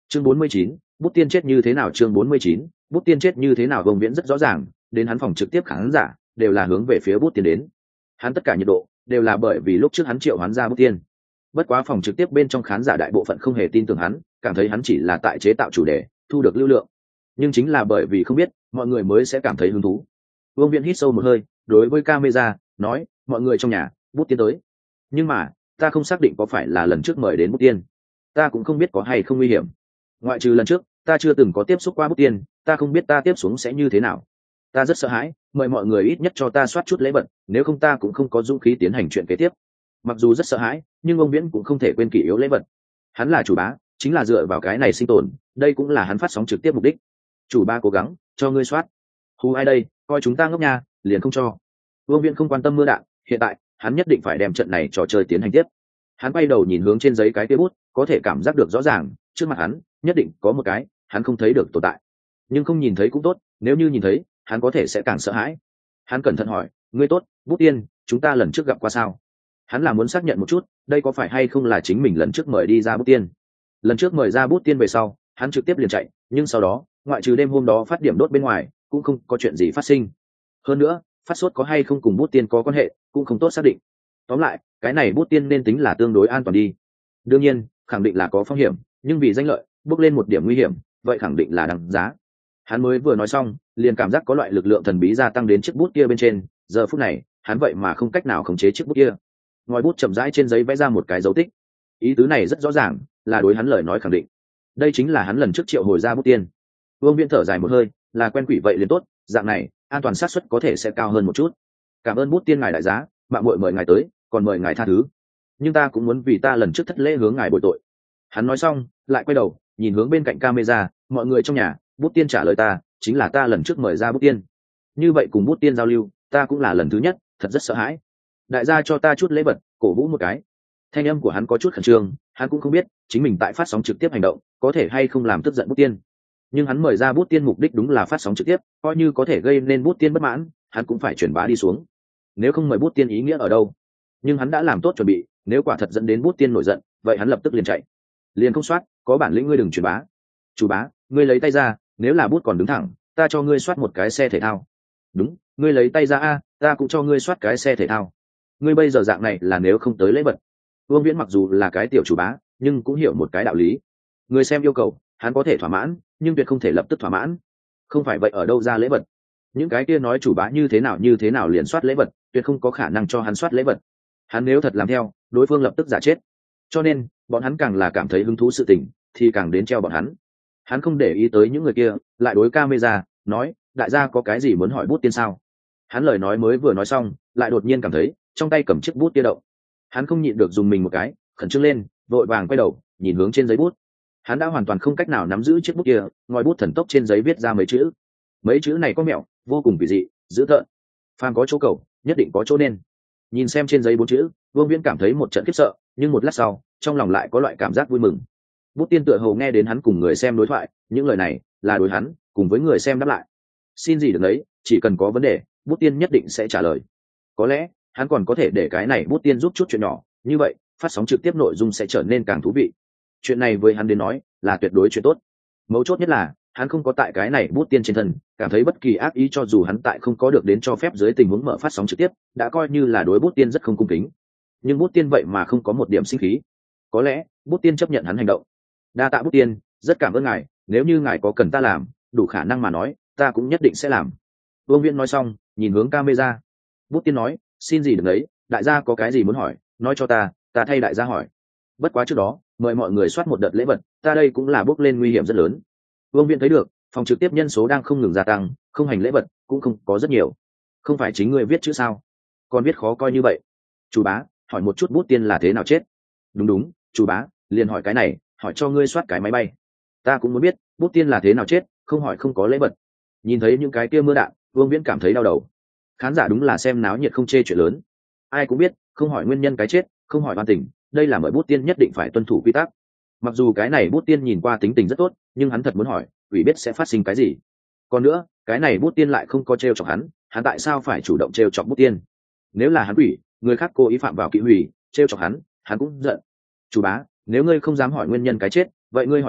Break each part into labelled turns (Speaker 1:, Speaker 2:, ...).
Speaker 1: Chương 49, bút tiên chết như thế nào? Chương 49, bút tiên chết như thế nào? Vương Viễn rất rõ ràng, đến hắn phòng trực tiếp khán giả đều là hướng về phía bút tiên đến. Hắn tất cả nhiệt độ đều là bởi vì lúc trước hắn triệu hoán ra bút tiên. Bất quá phòng trực tiếp bên trong khán giả đại bộ phận không hề tin tưởng hắn, cảm thấy hắn chỉ là tại chế tạo chủ đề, thu được lưu lượng. Nhưng chính là bởi vì không biết, mọi người mới sẽ cảm thấy hứng thú. Vương Viễn hít sâu một hơi, đối với camera nói, mọi người trong nhà, bút tiên tới. Nhưng mà, ta không xác định có phải là lần trước mời đến bút tiên. Ta cũng không biết có hay không nguy hiểm. Ngoại trừ lần trước, ta chưa từng có tiếp xúc qua bút tiên, ta không biết ta tiếp xuống sẽ như thế nào. Ta rất sợ hãi, mời mọi người ít nhất cho ta soát chút lễ vật, nếu không ta cũng không có dũng khí tiến hành chuyện kế tiếp. Mặc dù rất sợ hãi, nhưng ông Viễn cũng không thể quên kỷ yếu lễ vật. Hắn là chủ bá, chính là dựa vào cái này sinh tồn, đây cũng là hắn phát sóng trực tiếp mục đích. Chủ bá cố gắng cho ngươi soát. Hù ai đây, coi chúng ta ngốc nha, liền không cho. Vương Viễn không quan tâm mưa đạn, hiện tại hắn nhất định phải đem trận này trò chơi tiến hành tiếp. Hắn quay đầu nhìn hướng trên giấy cái kia bút, có thể cảm giác được rõ ràng, trước mặt hắn nhất định có một cái hắn không thấy được tồn tại. Nhưng không nhìn thấy cũng tốt, nếu như nhìn thấy, hắn có thể sẽ càng sợ hãi. Hắn cẩn thận hỏi, ngươi tốt, bút tiên, chúng ta lần trước gặp qua sao? Hắn là muốn xác nhận một chút, đây có phải hay không là chính mình lần trước mời đi ra bút tiên. Lần trước mời ra bút tiên về sau, hắn trực tiếp liền chạy, nhưng sau đó, ngoại trừ đêm hôm đó phát điểm đốt bên ngoài, cũng không có chuyện gì phát sinh. Hơn nữa, phát sốt có hay không cùng bút tiên có quan hệ, cũng không tốt xác định. Tóm lại, cái này bút tiên nên tính là tương đối an toàn đi. Đương nhiên, khẳng định là có phong hiểm, nhưng vì danh lợi, bước lên một điểm nguy hiểm, vậy khẳng định là đáng giá. Hắn mới vừa nói xong, liền cảm giác có loại lực lượng thần bí gia tăng đến chiếc bút kia bên trên. Giờ phút này, hắn vậy mà không cách nào khống chế chiếc bút kia. Ngòi bút chậm rãi trên giấy vẽ ra một cái dấu tích. Ý tứ này rất rõ ràng, là đối hắn lời nói khẳng định. Đây chính là hắn lần trước triệu hồi ra bút tiên. Vương Viễn thở dài một hơi, là quen quỷ vậy liền tốt, dạng này an toàn xác suất có thể sẽ cao hơn một chút. Cảm ơn bút tiên ngài đại giá, mạng muội mời ngài tới, còn mời ngài tha thứ. Nhưng ta cũng muốn vì ta lần trước thất lễ hướng ngài bồi tội. Hắn nói xong, lại quay đầu nhìn hướng bên cạnh camera, mọi người trong nhà, bút tiên trả lời ta, chính là ta lần trước mời ra bút tiên. Như vậy cùng bút tiên giao lưu, ta cũng là lần thứ nhất, thật rất sợ hãi. Đại gia cho ta chút lễ vật, cổ vũ một cái. Thanh âm của hắn có chút khẩn trương, hắn cũng không biết chính mình tại phát sóng trực tiếp hành động có thể hay không làm tức giận bút tiên. Nhưng hắn mời ra bút tiên mục đích đúng là phát sóng trực tiếp, coi như có thể gây nên bút tiên bất mãn, hắn cũng phải truyền bá đi xuống. Nếu không mời bút tiên ý nghĩa ở đâu? Nhưng hắn đã làm tốt chuẩn bị, nếu quả thật dẫn đến bút tiên nổi giận, vậy hắn lập tức liền chạy. Liền không soát, có bản lĩnh ngươi đừng truyền bá. Chủ bá, ngươi lấy tay ra, nếu là bút còn đứng thẳng, ta cho ngươi soát một cái xe thể thao. Đúng, ngươi lấy tay ra a, ta cũng cho ngươi soát cái xe thể thao. Ngươi bây giờ dạng này là nếu không tới lễ vật. Vương Viễn mặc dù là cái tiểu chủ bá, nhưng cũng hiểu một cái đạo lý. Người xem yêu cầu, hắn có thể thỏa mãn, nhưng tuyệt không thể lập tức thỏa mãn. Không phải vậy ở đâu ra lễ vật? Những cái kia nói chủ bá như thế nào liền soát lễ vật, tuyệt không có khả năng cho hắn soát lễ vật. Hắn nếu thật làm theo, đối phương lập tức giả chết. Cho nên, bọn hắn càng là cảm thấy hứng thú sự tình, thì càng đến treo bọn hắn. Hắn không để ý tới những người kia, lại đối camera nói, đại gia có cái gì muốn hỏi bút tiên sao? Hắn lời nói mới vừa nói xong, lại đột nhiên cảm thấy trong tay cầm chiếc bút tia động. Hắn không nhịn được dùng mình một cái, khẩn trương lên, vội vàng quay đầu nhìn hướng trên giấy bút. Hắn đã hoàn toàn không cách nào nắm giữ chiếc bút kia, ngòi bút thần tốc trên giấy viết ra mấy chữ này có mẹo, vô cùng kỳ dị, dữ tợn. Phàm có chỗ cầu, nhất định có chỗ nên. Nhìn xem trên giấy 4 chữ, Vương Viễn cảm thấy một trận khiếp sợ, nhưng một lát sau, trong lòng lại có loại cảm giác vui mừng. Bút tiên tựa hồ nghe đến hắn cùng người xem đối thoại, những lời này là đối hắn cùng với người xem đáp lại. Xin gì được đấy, chỉ cần có vấn đề, bút tiên nhất định sẽ trả lời. Có lẽ hắn còn có thể để cái này bút tiên giúp chút chuyện nhỏ, như vậy phát sóng trực tiếp nội dung sẽ trở nên càng thú vị. Chuyện này với hắn đến nói là tuyệt đối chuyện tốt. Mấu chốt nhất là hắn không có tại cái này bút tiên trên thân cảm thấy bất kỳ ác ý, cho dù hắn tại không có được đến cho phép dưới tình huống mở phát sóng trực tiếp đã coi như là đối bút tiên rất không cung kính. Nhưng bút tiên vậy mà không có một điểm sinh khí. Có lẽ bút tiên chấp nhận hắn hành động. Đa tạ bút tiên, rất cảm ơn ngài, nếu như ngài có cần ta làm đủ khả năng mà nói, ta cũng nhất định sẽ làm. Vương Viễn nói xong nhìn hướng camera. Bút tiên nói, xin gì đừng đấy, đại gia có cái gì muốn hỏi nói cho ta thay đại gia hỏi. Bất quá trước đó mời mọi người soát một đợt lễ vật, ta đây cũng là bước lên nguy hiểm rất lớn. Vương Viễn thấy được phòng trực tiếp nhân số đang không ngừng gia tăng, không hành lễ vật cũng không có rất nhiều. Không phải chính người viết chữ sao, còn viết khó coi như vậy. Chủ bá, hỏi một chút bút tiên là thế nào chết? Đúng, chủ bá, liền hỏi cái này, hỏi cho ngươi soát cái máy bay. Ta cũng muốn biết bút tiên là thế nào chết, không hỏi không có lễ vật. Nhìn thấy những cái kia mưa đạn, Vương Viễn cảm thấy đau đầu. Khán giả đúng là xem náo nhiệt không chê chuyện lớn. Ai cũng biết không hỏi nguyên nhân cái chết, không hỏi oan tình, đây là mời bút tiên nhất định phải tuân thủ quy tắc. Mặc dù cái này bút tiên nhìn qua tính tình rất tốt, nhưng hắn thật muốn hỏi ủy biết sẽ phát sinh cái gì. Còn nữa cái này bút tiên lại không có t chọc hắn tại sao phải chủ động t chọc bút tiên? Nếu là hắn ủy, người khác cố ý phạm vào kỵ hủy t chọc hắn cũng giận. Chủ bá, nếu ngươi không dám hỏi nguyên nhân cái chết, vậy ngươi hỏi thăm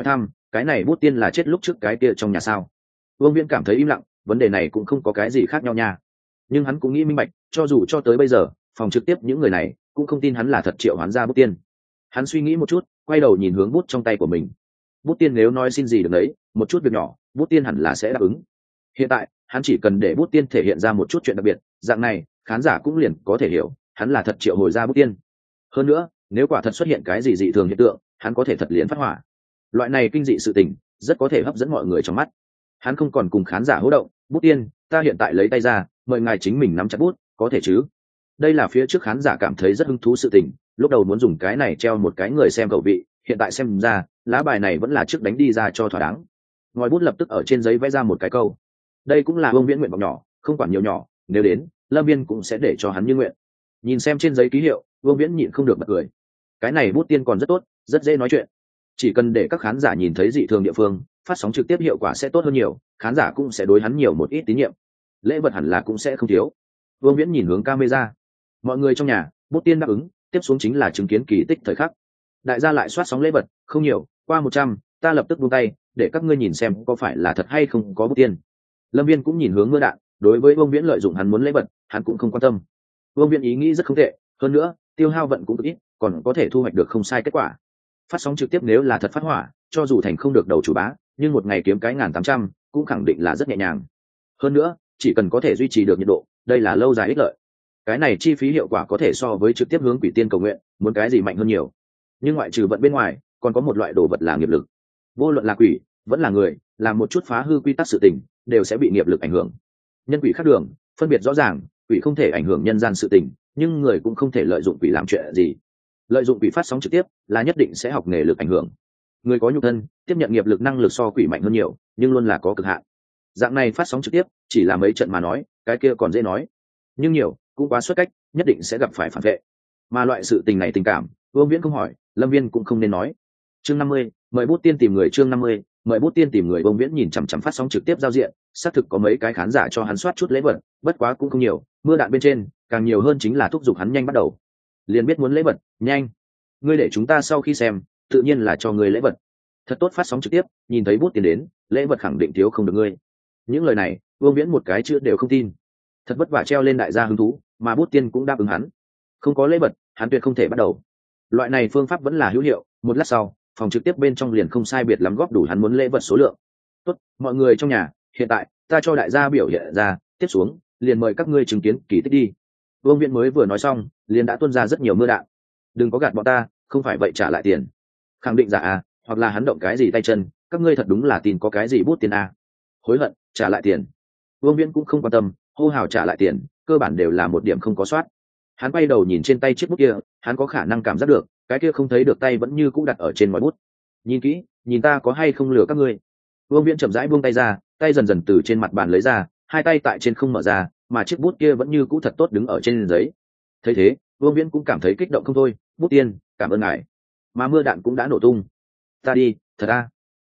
Speaker 1: cái này bút tiên là chết lúc trước cái kia trong nhà sao? Vương Viễn cảm thấy im lặng, vấn đề này cũng không có cái gì khác nhau nha. Nhưng hắn cũng nghĩ minh bạch, cho dù cho tới bây giờ phòng trực tiếp những người này cũng không tin hắn là thật triệu hoán ra bút tiên. Hắn suy nghĩ một chút, quay đầu nhìn hướng bút trong tay của mình. Bút tiên nếu nói xin gì được đấy, một chút việc nhỏ bút tiên hẳn là sẽ đáp ứng. Hiện tại hắn chỉ cần để bút tiên thể hiện ra một chút chuyện đặc biệt, dạng này khán giả cũng liền có thể hiểu hắn là thật triệu hồi ra bút tiên. Hơn nữa, nếu quả thật xuất hiện cái gì dị thường hiện tượng, hắn có thể thật liền phát hỏa. Loại này kinh dị sự tình rất có thể hấp dẫn mọi người trong mắt. Hắn không còn cùng khán giả hô động, bút tiên, ta hiện tại lấy tay ra, mời ngài chính mình nắm chặt bút, có thể chứ? Đây là phía trước khán giả cảm thấy rất hứng thú sự tình, lúc đầu muốn dùng cái này treo một cái người xem cầu vị, hiện tại xem ra lá bài này vẫn là trước đánh đi ra cho thỏa đáng. Ngòi bút lập tức ở trên giấy vẽ ra một cái câu. Đây cũng là Vương Viễn nguyện vọng nhỏ, không quản nhiều nhỏ, nếu đến Lâm Viên cũng sẽ để cho hắn như nguyện. Nhìn xem trên giấy ký hiệu, Vương Viễn nhịn không được bật cười. Cái này bút tiên còn rất tốt, rất dễ nói chuyện. Chỉ cần để các khán giả nhìn thấy dị thường địa phương, phát sóng trực tiếp hiệu quả sẽ tốt hơn nhiều, khán giả cũng sẽ đối hắn nhiều một ít tín nhiệm. Lễ vật hẳn là cũng sẽ không thiếu. Vương Viễn nhìn hướng camera. Mọi người trong nhà, bút tiên đáp ứng, tiếp xuống chính là chứng kiến kỳ tích thời khắc. Đại gia lại soát sóng lễ vật, không nhiều, qua 100, ta lập tức buông tay, để các ngươi nhìn xem có phải là thật hay không có bút tiên. Lâm Viên cũng nhìn hướng Mưa Đạn, đối với Vương Viễn lợi dụng hắn muốn lễ vật, hắn cũng không quan tâm. Vương Viễn ý nghĩ rất không tệ, hơn nữa, tiêu hao vận cũng cực ít, còn có thể thu hoạch được không sai kết quả. Phát sóng trực tiếp nếu là thật phát hỏa, cho dù thành không được đầu chủ bá, nhưng một ngày kiếm cái 1.800 cũng khẳng định là rất nhẹ nhàng. Hơn nữa, chỉ cần có thể duy trì được nhiệt độ, đây là lâu dài ích lợi. Cái này chi phí hiệu quả có thể so với trực tiếp hướng quỷ tiên cầu nguyện, muốn cái gì mạnh hơn nhiều. Nhưng ngoại trừ vận bên ngoài, còn có một loại đồ vật là nghiệp lực. Vô luận là quỷ, vẫn là người, làm một chút phá hư quy tắc sự tình, đều sẽ bị nghiệp lực ảnh hưởng. Nhân quỷ khác đường, phân biệt rõ ràng, quỷ không thể ảnh hưởng nhân gian sự tình, nhưng người cũng không thể lợi dụng quỷ làm chuyện gì. Lợi dụng quỷ phát sóng trực tiếp là nhất định sẽ học nghề lực ảnh hưởng. Người có nhục thân, tiếp nhận nghiệp lực năng lực so quỷ mạnh hơn nhiều, nhưng luôn là có cực hạn. Dạng này phát sóng trực tiếp chỉ là mấy trận mà nói, cái kia còn dễ nói, nhưng nhiều cũng quá xuất cách, nhất định sẽ gặp phải phản vệ. Mà loại sự tình này tình cảm, Vương Viễn không hỏi, Lâm Viên cũng không nên nói. Chương 50, mời bút tiên tìm người. Chương 50, mời bút tiên tìm người. Vương Viễn nhìn chằm chằm phát sóng trực tiếp giao diện, xác thực có mấy cái khán giả cho hắn soát chút lễ vật, bất quá cũng không nhiều. Mưa Đạn bên trên càng nhiều hơn chính là thúc giục hắn nhanh bắt đầu, liền biết muốn lễ vật, nhanh, ngươi để chúng ta sau khi xem, tự nhiên là cho ngươi lễ vật. Thật tốt phát sóng trực tiếp, nhìn thấy bút tiền đến, lễ vật khẳng định thiếu không được ngươi. Những lời này, Vương Viễn một cái chữ đều không tin. Thật vất vả treo lên đại gia hứng thú, mà bút tiên cũng đáp ứng hắn. Không có lễ vật, hắn tuyệt không thể bắt đầu. Loại này phương pháp vẫn là hữu hiệu, một lát sau, phòng trực tiếp bên trong liền không sai biệt lắm góp đủ hắn muốn lễ vật số lượng. Tốt, mọi người trong nhà, hiện tại ta cho đại gia biểu hiện ra, tiếp xuống, liền mời các ngươi chứng kiến kỳ tích đi. Vương Viễn mới vừa nói xong, liền đã tuôn ra rất nhiều mưa đạn. Đừng có gạt bọn ta, không phải vậy trả lại tiền. Khẳng định giả à, hoặc là hắn động cái gì tay chân, các ngươi thật đúng là tin có cái gì bút tiền à. Hối hận, trả lại tiền. Vương Viễn cũng không quan tâm, hô hào trả lại tiền, cơ bản đều là một điểm không có soát. Hắn quay đầu nhìn trên tay chiếc bút kia, hắn có khả năng cảm giác được, cái kia không thấy được tay vẫn như cũ đặt ở trên ngòi bút. Nhìn kỹ, nhìn ta có hay không lừa các ngươi. Vương Viễn chậm rãi buông tay ra, tay dần dần từ trên mặt bàn lấy ra, hai tay tại trên không mở ra, mà chiếc bút kia vẫn như cũ thật tốt đứng ở trên giấy. Thấy thế, Vương Viễn cũng cảm thấy kích động không thôi, bút tiên, cảm ơn ngài. Mà mưa đạn cũng đã nổ tung. Ta đi, thật a.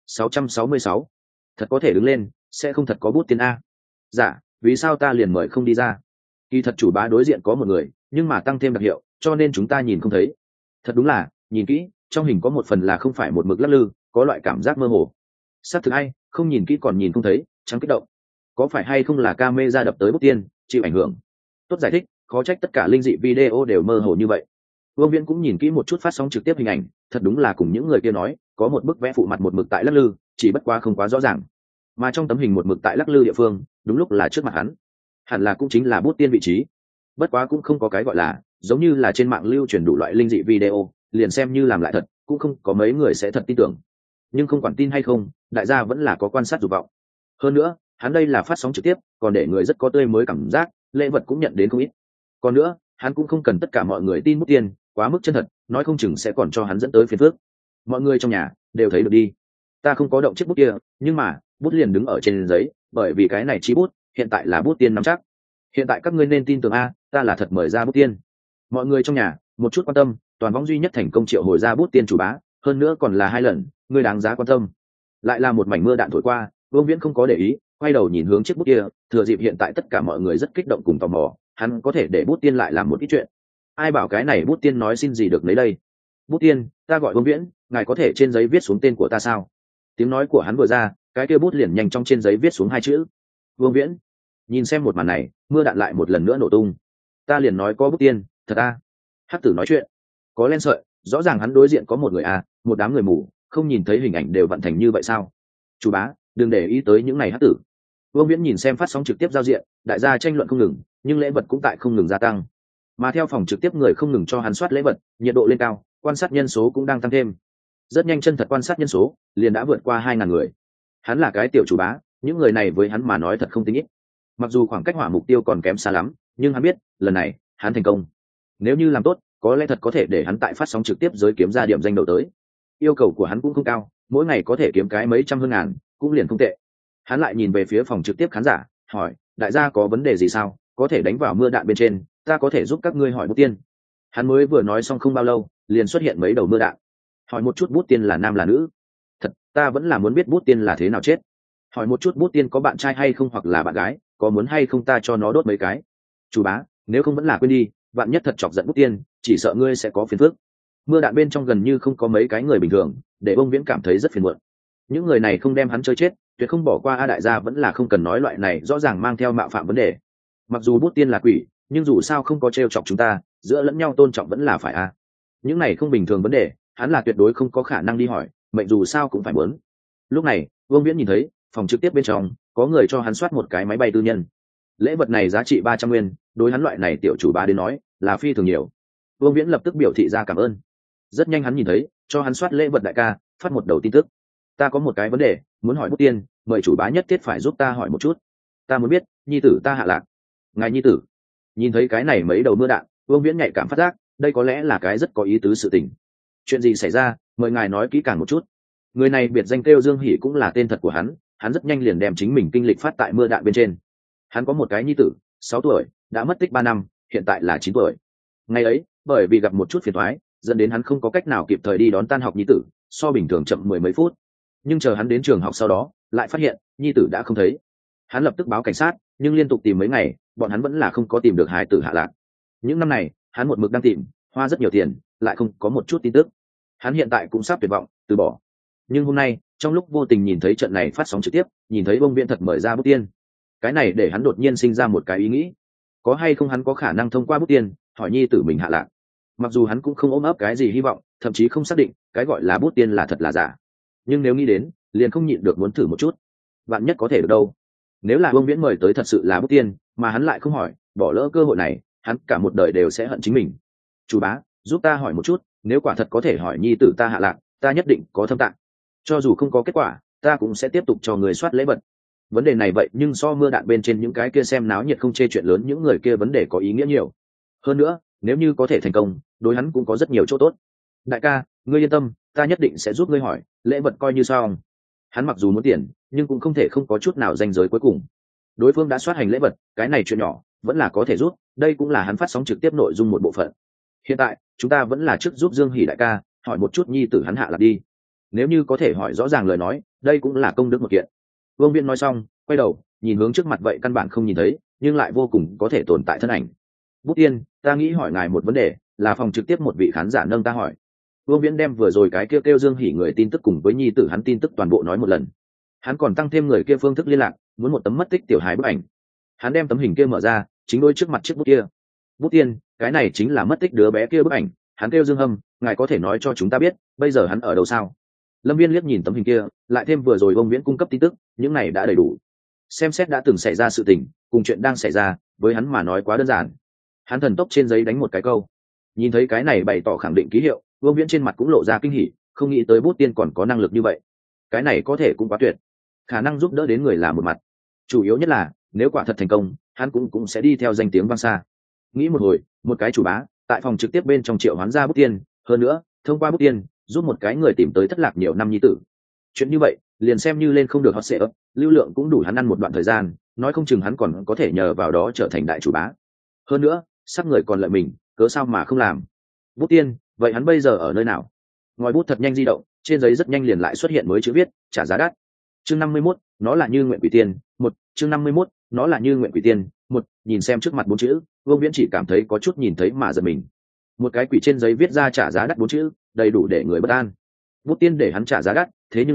Speaker 1: 666. Thật có thể đứng lên, sẽ không thật có bút tiên a. Dạ, vì sao ta liền mời không đi ra? Kỳ thật chủ bá đối diện có một người, nhưng mà tăng thêm đặc hiệu, cho nên chúng ta nhìn không thấy. Thật đúng là, nhìn kỹ, trong hình có một phần là không phải một mực lắc lư, có loại cảm giác mơ hồ. Xác thực hay, không nhìn kỹ còn nhìn không thấy, chẳng kích động. Có phải hay không là camera đập tới bút tiên, chịu ảnh hưởng? Tốt giải thích, khó trách tất cả linh dị video đều mơ hồ như vậy. Vương Viễn cũng nhìn kỹ một chút phát sóng trực tiếp hình ảnh, thật đúng là cùng những người kia nói, có một bức vẽ phụ mặt một mực tại lắc lư, chỉ bất quá không quá rõ ràng. Mà trong tấm hình một mực tại lắc lư địa phương, đúng lúc là trước mặt hắn. Hẳn là cũng chính là bút tiên vị trí. Bất quá cũng không có cái gọi là, giống như là trên mạng lưu truyền đủ loại linh dị video, liền xem như làm lại thật, cũng không có mấy người sẽ thật tin tưởng. Nhưng không quản tin hay không, đại gia vẫn là có quan sát dục vọng. Hơn nữa, hắn đây là phát sóng trực tiếp, còn để người rất có tươi mới cảm giác, lễ vật cũng nhận đến không ít. Còn nữa, hắn cũng không cần tất cả mọi người tin bút tiên, quá mức chân thật, nói không chừng sẽ còn cho hắn dẫn tới phiền phức. Mọi người trong nhà đều thấy được đi. Ta không có động chiếc bút kia, nhưng mà bút liền đứng ở trên giấy, bởi vì cái này chí bút, hiện tại là bút tiên nắm chắc. Hiện tại các ngươi nên tin tưởng a, ta là thật mời ra bút tiên. Mọi người trong nhà, một chút quan tâm, toàn võng duy nhất thành công triệu hồi ra bút tiên chủ bá, hơn nữa còn là 2 lần, ngươi đáng giá quan tâm. Lại là một mảnh mưa đạn thổi qua, Vương Viễn không có để ý, quay đầu nhìn hướng chiếc bút kia, thừa dịp hiện tại tất cả mọi người rất kích động cùng tò mò, hắn có thể để bút tiên lại làm một ít chuyện. Ai bảo cái này bút tiên nói xin gì được lấy đây. Bút tiên, ta gọi Vương Viễn, ngài có thể trên giấy viết xuống tên của ta sao? Tiếng nói của hắn vừa ra, cái kia bút liền nhanh trong trên giấy viết xuống hai chữ: Vương Viễn. Nhìn xem một màn này, mưa đạn lại một lần nữa nổ tung. Ta liền nói có bút tiên, thật a. Hắc tử nói chuyện có len sợi, rõ ràng hắn đối diện có một người a, một đám người mù không nhìn thấy hình ảnh đều vận thành như vậy sao? Chủ bá, đừng để ý tới những này hắc tử. Vương Viễn nhìn xem phát sóng trực tiếp giao diện, đại gia tranh luận không ngừng, nhưng lễ vật cũng tại không ngừng gia tăng. Mà theo phòng trực tiếp người không ngừng cho hắn soát lễ vật, nhiệt độ lên cao, quan sát nhân số cũng đang tăng thêm. Rất nhanh chân thật quan sát nhân số liền đã vượt qua 2.000 người. Hắn là cái tiểu chủ bá, những người này với hắn mà nói thật không tính ít. Mặc dù khoảng cách hỏa mục tiêu còn kém xa lắm, nhưng hắn biết lần này hắn thành công. Nếu như làm tốt, có lẽ thật có thể để hắn tại phát sóng trực tiếp giới kiếm ra điểm danh đầu tới. Yêu cầu của hắn cũng không cao, mỗi ngày có thể kiếm cái mấy trăm hơn ngàn cũng liền không tệ. Hắn lại nhìn về phía phòng trực tiếp khán giả, hỏi: đại gia có vấn đề gì sao, có thể đánh vào mưa đạn bên trên, ta có thể giúp các ngươi hỏi bút tiên. Hắn mới vừa nói xong không bao lâu, liền xuất hiện mấy đầu mưa đạn. Hỏi một chút bút tiên là nam là nữ? Thật, ta vẫn là muốn biết bút tiên là thế nào chết. Hỏi một chút bút tiên có bạn trai hay không hoặc là bạn gái, có muốn hay không ta cho nó đốt mấy cái. Chủ bá, nếu không vẫn là quên đi, bạn nhất thật chọc giận bút tiên, chỉ sợ ngươi sẽ có phiền phức. Mưa đạn bên trong gần như không có mấy cái người bình thường, để Bông Viễn cảm thấy rất phiền muộn. Những người này không đem hắn chơi chết, tuyệt không bỏ qua. A đại gia vẫn là không cần nói loại này rõ ràng mang theo mạo phạm vấn đề. Mặc dù bút tiên là quỷ, nhưng dù sao không có trêu chọc chúng ta, giữa lẫn nhau tôn trọng vẫn là phải a. Những này không bình thường vấn đề, hắn là tuyệt đối không có khả năng đi hỏi, mệnh dù sao cũng phải muốn. Lúc này, Vương Viễn nhìn thấy phòng trực tiếp bên trong có người cho hắn soát một cái máy bay tư nhân. Lễ vật này giá trị 300 nguyên, đối hắn loại này tiểu chủ bá đến nói là phi thường nhiều. Vương Viễn lập tức biểu thị ra cảm ơn. Rất nhanh hắn nhìn thấy cho hắn soát lễ vật đại ca phát một đầu tin tức: ta có một cái vấn đề muốn hỏi bút tiên, mời chủ bá nhất thiết phải giúp ta hỏi một chút. Ta muốn biết nhi tử ta hạ lạc. Ngài nhi tử? Nhìn thấy cái này mấy đầu mưa đạn, Vương Viễn nhạy cảm phát giác đây có lẽ là cái rất có ý tứ sự tình. Chuyện gì xảy ra, mời ngài nói kỹ càng một chút. Người này biệt danh kêu Dương Hỷ cũng là tên thật của hắn. Hắn rất nhanh liền đem chính mình kinh lịch phát tại mưa đạn bên trên. Hắn có một cái nhi tử 6 tuổi, đã mất tích 3 năm, hiện tại là 9 tuổi. Ngày ấy bởi vì gặp một chút phiền toái, dẫn đến hắn không có cách nào kịp thời đi đón tan học nhi tử, so bình thường chậm 10 mấy phút. Nhưng chờ hắn đến trường học sau đó lại phát hiện nhi tử đã không thấy. Hắn lập tức báo cảnh sát, nhưng liên tục tìm mấy ngày bọn hắn vẫn là không có tìm được hài tử hạ lạc. Những năm này hắn một mực đang tìm, hoa rất nhiều tiền, lại không có một chút tin tức. Hắn hiện tại cũng sắp tuyệt vọng, từ bỏ. Nhưng hôm nay trong lúc vô tình nhìn thấy trận này phát sóng trực tiếp, nhìn thấy Bông Viễn thật mời ra bút tiên, cái này để hắn đột nhiên sinh ra một cái ý nghĩ: có hay không hắn có khả năng thông qua bút tiên hỏi nhi tử mình hạ lạc. Mặc dù hắn cũng không ôm ấp cái gì hy vọng, thậm chí không xác định cái gọi là bút tiên là thật là giả, nhưng nếu nghĩ đến liền không nhịn được muốn thử một chút. Bạn nhất có thể được đâu. Nếu là Bông Viễn mời tới thật sự là bút tiên mà hắn lại không hỏi, bỏ lỡ cơ hội này, hắn cả một đời đều sẽ hận chính mình. Chủ bá, giúp ta hỏi một chút, nếu quả thật có thể hỏi nhi tử ta hạ lạc, ta nhất định có thâm tạng. Cho dù không có kết quả, ta cũng sẽ tiếp tục cho người soát lễ vật. Vấn đề này vậy nhưng so mưa đạn bên trên những cái kia xem náo nhiệt không chê chuyện lớn những người kia vấn đề có ý nghĩa nhiều. Hơn nữa, nếu như có thể thành công, đối hắn cũng có rất nhiều chỗ tốt. Đại ca, ngươi yên tâm, ta nhất định sẽ giúp ngươi hỏi, lễ vật coi như xong. Hắn mặc dù muốn tiền, nhưng cũng không thể không có chút nào ranh giới cuối cùng. Đối phương đã soát hành lễ vật, cái này chuyện nhỏ vẫn là có thể giúp, đây cũng là hắn phát sóng trực tiếp nội dung một bộ phận. Hiện tại chúng ta vẫn là trước giúp Dương Hỷ đại ca hỏi một chút nhi tử hắn hạ lạc đi. Nếu như có thể hỏi rõ ràng lời nói, đây cũng là công đức một kiện. Vương Viễn nói xong quay đầu nhìn hướng trước mặt vậy căn bản không nhìn thấy nhưng lại vô cùng có thể tồn tại thân ảnh. Bút tiên, ta nghĩ hỏi ngài một vấn đề, là phòng trực tiếp một vị khán giả nâng ta hỏi. Vương Viễn đem vừa rồi cái kêu Dương Hỷ người tin tức cùng với nhi tử hắn tin tức toàn bộ nói một lần. Hắn còn tăng thêm người kia phương thức liên lạc, muốn một tấm mất tích tiểu hài bức ảnh. Hắn đem tấm hình kia mở ra, chính đôi trước mặt chiếc bút kia. Bút tiên, cái này chính là mất tích đứa bé kia bức ảnh. Hắn kêu Dương Hâm, ngài có thể nói cho chúng ta biết bây giờ hắn ở đâu sao? Lâm Viên liếc nhìn tấm hình kia, lại thêm vừa rồi Vương Viễn cung cấp tin tức, những này đã đầy đủ. Xem xét đã từng xảy ra sự tình, cùng chuyện đang xảy ra, với hắn mà nói quá đơn giản. Hắn thần tốc trên giấy đánh một cái câu. Nhìn thấy cái này bày tỏ khẳng định ký hiệu, Vương Viễn trên mặt cũng lộ ra kinh hỉ, không nghĩ tới bút tiên còn có năng lực như vậy. Cái này có thể cũng quá tuyệt, khả năng giúp đỡ đến người là một mặt. Chủ yếu nhất là, nếu quả thật thành công, hắn cũng sẽ đi theo danh tiếng vang xa. Nghĩ một hồi, một cái chủ bá tại phòng trực tiếp bên trong triệu hoán ra bút tiên, hơn nữa thông qua bút tiên giúp một cái người tìm tới thất lạc nhiều năm nhi tử. Chuyện như vậy liền xem như lên không được hot sệ ấp, lưu lượng cũng đủ hắn ăn một đoạn thời gian, nói không chừng hắn còn có thể nhờ vào đó trở thành đại chủ bá. Hơn nữa sắc người còn lợi mình, cớ sao mà không làm. Bút tiên, vậy hắn bây giờ ở nơi nào? Ngòi bút thật nhanh di động, trên giấy rất nhanh liền lại xuất hiện mới chữ viết: trả giá đắt. Chương 51, nó là Như Nguyện Quỷ Tiên, một. Chương 51, nó là Như Nguyện Quỷ Tiên, một. Nhìn xem trước mặt 4 chữ, Vương Viễn chỉ cảm thấy có chút nhìn thấy mà giật mình. Một cái quỷ trên giấy viết ra trả giá đắt 4 chữ, đầy đủ để người bất an. Bút tiên để hắn trả giá đắt, thế nhưng là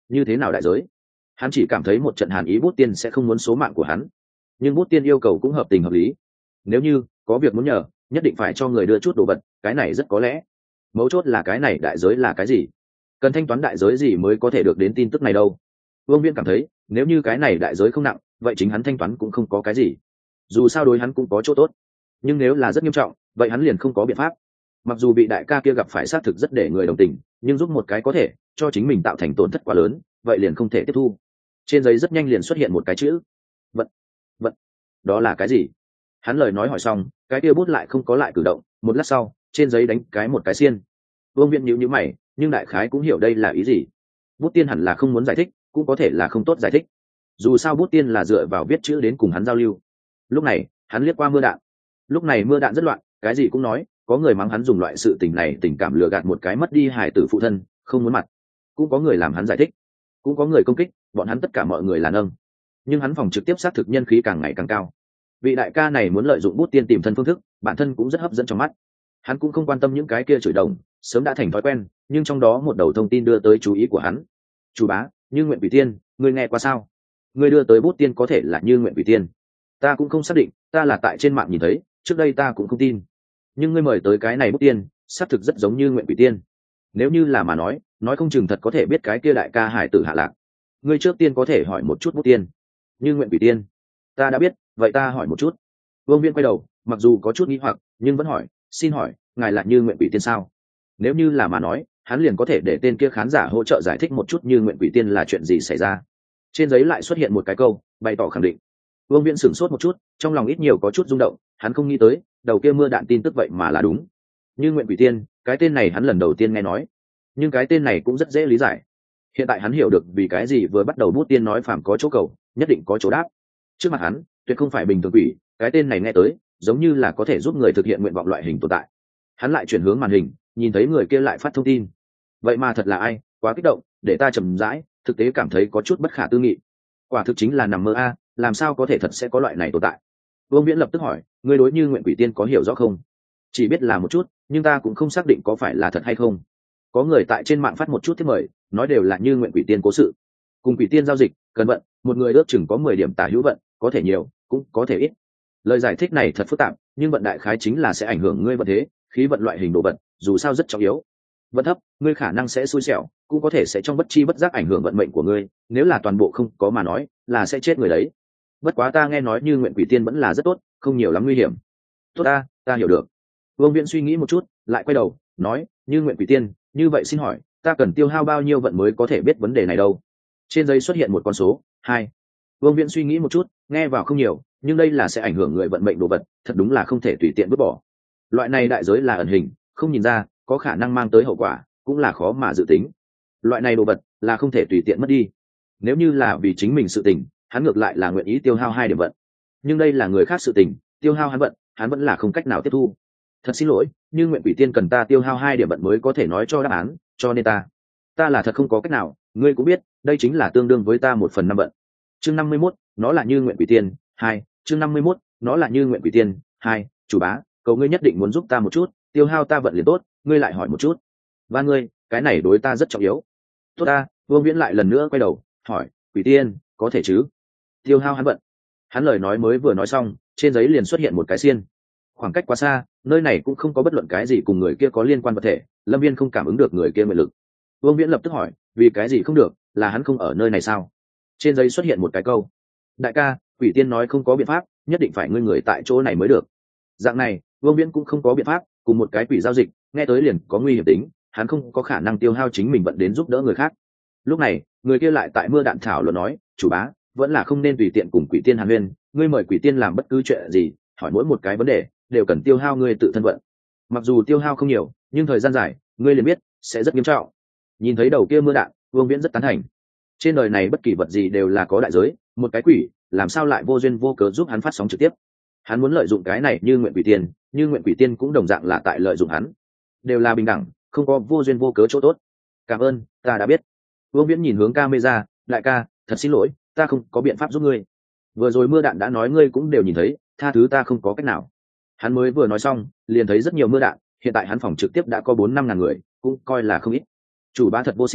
Speaker 1: như thế nào đại giới? Hắn chỉ cảm thấy một trận hàn ý bút tiên sẽ không muốn số mạng của hắn, nhưng bút tiên yêu cầu cũng hợp tình hợp lý. Nếu như có việc muốn nhờ, nhất định phải cho người đưa chút đồ vật, cái này rất có lẽ. Mấu chốt là cái này đại giới là cái gì? Cần thanh toán đại giới gì mới có thể được đến tin tức này đâu? Vương Viễn cảm thấy nếu như cái này đại giới không nặng, vậy chính hắn thanh toán cũng không có cái gì, dù sao đối hắn cũng có chỗ tốt. Nhưng nếu là rất nghiêm trọng, vậy hắn liền không có biện pháp. Mặc dù bị đại ca kia gặp phải xác thực rất để người đồng tình, nhưng giúp một cái có thể cho chính mình tạo thành tổn thất quá lớn, vậy liền không thể tiếp thu. Trên giấy rất nhanh liền xuất hiện một cái chữ vận. Vận, đó là cái gì? Hắn lời nói hỏi xong, cái kia bút lại không có lại cử động. Một lát sau, trên giấy đánh một cái xiên. Vương Viễn nhíu nhíu mày, nhưng đại khái cũng hiểu đây là ý gì. Bút tiên hẳn là không muốn giải thích, cũng có thể là không tốt giải thích. Dù sao bút tiên là dựa vào viết chữ đến cùng hắn giao lưu. Lúc này hắn liếc qua mưa đạn. Lúc này mưa đạn rất loạn, cái gì cũng nói. Có người mắng hắn dùng loại sự tình này tình cảm lừa gạt một cái mất đi hài tử phụ thân, không muốn mặt. Cũng có người làm hắn giải thích, cũng có người công kích, bọn hắn tất cả mọi người là nâng. Nhưng hắn phòng trực tiếp xác thực nhân khí càng ngày càng cao. Vị đại ca này muốn lợi dụng bút tiên tìm thân phương thức, bản thân cũng rất hấp dẫn trong mắt. Hắn cũng không quan tâm những cái kia chửi đồng, sớm đã thành thói quen. Nhưng trong đó một đầu thông tin đưa tới chú ý của hắn. Chủ bá, Như Nguyện Quỷ Tiên, ngươi nghe qua sao? Ngươi đưa tới bút tiên có thể là Như Nguyện Quỷ Tiên. Ta cũng không xác định, ta là tại trên mạng nhìn thấy, trước đây ta cũng không tin. Nhưng ngươi mời tới cái này bút tiên, xác thực rất giống Như Nguyện Quỷ Tiên. Nếu như là mà nói không chừng thật có thể biết cái kia đại ca hải tử hạ lạc. Ngươi trước tiên có thể hỏi một chút bút tiên. Như Nguyện Quỷ Tiên, ta đã biết, vậy ta hỏi một chút. Vương Viễn quay đầu, mặc dù có chút nghi hoặc, nhưng vẫn hỏi, xin hỏi, ngài là Như Nguyện Quỷ Tiên sao? Nếu như là mà nói, hắn liền có thể để tên kia khán giả hỗ trợ giải thích một chút Như Nguyện Quỷ Tiên là chuyện gì xảy ra. Trên giấy lại xuất hiện một cái câu bày tỏ khẳng định. Vương Viễn sửng sốt một chút, trong lòng ít nhiều có chút rung động. Hắn không nghĩ tới đầu kia mưa đạn tin tức vậy mà là đúng. Như Nguyện Quỷ Tiên, cái tên này hắn lần đầu tiên nghe nói, nhưng cái tên này cũng rất dễ lý giải. Hiện tại hắn hiểu được vì cái gì vừa bắt đầu bút tiên nói phàm có chỗ cầu, nhất định có chỗ đáp. Trước mặt hắn tuyệt không phải bình thường quỷ, cái tên này nghe tới giống như là có thể giúp người thực hiện nguyện vọng loại hình tồn tại. Hắn lại chuyển hướng màn hình, nhìn thấy người kia lại phát thông tin. Vậy mà thật là ai? Quá kích động, để ta chậm rãi, thực tế cảm thấy có chút bất khả tư nghị. Quả thực chính là nằm mơ a, làm sao có thể thật sẽ có loại này tồn tại? Vương Viễn lập tức hỏi, ngươi đối Như Nguyện Quỷ Tiên có hiểu rõ không? Chỉ biết là một chút, nhưng ta cũng không xác định có phải là thật hay không. Có người tại trên mạng phát một chút thiết mời, nói đều là Như Nguyện Quỷ Tiên cố sự. Cùng quỷ tiên giao dịch, cần vận, một người ước chừng có 10 điểm tả hữu vận, có thể nhiều, cũng có thể ít. Lời giải thích này thật phức tạp, nhưng vận đại khái chính là sẽ ảnh hưởng ngươi vận thế, khí vận loại hình đồ vật, dù sao rất trọng yếu. Vận thấp, ngươi khả năng sẽ xui xẻo, cũng có thể sẽ trong bất chi bất giác ảnh hưởng vận mệnh của ngươi, nếu là toàn bộ không có mà nói, là sẽ chết người đấy. Bất quá ta nghe nói Như Nguyện Quỷ Tiên vẫn là rất tốt, không nhiều lắm nguy hiểm. Tốt ta hiểu được. Vương Viễn suy nghĩ một chút, lại quay đầu, nói, Như Nguyện Quỷ Tiên, như vậy xin hỏi, ta cần tiêu hao bao nhiêu vận mới có thể biết vấn đề này đâu? Trên giấy xuất hiện một con số 2. Vương Viễn suy nghĩ một chút, nghe vào không nhiều, nhưng đây là sẽ ảnh hưởng người vận mệnh đồ vật, thật đúng là không thể tùy tiện vứt bỏ. Loại này đại giới là ẩn hình, không nhìn ra, có khả năng mang tới hậu quả, cũng là khó mà dự tính. Loại này đồ vật là không thể tùy tiện mất đi. Nếu như là vì chính mình sự tình, hắn ngược lại là nguyện ý tiêu hao 2 điểm vận. Nhưng đây là người khác sự tình, tiêu hao hắn vận, hắn vẫn là không cách nào tiếp thu. Thật xin lỗi, Như Nguyện Quỷ Tiên cần ta tiêu hao 2 điểm vận mới có thể nói cho đáp án, cho nên ta là thật không có cách nào, ngươi cũng biết, đây chính là tương đương với ta 1/5 vận. Chương 51, nó là Như Nguyện Quỷ Tiên 2. Chương 51, nó là Như Nguyện Quỷ Tiên 2. Chủ bá, cầu ngươi nhất định muốn giúp ta một chút, tiêu hao ta vận liền tốt, ngươi lại hỏi một chút. Và ngươi, cái này đối ta rất trọng yếu. Tốt ta. Vương Viễn lại lần nữa quay đầu, hỏi, Quỷ Tiên, có thể chứ? Tiêu hao hắn vận. Hắn lời nói mới vừa nói xong, trên giấy liền xuất hiện một cái xiên. Khoảng cách quá xa, nơi này cũng không có bất luận cái gì cùng người kia có liên quan vật thể, Lâm Viên không cảm ứng được người kia nguyện lực. Vương Viễn lập tức hỏi, vì cái gì không được, là hắn không ở nơi này sao? Trên giấy xuất hiện một cái câu, đại ca, Quỷ Tiên nói không có biện pháp, nhất định phải ngươi người tại chỗ này mới được. Dạng này, Vương Viễn cũng không có biện pháp, cùng một cái quỷ giao dịch, nghe tới liền có nguy hiểm tính, hắn không có khả năng tiêu hao chính mình vận đến giúp đỡ người khác. Lúc này, người kia lại tại mưa đạn thảo luận nói, chủ bá, vẫn là không nên tùy tiện cùng Quỷ Tiên hàn huyên, ngươi mời Quỷ Tiên làm bất cứ chuyện gì, hỏi mỗi một cái vấn đề đều cần tiêu hao ngươi tự thân vận. Mặc dù tiêu hao không nhiều, nhưng thời gian dài, ngươi liền biết sẽ rất nghiêm trọng. Nhìn thấy đầu kia mưa đạn, Vương Viễn rất tán thành. Trên đời này bất kỳ vật gì đều là có đại giới, một cái quỷ làm sao lại vô duyên vô cớ giúp hắn phát sóng trực tiếp? Hắn muốn lợi dụng cái này Như Nguyện Quỷ Tiên, Như Nguyện Quỷ Tiên cũng đồng dạng là tại lợi dụng hắn, đều là bình đẳng, không có vô duyên vô cớ chỗ tốt. Cảm ơn, ta đã biết. Vương Viễn nhìn hướng camera, đại ca, thật xin lỗi, ta không có biện pháp giúp ngươi. Vừa rồi mưa đạn đã nói ngươi cũng đều nhìn thấy, tha thứ ta không có cách nào. Hắn mới vừa nói xong, liền thấy rất nhiều mưa đạn, hiện tại hắn phòng trực tiếp đã có 4-5 ngàn người, cũng coi là không ít. Chủ bá thật vô sỉ,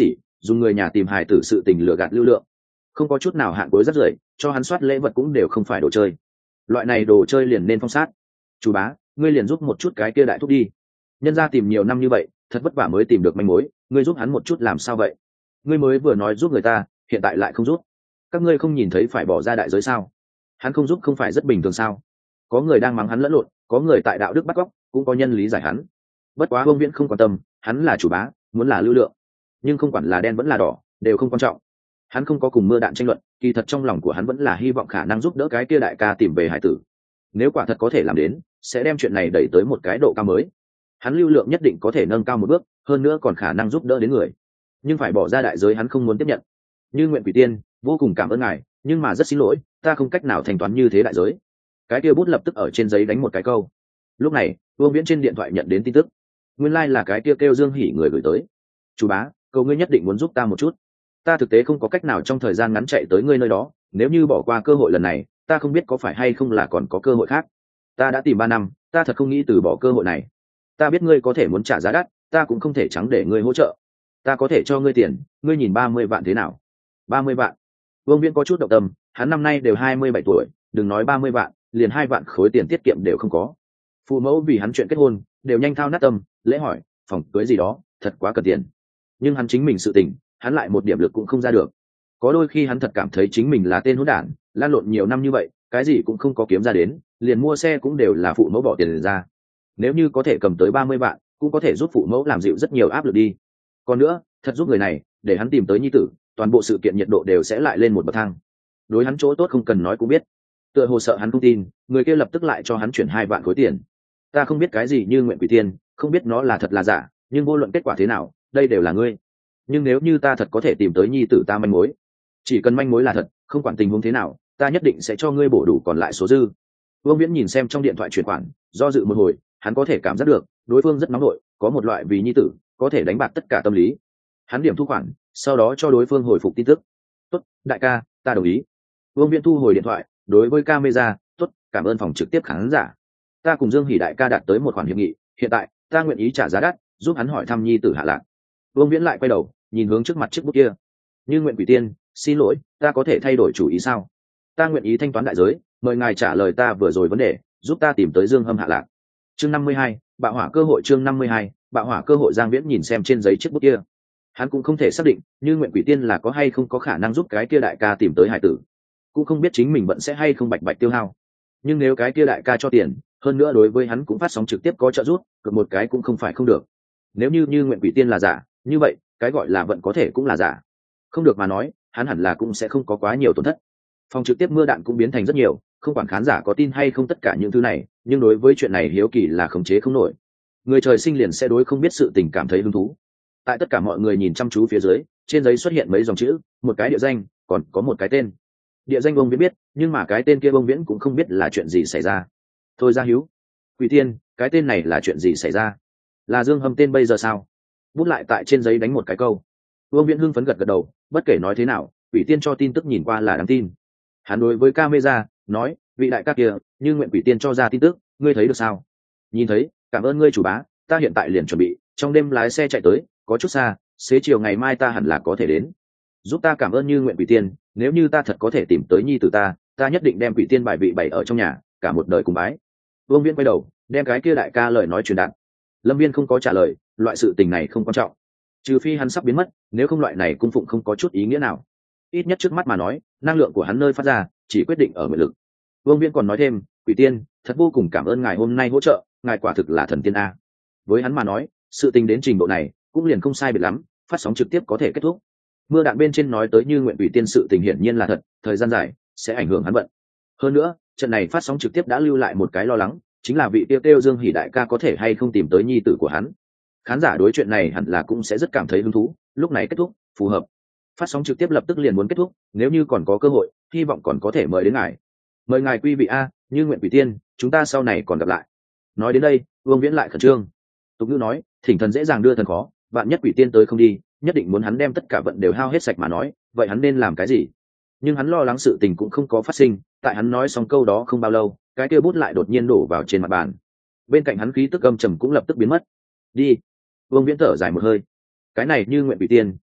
Speaker 1: dùng người nhà tìm hài tử sự tình lừa gạt lưu lượng, không có chút nào hạn cuối rất rưởi, cho hắn soát lễ vật cũng đều không phải đồ chơi. Loại này đồ chơi liền nên phong sát. Chủ bá, ngươi liền giúp một chút cái kia đại thúc đi, nhân gia tìm nhiều năm như vậy thật vất vả mới tìm được manh mối, ngươi giúp hắn một chút làm sao vậy? Ngươi mới vừa nói giúp người ta, hiện tại lại không giúp. Các ngươi không nhìn thấy phải bỏ ra đại giới sao? Hắn không giúp không phải rất bình thường sao? Có người đang mắng hắn lẫn lộn, có người tại đạo đức bắt cóc, cũng có nhân lý giải hắn. Bất quá Vương Viễn không quan tâm, hắn là chủ bá, muốn là lưu lượng, nhưng không quản là đen vẫn là đỏ đều không quan trọng. Hắn không có cùng mưa đạn tranh luận, kỳ thật trong lòng của hắn vẫn là hy vọng khả năng giúp đỡ cái kia đại ca tìm về hải tử. Nếu quả thật có thể làm đến, sẽ đem chuyện này đẩy tới một cái độ cao mới. Hắn lưu lượng nhất định có thể nâng cao một bước, hơn nữa còn khả năng giúp đỡ đến người. Nhưng phải bỏ ra đại giới hắn không muốn tiếp nhận. Như Nguyện Quỷ Tiên, vô cùng cảm ơn ngài, nhưng mà rất xin lỗi, ta không cách nào thanh toán như thế đại giới. Cái kia bút lập tức ở trên giấy đánh một cái câu. Lúc này, Vương Viễn trên điện thoại nhận đến tin tức. Nguyên lai là cái kia kêu Dương Hỉ người gửi tới. Chủ bá, cầu ngươi nhất định muốn giúp ta một chút. Ta thực tế không có cách nào trong thời gian ngắn chạy tới ngươi nơi đó, nếu như bỏ qua cơ hội lần này, ta không biết có phải hay không là còn có cơ hội khác. Ta đã tìm 3 năm, ta thật không nghĩ từ bỏ cơ hội này. Ta biết ngươi có thể muốn trả giá đắt, ta cũng không thể trắng để ngươi hỗ trợ. Ta có thể cho ngươi tiền, ngươi nhìn 30 vạn thế nào? 30 vạn. Vương Viễn có chút động tâm, hắn năm nay đều 27 tuổi, đừng nói 30 vạn, liền 2 vạn khối tiền tiết kiệm đều không có. Phụ mẫu vì hắn chuyện kết hôn, đều nhanh thao nát tâm, lễ hỏi, phòng cưới gì đó, thật quá cần tiền. Nhưng hắn chính mình sự tình, hắn lại một điểm lực cũng không ra được. Có đôi khi hắn thật cảm thấy chính mình là tên hỗn đản, lan lộn nhiều năm như vậy, cái gì cũng không có kiếm ra đến, liền mua xe cũng đều là phụ mẫu bỏ tiền ra. Nếu như có thể cầm tới 30 vạn, cũng có thể giúp phụ mẫu làm dịu rất nhiều áp lực đi. Còn nữa, thật giúp người này, để hắn tìm tới nhi tử, toàn bộ sự kiện nhiệt độ đều sẽ lại lên một bậc thang. Đối hắn chỗ tốt không cần nói cũng biết. Tựa hồ sợ hắn không tin, người kia lập tức lại cho hắn chuyển 2 vạn khối tiền. Ta không biết cái gì Như Nguyện Quỷ Tiên, không biết nó là thật là giả, nhưng vô luận kết quả thế nào, đây đều là ngươi. Nhưng nếu như ta thật có thể tìm tới nhi tử ta manh mối, chỉ cần manh mối là thật, không quản tình huống thế nào, ta nhất định sẽ cho ngươi bổ đủ còn lại số dư. Vương Viễn nhìn xem trong điện thoại chuyển khoản, do dự một hồi, hắn có thể cảm giác được đối phương rất nóng nổi, có một loại vì nhi tử có thể đánh bạc tất cả tâm lý. Hắn điểm thu khoản, sau đó cho đối phương hồi phục tin tức. Tốt, đại ca, ta đồng ý. Vương Viễn thu hồi điện thoại, đối với camera, tốt, cảm ơn phòng trực tiếp khán giả. Ta cùng Dương Hỉ đại ca đạt tới một khoản hiệp nghị, hiện tại ta nguyện ý trả giá đắt, giúp hắn hỏi thăm nhi tử hạ lạc. Vương Viễn lại quay đầu, nhìn hướng trước mặt chiếc bút kia. Như Nguyện Quỷ Tiên, xin lỗi, ta có thể thay đổi chủ ý sao? Ta nguyện ý thanh toán đại giới, mời ngài trả lời ta vừa rồi vấn đề, giúp ta tìm tới Dương Hâm hạ lạc. Chương 52, bạo hỏa cơ hội. Chương 52, bạo hỏa cơ hội. Giang Viễn nhìn xem trên giấy chiếc bút kia, hắn cũng không thể xác định Như Nguyện Quỷ Tiên là có hay không có khả năng giúp cái kia đại ca tìm tới hải tử, cũng không biết chính mình vẫn sẽ hay không bạch bạch tiêu hao. Nhưng nếu cái kia đại ca cho tiền, hơn nữa đối với hắn cũng phát sóng trực tiếp có trợ giúp, cực một cái cũng không phải không được. Nếu Như Nguyện Quỷ Tiên là giả, như vậy cái gọi là vận có thể cũng là giả. Không được mà nói, hắn hẳn là cũng sẽ không có quá nhiều tổn thất. Phòng trực tiếp mưa đạn cũng biến thành rất nhiều, không quản khán giả có tin hay không tất cả những thứ này, nhưng đối với chuyện này hiếu kỳ là khống chế không nổi. Người trời sinh liền sẽ đối không biết sự tình cảm thấy hứng thú. Tại tất cả mọi người nhìn chăm chú phía dưới, trên giấy xuất hiện mấy dòng chữ, một cái địa danh, còn có một cái tên. Địa danh ông Viễn biết, nhưng mà cái tên kia ông Viễn cũng không biết là chuyện gì xảy ra. Thôi ra hiếu. Quỷ Tiên, cái tên này là chuyện gì xảy ra? Là Dương Hâm tên bây giờ sao? Bút lại tại trên giấy đánh một cái câu. Vương Viễn hưng phấn gật gật đầu, bất kể nói thế nào, Quỷ Tiên cho tin tức nhìn qua là đáng tin. Hắn đối với camera nói, vị đại ca kia, Như Nguyện Quỷ Tiên cho ra tin tức, ngươi thấy được sao? Nhìn thấy, cảm ơn ngươi chủ bá, ta hiện tại liền chuẩn bị, trong đêm lái xe chạy tới, có chút xa, xế chiều ngày mai ta hẳn là có thể đến. Giúp ta cảm ơn Như Nguyện Quỷ Tiên, nếu như ta thật có thể tìm tới nhi tử ta nhất định đem Quỷ Tiên bài vị bày ở trong nhà, cả một đời cùng bái. Vương Viễn quay đầu, đem cái kia đại ca lời nói truyền đạt. Lâm Viên không có trả lời, loại sự tình này không quan trọng, trừ phi hắn sắp biến mất, nếu không loại này cung phụng không có chút ý nghĩa nào. Ít nhất trước mắt mà nói, năng lượng của hắn nơi phát ra chỉ quyết định ở nguyện lực. Vương Viễn còn nói thêm, Quỷ Tiên, thật vô cùng cảm ơn ngài hôm nay hỗ trợ, ngài quả thực là thần tiên a. Với hắn mà nói, sự tình đến trình độ này cũng liền không sai biệt lắm, phát sóng trực tiếp có thể kết thúc. Mưa đạn bên trên nói tới Như Nguyện Quỷ Tiên sự tình hiển nhiên là thật, thời gian dài sẽ ảnh hưởng hắn vận. Hơn nữa, trận này phát sóng trực tiếp đã lưu lại một cái lo lắng, chính là vị tiêu tiêu Dương Hỉ đại ca có thể hay không tìm tới nhi tử của hắn. Khán giả đối chuyện này hẳn là cũng sẽ rất cảm thấy hứng thú, lúc này kết thúc phù hợp. Phát sóng trực tiếp lập tức liền muốn kết thúc, nếu như còn có cơ hội, hy vọng còn có thể mời đến ngài. Mời ngài quý vị a, Như Nguyện Quỷ Tiên, chúng ta sau này còn gặp lại. Nói đến đây, Vương Viễn lại khẩn trương. Tục ngữ nói, thỉnh thần dễ dàng đưa thần khó, bạn nhất Quỷ Tiên tới không đi, nhất định muốn hắn đem tất cả vận đều hao hết sạch mà nói, vậy hắn nên làm cái gì? Nhưng hắn lo lắng sự tình cũng không có phát sinh, tại hắn nói xong câu đó không bao lâu, cái kia bút lại đột nhiên đổ vào trên mặt bàn. Bên cạnh hắn khí tức âm trầm cũng lập tức biến mất. Đi. Vương Viễn thở dài một hơi. Cái này Như Nguyện Quỷ Tiên,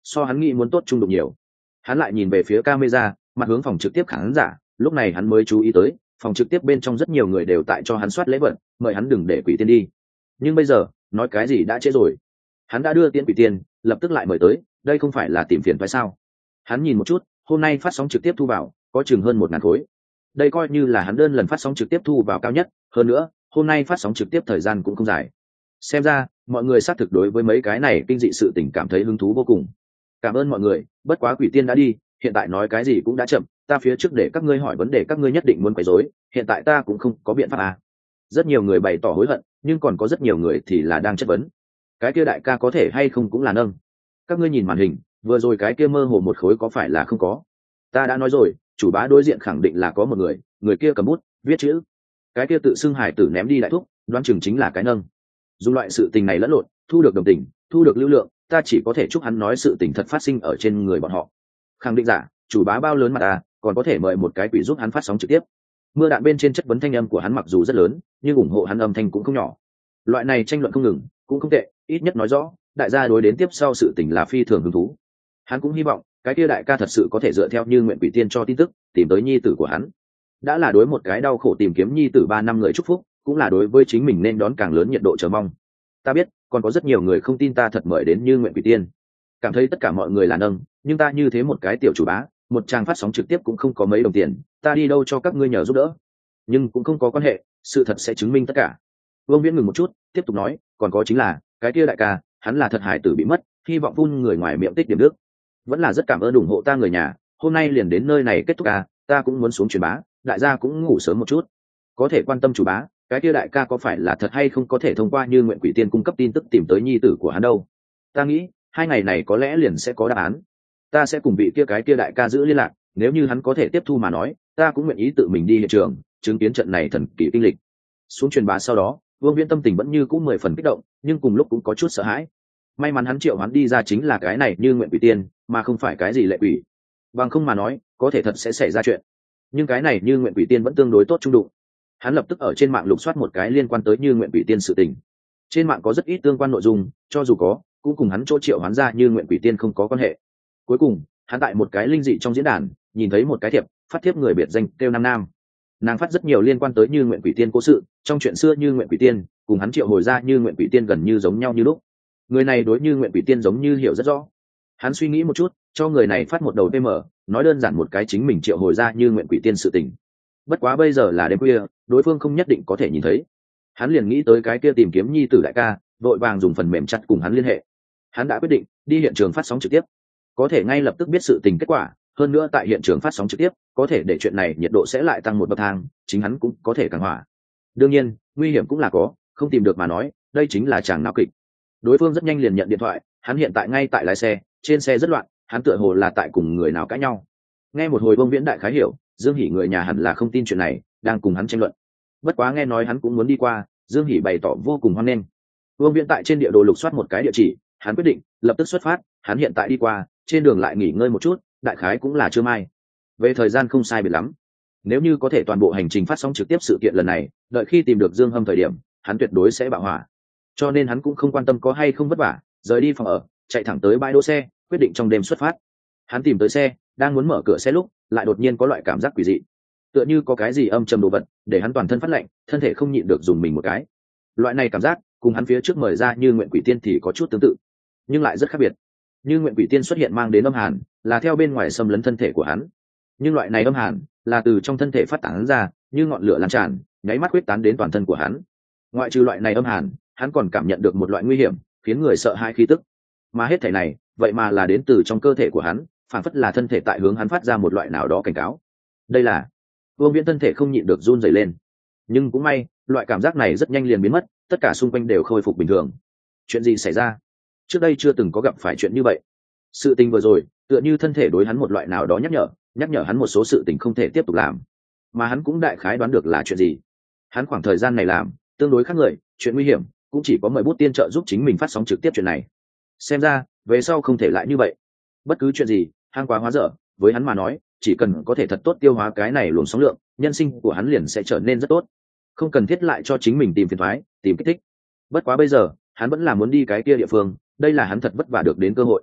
Speaker 1: so hắn nghĩ muốn tốt trung đụng nhiều. Hắn lại nhìn về phía camera, mặt hướng phòng trực tiếp khán giả, lúc này hắn mới chú ý tới phòng trực tiếp bên trong rất nhiều người đều tại cho hắn soát lễ vật, mời hắn đừng để Quỷ Tiên đi. Nhưng bây giờ nói cái gì đã trễ rồi, hắn đã đưa Tiễn Quỷ Tiên, lập tức lại mời tới, đây không phải là tìm phiền phải sao? Hắn nhìn một chút, hôm nay phát sóng trực tiếp thu vào có chừng hơn 1.000 khối, đây coi như là hắn đơn lần phát sóng trực tiếp thu vào cao nhất. Hơn nữa hôm nay phát sóng trực tiếp thời gian cũng không dài, xem ra mọi người xác thực đối với mấy cái này kinh dị sự tình cảm thấy hứng thú vô cùng. Cảm ơn mọi người, bất quá Quỷ Tiên đã đi, hiện tại nói cái gì cũng đã chậm, ta phía trước để các ngươi hỏi vấn đề các ngươi nhất định muốn quấy rối, hiện tại ta cũng không có biện pháp à. Rất nhiều người bày tỏ hối hận, nhưng còn có rất nhiều người thì là đang chất vấn, cái kia đại ca có thể hay không cũng là nâng. Các ngươi nhìn màn hình, vừa rồi cái kia mơ hồ một khối có phải là không có? Ta đã nói rồi, chủ bá đối diện khẳng định là có một người, người kia cầm bút viết chữ, cái kia tự xưng hải tử ném đi đại thúc, đoán chừng chính là cái nâng. Dùng loại sự tình này lẫn lộn, thu được đồng tình, thu được lưu lượng, ta chỉ có thể chúc hắn nói sự tình thật phát sinh ở trên người bọn họ. Khẳng định giả, chủ bá bao lớn mà ta, còn có thể mời một cái quỷ giúp hắn phát sóng trực tiếp. Mưa đạn bên trên chất vấn thanh âm của hắn mặc dù rất lớn, nhưng ủng hộ hắn âm thanh cũng không nhỏ. Loại này tranh luận không ngừng, cũng không tệ, ít nhất nói rõ đại gia đối đến tiếp sau sự tình là phi thường hứng thú. Hắn cũng hy vọng cái kia đại ca thật sự có thể dựa theo như nguyện Quỷ Tiên cho tin tức, tìm tới nhi tử của hắn. Đã là đối một cái đau khổ tìm kiếm nhi tử 3 năm người chúc phúc, cũng là đối với chính mình nên đón càng lớn nhiệt độ chờ mong. Ta biết còn có rất nhiều người không tin ta thật mời đến như nguyện Quỷ Tiên, cảm thấy tất cả mọi người là nâng, nhưng ta như thế một cái tiểu chủ bá, một trang phát sóng trực tiếp cũng không có mấy đồng tiền, ta đi đâu cho các ngươi nhờ giúp đỡ. Nhưng cũng không có quan hệ, sự thật sẽ chứng minh tất cả. Vương Viễn ngừng một chút, tiếp tục nói, còn có chính là cái kia đại ca, hắn là thật hải tử bị mất, hy vọng phun người ngoài miệng tích điểm đức. Vẫn là rất cảm ơn ủng hộ ta người nhà, hôm nay liền đến nơi này kết thúc à, ta cũng muốn xuống truyền bá, đại gia cũng ngủ sớm một chút. Có thể quan tâm chủ bá, cái kia đại ca có phải là thật hay không có thể thông qua như nguyện Quỷ Tiên cung cấp tin tức tìm tới nhi tử của hắn đâu. Ta nghĩ 2 ngày này có lẽ liền sẽ có đáp án. Ta sẽ cùng vị kia cái kia đại ca giữ liên lạc, nếu như hắn có thể tiếp thu mà nói, ta cũng nguyện ý tự mình đi hiện trường chứng kiến trận này thần kỳ kinh lịch. Xuống truyền bá sau đó, Vương Viễn tâm tình vẫn như cũng 10 phần kích động, nhưng cùng lúc cũng có chút sợ hãi. May mắn hắn triệu hắn đi ra chính là cái này như nguyện Quỷ Tiên, mà không phải cái gì lệ quỷ. Bằng không mà nói, có thể thật sẽ xảy ra chuyện. Nhưng cái này như nguyện Quỷ Tiên vẫn tương đối tốt trung đụng. Hắn lập tức ở trên mạng lục soát một cái liên quan tới như nguyện Quỷ Tiên sự tình. Trên mạng có rất ít tương quan nội dung, cho dù có, cũng cùng hắn chỗ triệu hắn ra như nguyện Quỷ Tiên không có quan hệ. Cuối cùng, hắn tại một cái linh dị trong diễn đàn, nhìn thấy một cái thiệp, phát thiếp người biệt danh kêu Nam Nam. Nàng phát rất nhiều liên quan tới như nguyện Quỷ Tiên cố sự, trong chuyện xưa như nguyện Quỷ Tiên cùng hắn triệu hồi ra như nguyện Quỷ Tiên gần như giống nhau như lúc. Người này đối như nguyện Quỷ Tiên giống như hiểu rất rõ. Hắn suy nghĩ một chút, cho người này phát một đầu PM, nói đơn giản một cái chính mình triệu hồi ra như nguyện Quỷ Tiên sự tình. Bất quá bây giờ là đêm khuya, đối phương không nhất định có thể nhìn thấy. Hắn liền nghĩ tới cái kia tìm kiếm nhi tử đại ca, vội vàng dùng phần mềm chặt cùng hắn liên hệ. Hắn đã quyết định đi hiện trường phát sóng trực tiếp, có thể ngay lập tức biết sự tình kết quả, hơn nữa tại hiện trường phát sóng trực tiếp có thể để chuyện này nhiệt độ sẽ lại tăng một bậc thang, chính hắn cũng có thể càng hỏa. Đương nhiên nguy hiểm cũng là có, không tìm được mà nói, đây chính là chàng não kịch. Đối phương rất nhanh liền nhận điện thoại, hắn hiện tại ngay tại lái xe, trên xe rất loạn, hắn tựa hồ là tại cùng người nào cãi nhau. Nghe một hồi Vương Viễn đại khái hiểu, Dương Hỷ người nhà hẳn là không tin chuyện này, đang cùng hắn tranh luận. Bất quá nghe nói hắn cũng muốn đi qua, Dương Hỷ bày tỏ vô cùng hoan nghênh. Vương Viễn tại trên địa đồ lục soát một cái địa chỉ, hắn quyết định lập tức xuất phát. Hắn hiện tại đi qua, trên đường lại nghỉ ngơi một chút, đại khái cũng là trưa mai. Về thời gian không sai biệt lắm. Nếu như có thể toàn bộ hành trình phát sóng trực tiếp sự kiện lần này, đợi khi tìm được Dương Hâm thời điểm, hắn tuyệt đối sẽ bạo hỏa. Cho nên hắn cũng không quan tâm có hay không vất vả, rời đi phòng ở, chạy thẳng tới bãi đỗ xe, quyết định trong đêm xuất phát. Hắn tìm tới xe, đang muốn mở cửa xe lúc, lại đột nhiên có loại cảm giác quỷ dị, tựa như có cái gì âm trầm đồ vật, để hắn toàn thân phát lạnh, thân thể không nhịn được dùng mình một cái. Loại này cảm giác cùng hắn phía trước mời ra như nguyện Quỷ Tiên thì có chút tương tự, nhưng lại rất khác biệt. Như nguyện Quỷ Tiên xuất hiện mang đến âm hàn, là theo bên ngoài xâm lấn thân thể của hắn, nhưng loại này âm hàn là từ trong thân thể phát tán ra, như ngọn lửa lan tràn, nháy mắt quyết tán đến toàn thân của hắn. Ngoại trừ loại này âm hàn, hắn còn cảm nhận được một loại nguy hiểm, khiến người sợ hãi khí tức. Mà hết thảy này, vậy mà là đến từ trong cơ thể của hắn, phản phất là thân thể tại hướng hắn phát ra một loại nào đó cảnh cáo. Đây là Vương Viễn thân thể không nhịn được run rẩy lên, nhưng cũng may, loại cảm giác này rất nhanh liền biến mất, tất cả xung quanh đều khôi phục bình thường. Chuyện gì xảy ra? Trước đây chưa từng có gặp phải chuyện như vậy. Sự tình vừa rồi, tựa như thân thể đối hắn một loại nào đó nhắc nhở hắn một số sự tình không thể tiếp tục làm, mà hắn cũng đại khái đoán được là chuyện gì. Hắn khoảng thời gian này làm tương đối khác người, chuyện nguy hiểm, cũng chỉ có mời bút tiên trợ giúp chính mình phát sóng trực tiếp chuyện này. Xem ra về sau không thể lại như vậy. Bất cứ chuyện gì hang quá hóa dở, với hắn mà nói, chỉ cần có thể thật tốt tiêu hóa cái này luồng sóng lượng, nhân sinh của hắn liền sẽ trở nên rất tốt, không cần thiết lại cho chính mình tìm phiền toái, tìm kích thích. Bất quá bây giờ hắn vẫn là muốn đi cái kia địa phương, đây là hắn thật vất vả được đến cơ hội.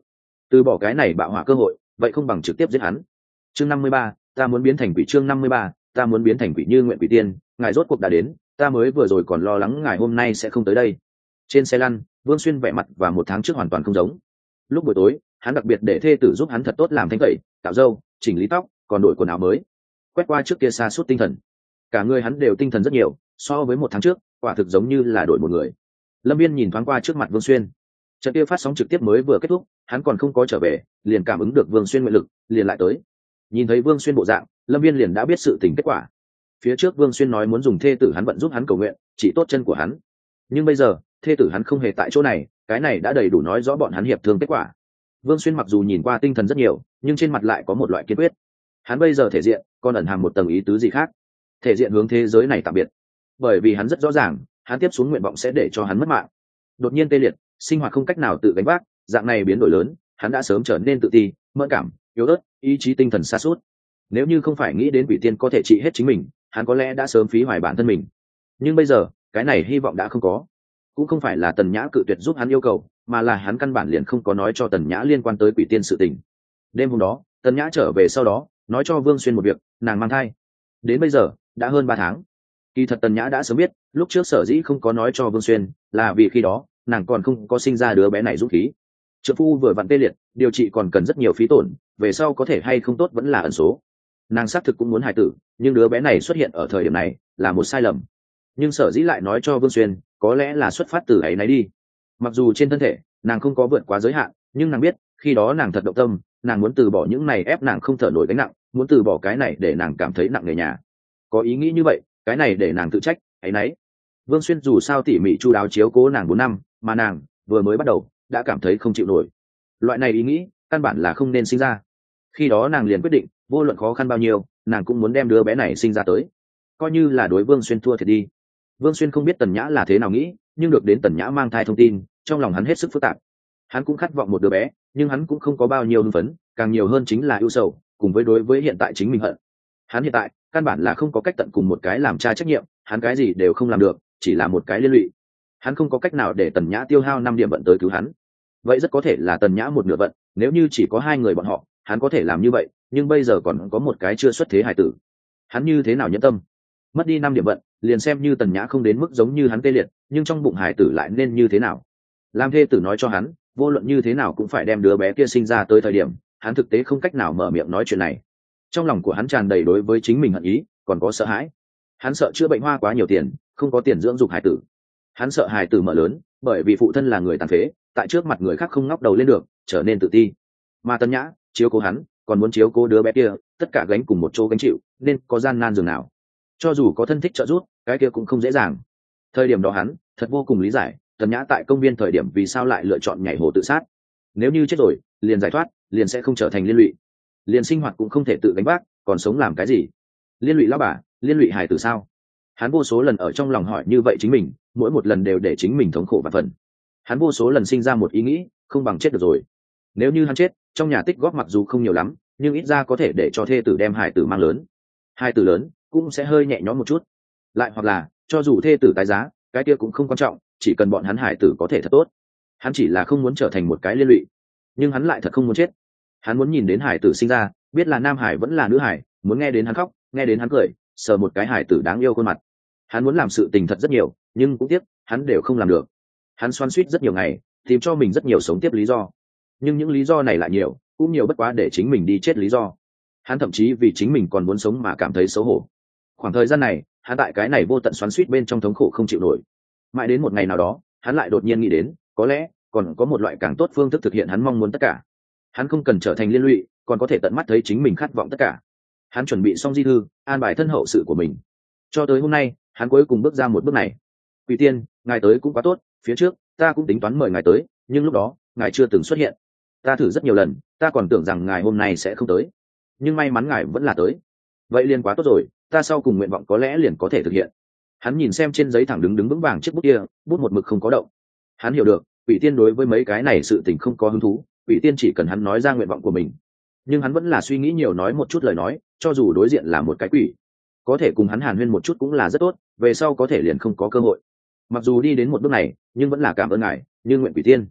Speaker 1: từ bỏ cái này bạo hỏa cơ hội vậy không bằng trực tiếp giết hắn. Chương 53, ta muốn biến thành quỷ. Chương 53, ta muốn biến thành quỷ. Như nguyện quỷ tiên, ngài rốt cuộc đã đến, ta mới vừa rồi còn lo lắng ngài hôm nay sẽ không tới đây. Trên xe lăn, Vương Xuyên vẻ mặt và một tháng trước hoàn toàn không giống. Lúc buổi tối, hắn đặc biệt để thê tử giúp hắn thật tốt làm thanh tẩy, cạo râu, chỉnh lý tóc, còn đổi quần áo mới. Quét qua trước kia sa sút tinh thần, cả người hắn đều tinh thần rất nhiều, so với một tháng trước, quả thực giống như là đổi một người. Lâm Viên nhìn thoáng qua trước mặt Vương Xuyên. Trận kia phát sóng trực tiếp mới vừa kết thúc, hắn còn không có trở về, liền cảm ứng được Vương Xuyên nguyện lực, liền lại tới. Nhìn thấy Vương Xuyên bộ dạng, Lâm Viên liền đã biết sự tình kết quả. Phía trước Vương Xuyên nói muốn dùng thê tử hắn vận giúp hắn cầu nguyện, chỉ tốt chân của hắn. Nhưng bây giờ, thê tử hắn không hề tại chỗ này, cái này đã đầy đủ nói rõ bọn hắn hiệp thương kết quả. Vương Xuyên mặc dù nhìn qua tinh thần rất nhiều, nhưng trên mặt lại có một loại kiên quyết. Hắn bây giờ thể diện, còn ẩn hàm một tầng ý tứ gì khác. Thể diện hướng thế giới này tạm biệt. Bởi vì hắn rất rõ ràng, hắn tiếp xuống nguyện vọng sẽ để cho hắn mất mạng. Đột nhiên tê liệt, sinh hoạt không cách nào tự gánh vác, dạng này biến đổi lớn, hắn đã sớm trở nên tự ti, mẫn cảm, yếu ớt, ý chí tinh thần sa sút. Nếu như không phải nghĩ đến quỷ tiên có thể trị hết chính mình, hắn có lẽ đã sớm phí hoài bản thân mình. Nhưng bây giờ, cái này hy vọng đã không có. Cũng không phải là Tần Nhã cự tuyệt giúp hắn yêu cầu, mà là hắn căn bản liền không có nói cho Tần Nhã liên quan tới quỷ tiên sự tình. Đêm hôm đó, Tần Nhã trở về sau đó, nói cho Vương Xuyên một việc, nàng mang thai. Đến bây giờ, đã hơn 3 tháng. Kỳ thật Tần Nhã đã sớm biết, lúc trước sở dĩ không có nói cho Vương Xuyên, là vì khi đó, nàng còn không có sinh ra đứa bé này dũng khí. Trợ phu vừa vặn tê liệt, điều trị còn cần rất nhiều phí tổn, về sau có thể hay không tốt vẫn là ẩn số. Nàng xác thực cũng muốn hài tử, nhưng đứa bé này xuất hiện ở thời điểm này là một sai lầm. Nhưng sở dĩ lại nói cho Vương Xuyên, có lẽ là xuất phát từ ấy nấy đi. Mặc dù trên thân thể nàng không có vượt quá giới hạn, nhưng nàng biết khi đó nàng thật động tâm, nàng muốn từ bỏ những này ép nàng không thở nổi gánh nặng, muốn từ bỏ cái này để nàng cảm thấy nặng nề nhà. Có ý nghĩ như vậy, cái này để nàng tự trách ấy nấy. Vương Xuyên dù sao tỉ mỉ chu đáo chiếu cố nàng 4 năm, mà nàng vừa mới bắt đầu đã cảm thấy không chịu nổi. Loại này ý nghĩ căn bản là không nên sinh ra. Khi đó nàng liền quyết định, vô luận khó khăn bao nhiêu, nàng cũng muốn đem đứa bé này sinh ra tới, coi như là đối Vương Xuyên thua thiệt đi. Vương Xuyên không biết Tần Nhã là thế nào nghĩ, nhưng được đến Tần Nhã mang thai thông tin, trong lòng hắn hết sức phức tạp. Hắn cũng khát vọng một đứa bé, nhưng hắn cũng không có bao nhiêu hưng phấn, càng nhiều hơn chính là ưu sầu, cùng với đối với hiện tại chính mình hận. Hắn hiện tại căn bản là không có cách tận cùng một cái làm cha trách nhiệm, hắn cái gì đều không làm được, chỉ là một cái liên lụy. Hắn không có cách nào để Tần Nhã tiêu hao 5 điểm vận tới cứu hắn. Vậy rất có thể là Tần Nhã một nửa vận, nếu như chỉ có 2 người bọn họ, hắn có thể làm như vậy, nhưng bây giờ còn có một cái chưa xuất thế hài tử. Hắn như thế nào nhẫn tâm? Mất đi 5 điểm vận, liền xem như Tần Nhã không đến mức giống như hắn tê liệt, nhưng trong bụng hài tử lại nên như thế nào? Lam thê tử nói cho hắn, vô luận như thế nào cũng phải đem đứa bé kia sinh ra tới thời điểm, hắn thực tế không cách nào mở miệng nói chuyện này. Trong lòng của hắn tràn đầy đối với chính mình hận ý, còn có sợ hãi. Hắn sợ chữa bệnh hoa quá nhiều tiền, không có tiền dưỡng dục hài tử. Hắn sợ hài tử mở lớn, bởi vì phụ thân là người tàn phế, tại trước mặt người khác không ngóc đầu lên được, trở nên tự ti. Mà Tần Nhã chiếu cố hắn, còn muốn chiếu cố đứa bé kia, tất cả gánh cùng một chỗ gánh chịu, nên có gian nan dường nào. Cho dù có thân thích trợ giúp, cái kia cũng không dễ dàng. Thời điểm đó hắn thật vô cùng lý giải Tần Nhã tại công viên thời điểm vì sao lại lựa chọn nhảy hồ tự sát. Nếu như chết rồi, liền giải thoát, liền sẽ không trở thành liên lụy, liền sinh hoạt cũng không thể tự gánh vác, còn sống làm cái gì? Liên lụy lão bà, liên lụy hài tử sao? Hắn vô số lần ở trong lòng hỏi như vậy chính mình, mỗi một lần đều để chính mình thống khổ và phần. Hắn vô số lần sinh ra một ý nghĩ, không bằng chết được rồi. Nếu như hắn chết, trong nhà tích góp mặc dù không nhiều lắm, nhưng ít ra có thể để cho thê tử đem hài tử mang lớn. Hài tử lớn cũng sẽ hơi nhẹ nhõm một chút. Lại hoặc là, cho dù thê tử tái giá, cái kia cũng không quan trọng, chỉ cần bọn hắn hài tử có thể thật tốt. Hắn chỉ là không muốn trở thành một cái liên lụy, nhưng hắn lại thật không muốn chết. Hắn muốn nhìn đến hài tử sinh ra, biết là nam hải vẫn là nữ hải, muốn nghe đến hắn khóc, nghe đến hắn cười, sờ một cái hài tử đáng yêu khuôn mặt. Hắn muốn làm sự tình thật rất nhiều, nhưng cũng tiếc, hắn đều không làm được. Hắn xoắn xuýt rất nhiều ngày, tìm cho mình rất nhiều sống tiếp lý do, nhưng những lý do này lại nhiều, cũng nhiều bất quá để chính mình đi chết lý do. Hắn thậm chí vì chính mình còn muốn sống mà cảm thấy xấu hổ. Khoảng thời gian này, hắn tại cái này vô tận xoắn xuýt bên trong thống khổ không chịu nổi. Mãi đến một ngày nào đó, hắn lại đột nhiên nghĩ đến, có lẽ còn có một loại càng tốt phương thức thực hiện hắn mong muốn tất cả. Hắn không cần trở thành liên lụy, còn có thể tận mắt thấy chính mình khát vọng tất cả. Hắn chuẩn bị xong di thư, an bài thân hậu sự của mình. Cho tới hôm nay, hắn cuối cùng bước ra một bước này. Quỷ tiên, ngài tới cũng quá tốt, phía trước ta cũng tính toán mời ngài tới, nhưng lúc đó ngài chưa từng xuất hiện. Ta thử rất nhiều lần, ta còn tưởng rằng ngài hôm nay sẽ không tới, nhưng may mắn ngài vẫn là tới. Vậy liền quá tốt rồi, ta sau cùng nguyện vọng có lẽ liền có thể thực hiện. Hắn nhìn xem trên giấy thẳng đứng vững vàng chiếc bút kia, bút một mực không có động. Hắn hiểu được, quỷ tiên đối với mấy cái này sự tình không có hứng thú, quỷ tiên chỉ cần hắn nói ra nguyện vọng của mình. Nhưng hắn vẫn là suy nghĩ nhiều nói một chút lời nói, cho dù đối diện là một cái quỷ, có thể cùng hắn hàn huyên một chút cũng là rất tốt, về sau có thể liền không có cơ hội. Mặc dù đi đến một bước này, nhưng vẫn là cảm ơn ngài, như nguyện quỷ tiên.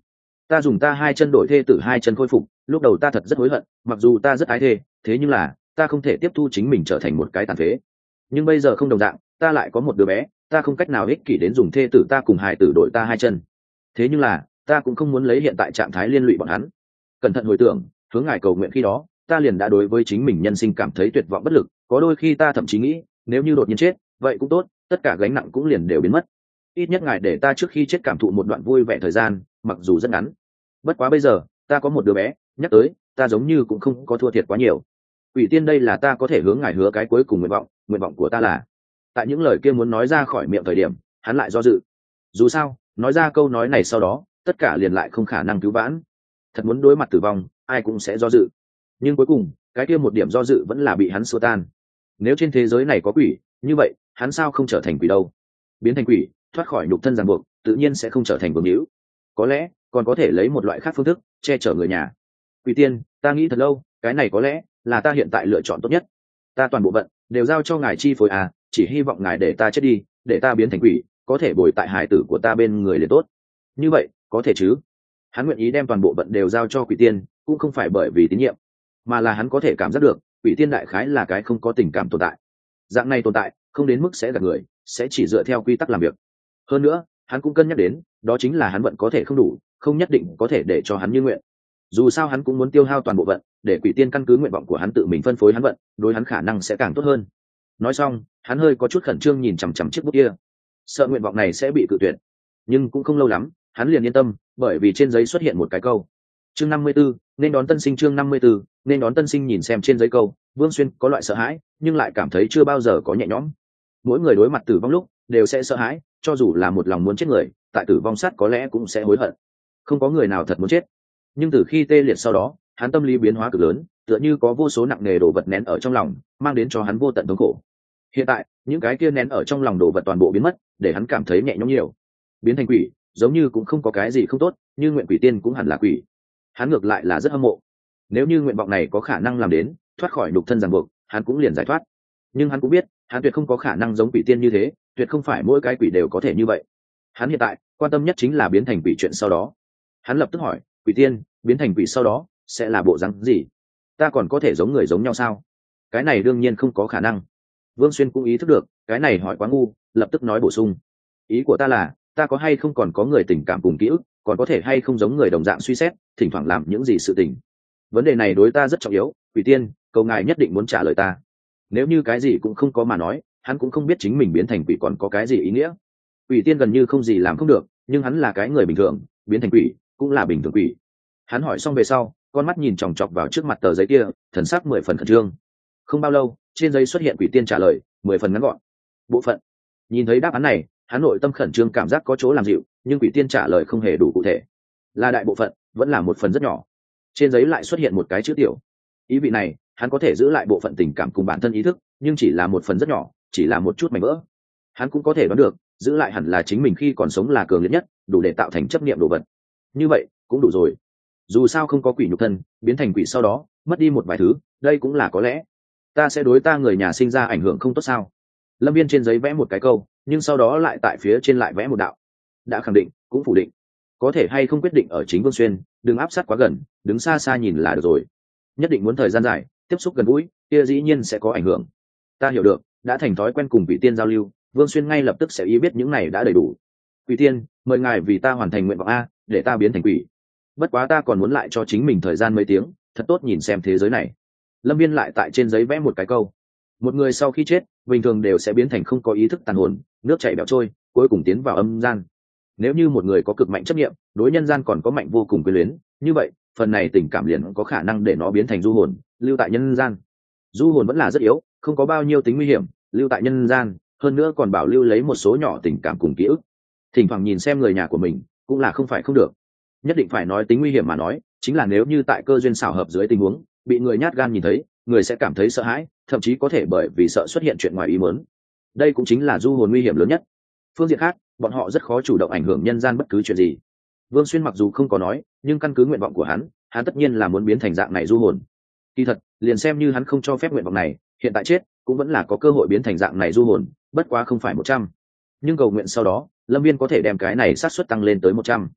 Speaker 1: Ta dùng ta hai chân đổi thê tử hai chân khôi phục, lúc đầu ta thật rất hối hận, mặc dù ta rất ái thê, thế nhưng là ta không thể tiếp thu chính mình trở thành một cái tàn phế. Nhưng bây giờ không đồng dạng, ta lại có một đứa bé, ta không cách nào ích kỷ đến dùng thê tử ta cùng hài tử đổi ta hai chân. Thế nhưng là ta cũng không muốn lấy hiện tại trạng thái liên lụy bọn hắn. Cẩn thận hồi tưởng, hướng ngài cầu nguyện khi đó, ta liền đã đối với chính mình nhân sinh cảm thấy tuyệt vọng bất lực, có đôi khi ta thậm chí nghĩ, nếu như đột nhiên chết, vậy cũng tốt, tất cả gánh nặng cũng liền đều biến mất. Ít nhất ngài để ta trước khi chết cảm thụ một đoạn vui vẻ thời gian, mặc dù rất ngắn. Bất quá bây giờ, ta có một đứa bé, nhắc tới, ta giống như cũng không có thua thiệt quá nhiều. Quỷ tiên, đây là ta có thể hướng ngài hứa cái cuối cùng nguyện vọng của ta là. Tại những lời kia muốn nói ra khỏi miệng thời điểm, hắn lại do dự. Dù sao, nói ra câu nói này sau đó, tất cả liền lại không khả năng cứu vãn. Thật muốn đối mặt tử vong, ai cũng sẽ do dự. Nhưng cuối cùng, cái kia một điểm do dự vẫn là bị hắn xua tan. Nếu trên thế giới này có quỷ, như vậy, hắn sao không trở thành quỷ đâu? Biến thành quỷ, thoát khỏi nhục thân ràng buộc, tự nhiên sẽ không trở thành vương hữu. Có lẽ, còn có thể lấy một loại khác phương thức che chở người nhà. Quỷ tiên, ta nghĩ thật lâu, cái này có lẽ là ta hiện tại lựa chọn tốt nhất. Ta toàn bộ vận đều giao cho ngài chi phối à, chỉ hy vọng ngài để ta chết đi, để ta biến thành quỷ, có thể bồi tại hải tử của ta bên người liền tốt. Như vậy, có thể chứ? Hắn nguyện ý đem toàn bộ vận đều giao cho quỷ tiên, cũng không phải bởi vì tín nhiệm, mà là hắn có thể cảm giác được, quỷ tiên đại khái là cái không có tình cảm tồn tại. Dạng này tồn tại, không đến mức sẽ gạt người, sẽ chỉ dựa theo quy tắc làm việc. Hơn nữa, hắn cũng cân nhắc đến, đó chính là hắn vận có thể không đủ, không nhất định có thể để cho hắn như nguyện. Dù sao hắn cũng muốn tiêu hao toàn bộ vận, để quỷ tiên căn cứ nguyện vọng của hắn tự mình phân phối hắn vận, đối hắn khả năng sẽ càng tốt hơn. Nói xong, hắn hơi có chút khẩn trương nhìn chằm chằm chiếc bút kia, sợ nguyện vọng này sẽ bị cự tuyệt. Nhưng cũng không lâu lắm, hắn liền yên tâm, bởi vì trên giấy xuất hiện một cái câu. Chương 54, nên đón tân sinh. Chương 54, nên đón tân sinh. Nhìn xem trên giấy câu, Vương Xuyên có loại sợ hãi, nhưng lại cảm thấy chưa bao giờ có nhẹ nhõm. Mỗi người đối mặt tử vong lúc, đều sẽ sợ hãi, cho dù là một lòng muốn chết người, tại tử vong sát có lẽ cũng sẽ hối hận. Không có người nào thật muốn chết. Nhưng từ khi tê liệt sau đó, hắn tâm lý biến hóa cực lớn, tựa như có vô số nặng nề đồ vật nén ở trong lòng, mang đến cho hắn vô tận thống khổ. Hiện tại, những cái kia nén ở trong lòng đồ vật toàn bộ biến mất, để hắn cảm thấy nhẹ nhõm nhiều. Biến thành quỷ, giống như cũng không có cái gì không tốt, như nguyện quỷ tiên cũng hẳn là quỷ. Hắn ngược lại là rất hâm mộ. Nếu như nguyện vọng này có khả năng làm đến, thoát khỏi nhục thân ràng buộc, hắn cũng liền giải thoát. Nhưng hắn cũng biết, hắn tuyệt không có khả năng giống quỷ tiên như thế, tuyệt không phải mỗi cái quỷ đều có thể như vậy. Hắn hiện tại quan tâm nhất chính là biến thành quỷ chuyện sau đó. Hắn lập tức hỏi, quỷ tiên, biến thành quỷ sau đó sẽ là bộ dáng gì? Ta còn có thể giống người giống nhau sao? Cái này đương nhiên không có khả năng. Vương Xuyên cũng ý thức được, cái này hỏi quá ngu, lập tức nói bổ sung. Ý của ta là, ta có hay không còn có người tình cảm cùng ký ức, còn có thể hay không giống người đồng dạng suy xét, thỉnh thoảng làm những gì sự tình. Vấn đề này đối ta rất trọng yếu, quỷ tiên, cầu ngài nhất định muốn trả lời ta. Nếu như cái gì cũng không có mà nói, hắn cũng không biết chính mình biến thành quỷ còn có cái gì ý nghĩa. Quỷ tiên gần như không gì làm không được, nhưng hắn là cái người bình thường, biến thành quỷ cũng là bình thường quỷ. Hắn hỏi xong về sau, con mắt nhìn chòng chọc vào trước mặt tờ giấy kia, thần sắc 10 phần khẩn trương. Không bao lâu, trên giấy xuất hiện quỷ tiên trả lời, 10 phần ngắn gọn. Bộ phận. Nhìn thấy đáp án này, hắn nội tâm khẩn trương cảm giác có chỗ làm dịu, nhưng quỷ tiên trả lời không hề đủ cụ thể. Là đại bộ phận, vẫn là một phần rất nhỏ. Trên giấy lại xuất hiện một cái chữ tiểu. Ý vị này, hắn có thể giữ lại bộ phận tình cảm cùng bản thân ý thức, nhưng chỉ là một phần rất nhỏ, chỉ là một chút mảnh vỡ. Hắn cũng có thể đoán được, giữ lại hẳn là chính mình khi còn sống là cường liệt nhất, đủ để tạo thành chấp niệm đồ vật. Như vậy, cũng đủ rồi. Dù sao không có quỷ nhục thân, biến thành quỷ sau đó, mất đi một vài thứ, đây cũng là có lẽ. Ta sẽ đối ta người nhà sinh ra ảnh hưởng không tốt sao? Lâm Viên trên giấy vẽ một cái câu, nhưng sau đó lại tại phía trên lại vẽ một đạo. Đã khẳng định, cũng phủ định. Có thể hay không quyết định ở chính Vương Xuyên, đừng áp sát quá gần, đứng xa xa nhìn là được rồi. Nhất định muốn thời gian dài, tiếp xúc gần gũi, kia dĩ nhiên sẽ có ảnh hưởng. Ta hiểu được, đã thành thói quen cùng vị tiên giao lưu, Vương Xuyên ngay lập tức sẽ ý biết những này đã đầy đủ. Quỷ tiên, mời ngài vì ta hoàn thành nguyện vọng a, để ta biến thành quỷ. Bất quá ta còn muốn lại cho chính mình thời gian mấy tiếng, thật tốt nhìn xem thế giới này. Lâm Viên lại tại trên giấy vẽ một cái câu. Một người sau khi chết, bình thường đều sẽ biến thành không có ý thức tàn hồn, nước chảy bẻo trôi, cuối cùng tiến vào âm gian. Nếu như một người có cực mạnh chấp niệm, đối nhân gian còn có mạnh vô cùng quyến luyến, như vậy, phần này tình cảm liền có khả năng để nó biến thành du hồn, lưu tại nhân gian. Du hồn vẫn là rất yếu, không có bao nhiêu tính nguy hiểm, lưu tại nhân gian, hơn nữa còn bảo lưu lấy một số nhỏ tình cảm cùng ký ức. Thỉnh thoảng nhìn xem người nhà của mình, cũng là không phải không được. Nhất định phải nói tính nguy hiểm mà nói, chính là nếu như tại cơ duyên xảo hợp dưới tình huống, bị người nhát gan nhìn thấy, người sẽ cảm thấy sợ hãi, thậm chí có thể bởi vì sợ xuất hiện chuyện ngoài ý muốn. Đây cũng chính là du hồn nguy hiểm lớn nhất. Phương diện khác, bọn họ rất khó chủ động ảnh hưởng nhân gian bất cứ chuyện gì. Vương Xuyên mặc dù không có nói, nhưng căn cứ nguyện vọng của hắn tất nhiên là muốn biến thành dạng này du hồn. Kỳ thật, liền xem như hắn không cho phép nguyện vọng này, hiện tại chết cũng vẫn là có cơ hội biến thành dạng này du hồn, bất quá không phải 100. Nhưng cầu nguyện sau đó, Lâm Viên có thể đem cái này xác suất tăng lên tới 100.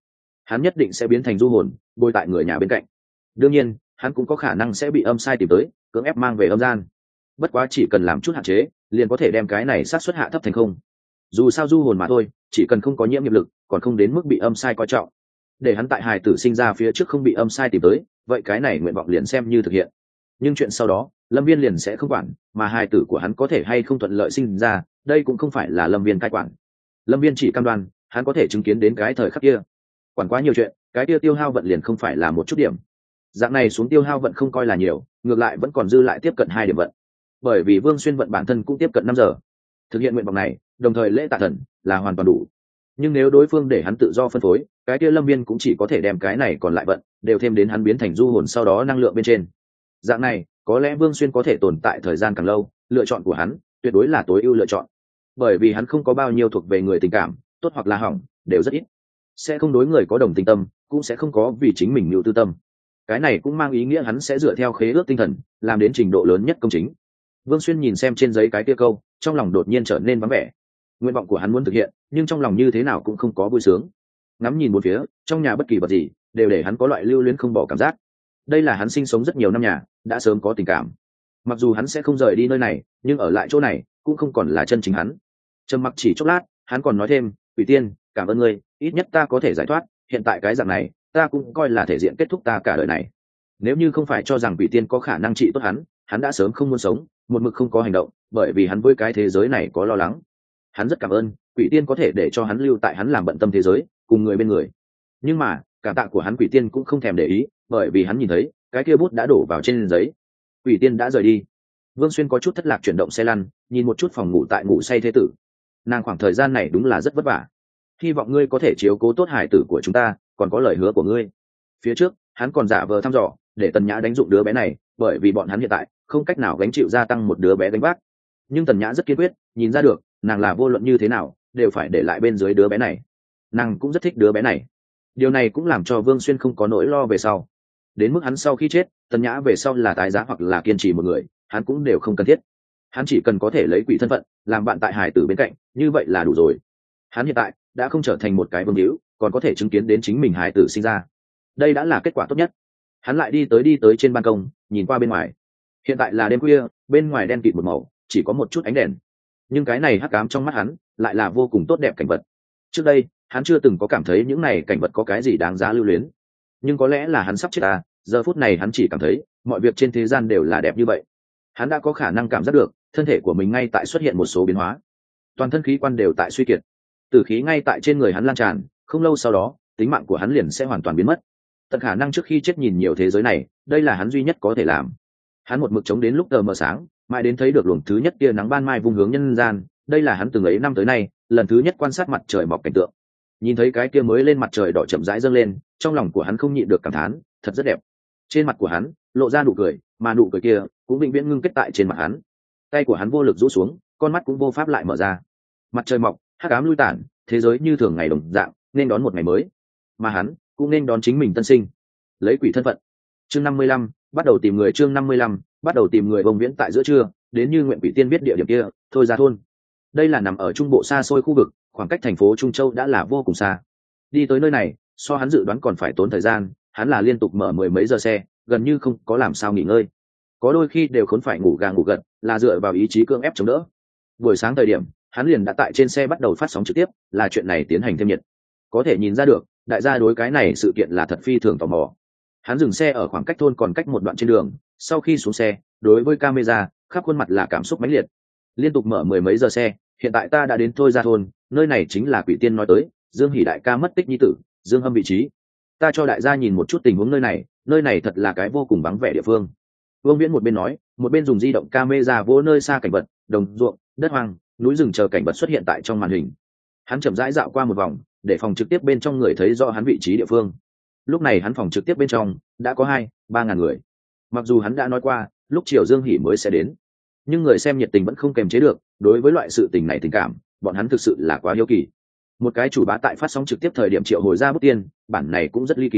Speaker 1: hắn nhất định sẽ biến thành du hồn bồi tại người nhà bên cạnh. Đương nhiên hắn cũng có khả năng sẽ bị âm sai tìm tới cưỡng ép mang về âm gian, bất quá chỉ cần làm chút hạn chế liền có thể đem cái này sát xuất hạ thấp thành không. Dù sao du hồn mà thôi, chỉ cần không có nhiễm nghiệp lực còn không đến mức bị âm sai coi trọng. Để hắn tại hài tử sinh ra phía trước không bị âm sai tìm tới, vậy cái này nguyện vọng liền xem như thực hiện. Nhưng chuyện sau đó Lâm Viên liền sẽ không quản, mà hài tử của hắn có thể hay không thuận lợi sinh ra, đây cũng không phải là Lâm Viên cai quản. Lâm Viên chỉ cam đoan hắn có thể chứng kiến đến cái thời khắc kia. Quản quá nhiều chuyện, cái kia tiêu hao vận liền không phải là một chút điểm. Dạng này xuống tiêu hao vận không coi là nhiều, ngược lại vẫn còn dư lại tiếp cận 2 điểm vận. Bởi vì Vương Xuyên vận bản thân cũng tiếp cận 5 giờ. Thực hiện nguyện vọng này, đồng thời lễ tạ thần là hoàn toàn đủ. Nhưng nếu đối phương để hắn tự do phân phối, cái kia Lâm Viên cũng chỉ có thể đem cái này còn lại vận đều thêm đến hắn biến thành du hồn sau đó năng lượng bên trên. Dạng này có lẽ Vương Xuyên có thể tồn tại thời gian càng lâu, lựa chọn của hắn tuyệt đối là tối ưu lựa chọn. Bởi vì hắn không có bao nhiêu thuộc về người tình cảm, tốt hoặc là hỏng đều rất ít, sẽ không đối người có đồng tình tâm, cũng sẽ không có vì chính mình nhu tư tâm. Cái này cũng mang ý nghĩa hắn sẽ dựa theo khế ước tinh thần làm đến trình độ lớn nhất công chính. Vương Xuyên nhìn xem trên giấy cái kia câu, trong lòng đột nhiên trở nên vắng vẻ. Nguyện vọng của hắn muốn thực hiện, nhưng trong lòng như thế nào cũng không có vui sướng. Ngắm nhìn bốn phía, trong nhà bất kỳ vật gì đều để hắn có loại lưu luyến không bỏ cảm giác. Đây là hắn sinh sống rất nhiều năm nhà, đã sớm có tình cảm. Mặc dù hắn sẽ không rời đi nơi này, nhưng ở lại chỗ này cũng không còn là chân chính hắn. Trầm mặc chỉ chốc lát, hắn còn nói thêm, "Quỷ tiên, cảm ơn ngươi, ít nhất ta có thể giải thoát, hiện tại cái dạng này, ta cũng coi là thể diện kết thúc ta cả đời này. Nếu như không phải cho rằng Quỷ tiên có khả năng trị tốt hắn đã sớm không muốn sống, một mực không có hành động, bởi vì hắn với cái thế giới này có lo lắng. Hắn rất cảm ơn Quỷ tiên có thể để cho hắn lưu tại hắn làm bận tâm thế giới, cùng người bên người. Nhưng mà, cảm tạ của hắn Quỷ tiên cũng không thèm để ý, bởi vì hắn nhìn thấy, cái kia bút đã đổ vào trên giấy. Quỷ tiên đã rời đi. Vương Xuyên có chút thất lạc chuyển động xe lăn, nhìn một chút phòng ngủ tại ngủ say thế tử. Nàng khoảng thời gian này đúng là rất vất vả. Hy vọng ngươi có thể chiếu cố tốt hài tử của chúng ta, còn có lời hứa của ngươi. Phía trước, hắn còn giả vờ thăm dò, để Tần Nhã đánh dụng đứa bé này, bởi vì bọn hắn hiện tại không cách nào gánh chịu gia tăng một đứa bé gánh vác. Nhưng Tần Nhã rất kiên quyết, nhìn ra được, nàng là vô luận như thế nào đều phải để lại bên dưới đứa bé này. Nàng cũng rất thích đứa bé này. Điều này cũng làm cho Vương Xuyên không có nỗi lo về sau. Đến mức hắn sau khi chết, Tần Nhã về sau là tái giá hoặc là kiên trì một người, hắn cũng đều không cần thiết. Hắn chỉ cần có thể lấy quỷ thân phận làm bạn tại hài tử bên cạnh, như vậy là đủ rồi. Hắn hiện tại đã không trở thành một cái vương hữu, còn có thể chứng kiến đến chính mình hài tử sinh ra, đây đã là kết quả tốt nhất. Hắn lại đi tới trên ban công, nhìn qua bên ngoài. Hiện tại là đêm khuya, bên ngoài đen kịt một màu, chỉ có một chút ánh đèn, nhưng cái này hắc ám trong mắt hắn lại là vô cùng tốt đẹp cảnh vật. Trước đây hắn chưa từng có cảm thấy những này cảnh vật có cái gì đáng giá lưu luyến, nhưng có lẽ là hắn sắp chết à, giờ phút này hắn chỉ cảm thấy mọi việc trên thế gian đều là đẹp như vậy. Hắn đã có khả năng cảm giác được thân thể của mình ngay tại xuất hiện một số biến hóa, toàn thân khí quan đều tại suy kiệt, tử khí ngay tại trên người hắn lan tràn, không lâu sau đó tính mạng của hắn liền sẽ hoàn toàn biến mất. Tận khả năng trước khi chết nhìn nhiều thế giới này, đây là hắn duy nhất có thể làm. Hắn một mực chống đến lúc tờ mờ sáng, mãi đến thấy được luồng thứ nhất tia nắng ban mai vung hướng nhân gian, đây là hắn từng ấy năm tới nay lần thứ nhất quan sát mặt trời mọc cảnh tượng. Nhìn thấy cái kia mới lên mặt trời đỏ chậm rãi dâng lên, trong lòng của hắn không nhịn được cảm thán, thật rất đẹp. Trên mặt của hắn lộ ra nụ cười, mà nụ cười kia cũng vĩnh viễn ngưng kết tại trên mặt hắn. Tay của hắn vô lực rũ xuống, con mắt cũng vô pháp lại mở ra. Mặt trời mọc, hắc ám lui tản, thế giới như thường ngày đồng dạng nên đón một ngày mới, mà hắn cũng nên đón chính mình tân sinh, lấy quỷ thân phận. Chương 55, bắt đầu tìm người. Chương 55, bắt đầu tìm người. Bông viễn tại giữa trưa đến Như Nguyện Quỷ Tiên biết địa điểm kia, Thôi Ra thôn. Đây là nằm ở trung bộ xa xôi khu vực, khoảng cách thành phố Trung Châu đã là vô cùng xa. Đi tới nơi này so hắn dự đoán còn phải tốn thời gian, hắn là liên tục mở mười mấy giờ xe, gần như không có làm sao nghỉ ngơi, có đôi khi đều khốn phải ngủ gà ngủ gật, là dựa vào ý chí cưỡng ép chống đỡ. Buổi sáng thời điểm hắn liền đã tại trên xe bắt đầu phát sóng trực tiếp, là chuyện này tiến hành thêm nhiệt. Có thể nhìn ra được đại gia đối cái này sự kiện là thật phi thường tò mò. Hắn dừng xe ở khoảng cách thôn còn cách một đoạn trên đường, sau khi xuống xe đối với camera khắp khuôn mặt là cảm xúc mãnh liệt. Liên tục mở mười mấy giờ xe, hiện tại ta đã đến Thôi Ra thôn, nơi này chính là Quỷ Tiên nói tới Dương Hỷ đại ca mất tích nhi tử Dương Hâm vị trí. Ta cho đại gia nhìn một chút tình huống nơi này thật là cái vô cùng vắng vẻ địa phương. Vương Viễn một bên nói, một bên dùng di động camera vỗ nơi xa cảnh vật, đồng ruộng, đất hoang, núi rừng chờ cảnh vật xuất hiện tại trong màn hình. Hắn chậm rãi dạo qua một vòng, để phòng trực tiếp bên trong người thấy rõ hắn vị trí địa phương. Lúc này hắn phòng trực tiếp bên trong đã có 2-3 ngàn người. Mặc dù hắn đã nói qua lúc chiều Dương Hỷ mới sẽ đến, nhưng người xem nhiệt tình vẫn không kềm chế được, đối với loại sự tình này tình cảm bọn hắn thực sự là quá hiếu kỳ. Một cái chủ bá tại phát sóng trực tiếp thời điểm triệu hồi ra bút tiên, bản này cũng rất ly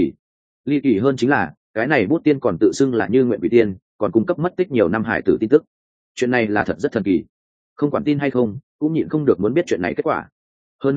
Speaker 1: kỳ hơn chính là cái này bút tiên còn tự xưng là Như Nguyện Quỷ Tiên, còn cung cấp mất tích nhiều năm hải tử tin tức. Chuyện này là thật rất thần kỳ, không quản tin hay không cũng nhịn không được muốn biết chuyện này kết quả. Hơn nữa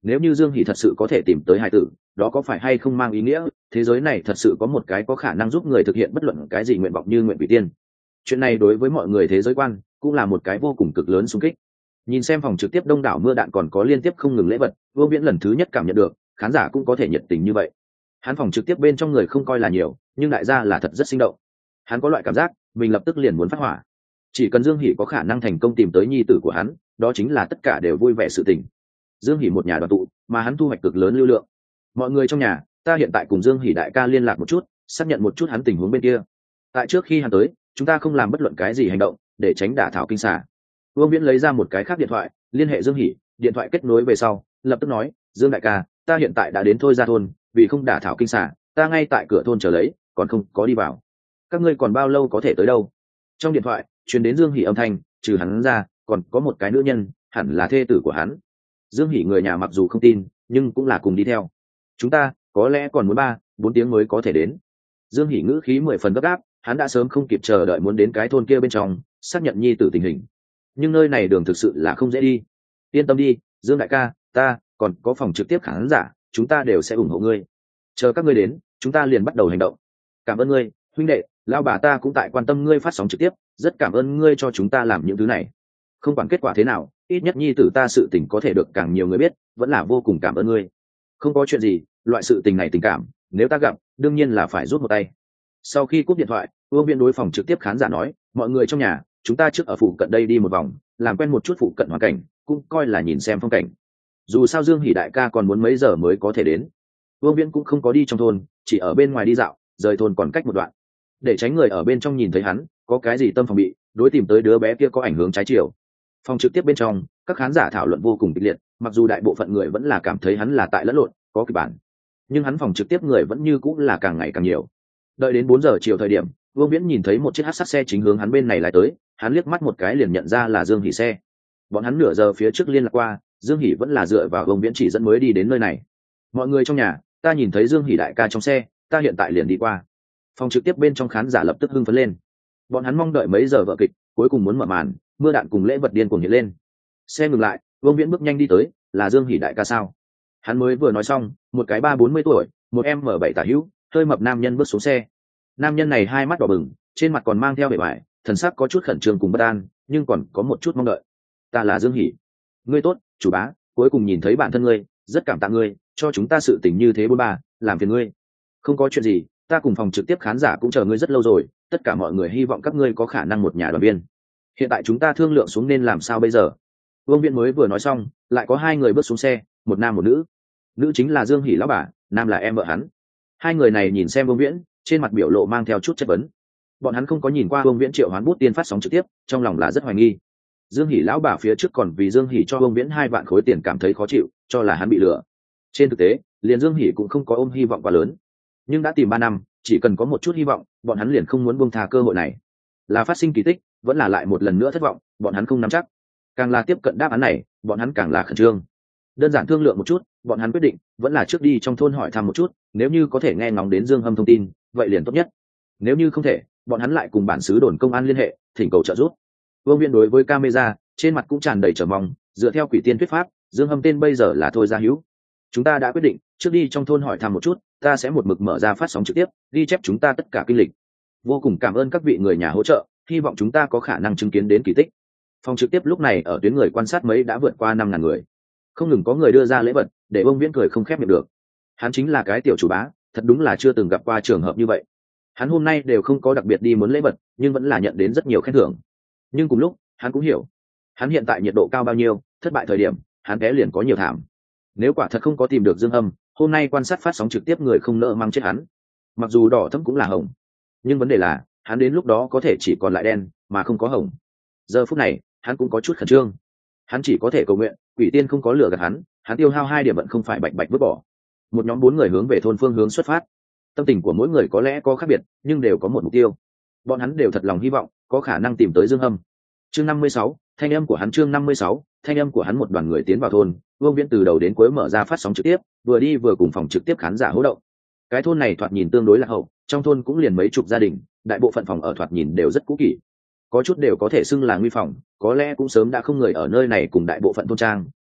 Speaker 1: nếu như Dương Hỷ thật sự có thể tìm tới hải tử, đó có phải hay không mang ý nghĩa thế giới này thật sự có một cái có khả năng giúp người thực hiện bất luận cái gì nguyện vọng như nguyện quỷ tiên. Chuyện này đối với mọi người thế giới quan cũng là một cái vô cùng cực lớn xung kích. Nhìn xem phòng trực tiếp đông đảo mưa đạn còn có liên tiếp không ngừng lễ vật, Vương Viễn lần thứ nhất cảm nhận được khán giả cũng có thể nhiệt tình như vậy. Hắn phòng trực tiếp bên trong người không coi là nhiều, nhưng đại gia là thật rất sinh động. Hắn có loại cảm giác mình lập tức liền muốn phát hỏa. Chỉ cần Dương Hỷ có khả năng thành công tìm tới nhi tử của hắn, đó chính là tất cả đều vui vẻ sự tình. Dương Hỷ một nhà đoàn tụ, mà hắn thu hoạch cực lớn lưu lượng. Mọi người trong nhà, ta hiện tại cùng Dương Hỷ đại ca liên lạc một chút, xác nhận một chút hắn tình huống bên kia. Tại trước khi hắn tới, chúng ta không làm bất luận cái gì hành động để tránh đả thảo kinh xà. Vương Viễn lấy ra một cái khác điện thoại, liên hệ Dương Hỷ, điện thoại kết nối về sau, lập tức nói, Dương đại ca, ta hiện tại đã đến Thôi Ra thôn, vì không đả thảo kinh xà, ta ngay tại cửa thôn chờ lấy, còn không có đi vào. Các ngươi còn bao lâu có thể tới đâu? Trong điện thoại truyền đến Dương Hỷ âm thanh, trừ hắn ra, còn có một cái nữ nhân, hẳn là thê tử của hắn. Dương Hỷ người nhà mặc dù không tin, nhưng cũng là cùng đi theo. Chúng ta có lẽ còn muốn 3-4 tiếng mới có thể đến. Dương Hỷ ngữ khí 10 phần gấp gáp, hắn đã sớm không kịp chờ đợi muốn đến cái thôn kia bên trong xác nhận nhi tử tình hình, nhưng nơi này đường thực sự là không dễ đi. Yên tâm đi, Dương đại ca, ta còn có phòng trực tiếp khán giả, chúng ta đều sẽ ủng hộ ngươi. Chờ các ngươi đến, chúng ta liền bắt đầu hành động. Cảm ơn ngươi, huynh đệ, lão bà ta cũng tại quan tâm ngươi phát sóng trực tiếp, rất cảm ơn ngươi cho chúng ta làm những thứ này. Không quản kết quả thế nào, ít nhất nhi tử ta sự tình có thể được càng nhiều người biết, vẫn là vô cùng cảm ơn ngươi. Không có chuyện gì, loại sự tình này tình cảm, nếu ta gặp, đương nhiên là phải rút một tay. Sau khi cúp điện thoại, Vương Viễn đối phòng trực tiếp khán giả nói, mọi người trong nhà, chúng ta trước ở phụ cận đây đi một vòng, làm quen một chút phụ cận hoàn cảnh, cũng coi là nhìn xem phong cảnh. Dù sao Dương Hỷ đại ca còn muốn mấy giờ mới có thể đến. Vương Viễn cũng không có đi trong thôn, chỉ ở bên ngoài đi dạo, rời thôn còn cách một đoạn, để tránh người ở bên trong nhìn thấy hắn có cái gì tâm phòng bị, đối tìm tới đứa bé kia có ảnh hưởng trái chiều. Phòng trực tiếp bên trong, các khán giả thảo luận vô cùng kịch liệt, mặc dù đại bộ phận người vẫn là cảm thấy hắn là tại lẫn lộn, có kịch bản, nhưng hắn phòng trực tiếp người vẫn như cũng là càng ngày càng nhiều. Đợi đến 4 giờ chiều thời điểm, Vương Viễn nhìn thấy một chiếc hắc sắc xe chính hướng hắn bên này lái tới, hắn liếc mắt một cái liền nhận ra là Dương Hỷ xe. Bọn hắn nửa giờ phía trước liên lạc qua, Dương Hỷ vẫn là dựa vào Vương Viễn chỉ dẫn mới đi đến nơi này. Mọi người trong nhà, ta nhìn thấy Dương Hỷ đại ca trong xe, ta hiện tại liền đi qua. Phòng trực tiếp bên trong khán giả lập tức hưng phấn lên. Bọn hắn mong đợi mấy giờ vở kịch, cuối cùng muốn mở màn, mưa đạn cùng lễ vật điên cuồng hiện lên. Xe ngừng lại, Vương Viễn bước nhanh đi tới, là Dương Hỷ đại ca sao? Hắn mới vừa nói xong, một cái 30-40 tuổi, một em M7 tả hữu, hơi mập nam nhân bước xuống xe. Nam nhân này hai mắt đỏ bừng, trên mặt còn mang theo vẻ vải, thần sắc có chút khẩn trương cùng bất an, nhưng còn có một chút mong đợi. Ta là Dương Hỷ. Ngươi tốt, chủ bá, cuối cùng nhìn thấy bản thân ngươi, rất cảm tạ ngươi, cho chúng ta sự tình như thế bôn ba, làm phiền ngươi. Không có chuyện gì, ta cùng phòng trực tiếp khán giả cũng chờ ngươi rất lâu rồi, tất cả mọi người hy vọng các ngươi có khả năng một nhà đoàn viên. Hiện tại chúng ta thương lượng xuống nên làm sao bây giờ? Vương Viễn mới vừa nói xong, lại có hai người bước xuống xe, một nam một nữ. Nữ chính là Dương Hỷ lão bà, nam là em vợ hắn. Hai người này nhìn xem Vương Viễn, trên mặt biểu lộ mang theo chút chất vấn. Bọn hắn không có nhìn qua Vương Viễn triệu hoán bút tiên phát sóng trực tiếp, trong lòng là rất hoài nghi. Dương Hỷ lão bà phía trước còn vì Dương Hỷ cho Vương Viễn 2 vạn khối tiền cảm thấy khó chịu, cho là hắn bị lừa. Trên thực tế, liền Dương Hỷ cũng không có ôm hy vọng quá lớn, nhưng đã tìm 3 năm, chỉ cần có một chút hy vọng, bọn hắn liền không muốn buông tha cơ hội này. Là phát sinh kỳ tích, vẫn là lại một lần nữa thất vọng, bọn hắn không nắm chắc. Càng là tiếp cận đáp án này, bọn hắn càng là khẩn trương. Đơn giản thương lượng một chút, bọn hắn quyết định vẫn là trước đi trong thôn hỏi thăm một chút, nếu như có thể nghe ngóng đến Dương Hâm thông tin, vậy liền tốt nhất. Nếu như không thể, bọn hắn lại cùng bản xứ đồn công an liên hệ, thỉnh cầu trợ giúp. Vương Viễn đối với camera, trên mặt cũng tràn đầy chờ mong, dựa theo quỷ tiên thuyết pháp, Dương Hâm tên bây giờ là Thôi Gia Hữu. Chúng ta đã quyết định, trước đi trong thôn hỏi thăm một chút, ta sẽ một mực mở ra phát sóng trực tiếp, ghi chép chúng ta tất cả kinh lịch. Vô cùng cảm ơn các vị người nhà hỗ trợ, hy vọng chúng ta có khả năng chứng kiến đến kỳ tích. Phòng trực tiếp lúc này ở tuyến người quan sát mấy đã vượt qua 5.000 người. Không ngừng có người đưa ra lễ vật, để Vương Viễn cười không khép miệng được. Hắn chính là cái tiểu chủ bá, thật đúng là chưa từng gặp qua trường hợp như vậy. Hắn hôm nay đều không có đặc biệt đi muốn lễ vật, nhưng vẫn là nhận đến rất nhiều khen thưởng. Nhưng cùng lúc, hắn cũng hiểu, hắn hiện tại nhiệt độ cao bao nhiêu, thất bại thời điểm, hắn té liền có nhiều thảm. Nếu quả thật không có tìm được Dương Hâm, hôm nay quan sát phát sóng trực tiếp người không nỡ mang chết hắn. Mặc dù đỏ thẫm cũng là hồng, nhưng vấn đề là, hắn đến lúc đó có thể chỉ còn lại đen, mà không có hồng. Giờ phút này, hắn cũng có chút khẩn trương. Hắn chỉ có thể cầu nguyện, quỷ tiên không có lừa gạt hắn tiêu hao 2 điểm vẫn không phải bạch bạch vứt bỏ. Một nhóm 4 người hướng về thôn phương hướng xuất phát. Tâm tình của mỗi người có lẽ có khác biệt, nhưng đều có một mục tiêu. Bọn hắn đều thật lòng hy vọng có khả năng tìm tới Dương Hâm. Chương 56, thanh âm của hắn. Chương 56, thanh âm của hắn. Một đoàn người tiến vào thôn, Vương Viễn từ đầu đến cuối mở ra phát sóng trực tiếp, vừa đi vừa cùng phòng trực tiếp khán giả hỗ động. Cái thôn này thoạt nhìn tương đối lạc hậu, trong thôn cũng liền mấy chục gia đình, đại bộ phận phòng ở thoạt nhìn đều rất cũ kỹ, có chút đều có thể xưng là nguy phòng, có lẽ cũng sớm đã không người ở nơi này, cùng đại bộ phận thôn trang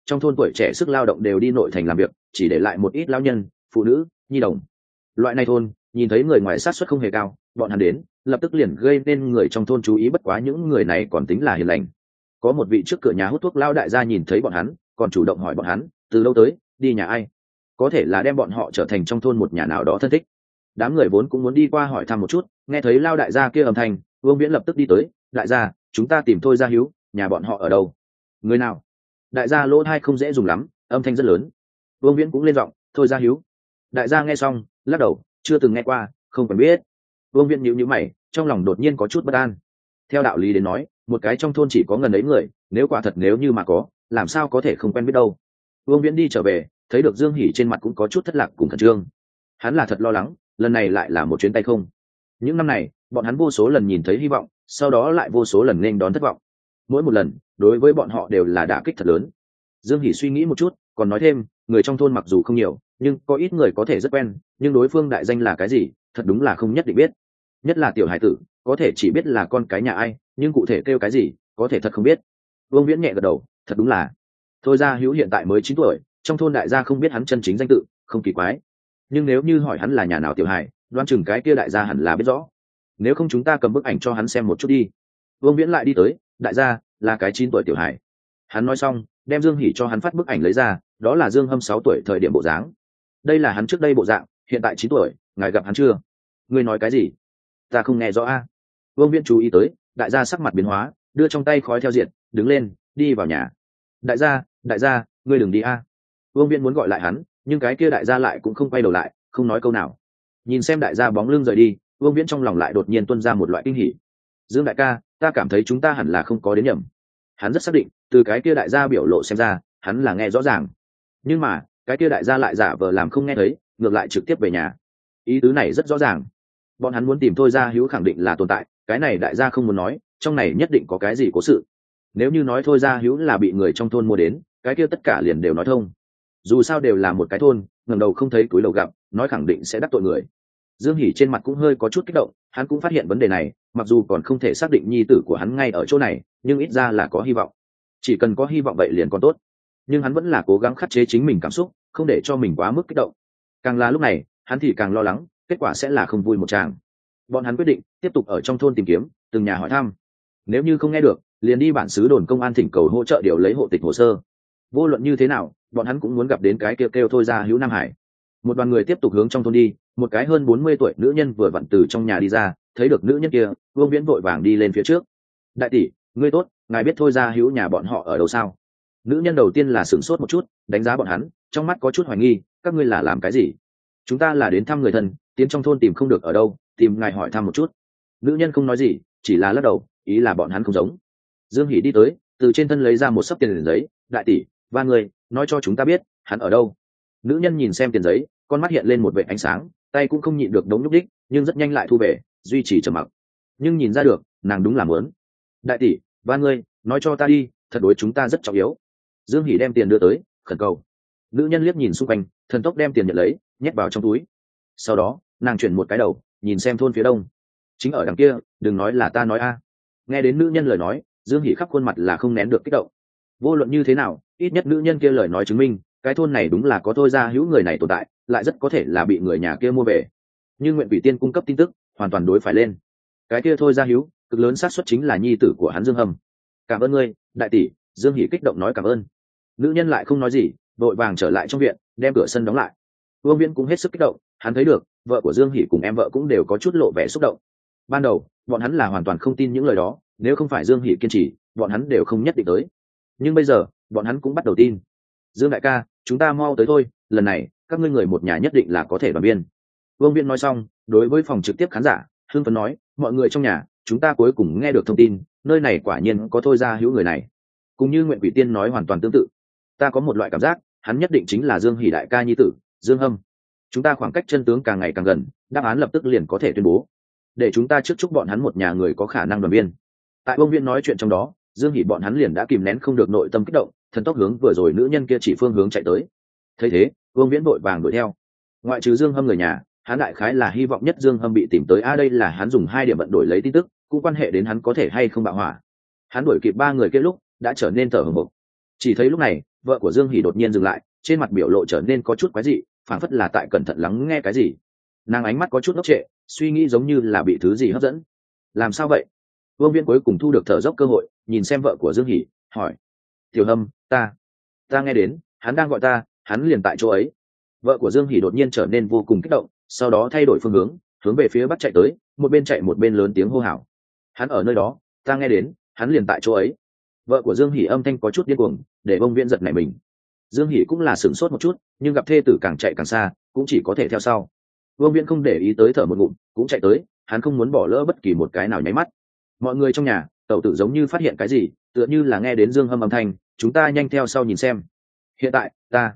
Speaker 1: trong thôn tuổi trẻ sức lao động đều đi nội thành làm việc, chỉ để lại một ít lao nhân, phụ nữ, nhi đồng. Loại này thôn nhìn thấy người ngoài sát suất không hề cao, bọn hắn đến lập tức liền gây nên người trong thôn chú ý, bất quá những người này còn tính là hiền lành. Có một vị trước cửa nhà hút thuốc lao đại gia nhìn thấy bọn hắn, còn chủ động hỏi bọn hắn từ đâu tới, đi nhà ai, có thể là đem bọn họ trở thành trong thôn một nhà nào đó thân thích. Đám người vốn cũng muốn đi qua hỏi thăm một chút, nghe thấy lao đại gia kia âm thanh, Vương Viễn lập tức đi tới. Đại gia, chúng ta tìm Thôi Gia Hiếu, nhà bọn họ ở đâu? Người nào? Đại gia lỗ tai không dễ dùng lắm, âm thanh rất lớn. Vương Viễn cũng lên giọng, Thôi Gia Hiếu. Đại gia nghe xong lắc đầu, chưa từng nghe qua, không cần biết. Vương Viễn nhíu nhíu mày, trong lòng đột nhiên có chút bất an. Theo đạo lý đến nói, một cái trong thôn chỉ có ngần ấy người, nếu quả thật nếu như mà có, làm sao có thể không quen biết đâu. Vương Viễn đi trở về, thấy được Dương Hỉ trên mặt cũng có chút thất lạc cùng khẩn trương. Hắn là thật lo lắng, lần này lại là một chuyến tay không. Những năm này, bọn hắn vô số lần nhìn thấy hy vọng, sau đó lại vô số lần nên đón thất vọng. Mỗi một lần, đối với bọn họ đều là đả kích thật lớn. Dương Hỉ suy nghĩ một chút, còn nói thêm, người trong thôn mặc dù không nhiều, nhưng có ít người có thể rất quen, nhưng đối phương đại danh là cái gì, thật đúng là không nhất định biết. Nhất là tiểu hải tử, có thể chỉ biết là con cái nhà ai, nhưng cụ thể kêu cái gì, có thể thật không biết. Vương Viễn nhẹ gật đầu, thật đúng là. Thôi Gia Hiếu hiện tại mới 9 tuổi, trong thôn đại gia không biết hắn chân chính danh tự, không kỳ quái. Nhưng nếu như hỏi hắn là nhà nào tiểu hải, đoán chừng cái kia đại gia hẳn là biết rõ. Nếu không chúng ta cầm bức ảnh cho hắn xem một chút đi. Vương Viễn lại đi tới, đại gia là cái 9 tuổi tiểu hải. Hắn nói xong, đem Dương Hỉ cho hắn phát bức ảnh lấy ra, đó là Dương Hâm 6 tuổi thời điểm bộ dáng. Đây là hắn trước đây bộ dạng, hiện tại 9 tuổi, ngài gặp hắn chưa? Ngươi nói cái gì? Ta không nghe rõ a. Vương Viễn chú ý tới, đại gia sắc mặt biến hóa, đưa trong tay khói theo diện, đứng lên, đi vào nhà. Đại gia, ngươi đừng đi a. Vương Viễn muốn gọi lại hắn, nhưng cái kia đại gia lại cũng không quay đầu lại, không nói câu nào. Nhìn xem đại gia bóng lưng rời đi, Vương Viễn trong lòng lại đột nhiên tuôn ra một loại kinh hỉ. Dương đại ca, ta cảm thấy chúng ta hẳn là không có đến nhầm. Hắn rất xác định, từ cái kia đại gia biểu lộ xem ra, hắn là nghe rõ ràng. Nhưng mà, cái kia đại gia lại giả vờ làm không nghe thấy, ngược lại trực tiếp về nhà. Ý tứ này rất rõ ràng. Bọn hắn muốn tìm Thôi Gia Hiếu khẳng định là tồn tại, cái này đại gia không muốn nói, trong này nhất định có cái gì cố sự. Nếu như nói Thôi Gia Hiếu là bị người trong thôn mua đến, cái kia tất cả liền đều nói thông. Dù sao đều là một cái thôn, ngẩng đầu không thấy túi lầu gặp, nói khẳng định sẽ đắc tội người. Dương Hỉ trên mặt cũng hơi có chút kích động, hắn cũng phát hiện vấn đề này, mặc dù còn không thể xác định nhi tử của hắn ngay ở chỗ này, nhưng ít ra là có hy vọng. Chỉ cần có hy vọng vậy liền còn tốt. Nhưng hắn vẫn là cố gắng khắc chế chính mình cảm xúc, không để cho mình quá mức kích động. Càng là lúc này, hắn thì càng lo lắng, kết quả sẽ là không vui một tràng. Bọn hắn quyết định tiếp tục ở trong thôn tìm kiếm, từng nhà hỏi thăm. Nếu như không nghe được, liền đi bản xứ đồn công an thỉnh cầu hỗ trợ điều lấy hộ tịch hồ sơ. Vô luận như thế nào, bọn hắn cũng muốn gặp đến cái kêu Thôi Gia Hiếu Nam Hải. Một đoàn người tiếp tục hướng trong thôn đi, một cái hơn 40 tuổi nữ nhân vừa vặn từ trong nhà đi ra, thấy được nữ nhân kia, Vương Viễn vội vàng đi lên phía trước. Đại tỷ, ngươi tốt, ngài biết Thôi Gia Hiếu nhà bọn họ ở đâu sao? Nữ nhân đầu tiên là sửng sốt một chút, đánh giá bọn hắn, trong mắt có chút hoài nghi, các ngươi là làm cái gì? Chúng ta là đến thăm người thân, tiến trong thôn tìm không được ở đâu, tìm ngài hỏi thăm một chút. Nữ nhân không nói gì, chỉ là lắc đầu, ý là bọn hắn không giống. Dương Hỉ đi tới, từ trên thân lấy ra một xấp tiền giấy, đại tỷ, và người, nói cho chúng ta biết, hắn ở đâu? Nữ nhân nhìn xem tiền giấy, con mắt hiện lên một vệt ánh sáng, tay cũng không nhịn được đống nhúc đích, nhưng rất nhanh lại thu về, duy trì trầm mặc. Nhưng nhìn ra được, nàng đúng là muốn. Đại tỷ, và ngươi, nói cho ta đi, thật đối chúng ta rất trọng yếu. Dương Hỉ đem tiền đưa tới, khẩn cầu. Nữ nhân liếc nhìn xung quanh, thần tốc đem tiền nhận lấy, nhét vào trong túi. Sau đó, nàng chuyển một cái đầu, nhìn xem thôn phía đông. Chính ở đằng kia, đừng nói là ta nói a. Nghe đến nữ nhân lời nói, Dương Hỉ khắp khuôn mặt là không nén được kích động. Vô luận như thế nào, ít nhất nữ nhân kia lời nói chứng minh, cái thôn này đúng là có Thôi Gia Hiếu người này tồn tại, lại rất có thể là bị người nhà kia mua về. Nhưng Nguyện Quỷ Tiên cung cấp tin tức, hoàn toàn đối phải lên. Cái kia Thôi Gia Hiếu, cực lớn xác suất chính là nhi tử của hắn Dương Hâm. Cảm ơn ngươi, đại tỷ. Dương Hỉ kích động nói cảm ơn. Nữ nhân lại không nói gì, đội vàng trở lại trong viện, đem cửa sân đóng lại. Vương Viễn cũng hết sức kích động, hắn thấy được vợ của Dương Hỉ cùng em vợ cũng đều có chút lộ vẻ xúc động. Ban đầu bọn hắn là hoàn toàn không tin những lời đó, nếu không phải Dương Hỉ kiên trì, bọn hắn đều không nhất định tới. Nhưng bây giờ bọn hắn cũng bắt đầu tin. Dương đại ca, chúng ta mau tới thôi, lần này các ngươi người một nhà nhất định là có thể đoàn viên. Vương Viễn nói xong, đối với phòng trực tiếp khán giả hưng phấn nói, mọi người trong nhà, chúng ta cuối cùng nghe được thông tin, nơi này quả nhiên có Thôi Gia Hiếu người này. Cùng như Nguyện Quỷ Tiên nói hoàn toàn tương tự, ta có một loại cảm giác, hắn nhất định chính là Dương Hỉ đại ca nhi tử Dương Hâm. Chúng ta khoảng cách chân tướng càng ngày càng gần, đáp án lập tức liền có thể tuyên bố, để chúng ta trước chúc bọn hắn một nhà người có khả năng đoàn viên. Tại Vương Viễn nói chuyện trong đó, Dương Hỉ bọn hắn liền đã kìm nén không được nội tâm kích động, thần tốc hướng vừa rồi nữ nhân kia chỉ phương hướng chạy tới. Thấy thế, Vương Viễn vội vàng đuổi theo. Ngoại trừ Dương Hâm người nhà, hắn đại khái là hy vọng nhất Dương Hâm bị tìm tới. Đây là hắn dùng 2 điểm vận đổi lấy tin tức, cũng quan hệ đến hắn có thể hay không bạo hỏa. Hắn đuổi kịp 3 người kia lúc đã trở nên thở hổn hển. Chỉ thấy lúc này, vợ của Dương Hỷ đột nhiên dừng lại, trên mặt biểu lộ trở nên có chút quái dị, phảng phất là tại cẩn thận lắng nghe cái gì. Nàng ánh mắt có chút ngốc trệ, suy nghĩ giống như là bị thứ gì hấp dẫn. Làm sao vậy? Vương Viễn cuối cùng thu được thở dốc cơ hội, nhìn xem vợ của Dương Hỷ, hỏi: Tiểu Hâm, ta nghe đến hắn đang gọi ta, hắn liền tại chỗ ấy. Vợ của Dương Hỷ đột nhiên trở nên vô cùng kích động, sau đó thay đổi phương hướng, hướng về phía bắc chạy tới, một bên chạy một bên lớn tiếng hô hào: Hắn ở nơi đó, ta nghe đến hắn liền tại chỗ ấy. Vợ của Dương Hỷ âm thanh có chút điên cuồng, để Vương Viễn giật nảy mình. Dương Hỷ cũng là sửng sốt một chút, nhưng gặp thê tử càng chạy càng xa, cũng chỉ có thể theo sau. Vương Viễn không để ý tới, thở một ngụm, cũng chạy tới, hắn không muốn bỏ lỡ bất kỳ một cái nào nháy mắt. Mọi người trong nhà, tẩu tử giống như phát hiện cái gì, tựa như là nghe đến Dương Hâm âm thanh, chúng ta nhanh theo sau nhìn xem. Hiện tại,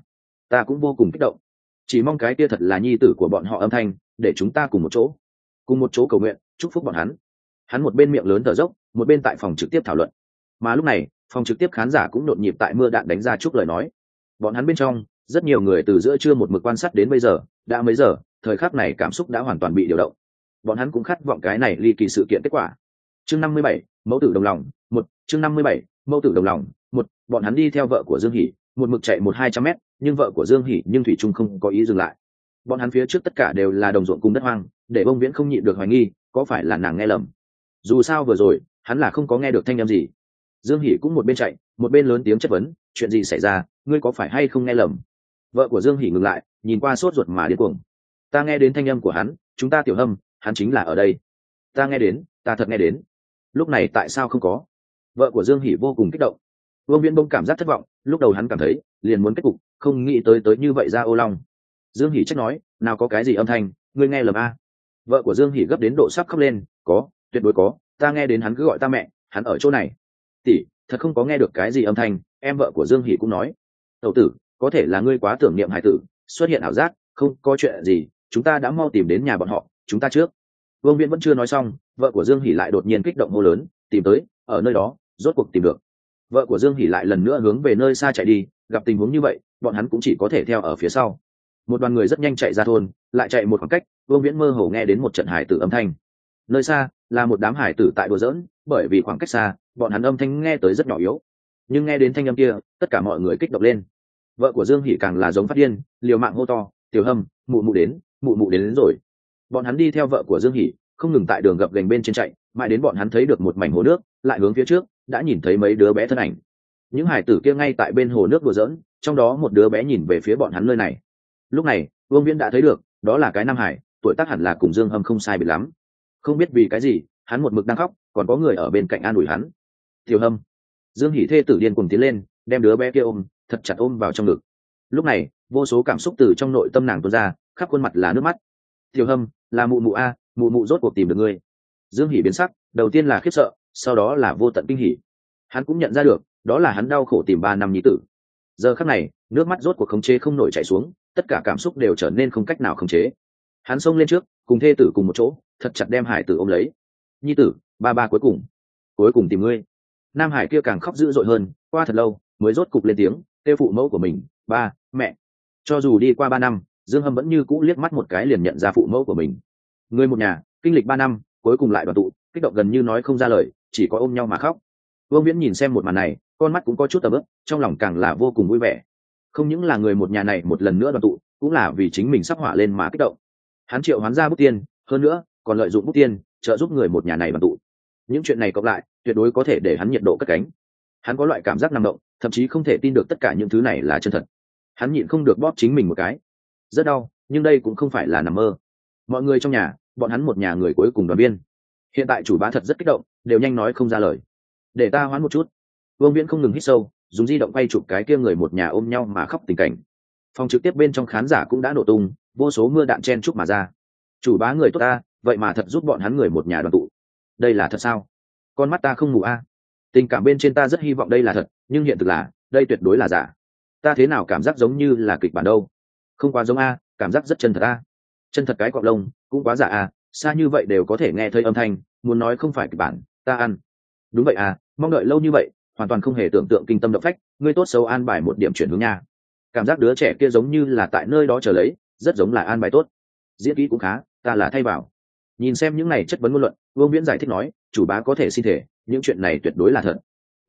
Speaker 1: ta cũng vô cùng kích động, chỉ mong cái kia thật là nhi tử của bọn họ âm thanh, để chúng ta cùng một chỗ cầu nguyện, chúc phúc bọn hắn. Hắn một bên miệng lớn thở dốc, một bên tại phòng trực tiếp thảo luận. Mà lúc này, phòng trực tiếp khán giả cũng nhộn nhịp tại mưa đạn đánh ra chúc lời nói. Bọn hắn bên trong, rất nhiều người từ giữa trưa một mực quan sát đến bây giờ, đã mấy giờ, thời khắc này cảm xúc đã hoàn toàn bị điều động. Bọn hắn cũng khát vọng cái này ly kỳ sự kiện kết quả. Chương 57, mẫu tử đồng lòng, chương 57, mẫu tử đồng lòng, bọn hắn đi theo vợ của Dương Hỷ, một mực chạy 100-200 mét, nhưng vợ của Dương Hỷ nhưng thủy chung không có ý dừng lại. Bọn hắn phía trước tất cả đều là đồng ruộng cùng đất hoang, để Bông Viễn không nhịn được hoài nghi, có phải là nàng nghe lầm. Dù sao vừa rồi, hắn là không có nghe được thanh âm gì. Dương Hỷ cũng một bên chạy, một bên lớn tiếng chất vấn, chuyện gì xảy ra, ngươi có phải hay không nghe lầm? Vợ của Dương Hỷ ngừng lại, nhìn qua sốt ruột mà điên cuồng. Ta nghe đến thanh âm của hắn, chúng ta Tiểu Hâm, hắn chính là ở đây. Ta nghe đến, ta thật nghe đến. Lúc này tại sao không có? Vợ của Dương Hỷ vô cùng kích động. Vương Viễn bông cảm giác thất vọng, lúc đầu hắn cảm thấy liền muốn kết cục, không nghĩ tới như vậy ra ô long. Dương Hỷ trách nói, nào có cái gì âm thanh, ngươi nghe lầm a? Vợ của Dương Hỷ gấp đến độ sắp khóc lên, có, tuyệt đối có, ta nghe đến hắn cứ gọi ta mẹ, hắn ở chỗ này. Tỷ, thật không có nghe được cái gì âm thanh. Em vợ của Dương Hỷ cũng nói, tẩu tử, có thể là ngươi quá tưởng niệm hải tử, xuất hiện ảo giác, không có chuyện gì, chúng ta đã mau tìm đến nhà bọn họ, chúng ta trước. Vương Viễn vẫn chưa nói xong, vợ của Dương Hỷ lại đột nhiên kích động hô lớn, tìm tới, ở nơi đó, rốt cuộc tìm được. Vợ của Dương Hỷ lại lần nữa hướng về nơi xa chạy đi, gặp tình huống như vậy, bọn hắn cũng chỉ có thể theo ở phía sau. Một đoàn người rất nhanh chạy ra thôn, lại chạy một khoảng cách, Vương Viễn mơ hồ nghe đến một trận hải tử âm thanh. Nơi xa là một đám hải tử tại đùa giỡn, bởi vì khoảng cách xa, bọn hắn âm thanh nghe tới rất nhỏ yếu, nhưng nghe đến thanh âm kia, tất cả mọi người kích động lên. Vợ của Dương Hỷ càng là giống phát điên, liều mạng hô to, Tiểu Hâm, mụ mụ đến rồi. Bọn hắn đi theo vợ của Dương Hỷ, không ngừng tại đường gập ghềnh bên trên chạy, mãi đến bọn hắn thấy được một mảnh hồ nước, lại hướng phía trước, đã nhìn thấy mấy đứa bé thân ảnh. Những hải tử kia ngay tại bên hồ nước đùa giỡn, trong đó một đứa bé nhìn về phía bọn hắn nơi này. Lúc này, Vương Viễn đã thấy được, đó là cái Nam Hải, tuổi tác hẳn là cùng Dương Hâm không sai biệt lắm. Không biết vì cái gì, hắn một mực đang khóc, còn có người ở bên cạnh an ủi hắn. Tiểu Hâm. Dương Hỷ thê tử điên cuồng tiến lên, đem đứa bé kia ôm, thật chặt ôm vào trong ngực. Lúc này, vô số cảm xúc từ trong nội tâm nàng tuôn ra, khắp khuôn mặt là nước mắt. Tiểu Hâm, là mụ mụ a, mụ rốt cuộc tìm được ngươi. Dương Hỷ biến sắc, đầu tiên là khiếp sợ, sau đó là vô tận kinh hỉ. Hắn cũng nhận ra được, đó là hắn đau khổ tìm 3 năm nhi tử. Giờ khắc này, nước mắt rốt cuộc khống chế không nổi chảy xuống, tất cả cảm xúc đều trở nên không cách nào khống chế. Hắn xông lên trước, cùng thê tử cùng một chỗ, thật chặt đem hải tử ôm lấy. Nhi tử, ba cuối cùng tìm ngươi. Nam Hải kia càng khóc dữ dội hơn, qua thật lâu mới rốt cục lên tiếng, kêu phụ mẫu của mình, ba, mẹ. Cho dù đi qua 3 năm, Dương Hâm vẫn như cũ liếc mắt một cái liền nhận ra phụ mẫu của mình. Người một nhà, kinh lịch 3 năm, cuối cùng lại đoàn tụ, kích động gần như nói không ra lời, chỉ có ôm nhau mà khóc. Vương Viễn nhìn xem một màn này, con mắt cũng có chút ấm ức, trong lòng càng là vô cùng vui vẻ. Không những là người một nhà này một lần nữa đoàn tụ, cũng là vì chính mình sắp hỏa lên mà kích động. Hắn triệu hoán ra bút tiên, hơn nữa còn lợi dụng bút tiên trợ giúp người một nhà này đoàn tụ. Những chuyện này cộng lại, tuyệt đối có thể để hắn nhiệt độ cất cánh. Hắn có loại cảm giác nằm động, thậm chí không thể tin được tất cả những thứ này là chân thật. Hắn nhịn không được bóp chính mình một cái. Rất đau, nhưng đây cũng không phải là nằm mơ. Mọi người trong nhà, bọn hắn một nhà người cuối cùng đoàn viên. Hiện tại chủ bá thật rất kích động, đều nhanh nói không ra lời. Để ta hoán một chút. Vương Viễn không ngừng hít sâu, dùng di động quay chụp cái kia người một nhà ôm nhau mà khóc tình cảnh. Phòng trực tiếp bên trong khán giả cũng đã nổ tung, vô số mưa đạn chen chúc mà ra. Chủ bá người tốt ta, vậy mà thật giúp bọn hắn người một nhà đoàn tụ. Đây là thật sao? Con mắt ta không mù a. Tình cảm bên trên ta rất hy vọng đây là thật, nhưng hiện thực là, đây tuyệt đối là giả. Ta thế nào cảm giác giống như là kịch bản đâu? Không quá giống a, cảm giác rất chân thật a. Chân thật cái cọp lông, cũng quá giả a, xa như vậy đều có thể nghe thấy âm thanh, muốn nói không phải kịch bản, ta ăn. Đúng vậy à, mong đợi lâu như vậy, hoàn toàn không hề tưởng tượng kinh tâm động phách, ngươi tốt xấu an bài một điểm chuyển hướng nha. Cảm giác đứa trẻ kia giống như là tại nơi đó chờ lấy, rất giống là an bài tốt. Diễn kỹ cũng khá, ta là thay vào. Nhìn xem những này chất vấn ngôn luận, Vương Viễn giải thích nói, chủ bá có thể xin thể, những chuyện này tuyệt đối là thật.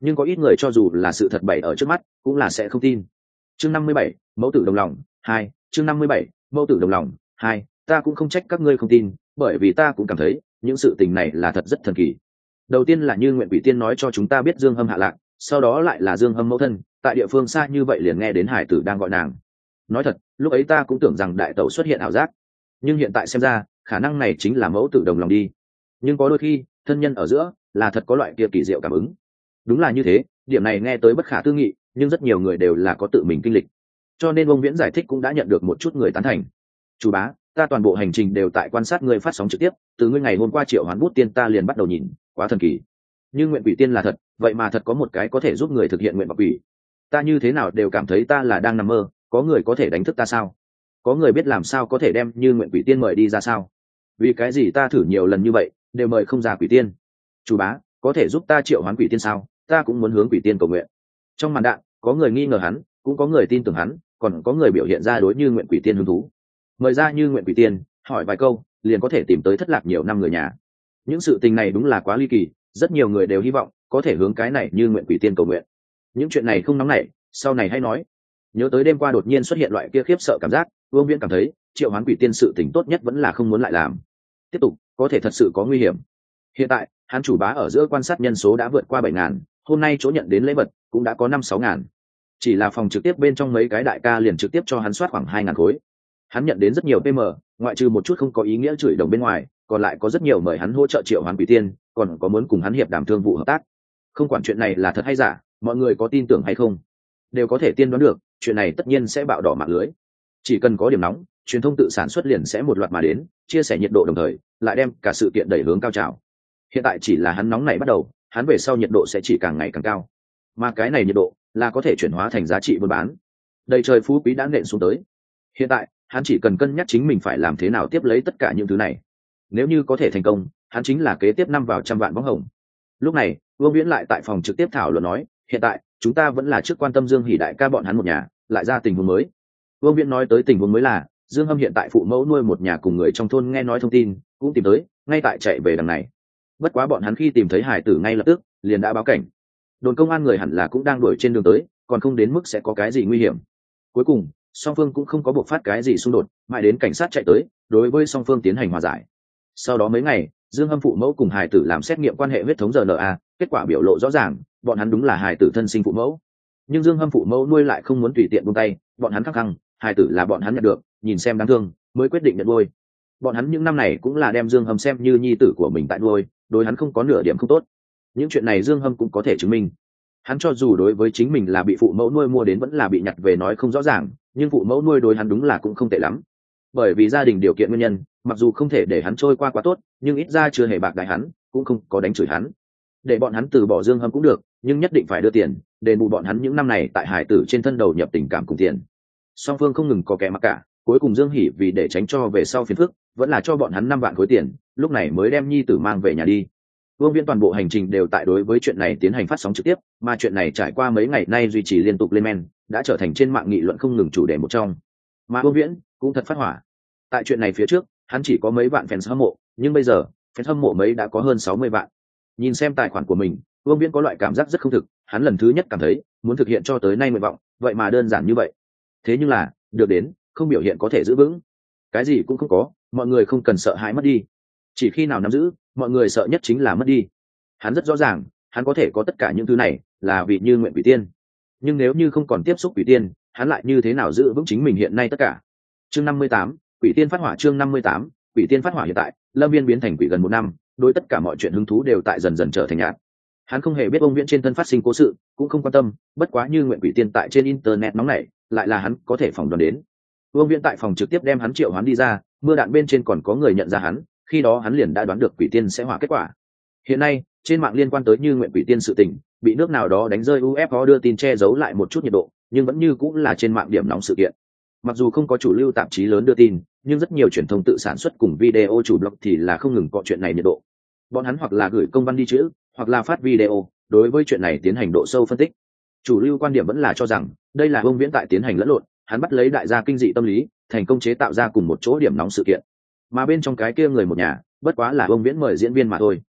Speaker 1: nhưng có ít người cho dù là sự thật bày ở trước mắt cũng là sẽ không tin. Chương 57, mẫu tử đồng lòng 2. Chương 57, mẫu tử đồng lòng 2. Ta cũng không trách các ngươi không tin, bởi vì ta cũng cảm thấy những sự tình này là thật rất thần kỳ. Đầu tiên là như nguyện quỷ tiên nói cho chúng ta biết Dương Hâm hạ lạc, sau đó lại là Dương Hâm mẫu thân tại địa phương xa như vậy liền nghe đến hải tử đang gọi nàng. Nói thật, lúc ấy ta cũng tưởng rằng đại tẩu xuất hiện ảo giác, nhưng hiện tại xem ra khả năng này chính là mẫu tử đồng lòng đi. Nhưng có đôi khi thân nhân ở giữa là thật có loại kia kỳ diệu cảm ứng. Đúng là như thế, điểm này nghe tới bất khả tư nghị, nhưng rất nhiều người đều là có tự mình kinh lịch, cho nên ông Viễn giải thích cũng đã nhận được một chút người tán thành. Chủ bá, ta toàn bộ hành trình đều tại quan sát ngươi phát sóng trực tiếp, từ ngươi ngày hôm qua triệu hoán bút tiên ta liền bắt đầu nhìn, quá thần kỳ. Nhưng nguyện quỷ tiên là thật, vậy mà thật có một cái có thể giúp người thực hiện nguyện vọng quỷ. Ta như thế nào đều cảm thấy ta là đang nằm mơ, có người có thể đánh thức ta sao? Có người biết làm sao có thể đem như nguyện quỷ tiên mời đi ra sao? Vì cái gì ta thử nhiều lần như vậy đều mời không ra quỷ tiên? Chủ bá, có thể giúp ta triệu hoán quỷ tiên sao? Ta cũng muốn hướng quỷ tiên cầu nguyện. Trong màn đạn có người nghi ngờ hắn, cũng có người tin tưởng hắn, còn có người biểu hiện ra đối như nguyện quỷ tiên hứng thú. Mời ra như nguyện quỷ tiên, hỏi vài câu liền có thể tìm tới thất lạc nhiều năm người nhà. Những sự tình này đúng là quá ly kỳ, rất nhiều người đều hy vọng có thể hướng cái này như nguyện quỷ tiên cầu nguyện. Những chuyện này không nóng nảy, sau này hay nói. Nhớ tới đêm qua đột nhiên xuất hiện loại kia khiếp sợ cảm giác, Vương Viễn cảm thấy triệu hoán quỷ tiên sự tình tốt nhất vẫn là không muốn lại làm. Tiếp tục có thể thật sự có nguy hiểm. Hiện tại hắn chủ bá ở giữa quan sát nhân số đã vượt qua 7.000, hôm nay chỗ nhận đến lễ vật cũng đã có 5-6.000. Chỉ là phòng trực tiếp bên trong mấy cái đại ca liền trực tiếp cho hắn soát khoảng 2.000 khối. Hắn nhận đến rất nhiều PM, ngoại trừ một chút không có ý nghĩa chửi đồng bên ngoài, còn lại có rất nhiều mời hắn hỗ trợ triệu hoán quỷ tiên, còn có muốn cùng hắn hiệp đàm thương vụ hợp tác. Không quản chuyện này là thật hay giả, mọi người có tin tưởng hay không đều có thể tiên đoán được, chuyện này tất nhiên sẽ bạo đỏ mạng lưới. Chỉ cần có điểm nóng, truyền thông tự sản xuất liền sẽ một loạt mà đến, chia sẻ nhiệt độ đồng thời lại đem cả sự kiện đẩy hướng cao trào. Hiện tại chỉ là hắn nóng này bắt đầu, hắn về sau nhiệt độ sẽ chỉ càng ngày càng cao, mà cái này nhiệt độ là có thể chuyển hóa thành giá trị buôn bán. Đầy trời phú quý đã nện xuống tới. Hiện tại hắn chỉ cần cân nhắc chính mình phải làm thế nào tiếp lấy tất cả những thứ này. Nếu như có thể thành công, hắn chính là kế tiếp năm vào 100 vạn bóng hồng. Lúc này Vương Viễn lại tại phòng trực tiếp thảo luận nói, hiện tại chúng ta vẫn là trước quan tâm Dương Hỷ đại ca bọn hắn một nhà, lại ra tình huống mới. Vương Viễn nói tới tình huống mới là Dương Hâm hiện tại phụ mẫu nuôi một nhà cùng người trong thôn nghe nói thông tin, cũng tìm tới, ngay tại chạy về đằng này. Bất quá bọn hắn khi tìm thấy hải tử ngay lập tức liền đã báo cảnh. Đồn công an người hẳn là cũng đang đuổi trên đường tới, còn không đến mức sẽ có cái gì nguy hiểm. Cuối cùng song phương cũng không có bộc phát cái gì xung đột, mãi đến cảnh sát chạy tới đối với song phương tiến hành hòa giải. Sau đó mấy ngày, Dương Hâm phụ mẫu cùng hài tử làm xét nghiệm quan hệ huyết thống RNA, kết quả biểu lộ rõ ràng bọn hắn đúng là hài tử thân sinh phụ mẫu. Nhưng Dương Hâm phụ mẫu nuôi lại không muốn tùy tiện buông tay, bọn hắn khăng khăng hài tử là bọn hắn nhận được, nhìn xem đáng thương mới quyết định nhận nuôi. Bọn hắn những năm này cũng là đem Dương Hâm xem như nhi tử của mình tại nuôi, đối hắn không có nửa điểm không tốt. Những chuyện này Dương Hâm cũng có thể chứng minh. Hắn cho dù đối với chính mình là bị phụ mẫu nuôi mua đến vẫn là bị nhặt về nói không rõ ràng, nhưng phụ mẫu nuôi đối hắn đúng là cũng không tệ lắm. Bởi vì gia đình điều kiện nguyên nhân, mặc dù không thể để hắn trôi qua quá tốt, nhưng ít ra chưa hề bạc đái hắn, cũng không có đánh chửi hắn. Để bọn hắn từ bỏ Dương Hâm cũng được, nhưng nhất định phải đưa tiền đền bù bọn hắn những năm này tại hải tử trên thân đầu nhập tình cảm cùng tiền. Song phương không ngừng có kẻ mặc cả, cuối cùng Dương Hỷ vì để tránh cho về sau phiền phức, vẫn là cho bọn hắn 5 vạn khối tiền, lúc này mới đem nhi tử mang về nhà đi. Vương Viễn toàn bộ hành trình đều tại đối với chuyện này tiến hành phát sóng trực tiếp, mà chuyện này trải qua mấy ngày nay duy trì liên tục lên men, đã trở thành trên mạng nghị luận không ngừng chủ đề một trong. Mà Vương Viễn cũng thật phát hỏa. Tại chuyện này phía trước, hắn chỉ có mấy vạn fans hâm mộ, nhưng bây giờ, fans hâm mộ mấy đã có hơn 60 vạn. Nhìn xem tài khoản của mình, Vương Viễn có loại cảm giác rất không thực, hắn lần thứ nhất cảm thấy, muốn thực hiện cho tới nay nguyện vọng, vậy mà đơn giản như vậy. Thế nhưng là, được đến, không biểu hiện có thể giữ vững. Cái gì cũng không có, mọi người không cần sợ hãi mất đi. Chỉ khi nào nắm giữ, mọi người sợ nhất chính là mất đi. Hắn rất rõ ràng, hắn có thể có tất cả những thứ này là vì như nguyện quỷ tiên, nhưng nếu như không còn tiếp xúc quỷ tiên, hắn lại như thế nào giữ vững chính mình hiện nay tất cả. Chương 58, quỷ tiên phát hỏa. Chương 58, quỷ tiên phát hỏa. Hiện tại Lâm Viên biến thành quỷ gần 1 năm, đối tất cả mọi chuyện hứng thú đều tại dần dần trở thành nhạt. Hắn không hề biết ông Viễn trên thân phát sinh cố sự, cũng không quan tâm, bất quá như nguyện quỷ tiên tại trên internet nóng nảy, lại là hắn có thể phỏng đoán đến. Vương Viễn tại phòng trực tiếp đem hắn triệu hoán đi ra, mưa đạn bên trên còn có người nhận ra hắn, khi đó hắn liền đã đoán được quỷ tiên sẽ hỏa kết quả. Hiện nay trên mạng liên quan tới như nguyện quỷ tiên sự tình, bị nước nào đó đánh rơi UFO đưa tin che giấu lại một chút nhiệt độ, nhưng vẫn như cũng là trên mạng điểm nóng sự kiện. Mặc dù không có chủ lưu tạp chí lớn đưa tin, nhưng rất nhiều truyền thông tự sản xuất cùng video chủ blog thì là không ngừng có chuyện này nhiệt độ. Bọn hắn hoặc là gửi công văn đi chữ, hoặc là phát video, đối với chuyện này tiến hành độ sâu phân tích. Chủ lưu quan điểm vẫn là cho rằng đây là Vương Viễn tại tiến hành lẫn lộn, hắn bắt lấy đại gia kinh dị tâm lý, thành công chế tạo ra cùng một chỗ điểm nóng sự kiện. Mà bên trong cái kia người một nhà, bất quá là Vương Viễn mời diễn viên mà thôi.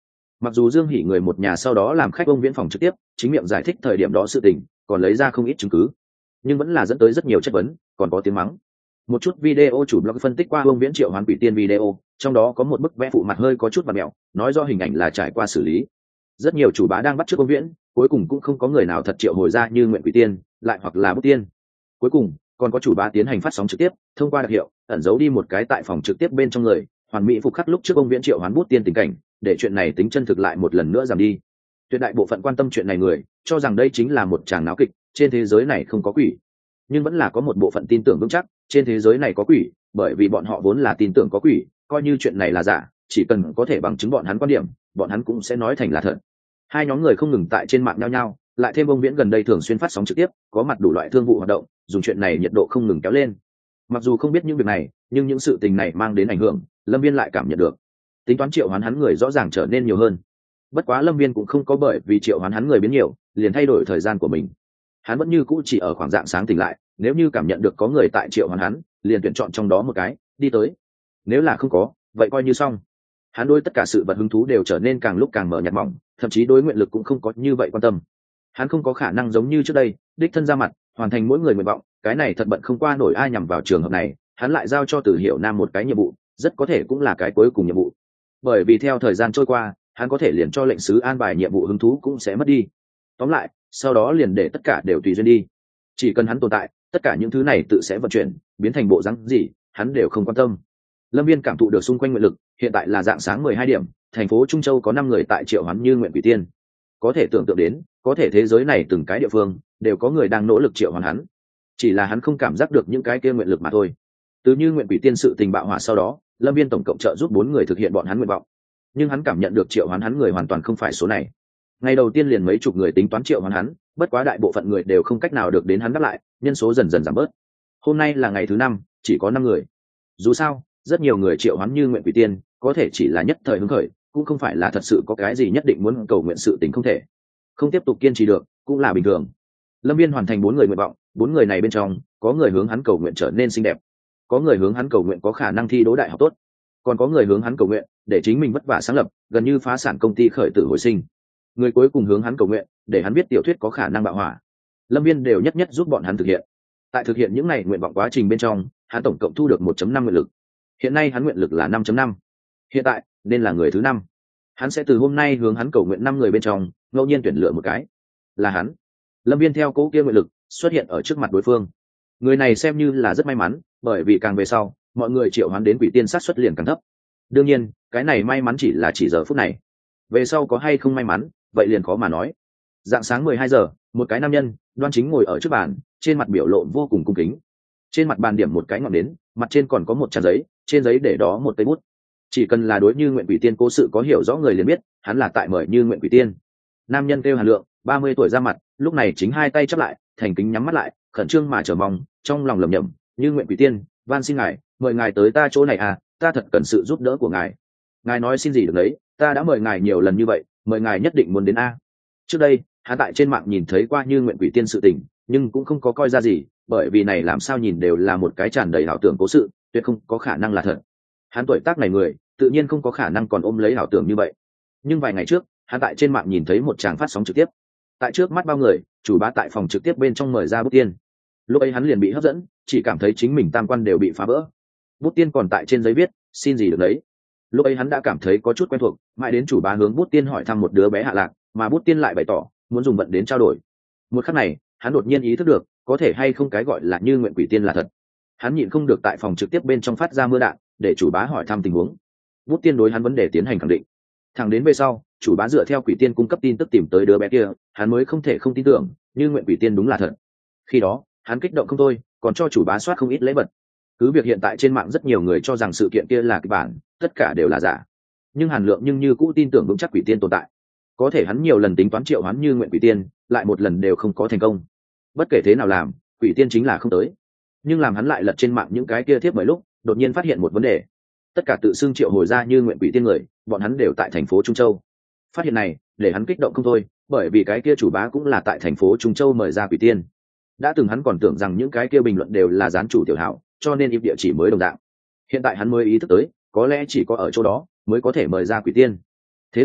Speaker 1: Mặc dù Dương Hỷ người một nhà sau đó làm khách ông Viễn phòng trực tiếp chính miệng giải thích thời điểm đó sự tình, còn lấy ra không ít chứng cứ, nhưng vẫn là dẫn tới rất nhiều chất vấn, còn có tiếng mắng. Một chút video chủ blog phân tích qua ông Viễn triệu hoán quỷ tiên video, trong đó có một bức vẽ phụ mặt hơi có chút vặn mẹo, nói do hình ảnh là trải qua xử lý. Rất nhiều chủ bá đang bắt chước ông Viễn, cuối cùng cũng không có người nào thật triệu hồi ra như Nguyện Quỷ Tiên, lại hoặc là Bút Tiên. Cuối cùng còn có chủ bá tiến hành phát sóng trực tiếp, thông qua đặc hiệu ẩn giấu đi một cái tại phòng trực tiếp bên trong người, hoàn mỹ phục khắc lúc trước ông Viễn triệu hoán Bút Tiên tình cảnh, để chuyện này tính chân thực lại một lần nữa giảm đi. Tuyệt đại bộ phận quan tâm chuyện này người cho rằng đây chính là một tràng náo kịch, trên thế giới này không có quỷ. Nhưng vẫn là có một bộ phận tin tưởng vững chắc trên thế giới này có quỷ, bởi vì bọn họ vốn là tin tưởng có quỷ, coi như chuyện này là giả, chỉ cần có thể bằng chứng bọn hắn quan điểm, bọn hắn cũng sẽ nói thành là thật. Hai nhóm người không ngừng tại trên mạng nhau nhau, lại thêm ông Viễn gần đây thường xuyên phát sóng trực tiếp, có mặt đủ loại thương vụ hoạt động, dùng chuyện này nhiệt độ không ngừng kéo lên. Mặc dù không biết những việc này, nhưng những sự tình này mang đến ảnh hưởng, Lâm Viên lại cảm nhận được. Tính toán triệu hoán hắn người rõ ràng trở nên nhiều hơn. Bất quá Lâm Viên cũng không có bởi vì triệu hoán hắn người biến nhiều liền thay đổi thời gian của mình. Hắn vẫn như cũ chỉ ở khoảng dạng sáng tỉnh lại, nếu như cảm nhận được có người tại triệu hoán hắn, liền tuyển chọn trong đó một cái đi tới. Nếu là không có, vậy coi như xong. Hắn đối tất cả sự vật hứng thú đều trở nên càng lúc càng mở nhạt mỏng, thậm chí đối nguyện lực cũng không có như vậy quan tâm. Hắn không có khả năng giống như trước đây đích thân ra mặt hoàn thành mỗi người nguyện vọng, cái này thật bận không qua nổi ai nhằm vào trường hợp này. Hắn lại giao cho Từ Hiểu Nam một cái nhiệm vụ, rất có thể cũng là cái cuối cùng nhiệm vụ, bởi vì theo thời gian trôi qua hắn có thể liền cho lệnh sứ an bài nhiệm vụ hứng thú cũng sẽ mất đi. Tóm lại, sau đó liền để tất cả đều tùy duyên đi, chỉ cần hắn tồn tại, tất cả những thứ này tự sẽ vận chuyển biến thành bộ dáng gì hắn đều không quan tâm. Lâm Viên cảm thụ được xung quanh nguyện lực, hiện tại là dạng sáng 12 điểm, thành phố Trung Châu có 5 người tại triệu hoán như Nguyện Quỷ Tiên. Có thể tưởng tượng đến, có thể thế giới này từng cái địa phương đều có người đang nỗ lực triệu hoán hắn, chỉ là hắn không cảm giác được những cái kia nguyện lực mà thôi. Từ như Nguyện Quỷ Tiên sự tình bạo hỏa sau đó, Lâm Viên tổng cộng trợ giúp 4 người thực hiện bọn hắn nguyện vọng, nhưng hắn cảm nhận được triệu hoán hắn người hoàn toàn không phải số này. Ngày đầu tiên liền mấy chục người tính toán triệu hoán hắn, bất quá đại bộ phận người đều không cách nào được đến hắn đáp lại, nhân số dần dần giảm bớt. Hôm nay là ngày thứ 5, chỉ có 5 người. Dù sao, rất nhiều người triệu hoán như Nguyện Quỷ Tiên, có thể chỉ là nhất thời hứng khởi, cũng không phải là thật sự có cái gì nhất định muốn cầu nguyện sự tình không thể. Không tiếp tục kiên trì được, cũng là bình thường. Lâm Viên hoàn thành 4 người nguyện vọng, 4 người này bên trong, có người hướng hắn cầu nguyện trở nên xinh đẹp, có người hướng hắn cầu nguyện có khả năng thi đỗ đại học tốt, còn có người hướng hắn cầu nguyện để chính mình vất vả sáng lập, gần như phá sản công ty khởi tử hồi sinh. Người cuối cùng hướng hắn cầu nguyện để hắn biết tiểu thuyết có khả năng bạo hỏa. Lâm Viên đều nhất nhất giúp bọn hắn thực hiện. Tại thực hiện những này nguyện vọng quá trình bên trong, hắn tổng cộng thu được 1.5 nguyện lực. Hiện nay hắn nguyện lực là 5.5. Hiện tại nên là người thứ 5. Hắn sẽ từ hôm nay hướng hắn cầu nguyện 5 người bên trong ngẫu nhiên tuyển lựa một cái là hắn. Lâm Viên theo cố kia nguyện lực xuất hiện ở trước mặt đối phương. Người này xem như là rất may mắn, bởi vì càng về sau mọi người triệu hoán đến quỷ tiên sát xuất liền càng thấp. Đương nhiên cái này may mắn chỉ là chỉ giờ phút này, về sau có hay không may mắn vậy liền khó mà nói. Dạng sáng 12 giờ, một cái nam nhân đoan chính ngồi ở trước bàn, trên mặt biểu lộ vô cùng cung kính. Trên mặt bàn điểm một cái ngọn nến, mặt trên còn có một trang giấy, trên giấy để đó một cây bút. Chỉ cần là đối Như Nguyện Quỷ Tiên cố sự có hiểu rõ người liền biết hắn là tại mời Như Nguyện Quỷ Tiên. Nam nhân kêu Hàn Lượng, 30 tuổi ra mặt, lúc này chính hai tay chắp lại, thành kính nhắm mắt lại, khẩn trương mà chờ mong, trong lòng lẩm nhẩm: Như Nguyện Quỷ Tiên, van xin ngài, mời ngài tới ta chỗ này à, ta thật cần sự giúp đỡ của ngài. Ngài nói xin gì được đấy, ta đã mời ngài nhiều lần như vậy, mời ngài nhất định muốn đến a. Trước đây hắn tại trên mạng nhìn thấy qua Như Nguyện Quỷ Tiên sự tình, nhưng cũng không có coi ra gì, bởi vì này làm sao nhìn đều là một cái tràn đầy ảo tưởng cố sự, tuyệt không có khả năng là thật. Hắn tuổi tác này người tự nhiên không có khả năng còn ôm lấy ảo tưởng như vậy. Nhưng vài ngày trước hắn tại trên mạng nhìn thấy một tràng phát sóng trực tiếp, tại trước mắt bao người, chủ bá tại phòng trực tiếp bên trong mời ra Bút Tiên. Lúc ấy hắn liền bị hấp dẫn, chỉ cảm thấy chính mình tam quan đều bị phá vỡ. Bút Tiên còn tại trên giấy viết xin gì được đấy. Lúc ấy hắn đã cảm thấy có chút quen thuộc, mãi đến chủ bá hướng Bút Tiên hỏi thăm một đứa bé hạ lạc, mà Bút Tiên lại bày tỏ muốn dùng vận đến trao đổi. Một khắc này hắn đột nhiên ý thức được có thể hay không cái gọi là Như Nguyện Quỷ Tiên là thật. Hắn nhịn không được tại phòng trực tiếp bên trong phát ra mưa đạn, để chủ bá hỏi thăm tình huống. Bút Tiên đối hắn vấn đề tiến hành khẳng định. Thẳng đến về sau chủ bá dựa theo Quỷ Tiên cung cấp tin tức tìm tới đứa bé kia, hắn mới không thể không tin tưởng Như Nguyện Quỷ Tiên đúng là thật. Khi đó hắn kích động không thôi, còn cho chủ bá soát không ít lễ vật. Cứ việc hiện tại trên mạng rất nhiều người cho rằng sự kiện kia là kịch bản, tất cả đều là giả, nhưng Hàn Lượng nhưng như cũ tin tưởng vững chắc Quỷ Tiên tồn tại. Có thể hắn nhiều lần tính toán triệu hoán Như Nguyện Quỷ Tiên, lại một lần đều không có thành công. Bất kể thế nào làm, Quỷ Tiên chính là không tới. Nhưng làm hắn lại lật trên mạng những cái kia thiếp bởi lúc, đột nhiên phát hiện một vấn đề. Tất cả tự xưng triệu hồi ra Như Nguyện Quỷ Tiên người, bọn hắn đều tại thành phố Trung Châu. Phát hiện này để hắn kích động không thôi, bởi vì cái kia chủ bá cũng là tại thành phố Trung Châu mời ra Quỷ Tiên. Đã từng hắn còn tưởng rằng những cái kia bình luận đều là gián chủ tiểu hảo, cho nên im địa chỉ mới đồng dạng. Hiện tại hắn mới ý thức tới, có lẽ chỉ có ở chỗ đó mới có thể mời ra Quỷ Tiên. Thế là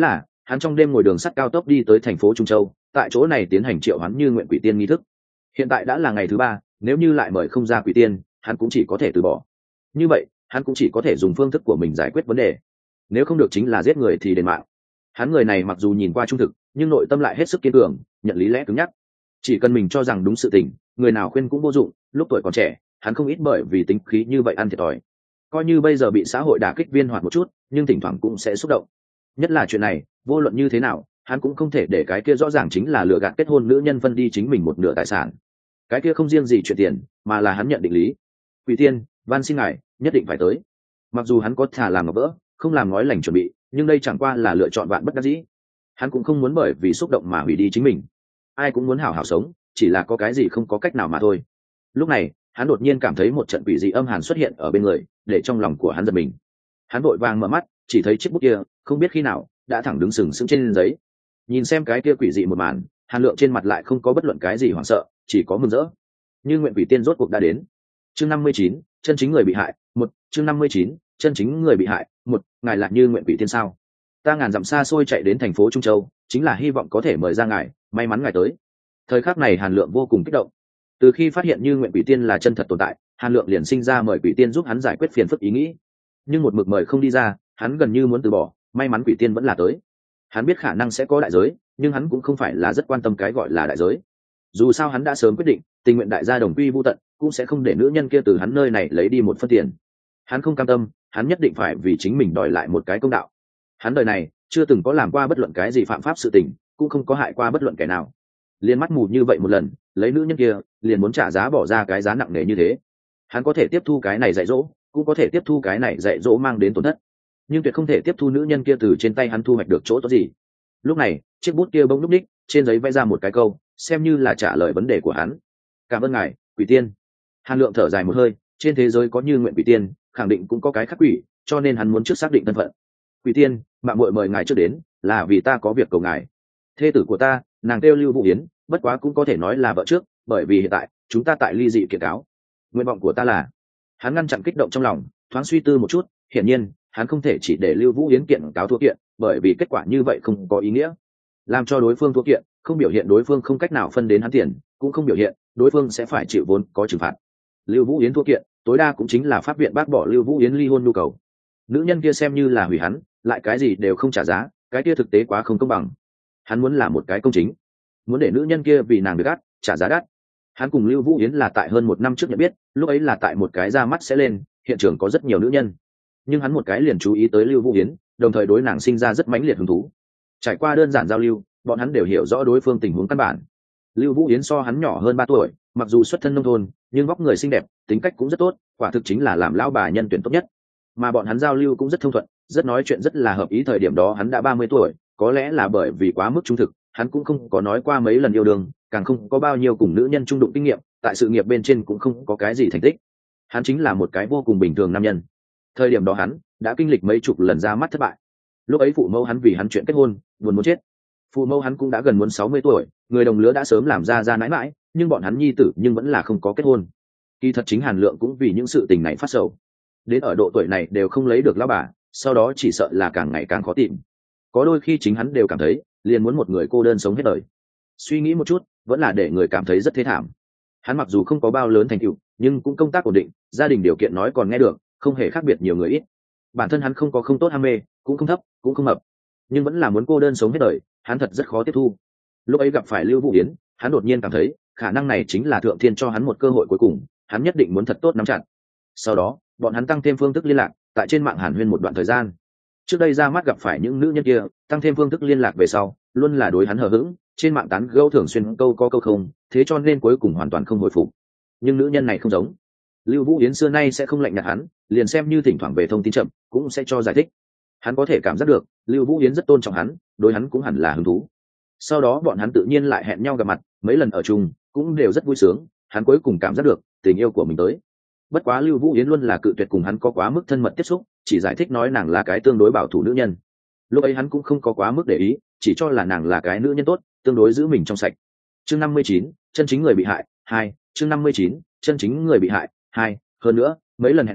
Speaker 1: hắn trong đêm ngồi đường sắt cao tốc đi tới thành phố Trung Châu, tại chỗ này tiến hành triệu hoán Như Nguyện Quỷ Tiên nghi thức. Hiện tại đã là ngày thứ 3, nếu như lại mời không ra Quỷ Tiên, hắn cũng chỉ có thể từ bỏ. Như vậy hắn cũng chỉ có thể dùng phương thức của mình giải quyết vấn đề, nếu không được chính là giết người thì đền mạng. Hắn người này mặc dù nhìn qua trung thực, nhưng nội tâm lại hết sức kiên cường, nhận lý lẽ cứng nhắc. Chỉ cần mình cho rằng đúng sự tình, người nào khuyên cũng vô dụng. Lúc tuổi còn trẻ, hắn không ít bởi vì tính khí như vậy ăn thiệt thòi. Coi như bây giờ bị xã hội đả kích viên hoạt một chút, nhưng thỉnh thoảng cũng sẽ xúc động. Nhất là chuyện này, vô luận như thế nào, hắn cũng không thể để cái kia rõ ràng chính là lừa gạt kết hôn nữ nhân phân đi chính mình một nửa tài sản. Cái kia không riêng gì chuyện tiền, mà là hắn nhận định lý. Quỷ Tiên, van xin ngài nhất định phải tới. Mặc dù hắn có thà làm ngọc vỡ, không làm ngói lành chuẩn bị, nhưng đây chẳng qua là lựa chọn vạn bất đắc dĩ. Hắn cũng không muốn bởi vì xúc động mà hủy đi chính mình. Ai cũng muốn hảo hảo sống, chỉ là có cái gì không có cách nào mà thôi. Lúc này hắn đột nhiên cảm thấy một trận quỷ dị âm hàn xuất hiện ở bên người, để trong lòng của hắn giật mình. Hắn vội vàng mở mắt, chỉ thấy chiếc bút kia không biết khi nào đã thẳng đứng sừng sững trên giấy. Nhìn xem cái kia quỷ dị một màn, Hàn Lượng trên mặt lại không có bất luận cái gì hoảng sợ, chỉ có mừng rỡ. Như Nguyện Quỷ Tiên rốt cuộc đã đến. Chương 59, chân chính người bị hại. Chương 59, chân chính người bị hại. Ngài là Như Nguyện Quỷ Tiên sao? Ta ngàn dặm xa xôi chạy đến thành phố Trung Châu, chính là hy vọng có thể mời ra ngài, may mắn ngài tới. Thời khắc này Hàn Lượng vô cùng kích động. Từ khi phát hiện Như Nguyện Quỷ Tiên là chân thật tồn tại, Hàn Lượng liền sinh ra mời Quỷ Tiên giúp hắn giải quyết phiền phức ý nghĩ. Nhưng một mực mời không đi ra, hắn gần như muốn từ bỏ. May mắn Quỷ Tiên vẫn là tới. Hắn biết khả năng sẽ có đại giới, nhưng hắn cũng không phải là rất quan tâm cái gọi là đại giới. Dù sao hắn đã sớm quyết định, tình nguyện đại gia đồng quy vu tận, cũng sẽ không để nữ nhân kia từ hắn nơi này lấy đi một phân tiền. Hắn không cam tâm, hắn nhất định phải vì chính mình đòi lại một cái công đạo. Hắn đời này chưa từng có làm qua bất luận cái gì phạm pháp sự tình, cũng không có hại qua bất luận kẻ nào. Liền mắt mù như vậy một lần, lấy nữ nhân kia, liền muốn trả giá bỏ ra cái giá nặng nề như thế. Hắn có thể tiếp thu cái này dạy dỗ, cũng có thể tiếp thu cái này dạy dỗ mang đến tổn thất, nhưng tuyệt không thể tiếp thu nữ nhân kia từ trên tay hắn thu hoạch được chỗ tốt gì. Lúc này chiếc bút kia bỗng núp ních, trên giấy vẽ ra một cái câu, xem như là trả lời vấn đề của hắn. Cảm ơn ngài, Quỷ Tiên. Hàn Lượng thở dài một hơi, trên thế giới có Như Nguyện Quỷ Tiên, khẳng định cũng có cái khác quỷ, cho nên hắn muốn trước xác định thân phận. Quỷ Tiên, mạng muội mời ngài trước đến, là vì ta có việc cầu ngài. Thê tử của ta, nàng kêu Lưu Vũ Yến, bất quá cũng có thể nói là vợ trước, bởi vì hiện tại chúng ta tại ly dị kiện cáo. Nguyện vọng của ta là. Hắn ngăn chặn kích động trong lòng, thoáng suy tư một chút, hiển nhiên hắn không thể chỉ để Lưu Vũ Yến kiện cáo thua kiện, bởi vì kết quả như vậy không có ý nghĩa. Làm cho đối phương thua kiện, không biểu hiện đối phương không cách nào phân đến hắn tiền, cũng không biểu hiện đối phương sẽ phải chịu vốn có trừng phạt. Lưu Vũ Yến thua kiện, tối đa cũng chính là pháp viện bác bỏ Lưu Vũ Yến ly hôn nhu cầu. Nữ nhân kia xem như là hủy hắn, lại cái gì đều không trả giá, cái kia thực tế quá không công bằng. Hắn muốn là một cái công chính, muốn để nữ nhân kia vì nàng được đắt trả giá đắt. Hắn cùng Lưu Vũ Yến là tại hơn 1 năm trước nhận biết, lúc ấy là tại một cái ra mắt sẽ lên, hiện trường có rất nhiều nữ nhân, nhưng hắn một cái liền chú ý tới Lưu Vũ Yến, đồng thời đối nàng sinh ra rất mãnh liệt hứng thú. Trải qua đơn giản giao lưu, bọn hắn đều hiểu rõ đối phương tình huống căn bản. Lưu Vũ Yến so hắn nhỏ hơn 3 tuổi, mặc dù xuất thân nông thôn, nhưng vóc người xinh đẹp, tính cách cũng rất tốt, quả thực chính là làm lão bà nhân tuyển tốt nhất. Mà bọn hắn giao lưu cũng rất thông thuận, rất nói chuyện rất là hợp ý. Thời điểm đó hắn đã 30 tuổi, có lẽ là bởi vì quá mức trung thực, hắn cũng không có nói qua mấy lần yêu đương, càng không có bao nhiêu cùng nữ nhân chung đụng kinh nghiệm, tại sự nghiệp bên trên cũng không có cái gì thành tích. Hắn chính là một cái vô cùng bình thường nam nhân. Thời điểm đó hắn đã kinh lịch mấy chục lần ra mắt thất bại. Lúc ấy phụ mẫu hắn vì hắn chuyện kết hôn buồn muốn chết. Phụ mẫu hắn cũng đã gần muốn 60 tuổi, người đồng lứa đã sớm làm ra mãi mãi, nhưng bọn hắn nhi tử nhưng vẫn là không có kết hôn. Kỳ thật chính Hàn Lượng cũng vì những sự tình này phát sầu. Đến ở độ tuổi này đều không lấy được lão bà, sau đó chỉ sợ là càng ngày càng khó tìm. Có đôi khi chính hắn đều cảm thấy liền muốn một người cô đơn sống hết đời. Suy nghĩ một chút, vẫn là để người cảm thấy rất thê thảm. Hắn mặc dù không có bao lớn thành tựu, nhưng cũng công tác ổn định, gia đình điều kiện nói còn nghe được, không hề khác biệt nhiều người ít. Bản thân hắn không có không tốt ham mê, cũng không thấp, cũng không mập, nhưng vẫn là muốn cô đơn sống hết đời, hắn thật rất khó tiếp thu. Lúc ấy gặp phải Lưu Vũ Yến, hắn đột nhiên cảm thấy khả năng này chính là thượng thiên cho hắn một cơ hội cuối cùng, hắn nhất định muốn thật tốt nắm chặt. Sau đó bọn hắn tăng thêm phương thức liên lạc, tại trên mạng hàn huyên một đoạn thời gian. Trước đây ra mắt gặp phải những nữ nhân kia, tăng thêm phương thức liên lạc về sau, luôn là đối hắn hờ hững, trên mạng tán gẫu thường xuyên câu có câu không, thế cho nên cuối cùng hoàn toàn không hồi phục. Nhưng nữ nhân này không giống. Lưu Vũ Yến xưa nay sẽ không lạnh nhạt hắn, liền xem như thỉnh thoảng về thông tin chậm, cũng sẽ cho giải thích. Hắn có thể cảm giác được Lưu Vũ Yến rất tôn trọng hắn, đối hắn cũng hẳn là hứng thú. Sau đó bọn hắn tự nhiên lại hẹn nhau gặp mặt, mấy lần ở chung cũng đều rất vui sướng. Hắn cuối cùng cảm giác được tình yêu của mình tới. Bất quá Lưu Vũ Yến luôn là cự tuyệt cùng hắn có quá mức thân mật tiếp xúc, chỉ giải thích nói nàng là cái tương đối bảo thủ nữ nhân. Lúc ấy hắn cũng không có quá mức để ý, chỉ cho là nàng là cái nữ nhân tốt, tương đối giữ mình trong sạch. Chương 59, chân chính người bị hại 2. Chương 59, chân chính người bị hại 2. Hơn nữa mấy lần hẹn hò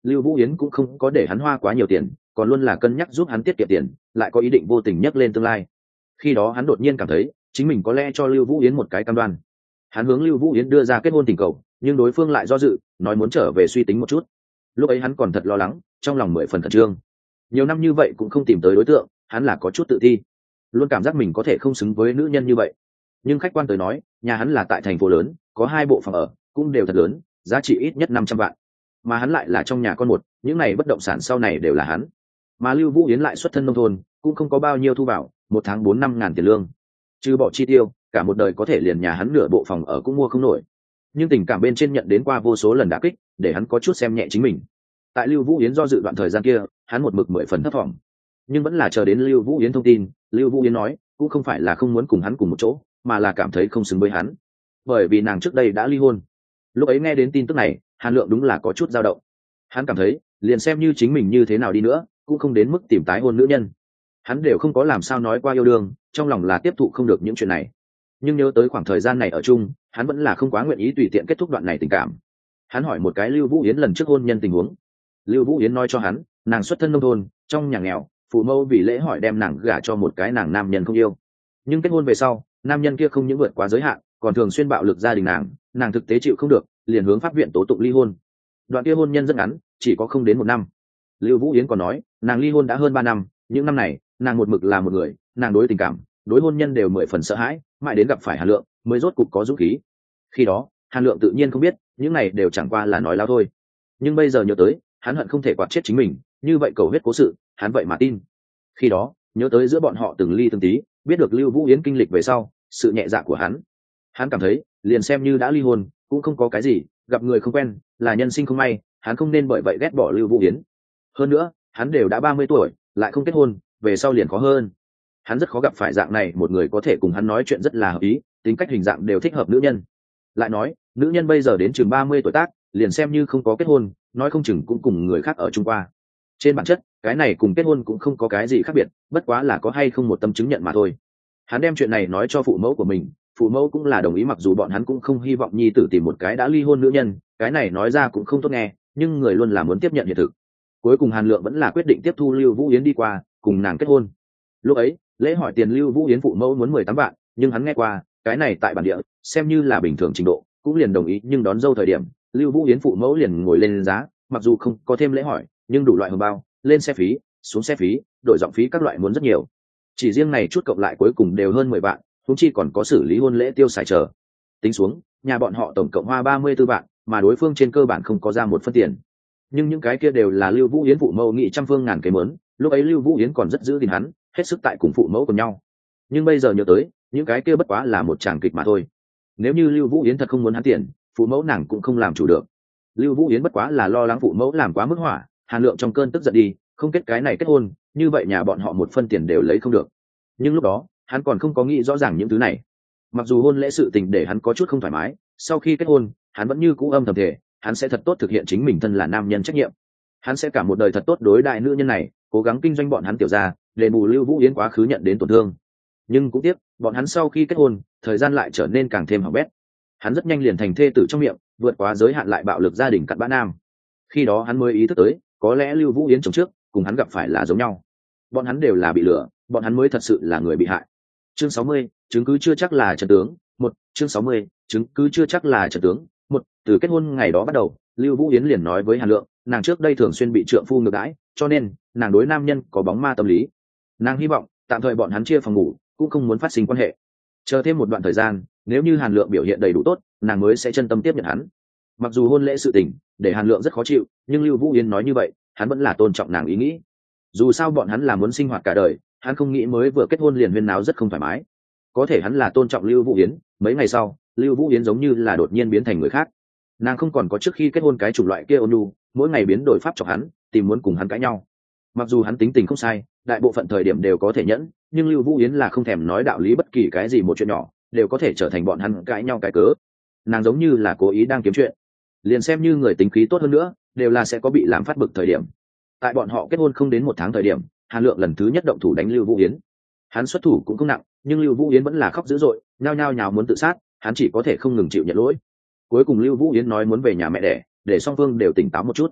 Speaker 1: Lưu Vũ Yến cũng không có để hắn hoa quá nhiều tiền, còn luôn là cân nhắc giúp hắn tiết kiệm tiền, lại có ý định vô tình nhắc lên tương lai. Khi đó hắn đột nhiên cảm thấy chính mình có lẽ cho Lưu Vũ Yến một cái cam đoan. Hắn hướng Lưu Vũ Yến đưa ra kết hôn tình cầu, nhưng đối phương lại do dự, nói muốn trở về suy tính một chút. Lúc ấy hắn còn thật lo lắng, trong lòng 10 phần khẩn trương. Nhiều năm như vậy cũng không tìm tới đối tượng, hắn là có chút tự ti, luôn cảm giác mình có thể không xứng với nữ nhân như vậy. Nhưng khách quan tới nói, nhà hắn là tại thành phố lớn, có 2 bộ phòng ở, cũng đều thật lớn, giá trị ít nhất 500 vạn. Mà hắn lại là trong nhà con một, những này bất động sản sau này đều là hắn. Mà Lưu Vũ Yến lại xuất thân nông thôn, cũng không có bao nhiêu thu vào, 1 tháng 4-5 ngàn tiền lương, trừ bỏ chi tiêu, cả một đời có thể liền nhà hắn nửa bộ phòng ở cũng mua không nổi. Nhưng tình cảm bên trên nhận đến qua vô số lần đả kích, để hắn có chút xem nhẹ chính mình. Tại Lưu Vũ Yến do dự đoạn thời gian kia, hắn một mực 10 phần thấp vọng, nhưng vẫn là chờ đến Lưu Vũ Yến thông tin. Lưu Vũ Yến nói cũng không phải là không muốn cùng hắn cùng một chỗ, mà là cảm thấy không xứng với hắn, bởi vì nàng trước đây đã ly hôn. Lúc ấy nghe đến tin tức này, Hàn Lượng đúng là có chút dao động. Hắn cảm thấy liền xem như chính mình như thế nào đi nữa, cũng không đến mức tìm tái hôn nữ nhân. Hắn đều không có làm sao nói qua yêu đương, trong lòng là tiếp thụ không được những chuyện này. Nhưng nhớ tới khoảng thời gian này ở chung, hắn vẫn là không quá nguyện ý tùy tiện kết thúc đoạn này tình cảm. Hắn hỏi một cái Lưu Vũ Yến lần trước hôn nhân tình huống. Lưu Vũ Yến nói cho hắn, nàng xuất thân nông thôn, trong nhà nghèo, phụ mẫu vì lễ hỏi đem nàng gả cho một cái nàng nam nhân không yêu. Nhưng kết hôn về sau, nam nhân kia không những vượt quá giới hạn, còn thường xuyên bạo lực gia đình nàng thực tế chịu không được, liền hướng pháp viện tố tụng ly hôn. Đoạn kia hôn nhân rất ngắn, chỉ có không đến 1 năm. Lưu Vũ Yến còn nói, nàng ly hôn đã hơn 3 năm, những năm này, nàng một mực là một người, nàng đối tình cảm, đối hôn nhân đều 10 phần sợ hãi, mãi đến gặp phải Hàn Lượng, mới rốt cục có dũng khí. Khi đó, Hàn Lượng tự nhiên không biết, những này đều chẳng qua là nói láo thôi. Nhưng bây giờ nhớ tới, hắn hận không thể quạt chết chính mình, như vậy cầu huyết cố sự, hắn vậy mà tin. Khi đó, nhớ tới giữa bọn họ từng ly từng tí, biết được Lưu Vũ Yến kinh lịch về sau, sự nhẹ dạ của hắn cảm thấy, liền xem như đã ly hôn, cũng không có cái gì, gặp người không quen, là nhân sinh không may, hắn không nên bởi vậy ghét bỏ Lưu Vũ Yến. Hơn nữa, hắn đều đã 30 tuổi, lại không kết hôn, về sau liền khó hơn. Hắn rất khó gặp phải dạng này một người có thể cùng hắn nói chuyện rất là hợp ý, tính cách hình dạng đều thích hợp nữ nhân. Lại nói, nữ nhân bây giờ đến chừng 30 tuổi tác, liền xem như không có kết hôn, nói không chừng cũng cùng người khác ở chung qua. Trên bản chất, cái này cùng kết hôn cũng không có cái gì khác biệt, bất quá là có hay không một tâm chứng nhận mà thôi. Hắn đem chuyện này nói cho phụ mẫu của mình, phụ mẫu cũng là đồng ý, mặc dù bọn hắn cũng không hy vọng nhi tử tìm một cái đã ly hôn nữ nhân, cái này nói ra cũng không tốt nghe, nhưng người luôn là muốn tiếp nhận hiện thực. Cuối cùng Hàn Lượng vẫn là quyết định tiếp thu Lưu Vũ Yến đi qua, cùng nàng kết hôn. Lúc ấy, lễ hỏi tiền Lưu Vũ Yến phụ mẫu muốn 18 vạn, nhưng hắn nghe qua, cái này tại bản địa, xem như là bình thường trình độ, cũng liền đồng ý. Nhưng đón dâu thời điểm, Lưu Vũ Yến phụ mẫu liền ngồi lên giá, mặc dù không có thêm lễ hỏi, nhưng đủ loại hồng bao, lên xe phí, xuống xe phí, đổi giọng phí các loại muốn rất nhiều. Chỉ riêng này chút cộng lại cuối cùng đều hơn 10 vạn, huống chi còn có xử lý hôn lễ tiêu xài chờ. Tính xuống, nhà bọn họ tổng cộng hoa 34 vạn, mà đối phương trên cơ bản không có ra một phân tiền. Nhưng những cái kia đều là Lưu Vũ Yến phụ mẫu nghị trăm phương ngàn kế mớn, lúc ấy Lưu Vũ Yến còn rất giữ gìn hắn, hết sức tại cùng phụ mẫu của nhau. Nhưng bây giờ nhớ tới, những cái kia bất quá là một tràng kịch mà thôi. Nếu như Lưu Vũ Yến thật không muốn hắn tiền, phụ mẫu nàng cũng không làm chủ được. Lưu Vũ Yến bất quá là lo lắng phụ mẫu làm quá mức hỏa, Hàn Lượng trong cơn tức giận đi, không kết cái này kết hôn, như vậy nhà bọn họ một phân tiền đều lấy không được. Nhưng lúc đó, hắn còn không có nghĩ rõ ràng những thứ này. Mặc dù hôn lễ sự tình để hắn có chút không thoải mái, sau khi kết hôn, hắn vẫn như cũ âm thầm thề, hắn sẽ thật tốt thực hiện chính mình thân là nam nhân trách nhiệm. Hắn sẽ cả một đời thật tốt đối đại nữ nhân này, cố gắng kinh doanh bọn hắn tiểu gia, đền bù Lưu Vũ Yến quá khứ nhận đến tổn thương. Nhưng cũng tiếc, bọn hắn sau khi kết hôn, thời gian lại trở nên càng thêm hỏng bét. Hắn rất nhanh liền thành thê tử trong miệng, vượt quá giới hạn lại bạo lực gia đình cặn bã nam. Khi đó hắn mới ý thức tới, có lẽ Lưu Vũ Yến chồng trước, cùng hắn gặp phải là giống nhau. Bọn hắn đều là bị lừa, bọn hắn mới thật sự là người bị hại. Chương 60, chứng cứ chưa chắc là trận tướng. Chương 60, chứng cứ chưa chắc là trận tướng. Từ kết hôn ngày đó bắt đầu, Lưu Vũ Yến liền nói với Hàn Lượng, nàng trước đây thường xuyên bị trượng phu ngược đãi, cho nên nàng đối nam nhân có bóng ma tâm lý. Nàng hy vọng tạm thời bọn hắn chia phòng ngủ, cũng không muốn phát sinh quan hệ. Chờ thêm một đoạn thời gian, nếu như Hàn Lượng biểu hiện đầy đủ tốt, nàng mới sẽ chân tâm tiếp nhận hắn. Mặc dù hôn lễ sự tình để Hàn Lượng rất khó chịu, nhưng Lưu Vũ Yến nói như vậy, hắn vẫn là tôn trọng nàng ý nghĩ. Dù sao bọn hắn là muốn sinh hoạt cả đời, hắn không nghĩ mới vừa kết hôn liền huyên náo rất không thoải mái. Có thể hắn là tôn trọng Lưu Vũ Yến. Mấy ngày sau, Lưu Vũ Yến giống như là đột nhiên biến thành người khác. Nàng không còn có trước khi kết hôn cái chủng loại kia ôn nhu, mỗi ngày biến đổi pháp chọc hắn, tìm muốn cùng hắn cãi nhau. Mặc dù hắn tính tình không sai, đại bộ phận thời điểm đều có thể nhẫn, nhưng Lưu Vũ Yến là không thèm nói đạo lý, bất kỳ cái gì một chuyện nhỏ đều có thể trở thành bọn hắn cãi nhau cái cớ. Nàng giống như là cố ý đang kiếm chuyện. Liền xem như người tính khí tốt hơn nữa, đều là sẽ có bị làm phát bực thời điểm. Tại bọn họ kết hôn không đến 1 tháng thời điểm, Hàn Lượng lần thứ nhất động thủ đánh Lưu Vũ Yến. Hắn xuất thủ cũng không nặng, nhưng Lưu Vũ Yến vẫn là khóc dữ dội, nhao nhao nhào muốn tự sát, hắn chỉ có thể không ngừng chịu nhận lỗi. Cuối cùng Lưu Vũ Yến nói muốn về nhà mẹ đẻ, để song phương đều tỉnh táo một chút.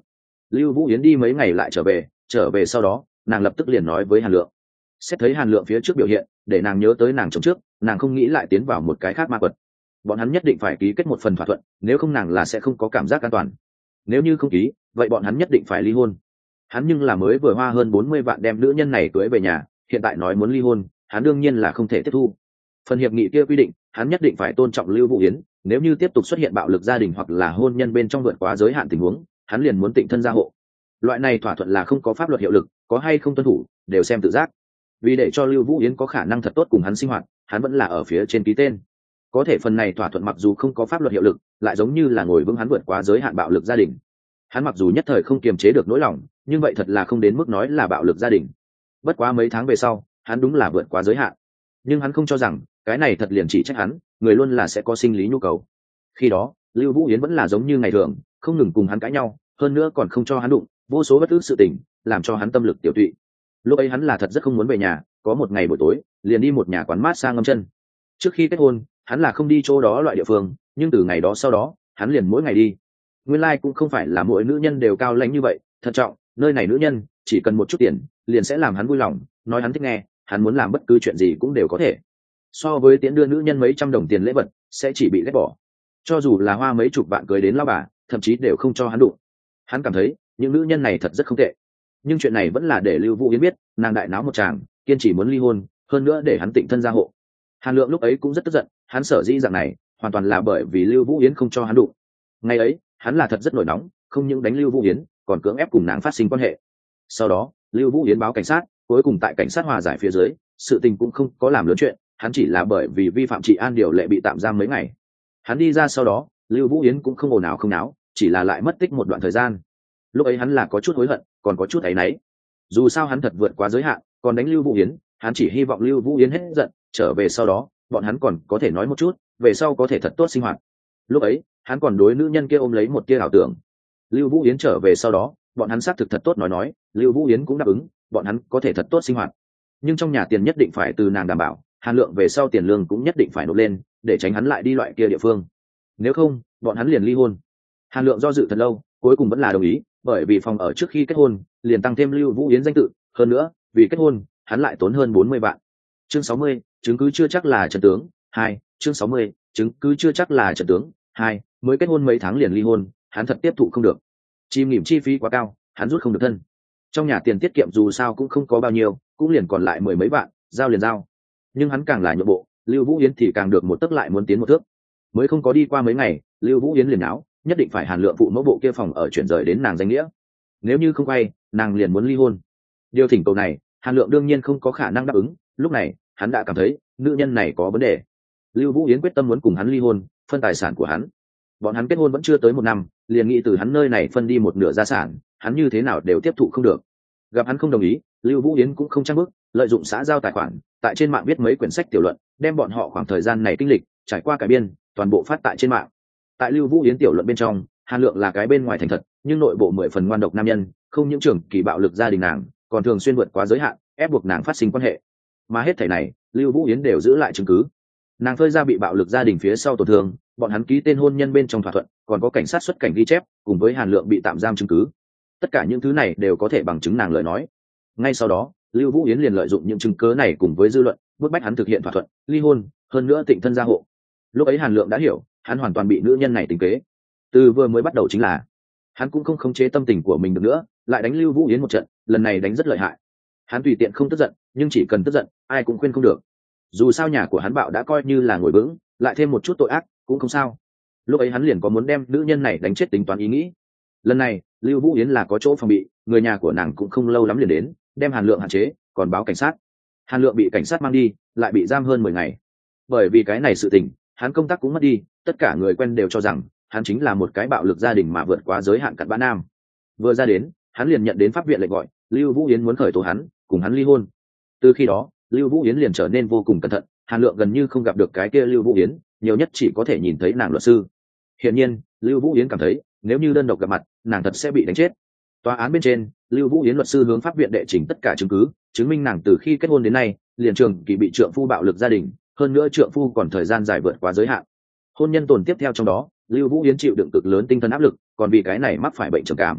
Speaker 1: Lưu Vũ Yến đi mấy ngày lại trở về sau đó nàng lập tức liền nói với Hàn Lượng. Xét thấy Hàn Lượng phía trước biểu hiện để nàng nhớ tới nàng chồng trước, nàng không nghĩ lại tiến vào một cái khác ma quật. Bọn hắn nhất định phải ký kết một phần thỏa thuận, nếu không nàng là sẽ không có cảm giác an toàn. Nếu như không ký, vậy bọn hắn nhất định phải ly hôn. Hắn nhưng là mới vừa hoa hơn 40 vạn đem nữ nhân này cưới về nhà, hiện tại nói muốn ly hôn, hắn đương nhiên là không thể tiếp thu. Phần hiệp nghị kia quy định, hắn nhất định phải tôn trọng Lưu Vũ Yến, nếu như tiếp tục xuất hiện bạo lực gia đình hoặc là hôn nhân bên trong vượt quá giới hạn tình huống, hắn liền muốn tịnh thân gia hộ. Loại này thỏa thuận là không có pháp luật hiệu lực, có hay không tuân thủ đều xem tự giác. Vì để cho Lưu Vũ Yến có khả năng thật tốt cùng hắn sinh hoạt, hắn vẫn là ở phía trên ký tên. Có thể phần này thỏa thuận mặc dù không có pháp luật hiệu lực, lại giống như là ngồi vững hắn vượt quá giới hạn bạo lực gia đình. Hắn mặc dù nhất thời không kiềm chế được nỗi lòng, nhưng vậy thật là không đến mức nói là bạo lực gia đình. Bất quá mấy tháng về sau, hắn đúng là vượt quá giới hạn. Nhưng hắn không cho rằng cái này thật liền chỉ trách hắn, người luôn là sẽ có sinh lý nhu cầu. Khi đó, Lưu Vũ Yến vẫn là giống như ngày thường, không ngừng cùng hắn cãi nhau, hơn nữa còn không cho hắn đụng, vô số bất ức sự tình, làm cho hắn tâm lực tiểu tụy. Lúc ấy hắn là thật rất không muốn về nhà, có một ngày buổi tối, liền đi một nhà quán mát sang ngâm chân. Trước khi kết hôn, hắn là không đi chỗ đó loại địa phương, nhưng từ ngày đó sau đó, hắn liền mỗi ngày đi. Nguyên lai cũng không phải là mỗi nữ nhân đều cao lãnh như vậy, thận trọng, nơi này nữ nhân chỉ cần một chút tiền, liền sẽ làm hắn vui lòng, nói hắn thích nghe, hắn muốn làm bất cứ chuyện gì cũng đều có thể. So với tiễn đưa nữ nhân mấy trăm đồng tiền lễ vật, sẽ chỉ bị ghét bỏ. Cho dù là hoa mấy chục vạn cưới đến lao bà, thậm chí đều không cho hắn đụng. Hắn cảm thấy những nữ nhân này thật rất không tệ. Nhưng chuyện này vẫn là để Lưu Vũ Yến biết, nàng đại náo một tràng, kiên trì muốn ly hôn, hơn nữa để hắn tịnh thân gia hộ. Hàn Lượng lúc ấy cũng rất tức giận, hắn sở dĩ dạng này, hoàn toàn là bởi vì Lưu Vũ Yến không cho hắn đụng. Ngày ấy, hắn là thật rất nổi nóng, không những đánh Lưu Vũ Yến, còn cưỡng ép cùng nàng phát sinh quan hệ. Sau đó, Lưu Vũ Yến báo cảnh sát, cuối cùng tại cảnh sát hòa giải phía dưới, sự tình cũng không có làm lớn chuyện, hắn chỉ là bởi vì vi phạm trị an điều lệ bị tạm giam mấy ngày. Hắn đi ra sau đó, Lưu Vũ Yến cũng không ồn ào không náo, chỉ là lại mất tích một đoạn thời gian. Lúc ấy hắn là có chút hối hận, còn có chút áy náy. Dù sao hắn thật vượt quá giới hạn, còn đánh Lưu Vũ Yến, hắn chỉ hy vọng Lưu Vũ Yến hết giận, trở về sau đó, bọn hắn còn có thể nói một chút, về sau có thể thật tốt sinh hoạt. Lúc ấy, hắn còn đối nữ nhân kia ôm lấy một tia ảo tưởng. Lưu Vũ Yến trở về sau đó, bọn hắn xác thực thật tốt nói, Lưu Vũ Yến cũng đáp ứng, bọn hắn có thể thật tốt sinh hoạt. Nhưng trong nhà tiền nhất định phải từ nàng đảm bảo, Hàn Lượng về sau tiền lương cũng nhất định phải nộp lên, để tránh hắn lại đi loại kia địa phương. Nếu không, bọn hắn liền ly hôn. Hàn Lượng do dự thật lâu, cuối cùng vẫn là đồng ý, bởi vì phòng ở trước khi kết hôn, liền tăng thêm Lưu Vũ Yến danh tự, hơn nữa, vì kết hôn, hắn lại tốn hơn 40 vạn. Chương 60, chứng cứ chưa chắc là trận tướng. 2, chương 60, chứng cứ chưa chắc là trận tướng. 2, mới kết hôn mấy tháng liền ly hôn, hắn thật tiếp thụ không được. Chim nghỉm chi phí quá cao, hắn rút không được thân. Trong nhà tiền tiết kiệm dù sao cũng không có bao nhiêu, cũng liền còn lại mười mấy vạn, giao liền giao. Nhưng hắn càng là nhượng bộ, Lưu Vũ Yến thì càng được một tấc lại muốn tiến một thước. Mới không có đi qua mấy ngày, Lưu Vũ Yến liền náo, nhất định phải Hàn Lượng phụ mẫu bộ kia phòng ở chuyển rời đến nàng danh nghĩa. Nếu như không quay, nàng liền muốn ly hôn. Điều thỉnh cầu này, Hàn Lượng đương nhiên không có khả năng đáp ứng, lúc này, hắn đã cảm thấy, nữ nhân này có vấn đề. Lưu Vũ Yến quyết tâm muốn cùng hắn ly hôn, phân tài sản của hắn. Bọn hắn kết hôn vẫn chưa tới 1 năm, liền nghĩ từ hắn nơi này phân đi một nửa gia sản, hắn như thế nào đều tiếp thụ không được. Gặp hắn không đồng ý, Lưu Vũ Yến cũng không trang bức, lợi dụng xã giao tài khoản, tại trên mạng viết mấy quyển sách tiểu luận, đem bọn họ khoảng thời gian này kinh lịch, trải qua cải biên, toàn bộ phát tại trên mạng. Tại Lưu Vũ Yến tiểu luận bên trong, Hàn Lượng là cái bên ngoài thành thật, nhưng nội bộ 10 phần ngoan độc nam nhân, không những trưởng kỳ bạo lực gia đình nàng, còn thường xuyên vượt quá giới hạn, ép buộc nàng phát sinh quan hệ. Mà hết thảy này, Lưu Vũ Yến đều giữ lại chứng cứ. Nàng phơi ra bị bạo lực gia đình phía sau tổn thương, bọn hắn ký tên hôn nhân bên trong thỏa thuận, còn có cảnh sát xuất cảnh ghi chép, cùng với Hàn Lượng bị tạm giam chứng cứ. Tất cả những thứ này đều có thể bằng chứng nàng lời nói. Ngay sau đó, Lưu Vũ Yến liền lợi dụng những chứng cứ này cùng với dư luận, bức bách hắn thực hiện thỏa thuận ly hôn, hơn nữa tịnh thân gia hộ. Lúc ấy Hàn Lượng đã hiểu, hắn hoàn toàn bị nữ nhân này tính kế. Từ vừa mới bắt đầu chính là, hắn cũng không khống chế tâm tình của mình được nữa, lại đánh Lưu Vũ Yến một trận, lần này đánh rất lợi hại. Hắn tùy tiện không tức giận, nhưng chỉ cần tức giận, ai cũng khuyên không được. Dù sao nhà của hắn bạo đã coi như là ngồi vững, lại thêm một chút tội ác cũng không sao. Lúc ấy hắn liền có muốn đem nữ nhân này đánh chết tính toán ý nghĩ. Lần này Lưu Vũ Yến là có chỗ phòng bị, người nhà của nàng cũng không lâu lắm liền đến, đem Hàn Lượng hạn chế, còn báo cảnh sát. Hàn Lượng bị cảnh sát mang đi, lại bị giam hơn 10 ngày. Bởi vì cái này sự tình, hắn công tác cũng mất đi, tất cả người quen đều cho rằng hắn chính là một cái bạo lực gia đình mà vượt quá giới hạn cặn bã nam. Vừa ra đến, hắn liền nhận đến pháp viện lệnh gọi, Lưu Vũ Yến muốn khởi tố hắn, cùng hắn ly hôn. Từ khi đó, Lưu Vũ Yến liền trở nên vô cùng cẩn thận, Hàn Lượng gần như không gặp được cái kia Lưu Vũ Yến, nhiều nhất chỉ có thể nhìn thấy nàng luật sư. Hiển nhiên, Lưu Vũ Yến cảm thấy, nếu như đơn độc gặp mặt, nàng thật sẽ bị đánh chết. Tòa án bên trên, Lưu Vũ Yến luật sư hướng pháp viện đệ trình tất cả chứng cứ, chứng minh nàng từ khi kết hôn đến nay, liền trường kỳ bị trượng phu bạo lực gia đình, hơn nữa trượng phu còn thời gian dài vượt quá giới hạn. Hôn nhân tồn tiếp theo trong đó, Lưu Vũ Yến chịu đựng cực lớn tinh thần áp lực, còn vì cái này mắc phải bệnh trầm cảm.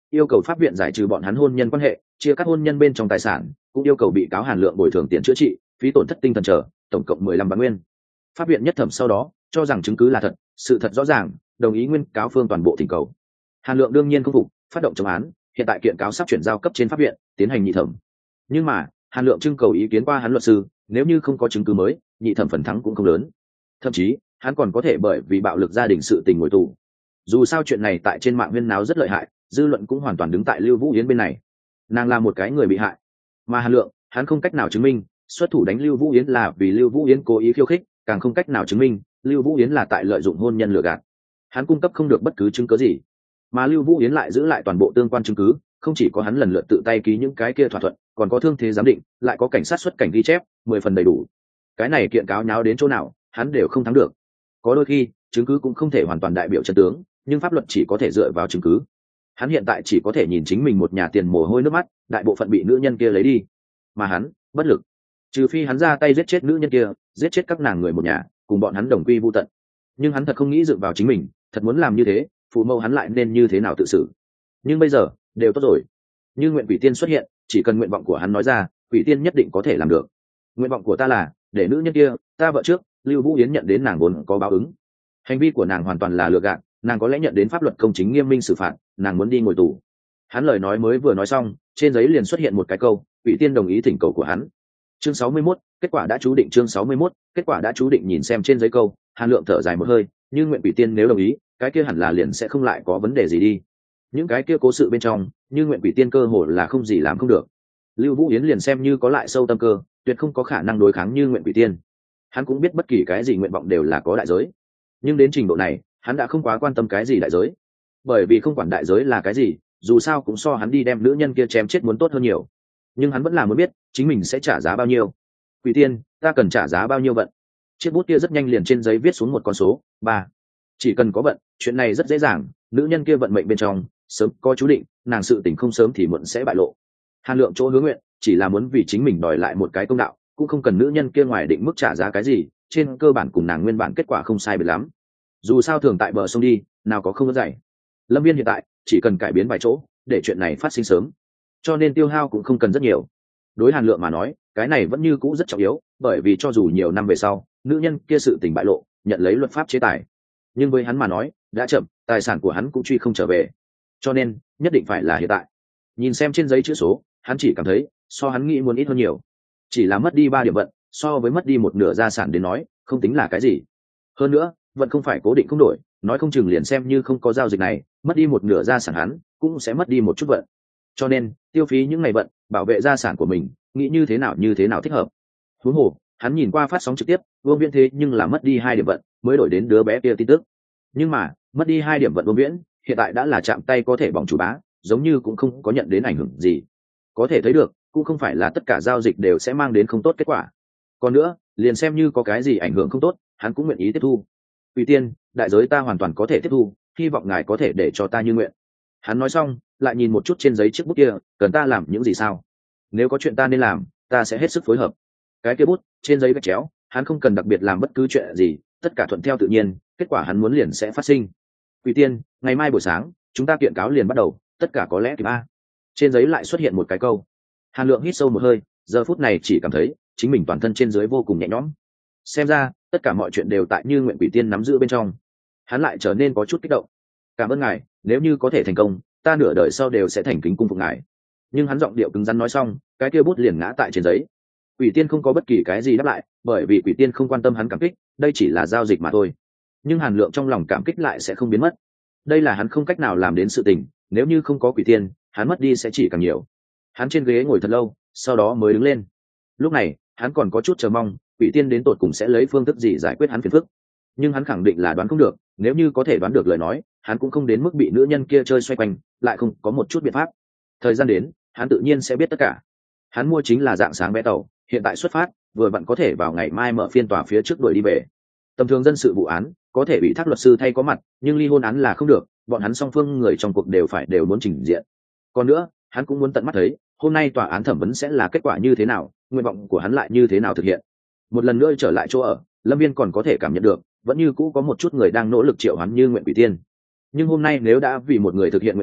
Speaker 1: yêu cầu pháp viện giải trừ bọn hắn hôn nhân quan hệ, chia cắt hôn nhân bên trong tài sản, cũng yêu cầu bị cáo Hàn Lượng bồi thường tiền chữa trị, phí tổn thất tinh thần trở, tổng cộng 15 vạn nguyên. Pháp viện nhất thẩm sau đó cho rằng chứng cứ là thật, sự thật rõ ràng, đồng ý nguyên cáo phương toàn bộ thỉnh cầu. Hàn Lượng đương nhiên không phục, phát động chống án, hiện tại kiện cáo sắp chuyển giao cấp trên pháp viện tiến hành nhị thẩm. Nhưng mà Hàn Lượng trưng cầu ý kiến qua hắn luật sư, nếu như không có chứng cứ mới, nhị thẩm phần thắng cũng không lớn, thậm chí hắn còn có thể bởi vì bạo lực gia đình sự tình ngồi tù. Dù sao chuyện này tại trên mạng huyên náo rất lợi hại, dư luận cũng hoàn toàn đứng tại Lưu Vũ Yến bên này. Nàng là một cái người bị hại, mà Hàn Lượng hắn không cách nào chứng minh xuất thủ đánh Lưu Vũ Yến là vì Lưu Vũ Yến cố ý khiêu khích, càng không cách nào chứng minh Lưu Vũ Yến là tại lợi dụng hôn nhân lừa gạt. Hắn cung cấp không được bất cứ chứng cứ gì, mà Lưu Vũ Yến lại giữ lại toàn bộ tương quan chứng cứ, không chỉ có hắn lần lượt tự tay ký những cái kia thỏa thuận, còn có thương thế giám định, lại có cảnh sát xuất cảnh ghi chép, 10 phần đầy đủ. Cái này kiện cáo nháo đến chỗ nào, hắn đều không thắng được. Có đôi khi chứng cứ cũng không thể hoàn toàn đại biểu chân tướng, nhưng pháp luật chỉ có thể dựa vào chứng cứ. Hắn hiện tại chỉ có thể nhìn chính mình một nhà tiền mồ hôi nước mắt, đại bộ phận bị nữ nhân kia lấy đi, mà hắn bất lực. Trừ phi hắn ra tay giết chết nữ nhân kia, giết chết các nàng người một nhà, cùng bọn hắn đồng quy vu tận. Nhưng hắn thật không nghĩ dựa vào chính mình, thật muốn làm như thế, phụ mẫu hắn lại nên như thế nào tự xử. Nhưng bây giờ đều tốt rồi, như nguyện quỷ tiên xuất hiện, chỉ cần nguyện vọng của hắn nói ra, quỷ tiên nhất định có thể làm được. Nguyện vọng của ta là để nữ nhân kia, ta vợ trước, Lưu Vũ Yến nhận đến nàng vốn có báo ứng. Hành vi của nàng hoàn toàn là lừa gạt, nàng có lẽ nhận đến pháp luật công chính nghiêm minh xử phạt, nàng muốn đi ngồi tù. Hắn lời nói mới vừa nói xong, trên giấy liền xuất hiện một cái câu, quỷ tiên đồng ý thỉnh cầu của hắn. Chương 61, kết quả đã chú định. Chương 61, kết quả đã chú định. Nhìn xem trên giấy câu, Hàn Lượng thở dài một hơi, như nguyện quỷ tiên nếu đồng ý, cái kia hẳn là liền sẽ không lại có vấn đề gì đi. Những cái kia cố sự bên trong, như nguyện quỷ tiên cơ hồ là không gì làm không được. Lưu Vũ Yến liền xem như có lại sâu tâm cơ, tuyệt không có khả năng đối kháng như nguyện quỷ tiên. Hắn cũng biết bất kỳ cái gì nguyện vọng đều là có đại giới, nhưng đến trình độ này, hắn đã không quá quan tâm cái gì đại giới, bởi vì không quản đại giới là cái gì, dù sao cũng so hắn đi đem nữ nhân kia chém chết muốn tốt hơn nhiều. Nhưng hắn vẫn là muốn biết chính mình sẽ trả giá bao nhiêu. Quỷ tiên, ta cần trả giá bao nhiêu vận? Chiếc bút kia rất nhanh liền trên giấy viết xuống một con số 3. Chỉ cần có vận, chuyện này rất dễ dàng, nữ nhân kia vận mệnh bên trong sớm có chú định, nàng sự tình không sớm thì muộn sẽ bại lộ. Hàn Lượng chỗ hướng nguyện chỉ là muốn vì chính mình đòi lại một cái công đạo, cũng không cần nữ nhân kia ngoài định mức trả giá cái gì, trên cơ bản cùng nàng nguyên bản kết quả không sai biệt lắm. Dù sao thường tại bờ sông đi, nào có không có dày. Lâm Viên hiện tại chỉ cần cải biến vài chỗ để chuyện này phát sinh sớm, cho nên tiêu hao cũng không cần rất nhiều. Đối Hàn Lượng mà nói, cái này vẫn như cũ rất trọng yếu, bởi vì cho dù nhiều năm về sau nữ nhân kia sự tình bại lộ, nhận lấy luật pháp chế tài, nhưng với hắn mà nói đã chậm, tài sản của hắn cũng truy không trở về, cho nên nhất định phải là hiện tại. Nhìn xem trên giấy chữ số, hắn chỉ cảm thấy so hắn nghĩ muốn ít hơn nhiều. Chỉ là mất đi 3 điểm vận, so với mất đi một nửa gia sản đến nói không tính là cái gì. Hơn nữa vận không phải cố định không đổi, nói không chừng liền xem như không có giao dịch này, mất đi một nửa gia sản hắn cũng sẽ mất đi một chút vận. Cho nên tiêu phí những ngày vận bảo vệ gia sản của mình, nghĩ như thế nào thích hợp. Huống hồ hắn nhìn qua phát sóng trực tiếp, Vương Viễn thế nhưng là mất đi 2 điểm vận mới đổi đến đứa bé kia tin tức. Nhưng mà mất đi 2 điểm vận Vương Viễn hiện tại đã là chạm tay có thể bỏng chủ bá, giống như cũng không có nhận đến ảnh hưởng gì. Có thể thấy được cũng không phải là tất cả giao dịch đều sẽ mang đến không tốt kết quả. Còn nữa, liền xem như có cái gì ảnh hưởng không tốt, hắn cũng nguyện ý tiếp thu. Quỷ tiên, đại giới ta hoàn toàn có thể tiếp thu, hy vọng ngài có thể để cho ta như nguyện. Hắn nói xong lại nhìn một chút trên giấy chiếc bút kia, cần ta làm những gì sao? Nếu có chuyện ta nên làm, ta sẽ hết sức phối hợp. Cái kia bút trên giấy vạch chéo, hắn không cần đặc biệt làm bất cứ chuyện gì, tất cả thuận theo tự nhiên, kết quả hắn muốn liền sẽ phát sinh. Quỷ tiên, ngày mai buổi sáng chúng ta kiện cáo liền bắt đầu, tất cả có lẽ kịp a. Trên giấy lại xuất hiện một cái câu. Hàn Lượng hít sâu một hơi, giờ phút này chỉ cảm thấy chính mình toàn thân trên dưới vô cùng nhẹ nhõm. Xem ra tất cả mọi chuyện đều tại như nguyện quỷ tiên nắm giữ bên trong. Hắn lại trở nên có chút kích động. Cảm ơn ngài, nếu như có thể thành công, ta nửa đời sau đều sẽ thành kính cung phục ngài. Nhưng hắn giọng điệu cứng rắn nói xong, cái kia bút liền ngã tại trên giấy. Quỷ tiên không có bất kỳ cái gì đáp lại, bởi vì quỷ tiên không quan tâm hắn cảm kích, đây chỉ là giao dịch mà thôi. Nhưng Hàn Lượng trong lòng cảm kích lại sẽ không biến mất. Đây là hắn không cách nào làm đến sự tình, nếu như không có quỷ tiên, hắn mất đi sẽ chỉ càng nhiều. Hắn trên ghế ngồi thật lâu, sau đó mới đứng lên. Lúc này hắn còn có chút chờ mong quỷ tiên đến tột cùng sẽ lấy phương thức gì giải quyết hắn phiền phức, nhưng hắn khẳng định là đoán không được. Nếu như có thể đoán được lời nói, hắn cũng không đến mức bị nữ nhân kia chơi xoay quanh, lại không có một chút biện pháp. Thời gian đến, hắn tự nhiên sẽ biết tất cả. Hắn mua chính là dạng sáng vé tàu, hiện tại xuất phát, vừa vặn có thể vào ngày mai mở phiên tòa phía trước đuổi đi về. Tầm thường dân sự vụ án có thể bị thác luật sư thay có mặt, nhưng ly hôn án là không được, bọn hắn song phương người trong cuộc đều muốn trình diện. Còn nữa, hắn cũng muốn tận mắt thấy hôm nay tòa án thẩm vấn sẽ là kết quả như thế nào, nguyện vọng của hắn lại như thế nào thực hiện. Một lần nữa trở lại chỗ ở, Lâm Viên còn có thể cảm nhận được vẫn như cũ có một chút người đang nỗ lực triệu hắn như nguyện quỷ tiên. Nhưng hôm nay nếu đã vì một người thực hiện nguyện vọng,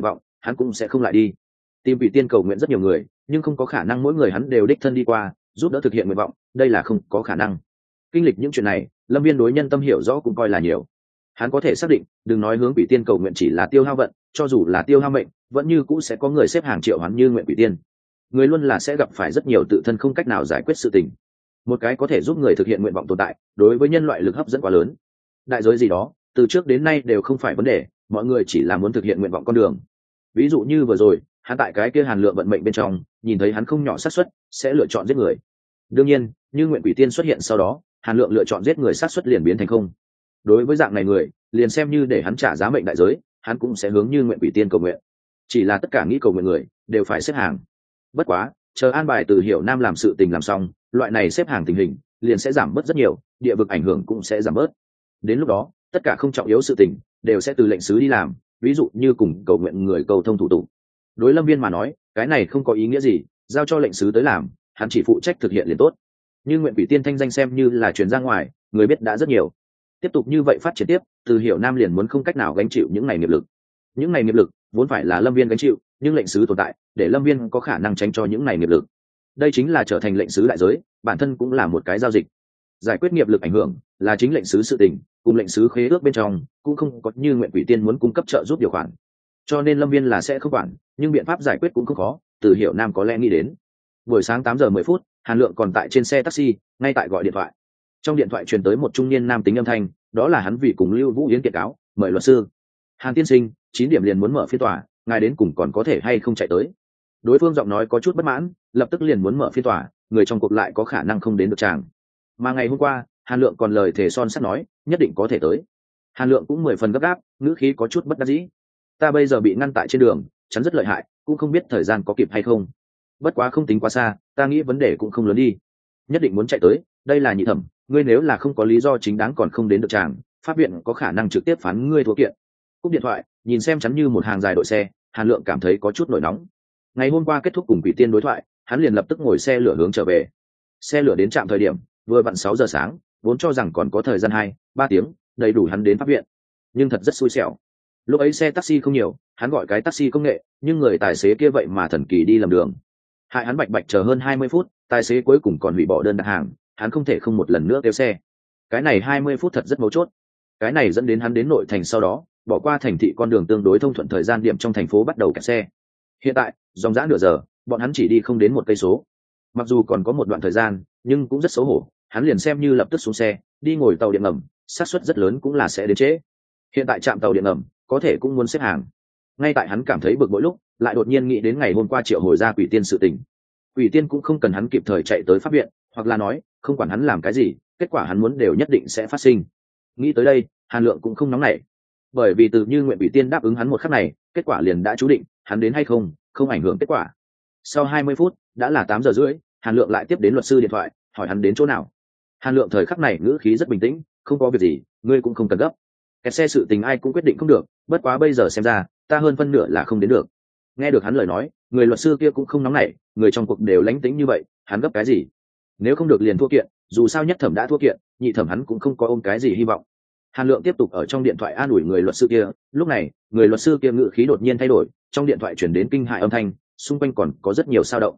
Speaker 1: hắn cũng sẽ không lại đi. Tìm Quỷ Tiên cầu nguyện rất nhiều người, nhưng không có khả năng mỗi người hắn đều đích thân đi qua giúp đỡ thực hiện nguyện vọng, đây là không có khả năng. Kinh lịch những chuyện này, Lâm Viên đối nhân tâm hiểu rõ cũng coi là nhiều. Hắn có thể xác định, đừng nói hướng Quỷ Tiên cầu nguyện chỉ là tiêu hao vận, cho dù là tiêu hao mệnh, vẫn như cũ sẽ có người xếp hàng triệu hắn như nguyện Quỷ Tiên. Người luôn là sẽ gặp phải rất nhiều tự thân không cách nào giải quyết sự tình. Một cái có thể giúp người thực hiện nguyện vọng tồn tại, đối với nhân loại lực hấp dẫn quá lớn. Đại giới gì đó, từ trước đến nay đều không phải vấn đề, mọi người chỉ là muốn thực hiện nguyện vọng con đường. Ví dụ như vừa rồi, hắn tại cái kia Hàn Lượng vận mệnh bên trong, nhìn thấy hắn không nhỏ xác suất sẽ lựa chọn giết người. Đương nhiên, như nguyện Quỷ Tiên xuất hiện sau đó, Hàn Lượng lựa chọn giết người xác suất liền biến thành không. Đối với dạng này người, liền xem như để hắn trả giá mệnh đại giới, hắn cũng sẽ hướng như nguyện Quỷ Tiên cầu nguyện. Chỉ là tất cả nghĩ cầu nguyện người đều phải xếp hàng. Bất quá, chờ an bài Từ Hiểu Nam làm sự tình làm xong, loại này xếp hàng tình hình liền sẽ giảm bớt rất nhiều, địa vực ảnh hưởng cũng sẽ giảm bớt. Đến lúc đó, tất cả không trọng yếu sự tình đều sẽ từ lệnh sứ đi làm, ví dụ như cùng cầu nguyện người cầu thông thủ tục. Đối Lâm Viên mà nói, cái này không có ý nghĩa gì, giao cho lệnh sứ tới làm, hắn chỉ phụ trách thực hiện liền tốt. Nhưng nguyện Quỷ Tiên thanh danh xem như là truyền ra ngoài, người biết đã rất nhiều. Tiếp tục như vậy phát triển tiếp, Từ Hiểu Nam liền muốn không cách nào gánh chịu những này nghiệp lực. Những này nghiệp lực vốn phải là Lâm Viên gánh chịu, nhưng lệnh sứ tồn tại để Lâm Viên có khả năng tránh cho những này nghiệp lực. Đây chính là trở thành lệnh sứ đại giới, bản thân cũng là một cái giao dịch. Giải quyết nghiệp lực ảnh hưởng là chính lệnh sứ sự tình, cùng lệnh sứ khế ước bên trong cũng không có như nguyện Quỷ Tiên muốn cung cấp trợ giúp điều khoản. Cho nên Lâm Viên là sẽ không quản, nhưng biện pháp giải quyết cũng không khó, Từ Hiểu Nam có lẽ nghĩ đến. Buổi sáng 8:10, Hàn Lượng còn tại trên xe taxi, ngay tại gọi điện thoại. Trong điện thoại truyền tới một trung niên nam tính âm thanh, đó là hắn vì cùng Lưu Vũ Yến kiện cáo, mời luật sư. Hàn tiên sinh, 9 điểm liền muốn mở phiên tòa, ngài đến cùng còn có thể hay không chạy tới? Đối phương giọng nói có chút bất mãn, lập tức liền muốn mở phiên tòa, người trong cuộc lại có khả năng không đến được chàng. Mà ngày hôm qua, Hàn Lượng còn lời thề son sắt nói, nhất định có thể tới. Hàn Lượng cũng 10 phần gấp gáp, ngữ khí có chút bất đắc dĩ. Ta bây giờ bị ngăn tại trên đường, chắn rất lợi hại, cũng không biết thời gian có kịp hay không. Bất quá không tính quá xa, ta nghĩ vấn đề cũng không lớn đi. Nhất định muốn chạy tới, đây là nhị thẩm, ngươi nếu là không có lý do chính đáng còn không đến được chàng, pháp viện có khả năng trực tiếp phán ngươi thua kiện. Cúp điện thoại, nhìn xem chắn như một hàng dài đội xe, Hàn Lượng cảm thấy có chút nổi nóng. Ngày hôm qua kết thúc cùng Quỷ Tiên đối thoại, hắn liền lập tức ngồi xe lửa hướng trở về. Xe lửa đến trạm thời điểm vừa vặn 6 giờ sáng, vốn cho rằng còn có thời gian 2-3 tiếng đầy đủ hắn đến pháp viện, nhưng thật rất xui xẻo. Lúc ấy xe taxi không nhiều, hắn gọi cái taxi công nghệ, nhưng người tài xế kia vậy mà thần kỳ đi lầm đường, hại hắn bạch bạch chờ hơn 20 phút, tài xế cuối cùng còn hủy bỏ đơn đặt hàng, hắn không thể không một lần nữa kêu xe. Cái này 20 phút thật rất mấu chốt. Cái này dẫn đến hắn đến nội thành sau đó, bỏ qua thành thị con đường tương đối thông thuận thời gian điểm trong thành phố bắt đầu kẹt xe. Hiện tại, dòng dã nửa giờ, bọn hắn chỉ đi không đến 1 cây số. Mặc dù còn có một đoạn thời gian, nhưng cũng rất xấu hổ, hắn liền xem như lập tức xuống xe, đi ngồi tàu điện ngầm, xác suất rất lớn cũng là sẽ đến trễ. Hiện tại trạm tàu điện ngầm, có thể cũng muốn xếp hàng. Ngay tại hắn cảm thấy bực bội lúc, lại đột nhiên nghĩ đến ngày hôm qua triệu hồi ra Quỷ Tiên sự tình. Quỷ Tiên cũng không cần hắn kịp thời chạy tới pháp viện, hoặc là nói, không quản hắn làm cái gì, kết quả hắn muốn đều nhất định sẽ phát sinh. Nghĩ tới đây, Hàn Lượng cũng không nóng nảy, bởi vì từ như nguyện Quỷ Tiên đáp ứng hắn một khắc này, kết quả liền đã chú định, hắn đến hay không, không ảnh hưởng kết quả. Sau 20 phút, đã là 8 giờ rưỡi, Hàn Lượng lại tiếp đến luật sư điện thoại, hỏi hắn đến chỗ nào. Hàn Lượng thời khắc này ngữ khí rất bình tĩnh, không có việc gì, ngươi cũng không cần gấp. Kẹt xe sự tình ai cũng quyết định không được, bất quá bây giờ xem ra, ta hơn phân nửa là không đến được. Nghe được hắn lời nói, người luật sư kia cũng không nóng nảy, người trong cuộc đều lánh tính như vậy, hắn gấp cái gì? Nếu không được liền thua kiện, dù sao nhất thẩm đã thua kiện, nhị thẩm hắn cũng không có ôm cái gì hy vọng. Hàn Lượng tiếp tục ở trong điện thoại an ủi người luật sư kia, lúc này, người luật sư kia ngữ khí đột nhiên thay đổi, trong điện thoại truyền đến kinh hại âm thanh, xung quanh còn có rất nhiều dao động.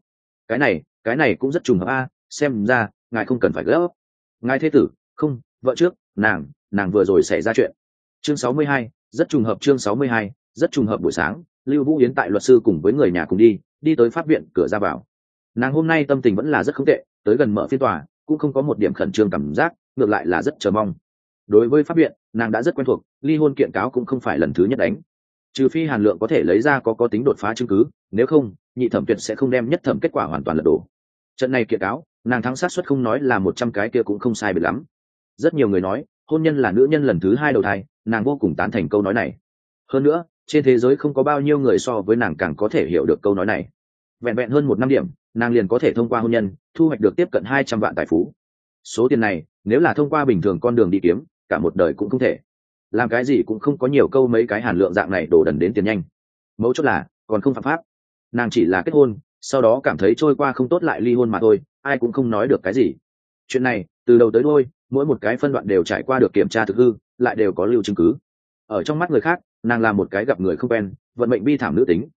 Speaker 1: Cái này cũng rất trùng hợp a, xem ra, ngài không cần phải gấp. Ngài thế tử, không, vợ trước, nàng vừa rồi xảy ra chuyện. Chương 62, rất trùng hợp chương 62, rất trùng hợp buổi sáng, Lưu Vũ Yến tại luật sư cùng với người nhà cùng đi tới pháp viện cửa ra vào. Nàng hôm nay tâm tình vẫn là rất không tệ, tới gần mở phiên tòa, cũng không có một điểm khẩn trương cảm giác, ngược lại là rất chờ mong. Đối với pháp viện, nàng đã rất quen thuộc, ly hôn kiện cáo cũng không phải lần thứ nhất đánh. Trừ phi Hàn Lượng có thể lấy ra có tính đột phá chứng cứ, nếu không, nhị thẩm tuyệt sẽ không đem nhất thẩm kết quả hoàn toàn lật đổ. Trận này kiện cáo, nàng thắng sát suất không nói là 100 cái kia cũng không sai biệt lắm. Rất nhiều người nói, hôn nhân là nữ nhân lần thứ 2 đầu thai, nàng vô cùng tán thành câu nói này. Hơn nữa, trên thế giới không có bao nhiêu người so với nàng càng có thể hiểu được câu nói này. Vẹn vẹn hơn 1 năm điểm, nàng liền có thể thông qua hôn nhân thu hoạch được tiếp cận 200 vạn tài phú. Số tiền này, nếu là thông qua bình thường con đường đi kiếm, cả một đời cũng không thể. Làm cái gì cũng không có nhiều câu mấy cái Hàn Lượng dạng này đổ đần đến tiền nhanh. Mấu chốt là, còn không phạm pháp. Nàng chỉ là kết hôn, sau đó cảm thấy trôi qua không tốt lại ly hôn mà thôi, ai cũng không nói được cái gì. Chuyện này, từ đầu tới đuôi, mỗi một cái phân đoạn đều trải qua được kiểm tra thực hư, lại đều có lưu chứng cứ. Ở trong mắt người khác, nàng là một cái gặp người không quen, vận mệnh bi thảm nữ tính,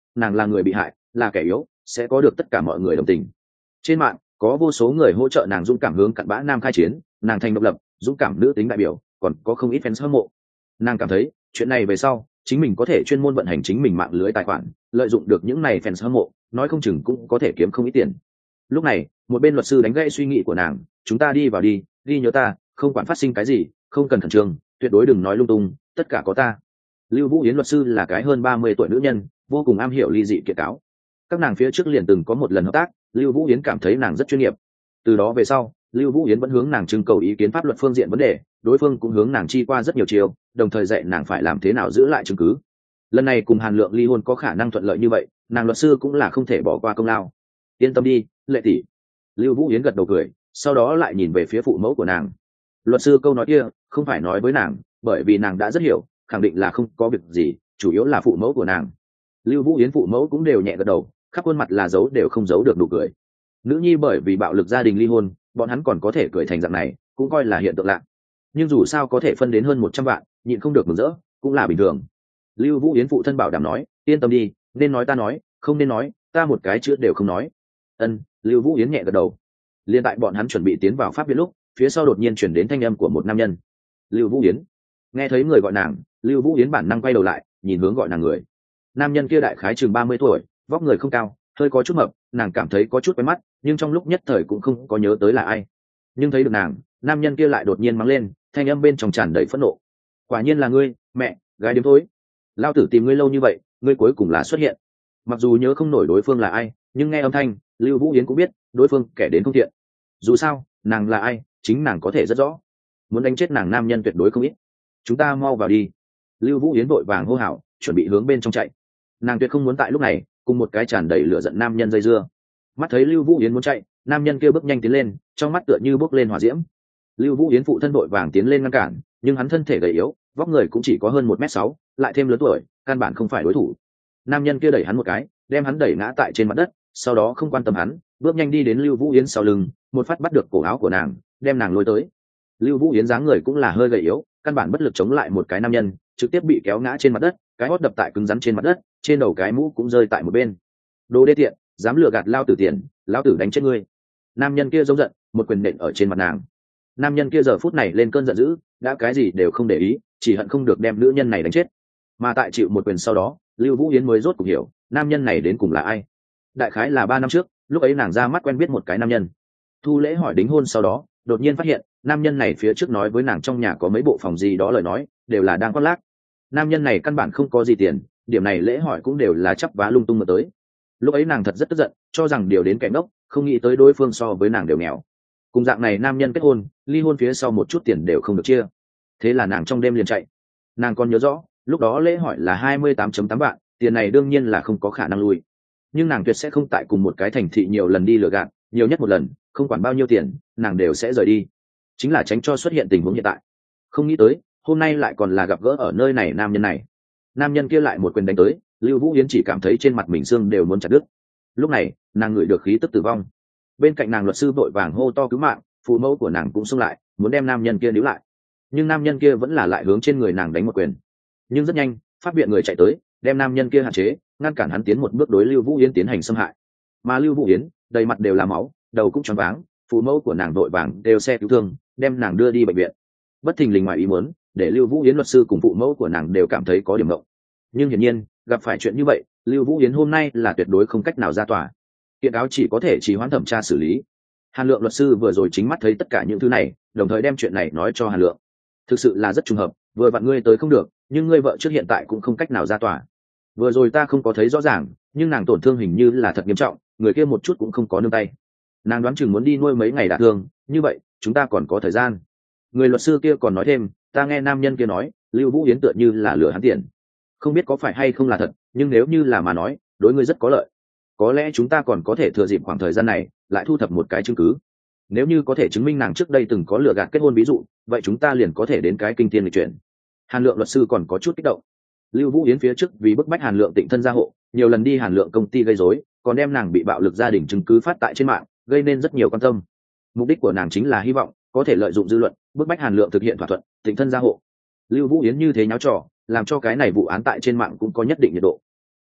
Speaker 1: nàng là người bị hại, là kẻ yếu, sẽ có được tất cả mọi người đồng tình. Trên mạng có vô số người hỗ trợ nàng dũng cảm hướng cặn bã nam khai chiến, nàng thành độc lập dũng cảm nữ tính đại biểu, còn có không ít fans hâm mộ. Nàng cảm thấy chuyện này về sau chính mình có thể chuyên môn vận hành chính mình mạng lưới tài khoản, lợi dụng được những này fans hâm mộ, nói không chừng cũng có thể kiếm không ít tiền. Lúc này một bên luật sư đánh gãy suy nghĩ của nàng, chúng ta đi vào đi, ghi nhớ ta, không quản phát sinh cái gì không cần khẩn trương, tuyệt đối đừng nói lung tung, tất cả có ta. Lưu Vũ Yến luật sư là cái hơn 30 tuổi nữ nhân, vô cùng am hiểu ly dị kiện cáo. Các nàng phía trước liền từng có một lần hợp tác, Lưu Vũ Yến cảm thấy nàng rất chuyên nghiệp. Từ đó về sau, Lưu Vũ Yến vẫn hướng nàng trưng cầu ý kiến pháp luật phương diện vấn đề, đối phương cũng hướng nàng chi qua rất nhiều chiều, đồng thời dạy nàng phải làm thế nào giữ lại chứng cứ. Lần này cùng Hàn Lượng ly hôn có khả năng thuận lợi như vậy, nàng luật sư cũng là không thể bỏ qua công lao. Yên tâm đi, Lệ tỷ. Lưu Vũ Yến gật đầu cười, sau đó lại nhìn về phía phụ mẫu của nàng. Luật sư câu nói kia không phải nói với nàng, bởi vì nàng đã rất hiểu, khẳng định là không có việc gì, chủ yếu là phụ mẫu của nàng. Lưu Vũ Yến phụ mẫu cũng đều nhẹ gật đầu, khắp khuôn mặt là giấu đều không giấu được nụ cười. Nữ nhi bởi vì bạo lực gia đình ly hôn, bọn hắn còn có thể cười thành dạng này, cũng coi là hiện tượng lạ. Nhưng dù sao có thể phân đến hơn 100 vạn, nhịn không được mừng rỡ, cũng là bình thường. Lưu Vũ Yến phụ thân bảo đảm nói, yên tâm đi, nên nói ta nói, không nên nói, ta một cái chữ đều không nói. Ân, Lưu Vũ Yến nhẹ gật đầu. Liên tại bọn hắn chuẩn bị tiến vào pháp viện lúc, phía sau đột nhiên chuyển đến thanh âm của một nam nhân. Lưu Vũ Yến. Nghe thấy người gọi nàng, Lưu Vũ Yến bản năng quay đầu lại, nhìn hướng gọi nàng người. Nam nhân kia đại khái chừng 30 tuổi, vóc người không cao, hơi có chút mập, nàng cảm thấy có chút quen mắt, nhưng trong lúc nhất thời cũng không có nhớ tới là ai. Nhưng thấy được nàng, nam nhân kia lại đột nhiên mắng lên, thanh âm bên trong tràn đầy phẫn nộ. Quả nhiên là ngươi, mẹ, gái điếm thối. Lao tử tìm ngươi lâu như vậy, ngươi cuối cùng là xuất hiện. Mặc dù nhớ không nổi đối phương là ai, nhưng nghe âm thanh, Lưu Vũ Yến cũng biết đối phương kẻ đến không thiện. Dù sao, nàng là ai, chính nàng có thể rất rõ. Muốn đánh chết nàng nam nhân tuyệt đối không ít. Chúng ta mau vào đi. Lưu Vũ Yến vội vàng hô hào, chuẩn bị hướng bên trong chạy. Nàng tuyệt không muốn tại lúc này cùng một cái tràn đầy lửa giận nam nhân dây dưa. Mắt thấy Lưu Vũ Yến muốn chạy, nam nhân kia bước nhanh tiến lên, trong mắt tựa như bước lên hỏa diễm. Lưu Vũ Yến phụ thân vội vàng tiến lên ngăn cản, nhưng hắn thân thể gầy yếu, vóc người cũng chỉ có hơn 1m6, lại thêm lớn tuổi, căn bản không phải đối thủ. Nam nhân kia đẩy hắn một cái, đem hắn đẩy ngã tại trên mặt đất, sau đó không quan tâm hắn, bước nhanh đi đến Lưu Vũ Yến sau lưng, một phát bắt được cổ áo của nàng, đem nàng lôi tới. Lưu Vũ Yến dáng người cũng là hơi gầy yếu, căn bản bất lực chống lại một cái nam nhân, trực tiếp bị kéo ngã trên mặt đất, cái hót đập tại cứng rắn trên mặt đất, trên đầu cái mũ cũng rơi tại một bên. Đồ đê tiện, dám lừa gạt lao tử tiền, lão tử đánh chết ngươi. Nam nhân kia giống giận, một quyền nện ở trên mặt nàng. Nam nhân kia giờ phút này lên cơn giận dữ, đã cái gì đều không để ý, chỉ hận không được đem nữ nhân này đánh chết. Mà tại chịu một quyền sau đó, Lưu Vũ Yến mới rốt cuộc hiểu, nam nhân này đến cùng là ai. Đại khái là 3 năm trước, lúc ấy nàng ra mắt quen biết một cái nam nhân. Thu lễ hỏi đính hôn sau đó, đột nhiên phát hiện, nam nhân này phía trước nói với nàng trong nhà có mấy bộ phòng gì đó lời nói, đều là đang khoác lác. Nam nhân này căn bản không có gì tiền, điểm này lễ hỏi cũng đều là chắp vá lung tung mà tới. Lúc ấy nàng thật rất tức giận, cho rằng điều đến kẻ ngốc, không nghĩ tới đối phương so với nàng đều nghèo. Cùng dạng này nam nhân kết hôn, ly hôn phía sau một chút tiền đều không được chia. Thế là nàng trong đêm liền chạy. Nàng còn nhớ rõ, lúc đó lễ hỏi là 28,8 vạn, tiền này đương nhiên là không có khả năng lui. Nhưng nàng tuyệt sẽ không tại cùng một cái thành thị nhiều lần đi lừa gạt, nhiều nhất một lần, không quản bao nhiêu tiền, nàng đều sẽ rời đi. Chính là tránh cho xuất hiện tình huống hiện tại. Không nghĩ tới, hôm nay lại còn là gặp gỡ ở nơi này nam nhân này. Nam nhân kia lại một quyền đánh tới, Lưu Vũ Yến chỉ cảm thấy trên mặt mình xương đều muốn chặt đứt. Lúc này, nàng ngửi được khí tức tử vong. Bên cạnh nàng luật sư vội vàng hô to cứu mạng, phụ mẫu của nàng cũng xông lại, muốn đem nam nhân kia níu lại. Nhưng nam nhân kia vẫn là lại hướng trên người nàng đánh một quyền. Nhưng rất nhanh, pháp viện người chạy tới, đem nam nhân kia hạn chế, ngăn cản hắn tiến một bước đối Lưu Vũ Yến tiến hành xâm hại. Mà Lưu Vũ Yến, đầy mặt đều là máu, đầu cũng choáng váng, phụ mẫu của nàng vội vàng đều xe cứu thương, đem nàng đưa đi bệnh viện. Bất thình lình ngoài ý muốn, để Lưu Vũ Yến luật sư cùng phụ mẫu của nàng đều cảm thấy có điểm ngộng. Nhưng hiển nhiên, gặp phải chuyện như vậy, Lưu Vũ Yến hôm nay là tuyệt đối không cách nào ra tòa. Kiện cáo chỉ có thể trì hoãn thẩm tra xử lý. Hàn Lượng luật sư vừa rồi chính mắt thấy tất cả những thứ này, đồng thời đem chuyện này nói cho Hàn Lượng. Thực sự là rất trùng hợp, vừa vặn ngươi tới không được, nhưng ngươi vợ trước hiện tại cũng không cách nào ra tòa. Vừa rồi ta không có thấy rõ ràng, nhưng nàng tổn thương hình như là thật nghiêm trọng, người kia một chút cũng không có nương tay. Nàng đoán chừng muốn đi nuôi mấy ngày đả thương, như vậy chúng ta còn có thời gian. Người luật sư kia còn nói thêm, ta nghe nam nhân kia nói, Lưu Vũ Yến tựa như là lừa hắn tiền. Không biết có phải hay không là thật, nhưng nếu như là mà nói, đối ngươi rất có lợi. Có lẽ chúng ta còn có thể thừa dịp khoảng thời gian này, lại thu thập một cái chứng cứ. Nếu như có thể chứng minh nàng trước đây từng có lừa gạt kết hôn ví dụ, vậy chúng ta liền có thể đến cái kinh thiên lịch chuyển. Hàn Lượng luật sư còn có chút kích động. Lưu Vũ Yến phía trước vì bức bách Hàn Lượng tịnh thân gia hộ, nhiều lần đi Hàn Lượng công ty gây rối, còn đem nàng bị bạo lực gia đình chứng cứ phát tại trên mạng, gây nên rất nhiều quan tâm. Mục đích của nàng chính là hy vọng có thể lợi dụng dư luận, bức bách Hàn Lượng thực hiện thỏa thuận tịnh thân gia hộ. Lưu Vũ Yến như thế nháo trò, làm cho cái này vụ án tại trên mạng cũng có nhất định nhiệt độ.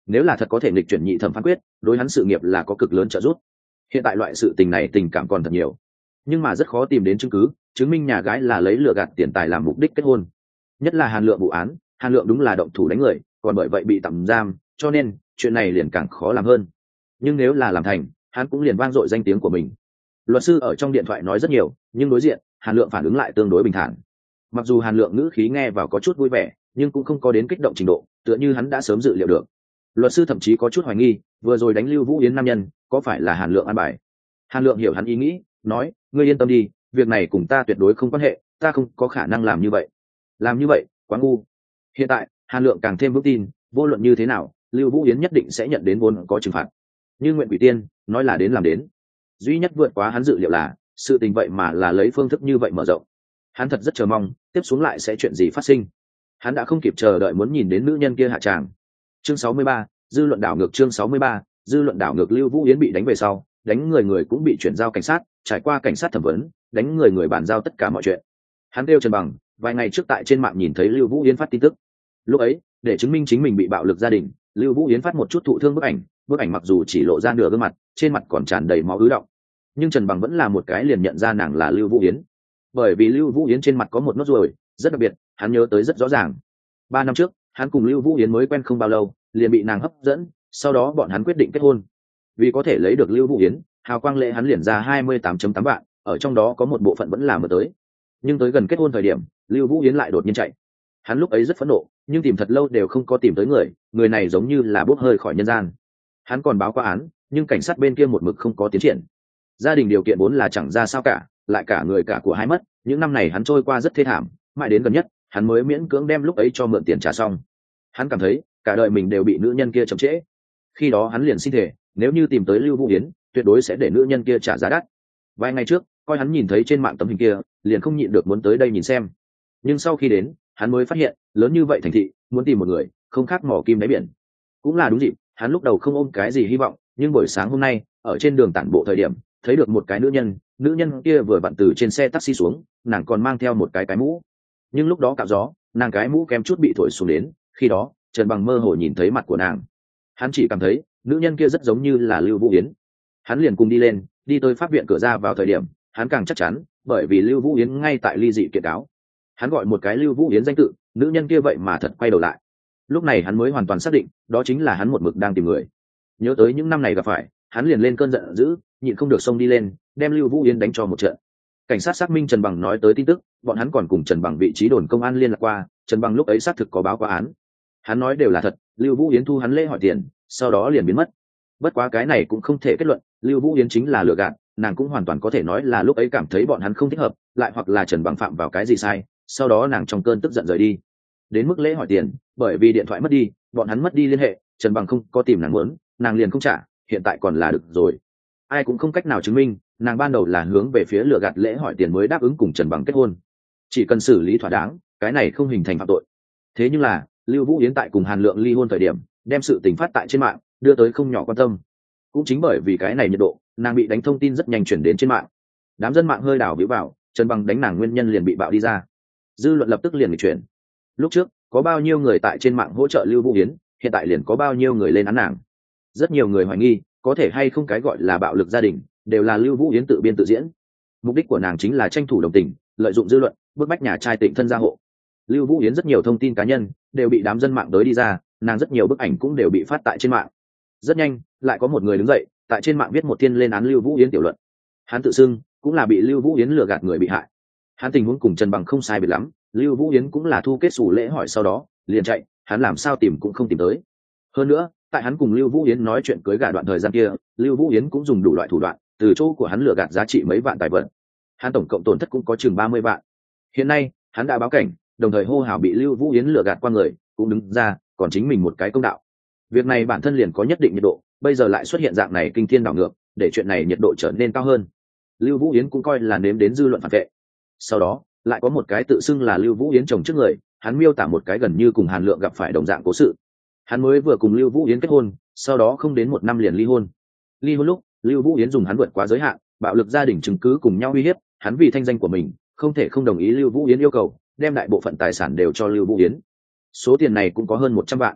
Speaker 1: nếu là thật có thể nghịch chuyển nhị thẩm phán quyết, đối hắn sự nghiệp là có cực lớn trợ giúp. Hiện tại loại sự tình này tình cảm còn thật nhiều, nhưng mà rất khó tìm đến chứng cứ chứng minh nhà gái là lấy lừa gạt tiền tài làm mục đích kết hôn. Nhất là Hàn Lượng vụ án, Hàn Lượng đúng là động thủ đánh người, còn bởi vậy bị tạm giam, cho nên chuyện này liền càng khó làm hơn. Nhưng nếu là làm thành, hắn cũng liền vang dội danh tiếng của mình. Luật sư ở trong điện thoại nói rất nhiều, nhưng đối diện Hàn Lượng phản ứng lại tương đối bình thản. Mặc dù Hàn Lượng ngữ khí nghe vào có chút vui vẻ, nhưng cũng không có đến kích động trình độ, tựa như hắn đã sớm dự liệu được. Luật sư thậm chí có chút hoài nghi, vừa rồi đánh Lưu Vũ Yến nam nhân có phải là Hàn Lượng an bài. Hàn Lượng hiểu hắn ý nghĩ, nói: ngươi yên tâm đi, việc này cùng ta tuyệt đối không quan hệ, ta không có khả năng làm như vậy. Làm như vậy quá ngu. Hiện tại Hàn Lượng càng thêm vững tin, vô luận như thế nào Lưu Vũ Yến nhất định sẽ nhận đến vốn có trừng phạt. Như Nguyện Quỷ Tiên nói là đến làm đến, duy nhất vượt quá hắn dự liệu là sự tình vậy mà là lấy phương thức như vậy mở rộng. Hắn thật rất chờ mong tiếp xuống lại sẽ chuyện gì phát sinh. Hắn đã không kịp chờ đợi muốn nhìn đến nữ nhân kia hạ tràng. Chương 63, dư luận đảo ngược. Chương 63, dư luận đảo ngược. Lưu Vũ Yến bị đánh về sau, đánh người cũng bị chuyển giao cảnh sát, trải qua cảnh sát thẩm vấn, đánh người bàn giao tất cả mọi chuyện. Hắn kêu Trần Bằng vài ngày trước tại trên mạng nhìn thấy Lưu Vũ Yến phát tin tức. Lúc ấy, để chứng minh chính mình bị bạo lực gia đình, Lưu Vũ Yến phát một chút thụ thương bức ảnh mặc dù chỉ lộ ra nửa gương mặt, trên mặt còn tràn đầy máu ứ động, nhưng Trần Bằng vẫn là một cái liền nhận ra nàng là Lưu Vũ Yến. Bởi vì Lưu Vũ Yến trên mặt có một nốt ruồi rất đặc biệt, hắn nhớ tới rất rõ ràng. 3 năm trước, hắn cùng Lưu Vũ Yến mới quen không bao lâu, liền bị nàng hấp dẫn, sau đó bọn hắn quyết định kết hôn. Vì có thể lấy được Lưu Vũ Yến, Hào Quang Lệ hắn liền ra 28.8 vạn, ở trong đó có một bộ phận vẫn là mượn tới. Nhưng tới gần kết hôn thời điểm, Lưu Vũ Yến lại đột nhiên chạy. Hắn lúc ấy rất phẫn nộ, nhưng tìm thật lâu đều không có tìm tới người này giống như là bốc hơi khỏi nhân gian. Hắn còn báo qua án, nhưng cảnh sát bên kia một mực không có tiến triển. Gia đình điều kiện vốn là chẳng ra sao cả, lại cả người cả của hai mất, những năm này hắn trôi qua rất thê thảm, mãi đến gần nhất hắn mới miễn cưỡng đem lúc ấy cho mượn tiền trả xong. Hắn cảm thấy cả đời mình đều bị nữ nhân kia chậm trễ. Khi đó hắn liền xin thề, nếu như tìm tới Lưu Vũ Yến, tuyệt đối sẽ để nữ nhân kia trả giá đắt. Vài ngày trước, coi hắn nhìn thấy trên mạng tấm hình kia, liền không nhịn được muốn tới đây nhìn xem. Nhưng sau khi đến, hắn mới phát hiện, lớn như vậy thành thị, muốn tìm một người, không khác mỏ kim đáy biển. Cũng là đúng dịp, hắn lúc đầu không ôm cái gì hy vọng, nhưng buổi sáng hôm nay, ở trên đường tản bộ thời điểm, thấy được một cái nữ nhân kia vừa vặn từ trên xe taxi xuống, nàng còn mang theo một cái mũ. Nhưng lúc đó cạo gió, nàng cái mũ kém chút bị thổi xuống đến, khi đó Trần Bằng mơ hồ nhìn thấy mặt của nàng. Hắn chỉ cảm thấy nữ nhân kia rất giống như là Lưu Vũ Yến. Hắn liền cùng đi lên, đi tới pháp viện cửa ra vào thời điểm, hắn càng chắc chắn, bởi vì Lưu Vũ Yến ngay tại ly dị kiện cáo. Hắn gọi một cái Lưu Vũ Yến danh tự, nữ nhân kia vậy mà thật quay đầu lại. Lúc này hắn mới hoàn toàn xác định, đó chính là hắn một mực đang tìm người. Nhớ tới những năm này gặp phải, hắn liền lên cơn giận dữ, nhịn không được xông đi lên, đem Lưu Vũ Yến đánh cho một trận. Cảnh sát xác minh Trần Bằng nói tới tin tức, bọn hắn còn cùng Trần Bằng vị trí đồn công an liên lạc qua, Trần Bằng lúc ấy xác thực có báo qua án. Hắn nói đều là thật, Lưu Vũ Yến thu hắn lễ hỏi tiền, sau đó liền biến mất. Bất quá cái này cũng không thể kết luận, Lưu Vũ Yến chính là lừa gạt, nàng cũng hoàn toàn có thể nói là lúc ấy cảm thấy bọn hắn không thích hợp, lại hoặc là Trần Bằng phạm vào cái gì sai, sau đó nàng trong cơn tức giận rời đi. Đến mức lễ hỏi tiền, bởi vì điện thoại mất đi, bọn hắn mất đi liên hệ, Trần Bằng không có tìm nàng muốn, nàng liền không trả, hiện tại còn là được rồi. Ai cũng không cách nào chứng minh, nàng ban đầu là hướng về phía lừa gạt lễ hỏi tiền mới đáp ứng cùng Trần Bằng kết hôn. Chỉ cần xử lý thỏa đáng, cái này không hình thành phạm tội. Thế nhưng là, Lưu Vũ Yến tại cùng Hàn Lượng ly hôn thời điểm, đem sự tình phát tại trên mạng, đưa tới không nhỏ quan tâm. Cũng chính bởi vì cái này nhiệt độ, nàng bị đánh thông tin rất nhanh chuyển đến trên mạng. Đám dân mạng hơi đảo vĩu vào, Trần Bằng đánh nàng nguyên nhân liền bị bạo đi ra. Dư luận lập tức liền nghịch chuyển. Lúc trước, có bao nhiêu người tại trên mạng hỗ trợ Lưu Vũ Yến, hiện tại liền có bao nhiêu người lên án nàng. Rất nhiều người hoài nghi, có thể hay không cái gọi là bạo lực gia đình, đều là Lưu Vũ Yến tự biên tự diễn. Mục đích của nàng chính là tranh thủ đồng tình, lợi dụng dư luận, bức bách nhà trai Tịnh thân gia hộ. Lưu Vũ Yến rất nhiều thông tin cá nhân đều bị đám dân mạng tới đi ra, nàng rất nhiều bức ảnh cũng đều bị phát tại trên mạng. Rất nhanh, lại có một người đứng dậy, tại trên mạng viết một thiên lên án Lưu Vũ Yến tiểu luận. Hắn tự xưng cũng là bị Lưu Vũ Yến lừa gạt người bị hại. Hắn tình huống cùng Trần Bằng không sai biệt lắm, Lưu Vũ Yến cũng là thu kết sủ lễ hỏi sau đó liền chạy, hắn làm sao tìm cũng không tìm tới. Hơn nữa, tại hắn cùng Lưu Vũ Yến nói chuyện cưới gả đoạn thời gian kia, Lưu Vũ Yến cũng dùng đủ loại thủ đoạn, từ chỗ của hắn lừa gạt giá trị mấy vạn tài vật. Hắn tổng cộng tổn thất cũng có chừng 30 vạn. Hiện nay, hắn đã báo cảnh, đồng thời hô hào bị Lưu Vũ Yến lừa gạt qua người, cũng đứng ra, còn chính mình một cái công đạo. Việc này bản thân liền có nhất định nhiệt độ, bây giờ lại xuất hiện dạng này kinh thiên đảo ngược, để chuyện này nhiệt độ trở nên cao hơn. Lưu Vũ Yến cũng coi là nếm đến dư luận phản vệ. Sau đó, lại có một cái tự xưng là Lưu Vũ Yến chồng trước người, hắn miêu tả một cái gần như cùng Hàn Lượng gặp phải đồng dạng cố sự. Hắn mới vừa cùng Lưu Vũ Yến kết hôn, sau đó không đến 1 năm liền ly hôn. Ly hôn lúc, Lưu Vũ Yến dùng hắn vượt quá giới hạn, bạo lực gia đình chứng cứ cùng nhau uy hiếp, hắn vì thanh danh của mình, không thể không đồng ý Lưu Vũ Yến yêu cầu, đem đại bộ phận tài sản đều cho Lưu Vũ Yến. Số tiền này cũng có hơn 100 vạn.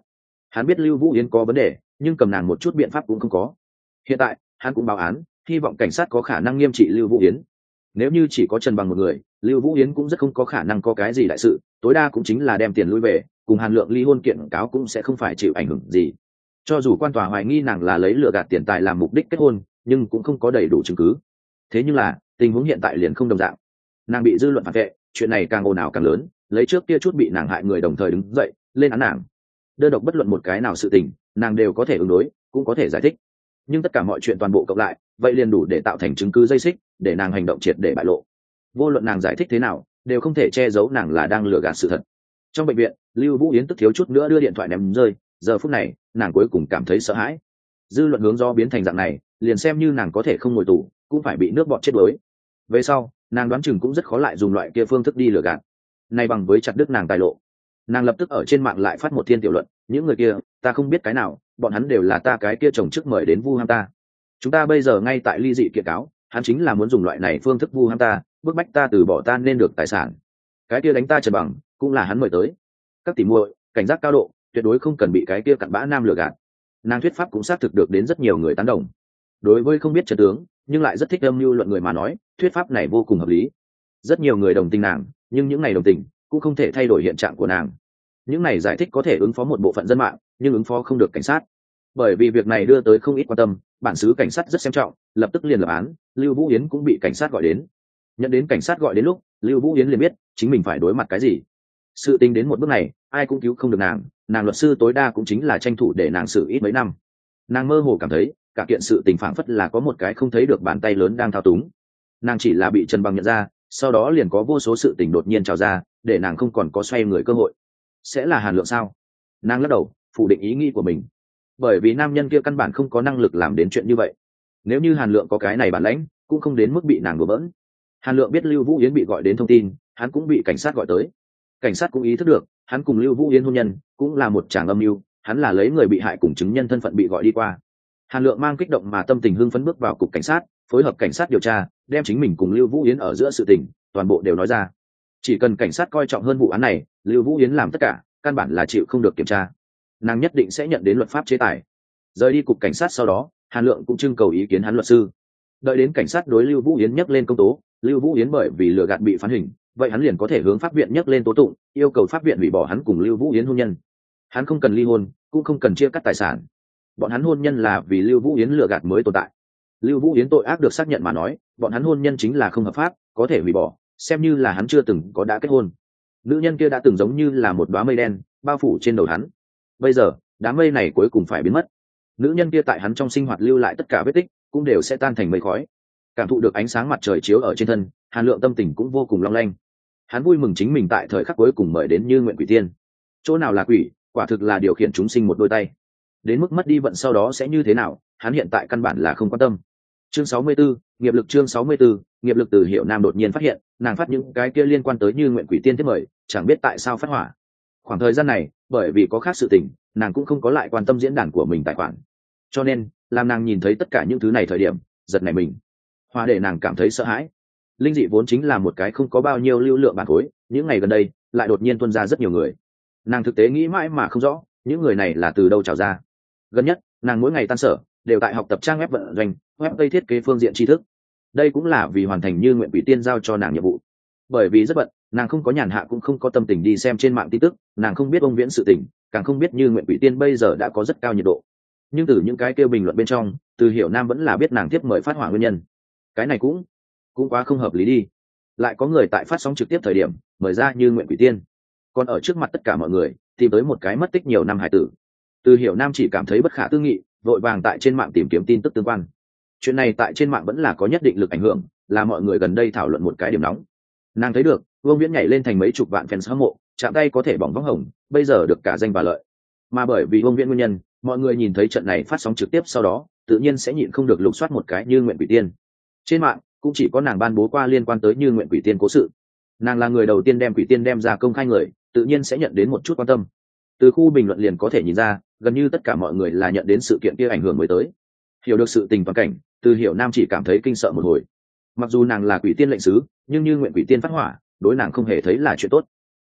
Speaker 1: Hắn biết Lưu Vũ Yến có vấn đề, nhưng cầm nàng một chút biện pháp cũng không có. Hiện tại hắn cũng báo án, hy vọng cảnh sát có khả năng nghiêm trị Lưu Vũ Yến. Nếu như chỉ có Trần Bằng một người, Lưu Vũ Yến cũng rất không có khả năng có cái gì đại sự, tối đa cũng chính là đem tiền lui về, cùng Hàn Lượng ly hôn kiện cáo cũng sẽ không phải chịu ảnh hưởng gì. Cho dù quan tòa hoài nghi nàng là lấy lừa gạt tiền tài làm mục đích kết hôn, nhưng cũng không có đầy đủ chứng cứ. Thế nhưng là tình huống hiện tại liền không đồng dạng. Nàng bị dư luận phản vệ, chuyện này càng ồn ào càng lớn, lấy trước kia chút bị nàng hại người đồng thời đứng dậy lên án nàng. Đơn độc bất luận một cái nào sự tình, nàng đều có thể ứng đối, cũng có thể giải thích. Nhưng tất cả mọi chuyện toàn bộ cộng lại, vậy liền đủ để tạo thành chứng cứ dây xích, để nàng hành động triệt để bại lộ. Vô luận nàng giải thích thế nào, đều không thể che giấu nàng là đang lừa gạt sự thật. Trong bệnh viện, Lưu Vũ Yến tức thiếu chút nữa đưa điện thoại ném rơi, giờ phút này, nàng cuối cùng cảm thấy sợ hãi. Dư luận hướng do biến thành dạng này, liền xem như nàng có thể không ngồi tù, cũng phải bị nước bọt chết đuối. Về sau, nàng đoán chừng cũng rất khó lại dùng loại kia phương thức đi lừa gạt. Nay bằng với chặt đứt nàng tài lộ. Nàng lập tức ở trên mạng lại phát một thiên tiểu luận, những người kia, ta không biết cái nào, bọn hắn đều là ta cái kia chồng trước mời đến vu ham ta. Chúng ta bây giờ ngay tại ly dị kiện cáo, hắn chính là muốn dùng loại này phương thức vu ham ta, bức bách ta từ bỏ ta nên được tài sản. Cái kia đánh ta Trần Bằng, cũng là hắn mời tới. Các tỷ muội, cảnh giác cao độ, tuyệt đối không cần bị cái kia cặn bã nam lừa gạt. Nàng thuyết pháp cũng xác thực được đến rất nhiều người tán đồng. Đối với không biết trận tướng, nhưng lại rất thích âm mưu luận người mà nói, thuyết pháp này vô cùng hợp lý. Rất nhiều người đồng tình nàng, nhưng những ngày đồng tình cũng không thể thay đổi hiện trạng của nàng. Những này giải thích có thể ứng phó một bộ phận dân mạng, nhưng ứng phó không được cảnh sát. Bởi vì việc này đưa tới không ít quan tâm, bản xứ cảnh sát rất xem trọng, lập tức liền lập án. Lưu Vũ Yến cũng bị cảnh sát gọi đến. Nhận đến cảnh sát gọi đến lúc, Lưu Vũ Yến liền biết chính mình phải đối mặt cái gì. Sự tình đến một bước này, ai cũng cứu không được nàng luật sư tối đa cũng chính là tranh thủ để nàng xử ít mấy năm. Nàng mơ hồ cảm thấy cả kiện sự tình phảng phất là có một cái không thấy được bàn tay lớn đang thao túng. Nàng chỉ là bị Trần Bằng nhận ra, sau đó liền có vô số sự tình đột nhiên trào ra, để nàng không còn có xoay người cơ hội. Sẽ là Hàn Lượng sao? Nàng lắc đầu phủ định ý nghĩ của mình, bởi vì nam nhân kia căn bản không có năng lực làm đến chuyện như vậy. Nếu như Hàn Lượng có cái này bản lãnh, cũng không đến mức bị nàng đùa bỡn. Hàn Lượng biết Lưu Vũ Yến bị gọi đến thông tin, hắn cũng bị cảnh sát gọi tới. Cảnh sát cũng ý thức được hắn cùng Lưu Vũ Yến hôn nhân cũng là một tràng âm mưu, hắn là lấy người bị hại cùng chứng nhân thân phận bị gọi đi qua. Hàn Lượng mang kích động mà tâm tình hưng phấn bước vào cục cảnh sát, phối hợp cảnh sát điều tra, đem chính mình cùng Lưu Vũ Yến ở giữa sự tình toàn bộ đều nói ra. Chỉ cần cảnh sát coi trọng hơn vụ án này, Lưu Vũ Yến làm tất cả căn bản là chịu không được kiểm tra, nàng nhất định sẽ nhận đến luật pháp chế tài. Rời đi cục cảnh sát sau đó, Hàn Lượng cũng trưng cầu ý kiến hắn luật sư. Đợi đến cảnh sát đối Lưu Vũ Yến nhắc lên công tố, Lưu Vũ Yến bởi vì lừa gạt bị phán hình, vậy hắn liền có thể hướng pháp viện nhắc lên tố tụng, yêu cầu pháp viện hủy bỏ hắn cùng Lưu Vũ Yến hôn nhân. Hắn không cần ly hôn, cũng không cần chia cắt tài sản. Bọn hắn hôn nhân là vì Lưu Vũ Yến lừa gạt mới tồn tại. Lưu Vũ Yến tội ác được xác nhận mà nói, bọn hắn hôn nhân chính là không hợp pháp, có thể hủy bỏ, xem như là hắn chưa từng có đã kết hôn. Nữ nhân kia đã từng giống như là một đóa mây đen bao phủ trên đầu hắn, bây giờ đám mây này cuối cùng phải biến mất. Nữ nhân kia tại hắn trong sinh hoạt lưu lại tất cả vết tích cũng đều sẽ tan thành mây khói. Cảm thụ được ánh sáng mặt trời chiếu ở trên thân, Hàn Lượng tâm tình cũng vô cùng long lanh. Hắn vui mừng chính mình tại thời khắc cuối cùng mời đến Như Nguyện Quỷ Tiên. Chỗ nào là quỷ, quả thực là điều khiển chúng sinh một đôi tay. Đến mức mất đi vận sau đó sẽ như thế nào, hắn hiện tại căn bản là không quan tâm. Chương 64, nghiệp lực. Chương 64, nghiệp lực. Từ Hiểu Nam đột nhiên phát hiện, nàng phát những cái kia liên quan tới Như Nguyện Quỷ Tiên thiết mời, chẳng biết tại sao phát hỏa. Khoảng thời gian này, bởi vì có khác sự tình, nàng cũng không có lại quan tâm diễn đàn của mình tài khoản. Cho nên, làm nàng nhìn thấy tất cả những thứ này thời điểm, giật nảy mình. Hòa để nàng cảm thấy sợ hãi. Linh dị vốn chính là một cái không có bao nhiêu lưu lượng bản khối, những ngày gần đây lại đột nhiên tuôn ra rất nhiều người. Nàng thực tế nghĩ mãi mà không rõ, những người này là từ đâu trào ra. Gần nhất, nàng mỗi ngày tan sở đều tại học tập trang web vận doanh, web tây thiết kế phương diện tri thức. Đây cũng là vì hoàn thành Như Nguyện Quỷ Tiên giao cho nàng nhiệm vụ. Bởi vì rất bận, nàng không có nhàn hạ cũng không có tâm tình đi xem trên mạng tin tức, nàng không biết ông Viễn sự tình, càng không biết Như Nguyện Quỷ Tiên bây giờ đã có rất cao nhiệt độ. Nhưng từ những cái kêu bình luận bên trong, Từ Hiểu Nam vẫn là biết nàng tiếp mời phát hỏa nguyên nhân. Cái này cũng quá không hợp lý đi. Lại có người tại phát sóng trực tiếp thời điểm mời ra Như Nguyện Quỷ Tiên, còn ở trước mặt tất cả mọi người tìm tới một cái mất tích nhiều năm hải tử. Từ Hiểu Nam chỉ cảm thấy bất khả tư nghị, vội vàng tại trên mạng tìm kiếm tin tức tương quan. Chuyện này tại trên mạng vẫn là có nhất định lực ảnh hưởng, là mọi người gần đây thảo luận một cái điểm nóng. Nàng thấy được Vương Viễn nhảy lên thành mấy chục vạn fans hâm mộ, chạm tay có thể bỏng vắng hồng, bây giờ được cả danh và lợi. Mà bởi vì Vương Viễn nguyên nhân, mọi người nhìn thấy trận này phát sóng trực tiếp sau đó, tự nhiên sẽ nhịn không được lục soát một cái Như Nguyện Quỷ Tiên. Trên mạng cũng chỉ có nàng ban bố qua liên quan tới Như Nguyện Quỷ Tiên cố sự. Nàng là người đầu tiên đem Quỷ Tiên đem ra công khai người, tự nhiên sẽ nhận đến một chút quan tâm. Từ khu bình luận liền có thể nhìn ra, gần như tất cả mọi người là nhận đến sự kiện kia ảnh hưởng mới tới. Hiểu được sự tình toàn cảnh, Từ Hiểu Nam chỉ cảm thấy kinh sợ một hồi. Mặc dù nàng là Quỷ Tiên lệnh sứ, nhưng Như Nguyện Quỷ Tiên phát hỏa, đối nàng không hề thấy là chuyện tốt.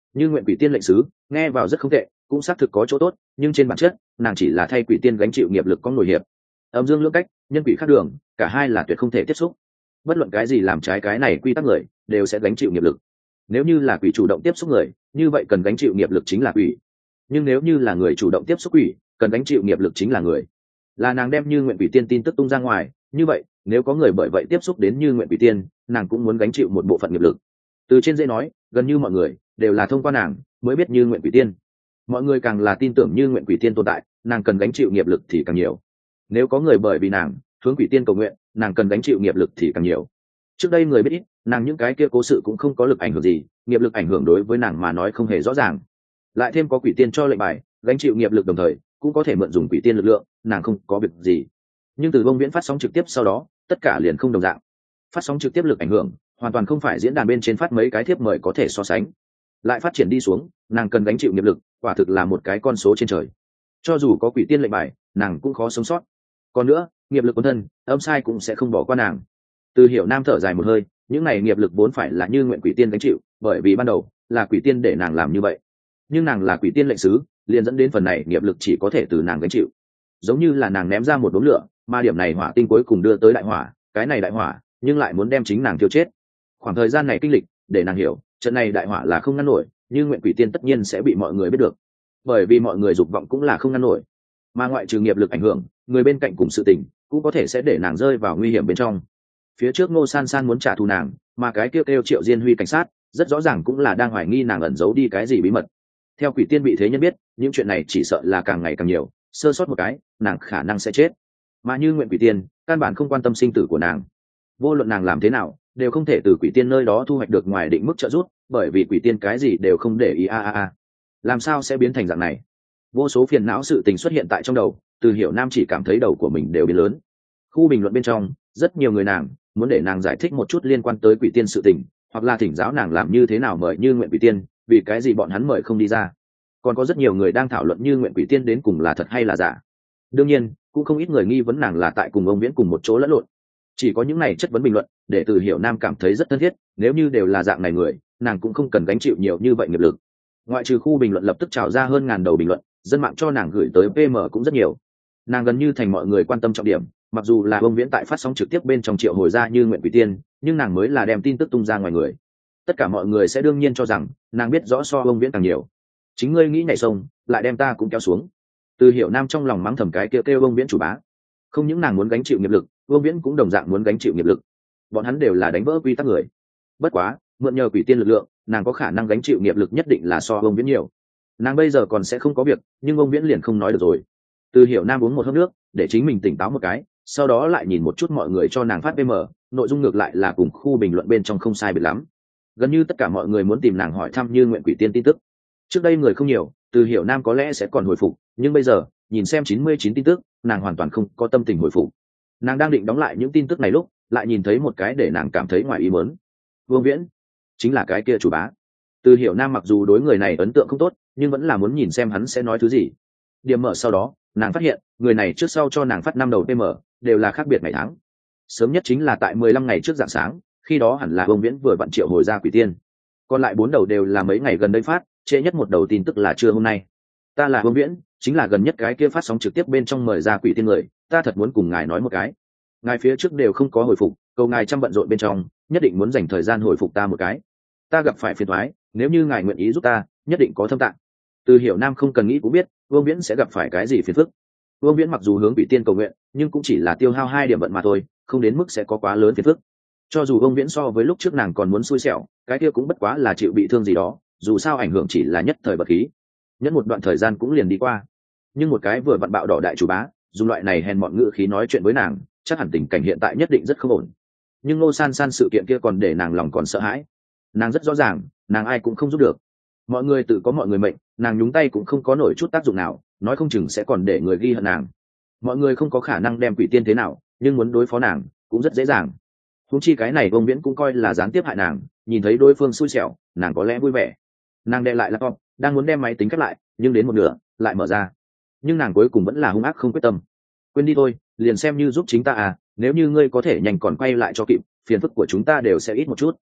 Speaker 1: Như nguyện quỷ tiên lệnh sứ nghe vào rất không tệ, cũng xác thực có chỗ tốt, nhưng trên bản chất nàng chỉ là thay quỷ tiên gánh chịu nghiệp lực có nổi hiệp. Âm dương lưỡng cách, nhân quỷ khác đường, cả hai là tuyệt không thể tiếp xúc. Bất luận cái gì làm trái cái này quy tắc người đều sẽ gánh chịu nghiệp lực. Nếu như là quỷ chủ động tiếp xúc người, như vậy cần gánh chịu nghiệp lực chính là quỷ. Nhưng nếu như là người chủ động tiếp xúc quỷ, cần gánh chịu nghiệp lực chính là người. Là nàng đem như nguyện quỷ tiên tin tức tung ra ngoài, như vậy nếu có người bởi vậy tiếp xúc đến như nguyện quỷ tiên, nàng cũng muốn gánh chịu một bộ phận nghiệp lực. Từ trên dễ nói, gần như mọi người đều là thông qua nàng mới biết như nguyện quỷ tiên. Mọi người càng là tin tưởng như nguyện quỷ tiên tồn tại, nàng cần gánh chịu nghiệp lực thì càng nhiều. Nếu có người bởi vì nàng hướng quỷ tiên cầu nguyện, nàng cần gánh chịu nghiệp lực thì càng nhiều. Trước đây người biết ít, nàng những cái kia cố sự cũng không có lực ảnh hưởng gì, nghiệp lực ảnh hưởng đối với nàng mà nói không hề rõ ràng. Lại thêm có quỷ tiên cho lệnh bài gánh chịu nghiệp lực, đồng thời cũng có thể mượn dùng quỷ tiên lực lượng, nàng không có việc gì. Nhưng từ bông viễn phát sóng trực tiếp sau đó, tất cả liền không đồng dạng. Phát sóng trực tiếp lực ảnh hưởng hoàn toàn không phải diễn đàn bên trên phát mấy cái thiếp mời có thể so sánh. Lại phát triển đi xuống, nàng cần gánh chịu nghiệp lực, quả thực là một cái con số trên trời. Cho dù có quỷ tiên lệnh bài, nàng cũng khó sống sót. Còn nữa, nghiệp lực quân thân, âm sai cũng sẽ không bỏ qua nàng. Từ Hiểu Nam thở dài một hơi, những này nghiệp lực vốn phải là như nguyện quỷ tiên gánh chịu, bởi vì ban đầu là quỷ tiên để nàng làm như vậy. Nhưng nàng là quỷ tiên lệnh sứ, liền dẫn đến phần này nghiệp lực chỉ có thể từ nàng gánh chịu. Giống như là nàng ném ra một đống lửa, mà điểm này hỏa tinh cuối cùng đưa tới đại hỏa, cái này đại hỏa, nhưng lại muốn đem chính nàng tiêu chết. Khoảng thời gian này kinh lịch, để nàng hiểu, trận này đại hỏa là không ngăn nổi, như nguyện quỷ tiên tất nhiên sẽ bị mọi người biết được. Bởi vì mọi người dục vọng cũng là không ngăn nổi. Mà ngoại trừ nghiệp lực ảnh hưởng, người bên cạnh cùng sự tình, cũng có thể sẽ để nàng rơi vào nguy hiểm bên trong. Phía trước Ngô San San muốn trả thù nàng, mà cái kêu Triệu Diên Huy cảnh sát, rất rõ ràng cũng là đang hoài nghi nàng ẩn giấu đi cái gì bí mật. Theo quỷ tiên bị thế nhân biết, những chuyện này chỉ sợ là càng ngày càng nhiều, sơ sót một cái, nàng khả năng sẽ chết. Mà như nguyện quỷ tiên, căn bản không quan tâm sinh tử của nàng. Vô luận nàng làm thế nào, đều không thể từ quỷ tiên nơi đó thu hoạch được ngoài định mức trợ giúp, bởi vì quỷ tiên cái gì đều không để ý. Làm sao sẽ biến thành dạng này? Vô số phiền não sự tình xuất hiện tại trong đầu, Từ Hiểu Nam chỉ cảm thấy đầu của mình đều biến lớn. Khu bình luận bên trong, rất nhiều người nàng muốn để nàng giải thích một chút liên quan tới quỷ tiên sự tình, hoặc là thỉnh giáo nàng làm như thế nào mời như nguyện quỷ tiên, vì cái gì bọn hắn mời không đi ra. Còn có rất nhiều người đang thảo luận như nguyện quỷ tiên đến cùng là thật hay là giả. Đương nhiên, cũng không ít người nghi vấn nàng là tại cùng ông Viễn cùng một chỗ lẫn lộn. Chỉ có những này chất vấn bình luận để Từ Hiểu Nam cảm thấy rất thân thiết, nếu như đều là dạng này người, nàng cũng không cần gánh chịu nhiều như vậy nghiệp lực. Ngoại trừ khu bình luận lập tức trào ra hơn ngàn đầu bình luận, dân mạng cho nàng gửi tới PM cũng rất nhiều. Nàng gần như thành mọi người quan tâm trọng điểm, mặc dù là ông Viễn tại phát sóng trực tiếp bên trong triệu hồi ra như nguyện quỷ tiên, nhưng nàng mới là đem tin tức tung ra ngoài người. Tất cả mọi người sẽ đương nhiên cho rằng nàng biết rõ so ông Viễn càng nhiều. Chính ngươi nghĩ nhảy sông, lại đem ta cũng kéo xuống. Từ Hiểu Nam trong lòng mắng thầm cái kêu ông Viễn chủ bá. Không những nàng muốn gánh chịu nghiệp lực, ông Viễn cũng đồng dạng muốn gánh chịu nghiệp lực. Bọn hắn đều là đánh vỡ quy tắc người. Bất quá, mượn nhờ quỷ tiên lực lượng, nàng có khả năng gánh chịu nghiệp lực nhất định là so ông Viễn nhiều. Nàng bây giờ còn sẽ không có việc, nhưng ông Viễn liền không nói được rồi. Từ Hiểu Nam uống một hớp nước để chính mình tỉnh táo một cái, sau đó lại nhìn một chút mọi người cho nàng phát PM, nội dung ngược lại là cùng khu bình luận bên trong không sai biệt lắm. Gần như tất cả mọi người muốn tìm nàng hỏi thăm như nguyện quỷ tiên tin tức. Trước đây người không nhiều, Từ Hiểu Nam có lẽ sẽ còn hồi phục, nhưng bây giờ nhìn xem 99 tin tức, nàng hoàn toàn không có tâm tình hồi phục. Nàng đang định đóng lại những tin tức này lúc lại nhìn thấy một cái để nàng cảm thấy ngoài ý muốn. Vương Viễn chính là cái kia chủ bá. Từ Hiểu Nam mặc dù đối người này ấn tượng không tốt, nhưng vẫn là muốn nhìn xem hắn sẽ nói thứ gì. Điểm mở sau đó, nàng phát hiện người này trước sau cho nàng phát 5 đầu PM đều là khác biệt ngày tháng. Sớm nhất chính là tại 15 ngày trước rạng sáng, khi đó hẳn là Vương Viễn vừa vặn triệu hồi ra quỷ tiên. Còn lại 4 đầu đều là mấy ngày gần đây phát, trễ nhất một đầu tin tức là trưa hôm nay. Ta là Vương Viễn, chính là gần nhất cái kia phát sóng trực tiếp bên trong mời ra quỷ tiên người, ta thật muốn cùng ngài nói một cái. Ngài phía trước đều không có hồi phục, cầu ngài trăm bận rộn bên trong, nhất định muốn dành thời gian hồi phục ta một cái. Ta gặp phải phiền toái, nếu như ngài nguyện ý giúp ta, nhất định có thâm tạng. Từ Hiểu Nam không cần nghĩ cũng biết, Vương Viễn sẽ gặp phải cái gì phiền phức. Vương Viễn mặc dù hướng quỷ tiên cầu nguyện, nhưng cũng chỉ là tiêu hao 2 điểm vận mà thôi, không đến mức sẽ có quá lớn phiền phức. Cho dù Vương Viễn so với lúc trước nàng còn muốn xui xẻo, cái kia cũng bất quá là chịu bị thương gì đó, dù sao ảnh hưởng chỉ là nhất thời bật khí, nhất một đoạn thời gian cũng liền đi qua. Nhưng một cái vừa vặn bạo đỏ đại chủ bá, dùng loại này hèn mọn ngữ khí nói chuyện với nàng, chắc hẳn tình cảnh hiện tại nhất định rất không ổn. Nhưng Ngô San San sự kiện kia còn để nàng lòng còn sợ hãi. Nàng rất rõ ràng, nàng ai cũng không giúp được. Mọi người tự có mọi người mệnh, nàng nhúng tay cũng không có nổi chút tác dụng nào, nói không chừng sẽ còn để người ghi hận nàng. Mọi người không có khả năng đem quỷ tiên thế nào, nhưng muốn đối phó nàng cũng rất dễ dàng. Huống chi cái này Vương Viễn cũng coi là gián tiếp hại nàng, nhìn thấy đối phương xui xẻo, nàng có lẽ vui vẻ. Nàng đè lại laptop, đang muốn đem máy tính cắt lại, nhưng đến một nửa lại mở ra. Nhưng nàng cuối cùng vẫn là hung ác không quyết tâm. Quên đi thôi, liền xem như giúp chính ta à, nếu như ngươi có thể nhanh còn quay lại cho kịp, phiền phức của chúng ta đều sẽ ít một chút.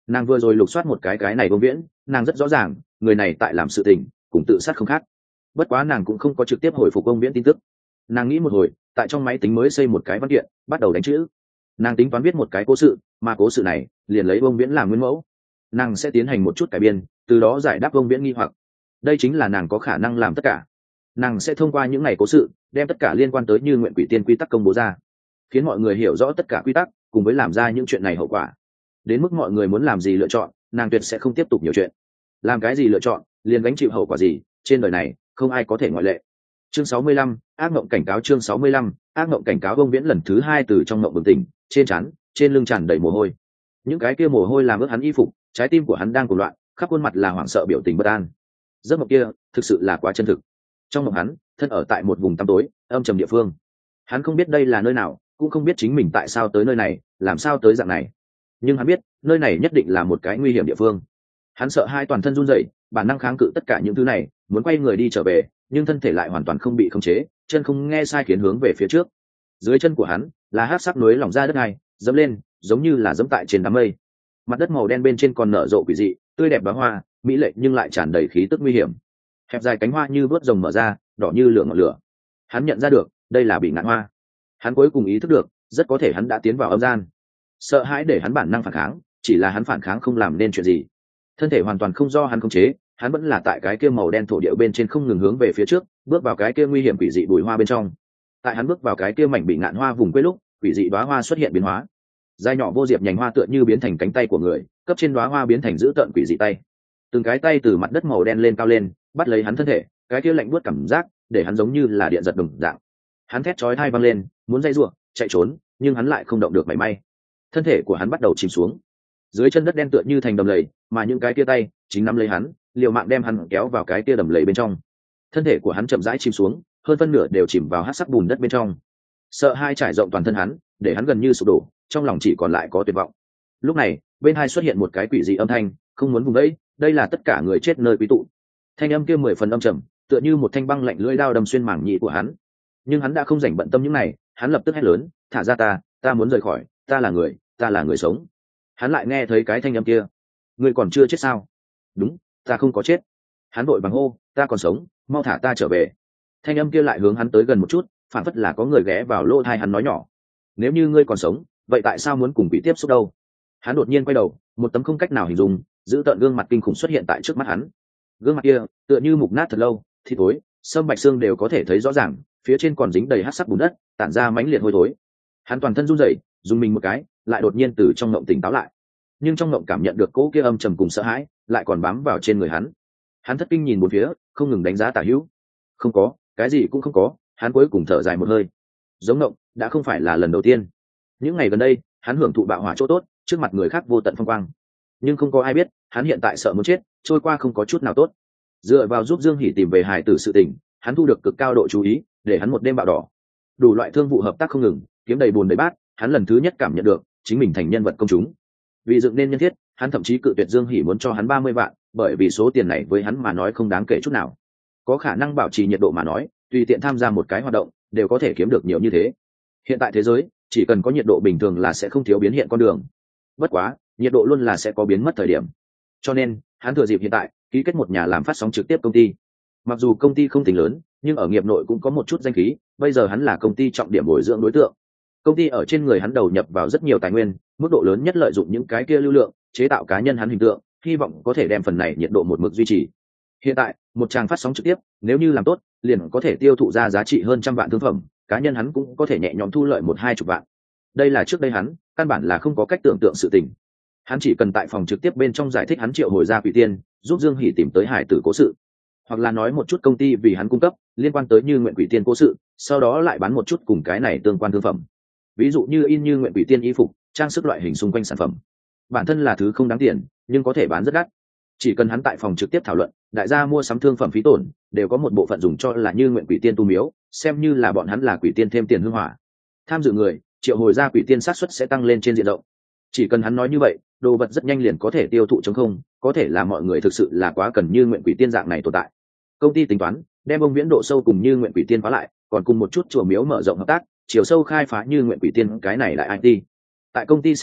Speaker 1: Nàng vừa rồi lục soát một cái này vương viễn, nàng rất rõ ràng người này tại làm sự tình cùng tự sát không khác. Bất quá nàng cũng không có trực tiếp hồi phục vương viễn tin tức. Nàng nghĩ một hồi, tại trong máy tính mới xây một cái văn kiện, bắt đầu đánh chữ. Nàng tính toán viết một cái cố sự, mà cố sự này liền lấy vương viễn làm nguyên mẫu. Nàng sẽ tiến hành một chút cải biên, từ đó giải đáp vương viễn nghi hoặc. Đây chính là nàng có khả năng làm tất cả. Nàng sẽ thông qua những ngày cố sự đem tất cả liên quan tới Như Nguyện Quỷ Tiên quy tắc công bố ra, khiến mọi người hiểu rõ tất cả quy tắc, cùng với làm ra những chuyện này hậu quả. Đến mức mọi người muốn làm gì lựa chọn, nàng tuyệt sẽ không tiếp tục nhiều chuyện. Làm cái gì lựa chọn liền gánh chịu hậu quả gì, trên đời này không ai có thể ngoại lệ. Chương 65, ác mộng cảnh cáo. Chương 65, ác mộng cảnh cáo. Vương Viễn lần thứ hai từ trong mộng bừng tỉnh, trên trán, trên lưng tràn đầy mồ hôi. Những cái kia mồ hôi làm ướt hắn y phục, trái tim của hắn đang cuồng loạn, khắp khuôn mặt là hoảng sợ biểu tình bất an. Giấc mộng kia thực sự là quá chân thực. Trong mộng hắn thân ở tại một vùng tăm tối âm trầm địa phương, hắn không biết đây là nơi nào, cũng không biết chính mình tại sao tới nơi này, làm sao tới dạng này, nhưng hắn biết nơi này nhất định là một cái nguy hiểm địa phương. Hắn sợ hai toàn thân run rẩy, bản năng kháng cự tất cả những thứ này, muốn quay người đi trở về, nhưng thân thể lại hoàn toàn không bị khống chế, chân không nghe sai khiến hướng về phía trước. Dưới chân của hắn là hắc sắc núi lỏng ra đất này, dẫm lên giống như là dẫm tại trên đám mây. Mặt đất màu đen bên trên còn nở rộ quỷ dị tươi đẹp bá hoa, mỹ lệ nhưng lại tràn đầy khí tức nguy hiểm. Hẹp dài cánh hoa như vớt rồng mở ra, đỏ như lửa ngọn lửa. Hắn nhận ra được đây là bị ngạn hoa. Hắn cuối cùng ý thức được rất có thể hắn đã tiến vào âm gian. Sợ hãi để hắn bản năng phản kháng, chỉ là hắn phản kháng không làm nên chuyện gì. Thân thể hoàn toàn không do hắn khống chế, hắn vẫn là tại cái kia màu đen thổ địa bên trên không ngừng hướng về phía trước, bước vào cái kia nguy hiểm quỷ dị bùi hoa bên trong. Tại hắn bước vào cái kia mảnh bị ngạn hoa vùng quê lúc, quỷ dị đóa hoa xuất hiện biến hóa. Dai nhỏ vô diệp nhành hoa tựa như biến thành cánh tay của người, cấp trên đóa hoa biến thành dữ tợn quỷ dị tay. Từng cái tay từ mặt đất màu đen lên cao lên, bắt lấy hắn thân thể, cái kia lạnh buốt cảm giác để hắn giống như là điện giật đồng dạng. Hắn thét chói tai vang lên, muốn dây rủa, chạy trốn, nhưng hắn lại không động được mảy may. Thân thể của hắn bắt đầu chìm xuống. Dưới chân đất đen tựa như thành đầm lầy, mà những cái kia tay chính nắm lấy hắn, liều mạng đem hắn kéo vào cái kia đầm lầy bên trong. Thân thể của hắn chậm rãi chìm xuống, hơn phân nửa đều chìm vào hắc sắc bùn đất bên trong. Sợ hai trải rộng toàn thân hắn, để hắn gần như sụp đổ, trong lòng chỉ còn lại có tuyệt vọng. Lúc này, bên hai xuất hiện một cái quỷ dị âm thanh, không muốn vùng đấy, đây là tất cả người chết nơi quý tụ. Thanh âm kia 10 phần âm trầm, tựa như một thanh băng lạnh lưỡi dao đâm xuyên màng nhĩ của hắn. Nhưng hắn đã không rảnh bận tâm những này, hắn lập tức hét lớn, thả ra ta muốn rời khỏi, ta là người sống. Hắn lại nghe thấy cái thanh âm kia, ngươi còn chưa chết sao? Đúng, ta không có chết. Hắn vội vàng hô, ta còn sống, mau thả ta trở về. Thanh âm kia lại hướng hắn tới gần một chút, phản phất là có người ghé vào lỗ tai hắn nói nhỏ, nếu như ngươi còn sống, vậy tại sao muốn cùng quỷ tiếp xúc đâu? Hắn đột nhiên quay đầu, một tấm không cách nào hình dung giữ tợn gương mặt kinh khủng xuất hiện tại trước mắt hắn. Gương mặt kia tựa như mục nát thật lâu, thịt thối, sâm bạch xương đều có thể thấy rõ ràng, phía trên còn dính đầy hắc sắc bùn đất, tản ra mãnh liệt hôi thối. Hắn toàn thân run rẩy, dùng mình một cái, lại đột nhiên từ trong ngộng tỉnh táo lại. Nhưng trong ngộng cảm nhận được cỗ kia âm trầm cùng sợ hãi, lại còn bám vào trên người hắn. Hắn thất kinh nhìn bốn phía, không ngừng đánh giá tả hữu. Không có, cái gì cũng không có. Hắn cuối cùng thở dài một hơi. Giống ngộng đã không phải là lần đầu tiên. Những ngày gần đây, hắn hưởng thụ bạo hỏa chỗ tốt, trước mặt người khác vô tận phong quang. Nhưng không có ai biết, hắn hiện tại sợ muốn chết, trôi qua không có chút nào tốt. Dựa vào giúp Dương Hỷ tìm về hài tử sự tình, hắn thu được cực cao độ chú ý, để hắn một đêm bạo đỏ. Đủ loại thương vụ hợp tác không ngừng, kiếm đầy bùn đầy bát, hắn lần thứ nhất cảm nhận được chính mình thành nhân vật công chúng. Vì dựng nên nhân thiết, hắn thậm chí cự tuyệt Dương Hỷ muốn cho hắn 30 vạn, bởi vì số tiền này với hắn mà nói không đáng kể chút nào. Có khả năng bảo trì nhiệt độ mà nói, tùy tiện tham gia một cái hoạt động, đều có thể kiếm được nhiều như thế. Hiện tại thế giới, chỉ cần có nhiệt độ bình thường là sẽ không thiếu biến hiện con đường. Bất quá, nhiệt độ luôn là sẽ có biến mất thời điểm. Cho nên, hắn thừa dịp hiện tại, ký kết một nhà làm phát sóng trực tiếp công ty. Mặc dù công ty không tính lớn, nhưng ở nghiệp nội cũng có một chút danh khí, bây giờ hắn là công ty trọng điểm bồi dưỡng đối tượng. Công ty ở trên người hắn đầu nhập vào rất nhiều tài nguyên, mức độ lớn nhất lợi dụng những cái kia lưu lượng, chế tạo cá nhân hắn hình tượng, hy vọng có thể đem phần này nhiệt độ một mực duy trì. Hiện tại, một trang phát sóng trực tiếp, nếu như làm tốt, liền có thể tiêu thụ ra giá trị hơn 100 vạn thương phẩm, cá nhân hắn cũng có thể nhẹ nhõm thu lợi 1-20 vạn. Đây là trước đây hắn, căn bản là không có cách tưởng tượng sự tình. Hắn chỉ cần tại phòng trực tiếp bên trong giải thích hắn triệu hồi ra quỷ tiên, giúp Dương Hỷ tìm tới hải tử cố sự, hoặc là nói một chút công ty vì hắn cung cấp liên quan tới Như Nguyện Quỷ Tiên cố sự, sau đó lại bán một chút cùng cái này tương quan thương phẩm. Ví dụ như in Như Nguyện Quỷ Tiên y phục, trang sức loại hình xung quanh sản phẩm. Bản thân là thứ không đáng tiền, nhưng có thể bán rất đắt. Chỉ cần hắn tại phòng trực tiếp thảo luận, đại gia mua sắm thương phẩm phí tổn, đều có một bộ phận dùng cho là Như Nguyện Quỷ Tiên tu miếu, xem như là bọn hắn là quỷ tiên thêm tiền hương hỏa. Tham dự người, triệu hồi ra quỷ tiên xác suất sẽ tăng lên trên diện rộng. Chỉ cần hắn nói như vậy, đồ vật rất nhanh liền có thể tiêu thụ trống không, có thể là mọi người thực sự là quá cần Như Nguyện Quỷ Tiên dạng này tồn tại. Công ty tính toán đem ông viễn độ sâu cùng Như Nguyện Quỷ Tiên phá lại, còn cùng một chút chùa miếu mở rộng hợp tác, chiều sâu khai phá Như Nguyện Quỷ Tiên cái này lại IT. Tại công ty xem ra,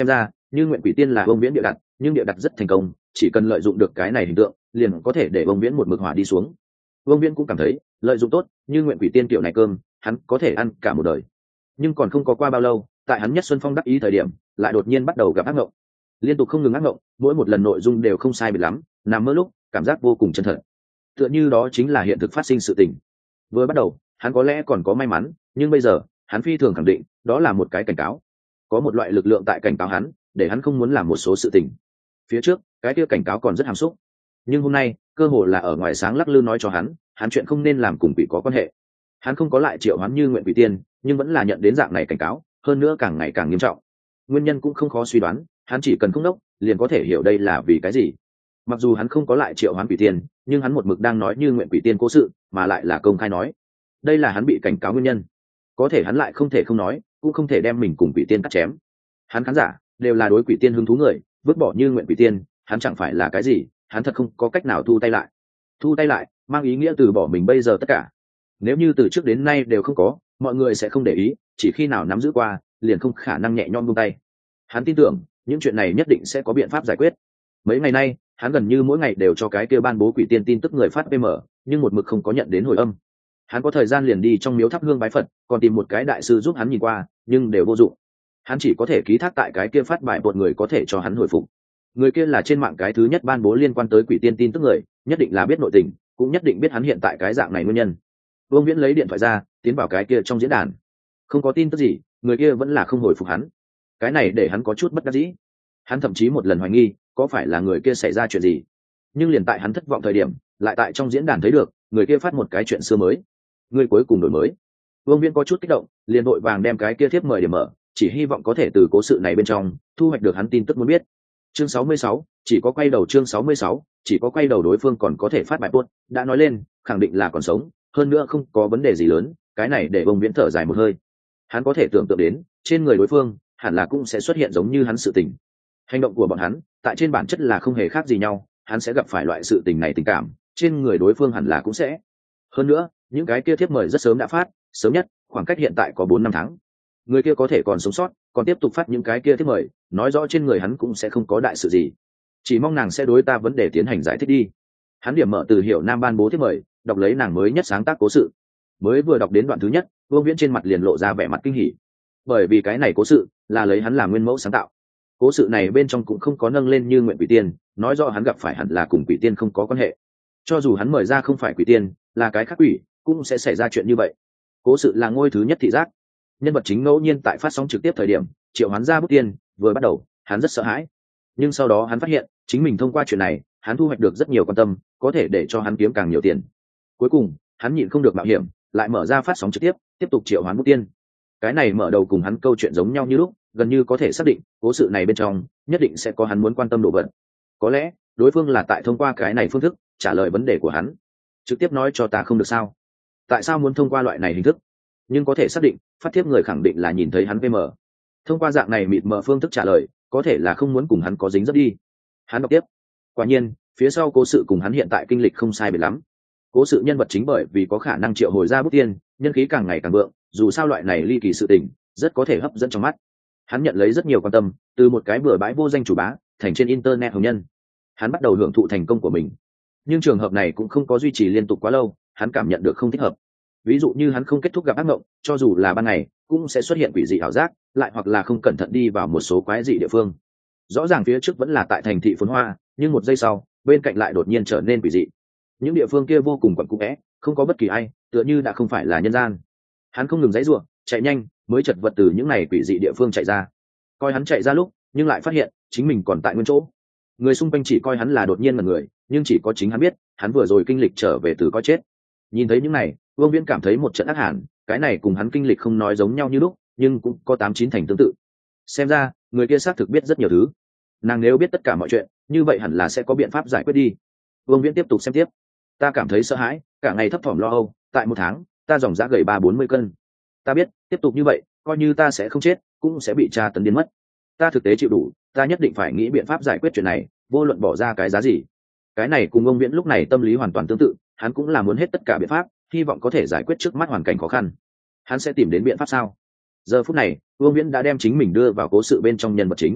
Speaker 1: Như Nguyện Quỷ Tiên là Vương Viễn địa đặt, nhưng địa đặt rất thành công, chỉ cần lợi dụng được cái này hình tượng, liền có thể để Vương Viễn một mực hỏa đi xuống. Vương Viễn cũng cảm thấy lợi dụng tốt, như Nguyện Quỷ Tiên kiểu này cơm, hắn có thể ăn cả một đời. Nhưng còn không có qua bao lâu, tại hắn nhất xuân phong đắc ý thời điểm, lại đột nhiên bắt đầu gặp ác mộng. Liên tục không ngừng ác mộng, mỗi một lần nội dung đều không sai biệt lắm, nằm mơ lúc, cảm giác vô cùng chân thật. Tựa như đó chính là hiện thực phát sinh sự tình. Vừa bắt đầu, hắn có lẽ còn có may mắn, nhưng bây giờ, hắn phi thường khẳng định, đó là một cái cảnh cáo. Có một loại lực lượng tại cảnh cáo hắn, để hắn không muốn làm một số sự tình. Phía trước, cái kia cảnh cáo còn rất hàm xúc, nhưng hôm nay, cơ hồ là ở ngoài sáng lắc lư nói cho hắn chuyện không nên làm cùng quỷ có quan hệ. Hắn không có lại triệu hoán Như Nguyện Quỷ Tiên, nhưng vẫn là nhận đến dạng này cảnh cáo, hơn nữa càng ngày càng nghiêm trọng. Nguyên nhân cũng không khó suy đoán, hắn chỉ cần không đốc, liền có thể hiểu đây là vì cái gì. Mặc dù hắn không có lại triệu hoán Quỷ Tiên, nhưng hắn một mực đang nói Như Nguyện Quỷ Tiên cố sự, mà lại là công khai nói. Đây là hắn bị cảnh cáo nguyên nhân. Có thể hắn lại không thể không nói, cũng không thể đem mình cùng Quỷ Tiên cắt chém. Hắn khán giả đều là đối Quỷ Tiên hứng thú người, vứt bỏ Như Nguyện Quỷ Tiên, hắn chẳng phải là cái gì, hắn thật không có cách nào thu tay lại. Thu tay lại, mang ý nghĩa từ bỏ mình bây giờ tất cả. Nếu như từ trước đến nay đều không có, mọi người sẽ không để ý, chỉ khi nào nắm giữ qua, liền không khả năng nhẹ nhõm buông tay. Hắn tin tưởng, những chuyện này nhất định sẽ có biện pháp giải quyết. Mấy ngày nay, hắn gần như mỗi ngày đều cho cái kia ban bố Quỷ Tiên tin tức người phát PM, nhưng một mực không có nhận đến hồi âm. Hắn có thời gian liền đi trong miếu thắp hương bái Phật, còn tìm một cái đại sư giúp hắn nhìn qua, nhưng đều vô dụng. Hắn chỉ có thể ký thác tại cái kia phát bài một người có thể cho hắn hồi phục. Người kia là trên mạng cái thứ nhất ban bố liên quan tới Quỷ Tiên tin tức người, nhất định là biết nội tình, cũng nhất định biết hắn hiện tại cái dạng này nguyên nhân. Vương Viễn lấy điện thoại ra, tiến vào cái kia trong diễn đàn. Không có tin tức gì, người kia vẫn là không hồi phục hắn. Cái này để hắn có chút bất đắc dĩ. Hắn thậm chí một lần hoài nghi, có phải là người kia xảy ra chuyện gì. Nhưng liền tại hắn thất vọng thời điểm, lại tại trong diễn đàn thấy được, người kia phát một cái chuyện xưa mới. Người cuối cùng đổi mới. Vương Viễn có chút kích động, liền vội vàng đem cái kia thiếp mời điểm mở, chỉ hy vọng có thể từ cố sự này bên trong thu hoạch được hắn tin tức muốn biết. Chương 66, chỉ có quay đầu chương 66, chỉ có quay đầu đối phương còn có thể phát bài post, đã nói lên, khẳng định là còn sống, hơn nữa không có vấn đề gì lớn, cái này để Vương Viễn thở dài một hơi. Hắn có thể tưởng tượng đến, trên người đối phương, hẳn là cũng sẽ xuất hiện giống như hắn sự tình. Hành động của bọn hắn, tại trên bản chất là không hề khác gì nhau, hắn sẽ gặp phải loại sự tình này tình cảm, trên người đối phương hẳn là cũng sẽ. Hơn nữa, những cái kia thiếp mời rất sớm đã phát, sớm nhất, khoảng cách hiện tại có 4-5 tháng. Người kia có thể còn sống sót, còn tiếp tục phát những cái kia thiếp mời, nói rõ trên người hắn cũng sẽ không có đại sự gì. Chỉ mong nàng sẽ đối ta vấn đề tiến hành giải thích đi. Hắn điểm mở từ Hiểu Nam ban bố thiếp mời, đọc lấy nàng mới nhất sáng tác cố sự. Mới vừa đọc đến đoạn thứ nhất, Vương Viễn trên mặt liền lộ ra vẻ mặt kinh hỉ. Bởi vì cái này cố sự là lấy hắn làm nguyên mẫu sáng tạo. Cố sự này bên trong cũng không có nâng lên Như Nguyện Quỷ Tiên, nói rõ hắn gặp phải hẳn là cùng Quỷ Tiên không có quan hệ. Cho dù hắn mời ra không phải Quỷ Tiên, là cái khác quỷ, cũng sẽ xảy ra chuyện như vậy. Cố sự là ngôi thứ nhất thị giác. Nhân vật chính ngẫu nhiên tại phát sóng trực tiếp thời điểm triệu hắn ra Bút Tiên, vừa bắt đầu hắn rất sợ hãi, nhưng sau đó hắn phát hiện chính mình thông qua chuyện này hắn thu hoạch được rất nhiều quan tâm, có thể để cho hắn kiếm càng nhiều tiền. Cuối cùng hắn nhịn không được mạo hiểm, lại mở ra phát sóng trực tiếp, tiếp tục triệu hoán Bút Tiên. Cái này mở đầu cùng hắn câu chuyện giống nhau như lúc, gần như có thể xác định cố sự này bên trong nhất định sẽ có hắn muốn quan tâm đồ vật. Có lẽ đối phương là tại thông qua cái này phương thức trả lời vấn đề của hắn. Trực tiếp nói cho ta không được sao? Tại sao muốn thông qua loại này hình thức? Nhưng có thể xác định phát thiếp người khẳng định là nhìn thấy hắn PM. Thông qua dạng này mịt mờ phương thức trả lời, có thể là không muốn cùng hắn có dính dấp đi. Hắn đọc tiếp. Quả nhiên, phía sau cố sự cùng hắn hiện tại kinh lịch không sai biệt lắm. Cố sự nhân vật chính bởi vì có khả năng triệu hồi ra Bút Tiên, nhân khí càng ngày càng vượng, dù sao loại này ly kỳ sự tình, rất có thể hấp dẫn trong mắt. Hắn nhận lấy rất nhiều quan tâm, từ một cái bừa bãi vô danh chủ bá, thành trên internet hồng nhân. Hắn bắt đầu hưởng thụ thành công của mình. Nhưng trường hợp này cũng không có duy trì liên tục quá lâu, hắn cảm nhận được không thích hợp. Ví dụ như hắn không kết thúc gặp ác mộng, cho dù là ban ngày cũng sẽ xuất hiện quỷ dị ảo giác, lại hoặc là không cẩn thận đi vào một số quái dị địa phương. Rõ ràng phía trước vẫn là tại thành thị phồn hoa, nhưng một giây sau bên cạnh lại đột nhiên trở nên quỷ dị. Những địa phương kia vô cùng quẩn cũ vẽ, không có bất kỳ ai, tựa như đã không phải là nhân gian. Hắn không ngừng giãy giụa, chạy nhanh mới chật vật từ những này quỷ dị địa phương chạy ra. Coi hắn chạy ra lúc, nhưng lại phát hiện chính mình còn tại nguyên chỗ. Người xung quanh chỉ coi hắn là đột nhiên mà người, nhưng chỉ có chính hắn biết, hắn vừa rồi kinh lịch trở về từ coi chết. Nhìn thấy những này, Vương Viễn cảm thấy một trận ác hàn, cái này cùng hắn kinh lịch không nói giống nhau như lúc, nhưng cũng có 8-9 thành tương tự. Xem ra, người kia xác thực biết rất nhiều thứ. Nàng nếu biết tất cả mọi chuyện, như vậy hẳn là sẽ có biện pháp giải quyết đi. Vương Viễn tiếp tục xem tiếp. Ta cảm thấy sợ hãi, cả ngày thấp thỏm lo âu, tại 1 tháng, ta dòng dã gầy 30-40 cân. Ta biết, tiếp tục như vậy, coi như ta sẽ không chết, cũng sẽ bị tra tấn đến mất. Ta thực tế chịu đủ, ta nhất định phải nghĩ biện pháp giải quyết chuyện này, vô luận bỏ ra cái giá gì. Cái này cùng ông Viễn lúc này tâm lý hoàn toàn tương tự, hắn cũng là muốn hết tất cả biện pháp, hy vọng có thể giải quyết trước mắt hoàn cảnh khó khăn. Hắn sẽ tìm đến biện pháp sao? Giờ phút này, Vương Viễn đã đem chính mình đưa vào cố sự bên trong nhân vật chính.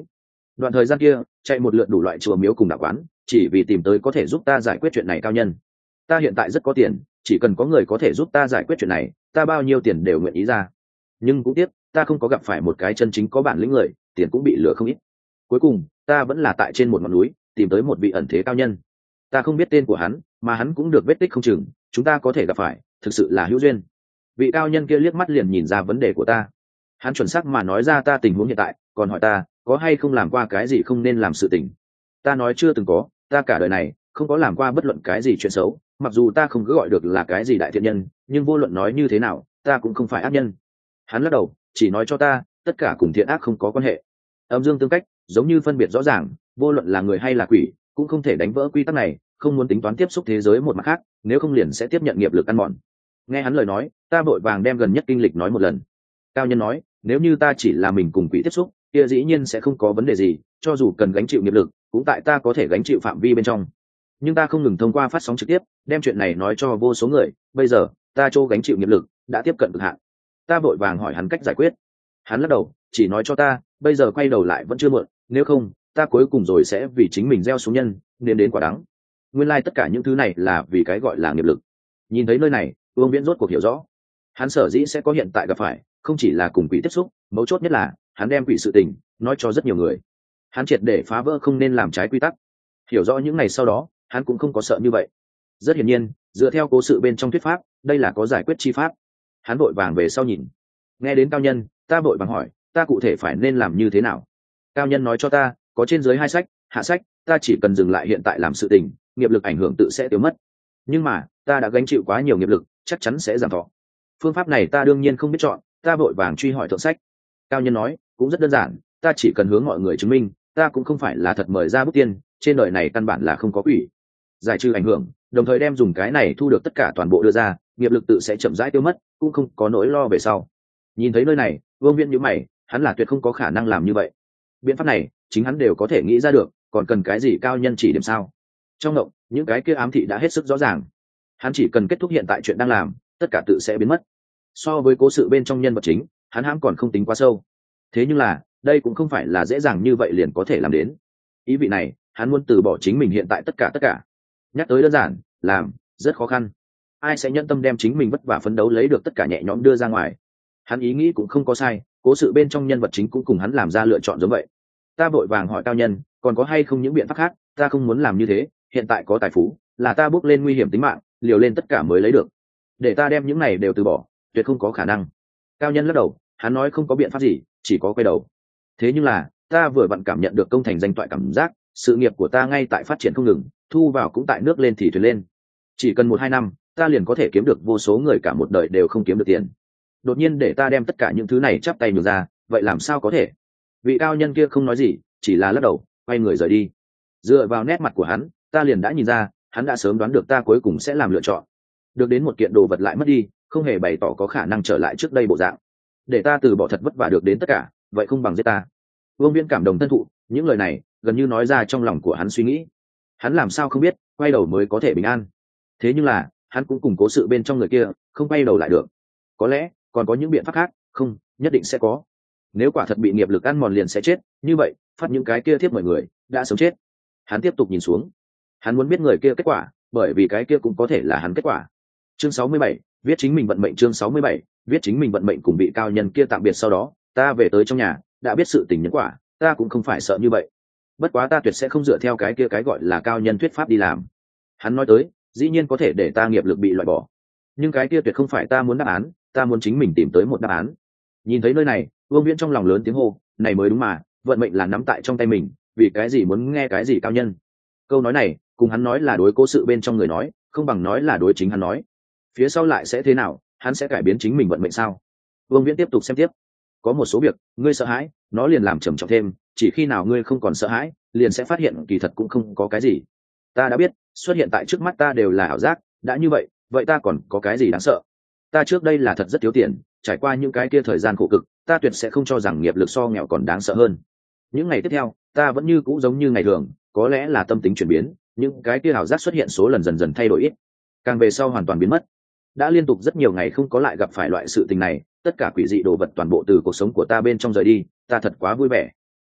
Speaker 1: Đoạn thời gian kia chạy một lượt đủ loại chùa miếu cùng đạo quán, chỉ vì tìm tới có thể giúp ta giải quyết chuyện này cao nhân. Ta hiện tại rất có tiền, chỉ cần có người có thể giúp ta giải quyết chuyện này, ta bao nhiêu tiền đều nguyện ý ra. Nhưng cũng tiếc ta không có gặp phải một cái chân chính có bản lĩnh người, tiền cũng bị lừa không ít. Cuối cùng ta vẫn là tại trên một ngọn núi tìm tới một vị ẩn thế cao nhân. Ta không biết tên của hắn, mà hắn cũng được vết tích không chừng, chúng ta có thể gặp phải, thực sự là hữu duyên. Vị cao nhân kia liếc mắt liền nhìn ra vấn đề của ta. Hắn chuẩn xác mà nói ra ta tình huống hiện tại, còn hỏi ta có hay không làm qua cái gì không nên làm sự tình. Ta nói chưa từng có, ta cả đời này không có làm qua bất luận cái gì chuyện xấu, mặc dù ta không cứ gọi được là cái gì đại thiện nhân, nhưng vô luận nói như thế nào ta cũng không phải ác nhân. Hắn lắc đầu, chỉ nói cho ta tất cả cùng thiện ác không có quan hệ, âm dương tương cách, giống như phân biệt rõ ràng, vô luận là người hay là quỷ cũng không thể đánh vỡ quy tắc này, không muốn tính toán tiếp xúc thế giới một mặt khác, nếu không liền sẽ tiếp nhận nghiệp lực ăn mòn. Nghe hắn lời nói, ta vội vàng đem gần nhất kinh lịch nói một lần. Cao nhân nói, nếu như ta chỉ là mình cùng quỷ tiếp xúc, kia dĩ nhiên sẽ không có vấn đề gì, cho dù cần gánh chịu nghiệp lực cũng tại ta có thể gánh chịu phạm vi bên trong. Nhưng ta không ngừng thông qua phát sóng trực tiếp đem chuyện này nói cho vô số người, bây giờ ta chỗ gánh chịu nghiệp lực đã tiếp cận cực hạn. Ta vội vàng hỏi hắn cách giải quyết. Hắn lắc đầu, chỉ nói cho ta bây giờ quay đầu lại vẫn chưa muộn, nếu không ta cuối cùng rồi sẽ vì chính mình gieo xuống nhân nên đến quả đắng. Nguyên lai tất cả những thứ này là vì cái gọi là nghiệp lực. Nhìn thấy nơi này, Vương Viễn rốt cuộc hiểu rõ, hắn sở dĩ sẽ có hiện tại gặp phải không chỉ là cùng quỷ tiếp xúc, mấu chốt nhất là hắn đem quỷ sự tình nói cho rất nhiều người. Hắn triệt để phá vỡ không nên làm trái quy tắc. Hiểu rõ những ngày sau đó, hắn cũng không có sợ như vậy. Rất hiển nhiên, dựa theo cố sự bên trong thuyết pháp, đây là có giải quyết chi pháp. Hắn vội vàng về sau nhìn. Nghe đến cao nhân, ta vội vàng hỏi, ta cụ thể phải nên làm như thế nào? Cao nhân nói cho ta, có trên dưới 2 sách, hạ sách, ta chỉ cần dừng lại hiện tại làm sự tình, nghiệp lực ảnh hưởng tự sẽ tiêu mất. Nhưng mà, ta đã gánh chịu quá nhiều nghiệp lực, chắc chắn sẽ giảm thọ. Phương pháp này ta đương nhiên không biết chọn, ta vội vàng truy hỏi thượng sách. Cao nhân nói, cũng rất đơn giản, ta chỉ cần hướng mọi người chứng minh, ta cũng không phải là thật mời ra bút tiên, trên đời này căn bản là không có quỷ. Giải trừ ảnh hưởng, đồng thời đem dùng cái này thu được tất cả toàn bộ đưa ra, nghiệp lực tự sẽ chậm rãi tiêu mất, cũng không có nỗi lo về sau. Nhìn thấy nơi này, Vương Viễn nhíu mày, hắn là tuyệt không có khả năng làm như vậy. Biện pháp này, chính hắn đều có thể nghĩ ra được, còn cần cái gì cao nhân chỉ điểm sao? Trong ngộng, những cái kia ám thị đã hết sức rõ ràng. Hắn chỉ cần kết thúc hiện tại chuyện đang làm, tất cả tự sẽ biến mất. So với cố sự bên trong nhân vật chính, hắn hãng còn không tính quá sâu. Thế nhưng là, đây cũng không phải là dễ dàng như vậy liền có thể làm đến. Ý vị này, hắn muốn từ bỏ chính mình hiện tại tất cả. Nhắc tới đơn giản, làm rất khó khăn. Ai sẽ nhẫn tâm đem chính mình vất vả phấn đấu lấy được tất cả nhẹ nhõm đưa ra ngoài? Hắn ý nghĩ cũng không có sai, cố sự bên trong nhân vật chính cũng cùng hắn làm ra lựa chọn giống vậy. Ta vội vàng hỏi cao nhân, còn có hay không những biện pháp khác? Ta không muốn làm như thế, hiện tại có tài phú, là ta bước lên nguy hiểm tính mạng, liều lên tất cả mới lấy được. Để ta đem những này đều từ bỏ, tuyệt không có khả năng. Cao nhân lắc đầu, hắn nói không có biện pháp gì, chỉ có quay đầu. Thế nhưng là, ta vừa vặn cảm nhận được công thành danh toại cảm giác, sự nghiệp của ta ngay tại phát triển không ngừng, thu vào cũng tại nước lên thì thuyền lên. Chỉ cần 1-2 năm, ta liền có thể kiếm được vô số người cả một đời đều không kiếm được tiền. Đột nhiên để ta đem tất cả những thứ này chắp tay nhường ra, vậy làm sao có thể? Vị cao nhân kia không nói gì, chỉ là lắc đầu, quay người rời đi. Dựa vào nét mặt của hắn, ta liền đã nhìn ra, hắn đã sớm đoán được ta cuối cùng sẽ làm lựa chọn. Được đến một kiện đồ vật lại mất đi, không hề bày tỏ có khả năng trở lại trước đây bộ dạng. Để ta từ bỏ thật vất vả được đến tất cả, vậy không bằng giết ta. Vương Viễn cảm động thân thụ, những lời này gần như nói ra trong lòng của hắn suy nghĩ. Hắn làm sao không biết, quay đầu mới có thể bình an. Thế nhưng là, hắn cũng cùng cố sự bên trong người kia, không quay đầu lại được. Có lẽ còn có những biện pháp khác, không, nhất định sẽ có. Nếu quả thật bị nghiệp lực ăn mòn liền sẽ chết, như vậy, phát những cái kia thiếp mọi người đã sống chết. Hắn tiếp tục nhìn xuống. Hắn muốn biết người kia kết quả, bởi vì cái kia cũng có thể là hắn kết quả. Chương 67, viết chính mình vận mệnh. Chương 67, viết chính mình vận mệnh. Cùng vị cao nhân kia tạm biệt sau đó, ta về tới trong nhà, đã biết sự tình nhân quả, ta cũng không phải sợ như vậy. Bất quá ta tuyệt sẽ không dựa theo cái kia cái gọi là cao nhân thuyết pháp đi làm. Hắn nói tới, dĩ nhiên có thể để ta nghiệp lực bị loại bỏ, nhưng cái kia tuyệt không phải ta muốn đáp án, ta muốn chính mình tìm tới một đáp án. Nhìn thấy nơi này, Vương Viễn trong lòng lớn tiếng hô, này mới đúng mà, vận mệnh là nắm tại trong tay mình, vì cái gì muốn nghe cái gì cao nhân? Câu nói này, cùng hắn nói là đối cố sự bên trong người nói, không bằng nói là đối chính hắn nói. Phía sau lại sẽ thế nào, hắn sẽ cải biến chính mình vận mệnh sao? Vương Viễn tiếp tục xem tiếp. Có một số việc, ngươi sợ hãi, nó liền làm trầm trọng thêm, chỉ khi nào ngươi không còn sợ hãi, liền sẽ phát hiện kỳ thật cũng không có cái gì. Ta đã biết, xuất hiện tại trước mắt ta đều là ảo giác, đã như vậy, vậy ta còn có cái gì đáng sợ? Ta trước đây là thật rất thiếu tiền, trải qua những cái kia thời gian khổ cực, ta tuyệt sẽ không cho rằng nghiệp lực so nghèo còn đáng sợ hơn. Những ngày tiếp theo, ta vẫn như cũ giống như ngày thường, có lẽ là tâm tính chuyển biến, những cái kia ảo giác xuất hiện số lần dần dần thay đổi ít, càng về sau hoàn toàn biến mất. Đã liên tục rất nhiều ngày không có lại gặp phải loại sự tình này, tất cả quỷ dị đồ vật toàn bộ từ cuộc sống của ta bên trong rời đi, ta thật quá vui vẻ.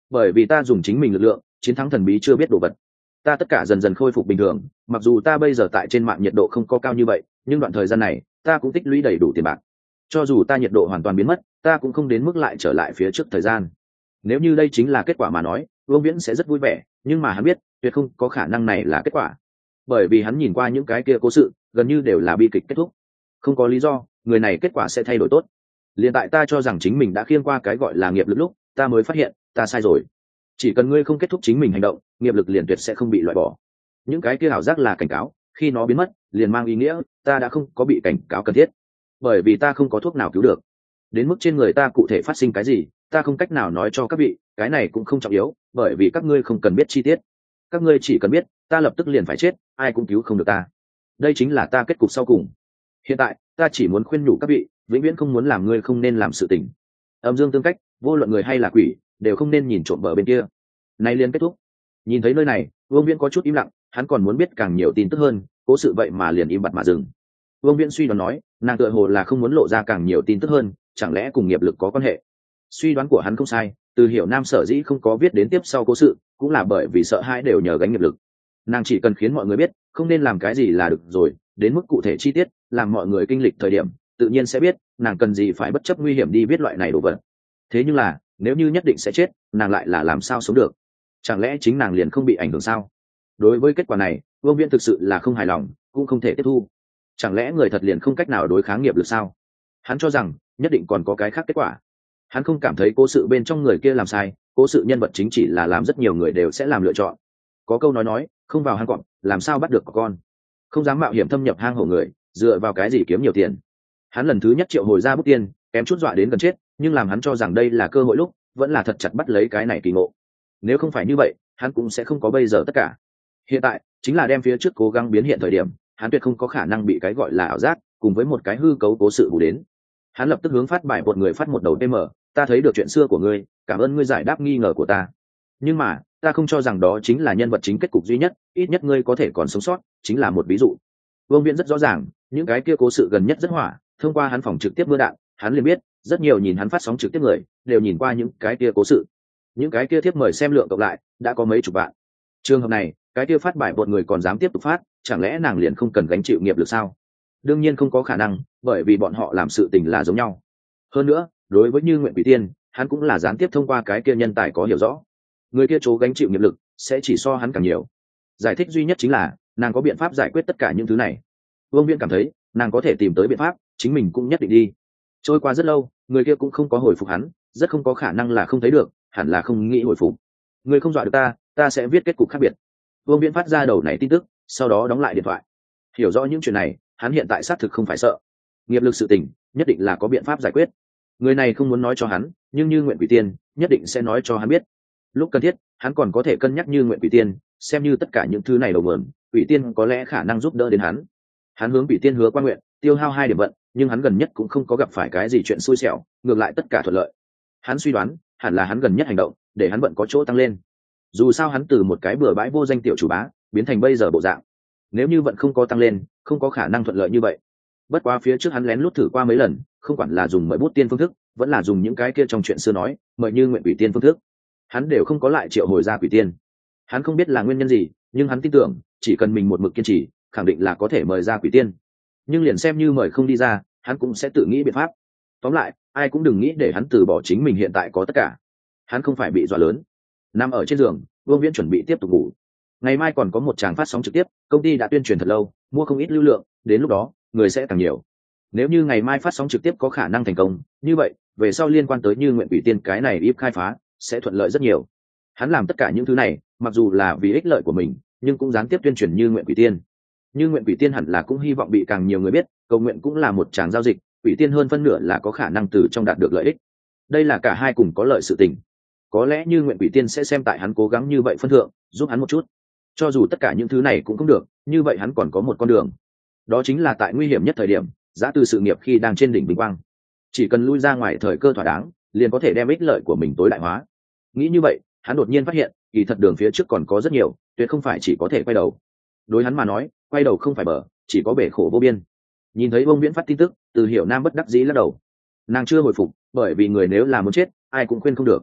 Speaker 1: bởi vì ta dùng chính mình lực lượng chiến thắng thần bí chưa biết đồ vật. Ta tất cả dần dần khôi phục bình thường, mặc dù ta bây giờ tại trên mạng nhiệt độ không có cao như vậy, nhưng đoạn thời gian này ta cũng tích lũy đầy đủ tiền bạc. Cho dù ta nhiệt độ hoàn toàn biến mất, ta cũng không đến mức lại trở lại phía trước thời gian. Nếu như đây chính là kết quả mà nói, Vương Viễn sẽ rất vui vẻ, nhưng mà hắn biết tuyệt không có khả năng này là kết quả, bởi vì hắn nhìn qua những cái kia cố sự gần như đều là bi kịch kết thúc. Không có lý do người này kết quả sẽ thay đổi tốt. Liền tại ta cho rằng chính mình đã khiêng qua cái gọi là nghiệp lực lúc, ta mới phát hiện ta sai rồi. Chỉ cần ngươi không kết thúc chính mình hành động, nghiệp lực liền tuyệt sẽ không bị loại bỏ. Những cái kia ảo giác là cảnh cáo, khi nó biến mất liền mang ý nghĩa ta đã không có bị cảnh cáo cần thiết, bởi vì ta không có thuốc nào cứu được. Đến mức trên người ta cụ thể phát sinh cái gì, ta không cách nào nói cho các vị, cái này cũng không trọng yếu, bởi vì các ngươi không cần biết chi tiết. Các ngươi chỉ cần biết ta lập tức liền phải chết, ai cũng cứu không được ta. Đây chính là ta kết cục sau cùng. Hiện tại ta chỉ muốn khuyên nhủ các vị, vĩnh viễn không muốn làm ngươi không nên làm sự tình. Âm dương tương cách, vô luận người hay là quỷ đều không nên nhìn trộm bờ bên kia. Nay liền kết thúc. Nhìn thấy nơi này, Vương Viễn có chút im lặng, hắn còn muốn biết càng nhiều tin tức hơn, cố sự vậy mà liền im bặt mà dừng. Vương Viễn suy đoán nói, nàng tựa hồ là không muốn lộ ra càng nhiều tin tức hơn, chẳng lẽ cùng nghiệp lực có quan hệ? Suy đoán của hắn không sai, Từ Hiểu Nam sở dĩ không có viết đến tiếp sau cố sự, cũng là bởi vì sợ hãi đều nhờ gánh nghiệp lực. Nàng chỉ cần khiến mọi người biết, không nên làm cái gì là được rồi, đến mức cụ thể chi tiết, làm mọi người kinh lịch thời điểm, tự nhiên sẽ biết, nàng cần gì phải bất chấp nguy hiểm đi viết loại này đồ vật. Thế nhưng là, nếu như nhất định sẽ chết, nàng lại là làm sao sống được? Chẳng lẽ chính nàng liền không bị ảnh hưởng sao? Đối với kết quả này, Vương Viễn thực sự là không hài lòng, cũng không thể tiếp thu. Chẳng lẽ người thật liền không cách nào đối kháng nghiệp lực sao? Hắn cho rằng nhất định còn có cái khác kết quả. Hắn không cảm thấy cố sự bên trong người kia làm sai, cố sự nhân vật chính chỉ là làm rất nhiều người đều sẽ làm lựa chọn. Có câu nói, không vào hang cọp làm sao bắt được có con. Không dám mạo hiểm thâm nhập hang hổ người, dựa vào cái gì kiếm nhiều tiền. Hắn lần thứ nhất triệu hồi ra bút tiên, kém chút dọa đến gần chết, nhưng làm hắn cho rằng đây là cơ hội lúc, vẫn là thật chặt bắt lấy cái này kỳ ngộ. Nếu không phải như vậy, hắn cũng sẽ không có bây giờ tất cả. Hiện tại chính là đem phía trước cố gắng biến hiện thời điểm, hắn tuyệt không có khả năng bị cái gọi là ảo giác cùng với một cái hư cấu cố sự bù đến. Hắn lập tức hướng phát bài một người phát một đầu tm, ta thấy được chuyện xưa của ngươi, cảm ơn ngươi giải đáp nghi ngờ của ta, nhưng mà ta không cho rằng đó chính là nhân vật chính kết cục duy nhất, ít nhất ngươi có thể còn sống sót chính là một ví dụ. Vương Viễn rất rõ ràng, những cái kia cố sự gần nhất rất hỏa, thông qua hắn phòng trực tiếp mưa đạn, hắn liền biết rất nhiều nhìn hắn phát sóng trực tiếp người đều nhìn qua những cái kia cố sự. Những cái kia thiếp mời xem lượng cộng lại đã có mấy chục vạn. Trường hợp này, cái kia phát bài một người còn dám tiếp tục phát, chẳng lẽ nàng liền không cần gánh chịu nghiệp lực sao? Đương nhiên không có khả năng, bởi vì bọn họ làm sự tình là giống nhau. Hơn nữa, đối với Như Nguyện Quỷ Tiên, hắn cũng là gián tiếp thông qua cái kia nhân tài có hiểu rõ. Người kia chố gánh chịu nghiệp lực sẽ chỉ so hắn càng nhiều. Giải thích duy nhất chính là nàng có biện pháp giải quyết tất cả những thứ này. Vương Viễn cảm thấy nàng có thể tìm tới biện pháp, chính mình cũng nhất định đi. Trôi qua rất lâu, người kia cũng không có hồi phục hắn, rất không có khả năng là không thấy được, hẳn là không nghĩ hồi phục. Người không dọa được ta, ta sẽ viết kết cục khác biệt. Vương Viễn phát ra đầu này tin tức, sau đó đóng lại điện thoại. Hiểu rõ những chuyện này, hắn hiện tại xác thực không phải sợ. Nghiệp lực sự tình, nhất định là có biện pháp giải quyết. Người này không muốn nói cho hắn, nhưng Như Nguyện Quỷ Tiên nhất định sẽ nói cho hắn biết. Lúc cần thiết, hắn còn có thể cân nhắc Như Nguyện Quỷ Tiên, xem như tất cả những thứ này đầu nguồn, Quỷ Tiên có lẽ khả năng giúp đỡ đến hắn. Hắn hướng Quỷ Tiên hứa qua nguyện, tiêu hao 2 điểm vận, nhưng hắn gần nhất cũng không có gặp phải cái gì chuyện xui xẻo, ngược lại tất cả thuận lợi. Hắn suy đoán, hẳn là hắn gần nhất hành động, để hắn vận có chỗ tăng lên. Dù sao hắn từ một cái bừa bãi vô danh tiểu chủ bá, biến thành bây giờ bộ dạng. Nếu như vận không có tăng lên, không có khả năng thuận lợi như vậy. Bất quá phía trước hắn lén lút thử qua mấy lần, không quản là dùng mời bút tiên phương thức, vẫn là dùng những cái kia trong chuyện xưa nói, mời Như Nguyện Quỷ Tiên phương thức, hắn đều không có lại triệu hồi ra Quỷ Tiên. Hắn không biết là nguyên nhân gì, nhưng hắn tin tưởng, chỉ cần mình một mực kiên trì, khẳng định là có thể mời ra Quỷ Tiên. Nhưng liền xem như mời không đi ra, hắn cũng sẽ tự nghĩ biện pháp. Tóm lại, ai cũng đừng nghĩ để hắn từ bỏ chính mình hiện tại có tất cả. Hắn không phải bị dọa lớn. Nằm ở trên giường, Vương Viễn chuẩn bị tiếp tục ngủ. Ngày mai còn có một tràng phát sóng trực tiếp, công ty đã tuyên truyền thật lâu, mua không ít lưu lượng, đến lúc đó người sẽ càng nhiều. Nếu như ngày mai phát sóng trực tiếp có khả năng thành công, như vậy về sau liên quan tới Như Nguyện Quỷ Tiên cái này ít khai phá sẽ thuận lợi rất nhiều. Hắn làm tất cả những thứ này, mặc dù là vì ích lợi của mình, nhưng cũng gián tiếp tuyên truyền Như Nguyện Quỷ Tiên. Như Nguyện Quỷ Tiên hẳn là cũng hy vọng bị càng nhiều người biết, cầu nguyện cũng là một tràng giao dịch, Quỷ Tiên hơn phân nửa là có khả năng từ trong đạt được lợi ích. Đây là cả hai cùng có lợi sự tình. Có lẽ Như Nguyện Quỷ Tiên sẽ xem tại hắn cố gắng như vậy phân thượng, giúp hắn một chút. Cho dù tất cả những thứ này cũng không được, như vậy hắn còn có một con đường. Đó chính là tại nguy hiểm nhất thời điểm, giã từ sự nghiệp khi đang trên đỉnh vinh quang. Chỉ cần lui ra ngoài thời cơ thỏa đáng, liền có thể đem ích lợi của mình tối đại hóa. Nghĩ như vậy, hắn đột nhiên phát hiện, kỳ thật đường phía trước còn có rất nhiều, tuyệt không phải chỉ có thể quay đầu. Đối hắn mà nói, quay đầu không phải bờ, chỉ có bể khổ vô biên. Nhìn thấy Vương Viễn phát tin tức, Từ Hiểu Nam bất đắc dĩ lắc đầu. Nàng chưa hồi phục, bởi vì người nếu là muốn chết, ai cũng khuyên không được.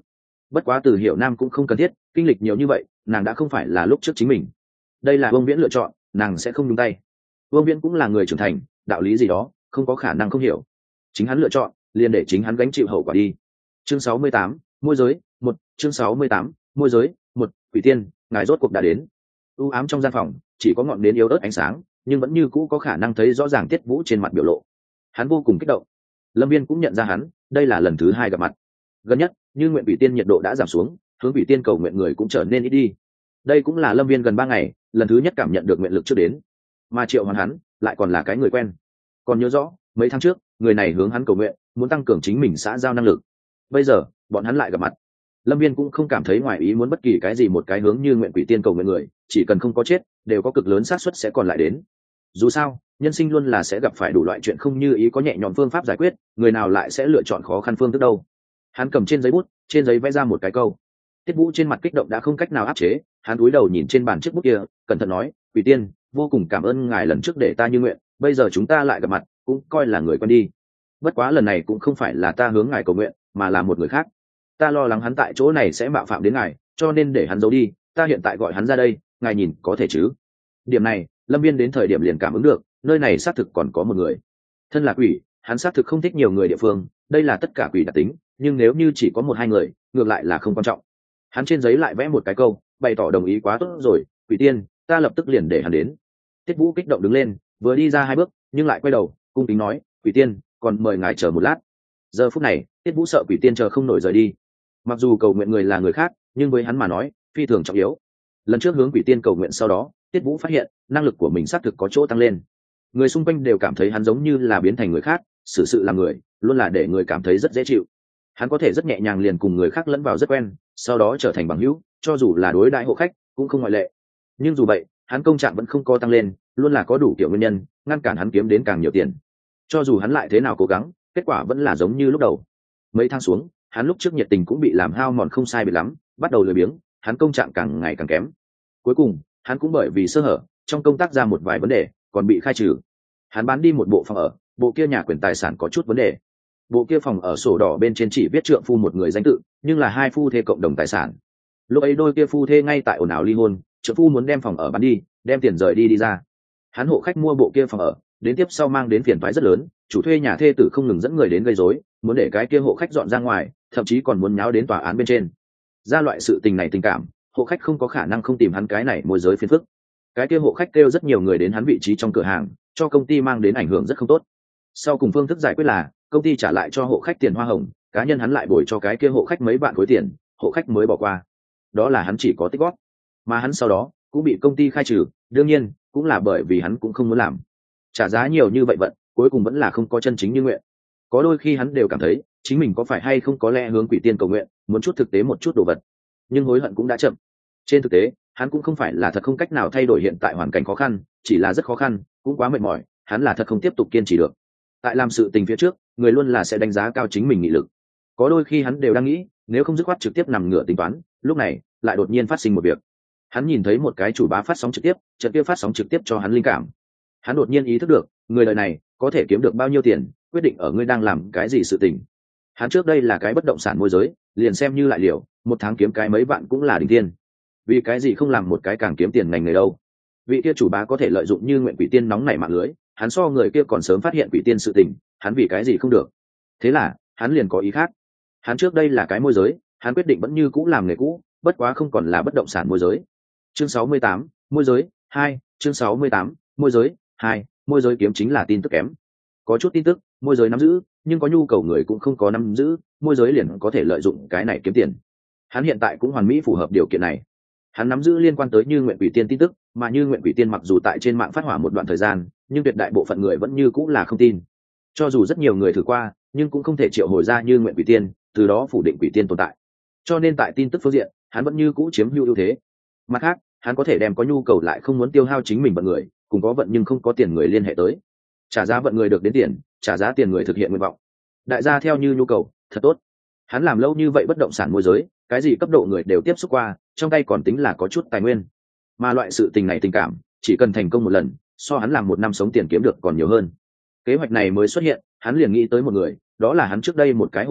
Speaker 1: bất quá Từ Hiểu Nam cũng không cần thiết kinh lịch nhiều như vậy, nàng đã không phải là lúc trước chính mình. Đây là Vương Viễn lựa chọn, nàng sẽ không nhúng tay. Vương Viễn cũng là người trưởng thành, đạo lý gì đó không có khả năng không hiểu. Chính hắn lựa chọn, liền để chính hắn gánh chịu hậu quả đi. Chương 68, môi giới một. Chương 68, môi giới một. Quỷ tiên, ngài rốt cuộc đã đến. U ám trong gian phòng chỉ có ngọn nến yếu ớt ánh sáng, nhưng vẫn như cũ có khả năng thấy rõ ràng Tiết Vũ trên mặt biểu lộ. Hắn vô cùng kích động. Lâm Viên cũng nhận ra hắn, đây là lần thứ hai gặp mặt. Gần nhất như nguyện quỷ tiên nhiệt độ đã giảm xuống, hướng quỷ tiên cầu nguyện người cũng trở nên ít đi. Đây cũng là Lâm Viên gần 3 ngày lần thứ nhất cảm nhận được nguyện lực trước đến. Mà triệu hoán hắn lại còn là cái người quen. Còn nhớ rõ mấy tháng trước người này hướng hắn cầu nguyện, muốn tăng cường chính mình xã giao năng lực. Bây giờ bọn hắn lại gặp mặt. Lâm Viên cũng không cảm thấy ngoài ý muốn bất kỳ cái gì, một cái hướng như nguyện quỷ tiên cầu nguyện người chỉ cần không có chết đều có cực lớn xác suất sẽ còn lại đến. Dù sao nhân sinh luôn là sẽ gặp phải đủ loại chuyện không như ý, có nhẹ nhõm phương pháp giải quyết, người nào lại sẽ lựa chọn khó khăn phương thức đâu. Hắn cầm trên giấy bút, trên giấy vẽ ra một cái câu. Tiết Vũ trên mặt kích động đã không cách nào áp chế, hắn cúi đầu nhìn trên bàn chiếc bút kia, cẩn thận nói, quỷ tiên, vô cùng cảm ơn ngài lần trước để ta như nguyện, bây giờ chúng ta lại gặp mặt, cũng coi là người quen đi. Bất quá lần này cũng không phải là ta hướng ngài cầu nguyện, mà là một người khác. Ta lo lắng hắn tại chỗ này sẽ mạo phạm đến ngài, cho nên để hắn giấu đi, ta hiện tại gọi hắn ra đây, ngài nhìn có thể chứ? Điểm này Lâm Viên đến thời điểm liền cảm ứng được, nơi này xác thực còn có một người. Thân là quỷ, hắn xác thực không thích nhiều người địa phương, đây là tất cả quỷ đặc tính, nhưng nếu như chỉ có 1-2 người ngược lại là không quan trọng. Hắn trên giấy lại vẽ một cái câu, bày tỏ đồng ý. Quá tốt rồi quỷ tiên, ta lập tức liền để hắn đến. Tiết Vũ kích động đứng lên, vừa đi ra 2 bước nhưng lại quay đầu cung kính nói, quỷ tiên, còn mời ngài chờ một lát. Giờ phút này Tiết Vũ sợ quỷ tiên chờ không nổi rời đi. Mặc dù cầu nguyện người là người khác, nhưng với hắn mà nói phi thường trọng yếu. Lần trước hướng quỷ tiên cầu nguyện sau đó, Tiết Vũ phát hiện năng lực của mình xác thực có chỗ tăng lên. Người xung quanh đều cảm thấy hắn giống như là biến thành người khác, xử sự làm người luôn là để người cảm thấy rất dễ chịu. Hắn có thể rất nhẹ nhàng liền cùng người khác lẫn vào rất quen, sau đó trở thành bằng hữu, cho dù là đối đãi hộ khách cũng không ngoại lệ. Nhưng dù vậy hắn công trạng vẫn không có tăng lên, luôn là có đủ kiểu nguyên nhân ngăn cản hắn kiếm đến càng nhiều tiền. Cho dù hắn lại thế nào cố gắng, kết quả vẫn là giống như lúc đầu. Mấy tháng xuống, hắn lúc trước nhiệt tình cũng bị làm hao mòn không sai biệt lắm, bắt đầu lười biếng, hắn công trạng càng ngày càng kém. Cuối cùng hắn cũng bởi vì sơ hở trong công tác ra một vài vấn đề, còn bị khai trừ. Hắn bán đi một bộ phòng ở, bộ kia nhà quyền tài sản có chút vấn đề. Bộ kia phòng ở sổ đỏ bên trên chỉ viết trượng phu một người danh tự, nhưng là 2 phu thê cộng đồng tài sản. Lúc ấy đôi kia phu thê ngay tại ồn ào ly hôn, trượng phu muốn đem phòng ở bán đi, đem tiền rời đi ra. Hắn hộ khách mua bộ kia phòng ở, đến tiếp sau mang đến phiền toái rất lớn, chủ thuê nhà thê tử không ngừng dẫn người đến gây rối, muốn để cái kia hộ khách dọn ra ngoài, thậm chí còn muốn nháo đến tòa án bên trên. Ra loại sự tình này tình cảm, hộ khách không có khả năng không tìm hắn cái này môi giới phiền phức. Cái kia hộ khách kêu rất nhiều người đến hắn vị trí trong cửa hàng, cho công ty mang đến ảnh hưởng rất không tốt. Sau cùng phương thức giải quyết là công ty trả lại cho hộ khách tiền hoa hồng, cá nhân hắn lại bồi cho cái kia hộ khách mấy vạn khối tiền, hộ khách mới bỏ qua. Đó là hắn chỉ có tích góp, mà hắn sau đó cũng bị công ty khai trừ, đương nhiên cũng là bởi vì hắn cũng không muốn làm. Trả giá nhiều như vậy vận, cuối cùng vẫn là không có chân chính như nguyện. Có đôi khi hắn đều cảm thấy chính mình có phải hay không có lẽ hướng quỷ tiên cầu nguyện, muốn chút thực tế một chút đồ vật, nhưng hối hận cũng đã chậm. Trên thực tế hắn cũng không phải là thật không cách nào thay đổi hiện tại hoàn cảnh khó khăn, chỉ là rất khó khăn, cũng quá mệt mỏi, hắn là thật không tiếp tục kiên trì được. Tại làm sự tình phía trước, người luôn là sẽ đánh giá cao chính mình nghị lực. Có đôi khi hắn đều đang nghĩ, nếu không dứt khoát trực tiếp nằm ngửa tính toán, lúc này lại đột nhiên phát sinh một việc. Hắn nhìn thấy một cái chủ bá phát sóng trực tiếp, trận kia phát sóng trực tiếp cho hắn linh cảm. Hắn đột nhiên ý thức được, người đời này có thể kiếm được bao nhiêu tiền, quyết định ở ngươi đang làm cái gì sự tình. Hắn trước đây là cái bất động sản môi giới, liền xem như lại liều, 1 tháng kiếm cái mấy vạn cũng là đỉnh tiên. Vì cái gì không làm một cái càng kiếm tiền ngành nghề đâu? Vị kia chủ bá có thể lợi dụng như nguyện quỷ tiên nóng nảy mạng lưới, hắn so người kia còn sớm phát hiện quỷ tiên sự tình, hắn vì cái gì không được? Thế là hắn liền có ý khác. Hắn trước đây là cái môi giới, hắn quyết định vẫn như cũ làm nghề cũ, bất quá không còn là bất động sản môi giới. Chương 68, môi giới 2. Chương 68, môi giới 2. Môi giới kiếm chính là tin tức kém. Có chút tin tức môi giới nắm giữ, nhưng có nhu cầu người cũng không có nắm giữ, môi giới liền có thể lợi dụng cái này kiếm tiền. Hắn hiện tại cũng hoàn mỹ phù hợp điều kiện này. Hắn nắm giữ liên quan tới như nguyện quỷ tiên tin tức, mà như nguyện quỷ tiên mặc dù tại trên mạng phát hỏa một đoạn thời gian, nhưng tuyệt đại bộ phận người vẫn như cũng là không tin. Cho dù rất nhiều người thử qua, nhưng cũng không thể triệu hồi ra như nguyện quỷ tiên, từ đó phủ định quỷ tiên tồn tại. Cho nên tại tin tức phương diện, hắn vẫn như cũ chiếm ưu thế. Mặt khác, hắn có thể đem có nhu cầu lại không muốn tiêu hao chính mình vận người, cùng có vận nhưng không có tiền người liên hệ tới. Trả giá vận người được đến tiền, trả giá tiền người thực hiện nguyện vọng. Đại gia theo như nhu cầu, thật tốt. Hắn làm lâu như vậy bất động sản môi giới, cái gì cấp độ người đều tiếp xúc qua, trong tay còn tính là có chút tài nguyên. Mà loại sự tình này tình cảm, chỉ cần thành công một lần, so hắn làm 1 năm sống tiền kiếm được còn nhiều hơn. Kế hoạch này mới xuất hiện, hắn liền nghĩ tới một người, đó là hắn trước đây một cái hộ khách,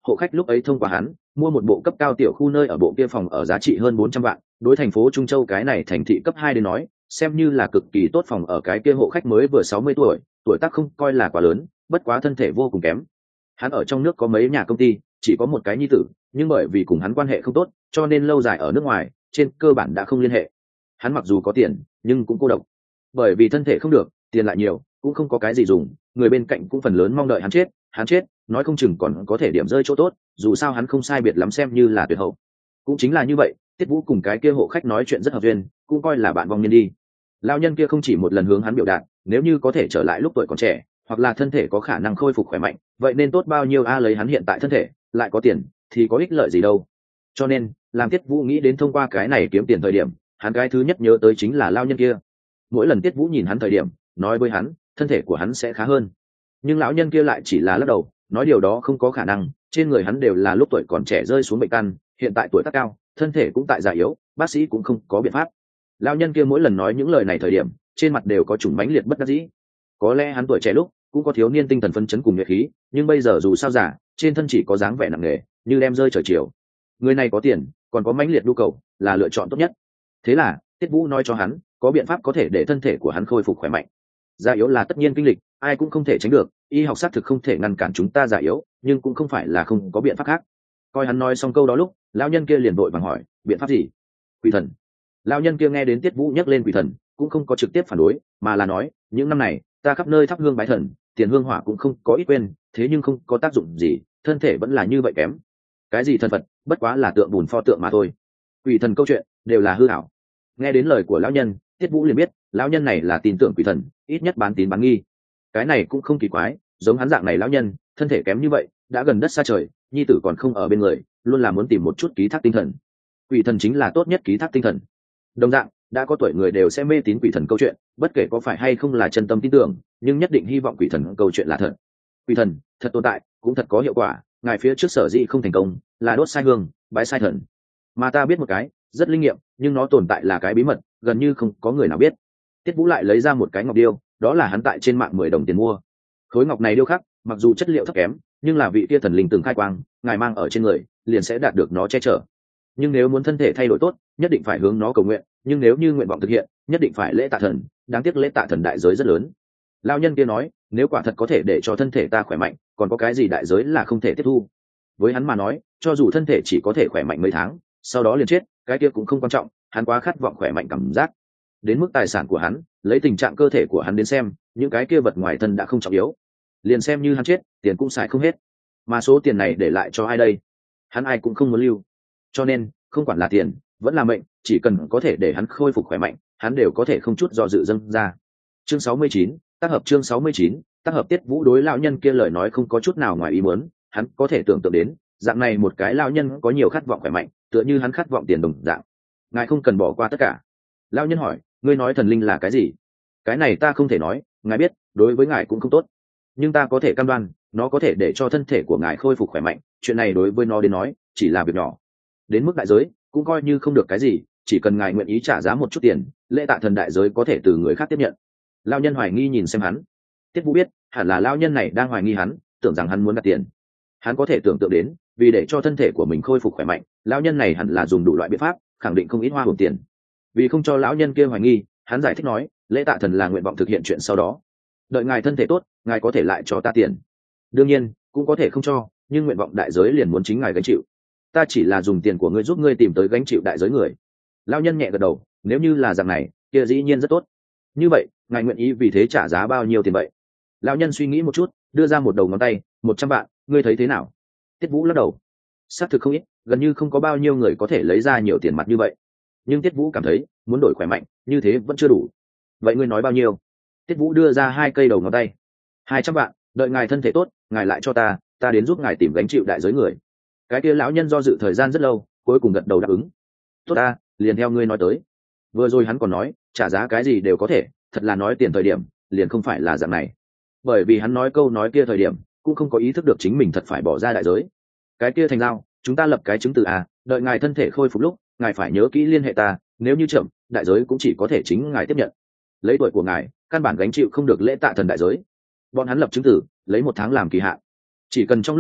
Speaker 1: hộ khách lúc ấy thông qua hắn mua một bộ cấp cao tiểu khu nơi ở bộ kia phòng ở giá trị hơn 400 vạn, đối thành phố Trung Châu cái này thành thị cấp 2 đến nói xem như là cực kỳ tốt. Phòng ở cái kia hộ khách mới vừa 60 tuổi, tuổi tác không coi là quá lớn, bất quá thân thể vô cùng kém. Hắn ở trong nước có mấy nhà công ty, chỉ có một cái nhi tử, nhưng bởi vì cùng hắn quan hệ không tốt cho nên lâu dài ở nước ngoài trên cơ bản đã không liên hệ. Hắn mặc dù có tiền nhưng cũng cô độc, bởi vì thân thể không được, tiền lại nhiều cũng không có cái gì dùng, người bên cạnh cũng phần lớn mong đợi hắn chết nói không chừng còn có thể điểm rơi chỗ tốt, dù sao hắn không sai biệt lắm xem như là tuyệt hậu. Cũng chính là như vậy, Tiết Vũ cùng cái kia hộ khách nói chuyện rất hợp duyên, cũng coi là bạn vong niên đi. Lão nhân kia không chỉ một lần hướng hắn biểu đạt, nếu như có thể trở lại lúc tuổi còn trẻ, hoặc là thân thể có khả năng khôi phục khỏe mạnh, vậy nên tốt bao nhiêu a. Lấy hắn hiện tại thân thể, lại có tiền thì có ích lợi gì đâu. Cho nên làm Tiết Vũ nghĩ đến thông qua cái này kiếm tiền thời điểm, hắn cái thứ nhất nhớ tới chính là lão nhân kia. Mỗi lần Tiết Vũ nhìn hắn thời điểm, nói với hắn thân thể của hắn sẽ khá hơn, nhưng lão nhân kia lại chỉ là lắc đầu, nói điều đó không có khả năng, trên người hắn đều là lúc tuổi còn trẻ rơi xuống bệnh căn, hiện tại tuổi tác cao, thân thể cũng tại già yếu, bác sĩ cũng không có biện pháp. Lão nhân kia mỗi lần nói những lời này thời điểm, trên mặt đều có chủng mãnh liệt bất đắc dĩ. Có lẽ hắn tuổi trẻ lúc cũng có thiếu niên tinh thần phấn chấn cùng nhuệ khí, nhưng bây giờ dù sao già, trên thân chỉ có dáng vẻ nặng nề, như đem rơi trời chiều. Người này có tiền, còn có mãnh liệt nhu cầu, là lựa chọn tốt nhất. Thế là Tiết Vũ nói cho hắn, có biện pháp có thể để thân thể của hắn khôi phục khỏe mạnh. Già yếu là tất nhiên kinh lịch, ai cũng không thể tránh được, y học xác thực không thể ngăn cản chúng ta già yếu, nhưng cũng không phải là không có biện pháp khác. Coi hắn nói xong câu đó lúc, lão nhân kia liền vội vàng hỏi, biện pháp gì? Quỷ thần. Lão nhân kia nghe đến Tiết Vũ nhắc lên quỷ thần, cũng không có trực tiếp phản đối, mà là nói, những năm này ta khắp nơi thắp hương bái thần, tiền hương hỏa cũng không có ít quên, thế nhưng không có tác dụng gì, thân thể vẫn là như vậy kém. Cái gì thần Phật, bất quá là tượng bùn pho tượng mà thôi. Quỷ thần câu chuyện đều là hư ảo. Nghe đến lời của lão nhân, Tiết Vũ liền biết lão nhân này là tin tưởng quỷ thần, ít nhất bán tín bán nghi. Cái này cũng không kỳ quái, giống hắn dạng này lão nhân, thân thể kém như vậy, đã gần đất xa trời, nhi tử còn không ở bên người, luôn là muốn tìm một chút ký thác tinh thần. Quỷ thần chính là tốt nhất ký thác tinh thần. Đồng dạng, đã có tuổi người đều sẽ mê tín quỷ thần câu chuyện, bất kể có phải hay không là chân tâm tin tưởng, nhưng nhất định hy vọng quỷ thần câu chuyện là thật. Quỷ thần thật tồn tại, cũng thật có hiệu quả, ngài phía trước sở dĩ không thành công, là đốt sai hương, bái sai thần. Mà ta biết một cái, rất linh nghiệm, nhưng nó tồn tại là cái bí mật, gần như không có người nào biết. Tiết Vũ lại lấy ra một cái ngọc điêu, đó là hắn tại trên mạng 10 đồng tiền mua. Khối ngọc này điêu khắc, mặc dù chất liệu thấp kém, nhưng là vị kia thần linh từng khai quang, ngài mang ở trên người, liền sẽ đạt được nó che chở. Nhưng nếu muốn thân thể thay đổi tốt, nhất định phải hướng nó cầu nguyện, nhưng nếu như nguyện vọng thực hiện, nhất định phải lễ tạ thần, đáng tiếc lễ tạ thần đại giới rất lớn. Lão nhân kia nói, nếu quả thật có thể để cho thân thể ta khỏe mạnh, còn có cái gì đại giới là không thể tiếp thu. Với hắn mà nói, cho dù thân thể chỉ có thể khỏe mạnh mấy tháng, sau đó liền chết, cái kia cũng không quan trọng, hắn quá khát vọng khỏe mạnh cảm giác. Đến mức tài sản của hắn, lấy tình trạng cơ thể của hắn đến xem, những cái kia vật ngoài thân đã không trọng yếu, liền xem như hắn chết, tiền cũng xài không hết. Mà số tiền này để lại cho ai đây? Hắn ai cũng không muốn lưu. Cho nên, không quản là tiền, vẫn là mệnh, chỉ cần có thể để hắn khôi phục khỏe mạnh, hắn đều có thể không chút do dự dâng ra. Chương 69, tác hợp. Chương 69, tác hợp. Tiết Vũ đối lão nhân kia lời nói không có chút nào ngoài ý muốn, hắn có thể tưởng tượng đến, dạng này một cái lão nhân có nhiều khát vọng khỏe mạnh, tựa như hắn khát vọng tiền đồng dạng. Ngài không cần bỏ qua tất cả. Lão nhân hỏi, ngươi nói thần linh là cái gì? Cái này ta không thể nói, ngài biết, đối với ngài cũng không tốt. Nhưng ta có thể cam đoan, nó có thể để cho thân thể của ngài khôi phục khỏe mạnh, chuyện này đối với nó đến nói, chỉ là việc nhỏ. Đến mức đại giới, cũng coi như không được cái gì, chỉ cần ngài nguyện ý trả giá một chút tiền, lễ tạ thần đại giới có thể từ người khác tiếp nhận. Lão nhân hoài nghi nhìn xem hắn. Tiết Vũ biết, hẳn là lão nhân này đang hoài nghi hắn, tưởng rằng hắn muốn đặt tiền. Hắn có thể tưởng tượng đến, vì để cho thân thể của mình khôi phục khỏe mạnh, lão nhân này hẳn là dùng đủ loại biện pháp, khẳng định không ít hoa hồng tiền. Vì không cho lão nhân kia hoài nghi, hắn giải thích nói, lễ tạ thần là nguyện vọng thực hiện chuyện sau đó. Đợi ngài thân thể tốt, ngài có thể lại cho ta tiền. Đương nhiên, cũng có thể không cho, nhưng nguyện vọng đại giới liền muốn chính ngài gánh chịu. Ta chỉ là dùng tiền của ngươi giúp ngươi tìm tới gánh chịu đại giới người. Lão nhân nhẹ gật đầu, nếu như là dạng này, kia dĩ nhiên rất tốt. Như vậy, ngài nguyện ý vì thế trả giá bao nhiêu tiền vậy? Lão nhân suy nghĩ một chút, đưa ra một đầu ngón tay, 100 vạn, ngươi thấy thế nào? Tiết Vũ lắc đầu. Xác thực không ít, gần như không có bao nhiêu người có thể lấy ra nhiều tiền mặt như vậy. Nhưng Tiết Vũ cảm thấy, muốn đổi khỏe mạnh, như thế vẫn chưa đủ. Vậy ngươi nói bao nhiêu? Tiết Vũ đưa ra 2 cây đầu ngón tay. 200 vạn, đợi ngài thân thể tốt, ngài lại cho ta đến giúp ngài tìm gánh chịu đại giới người. Cái kia lão nhân do dự thời gian rất lâu, cuối cùng gật đầu đáp ứng. Tốt ta, liền theo ngươi nói tới. Vừa rồi hắn còn nói, trả giá cái gì đều có thể, thật là nói tiền thời điểm, liền không phải là dạng này. Bởi vì hắn nói câu nói kia thời điểm, cũng không có ý thức được chính mình thật phải bỏ ra đại giới. Cái kia thành giao, chúng ta lập cái chứng từ đợi ngài thân thể khôi phục lúc, ngài phải nhớ kỹ liên hệ ta, nếu như chậm, đại giới cũng chỉ có thể chính ngài tiếp nhận. Lấy tuổi của ngài, căn bản gánh chịu không được lễ tạ thần đại giới. Bọn hắn lập chứng từ, lấy 1 tháng làm kỳ hạn. Chỉ cần trong lúc này,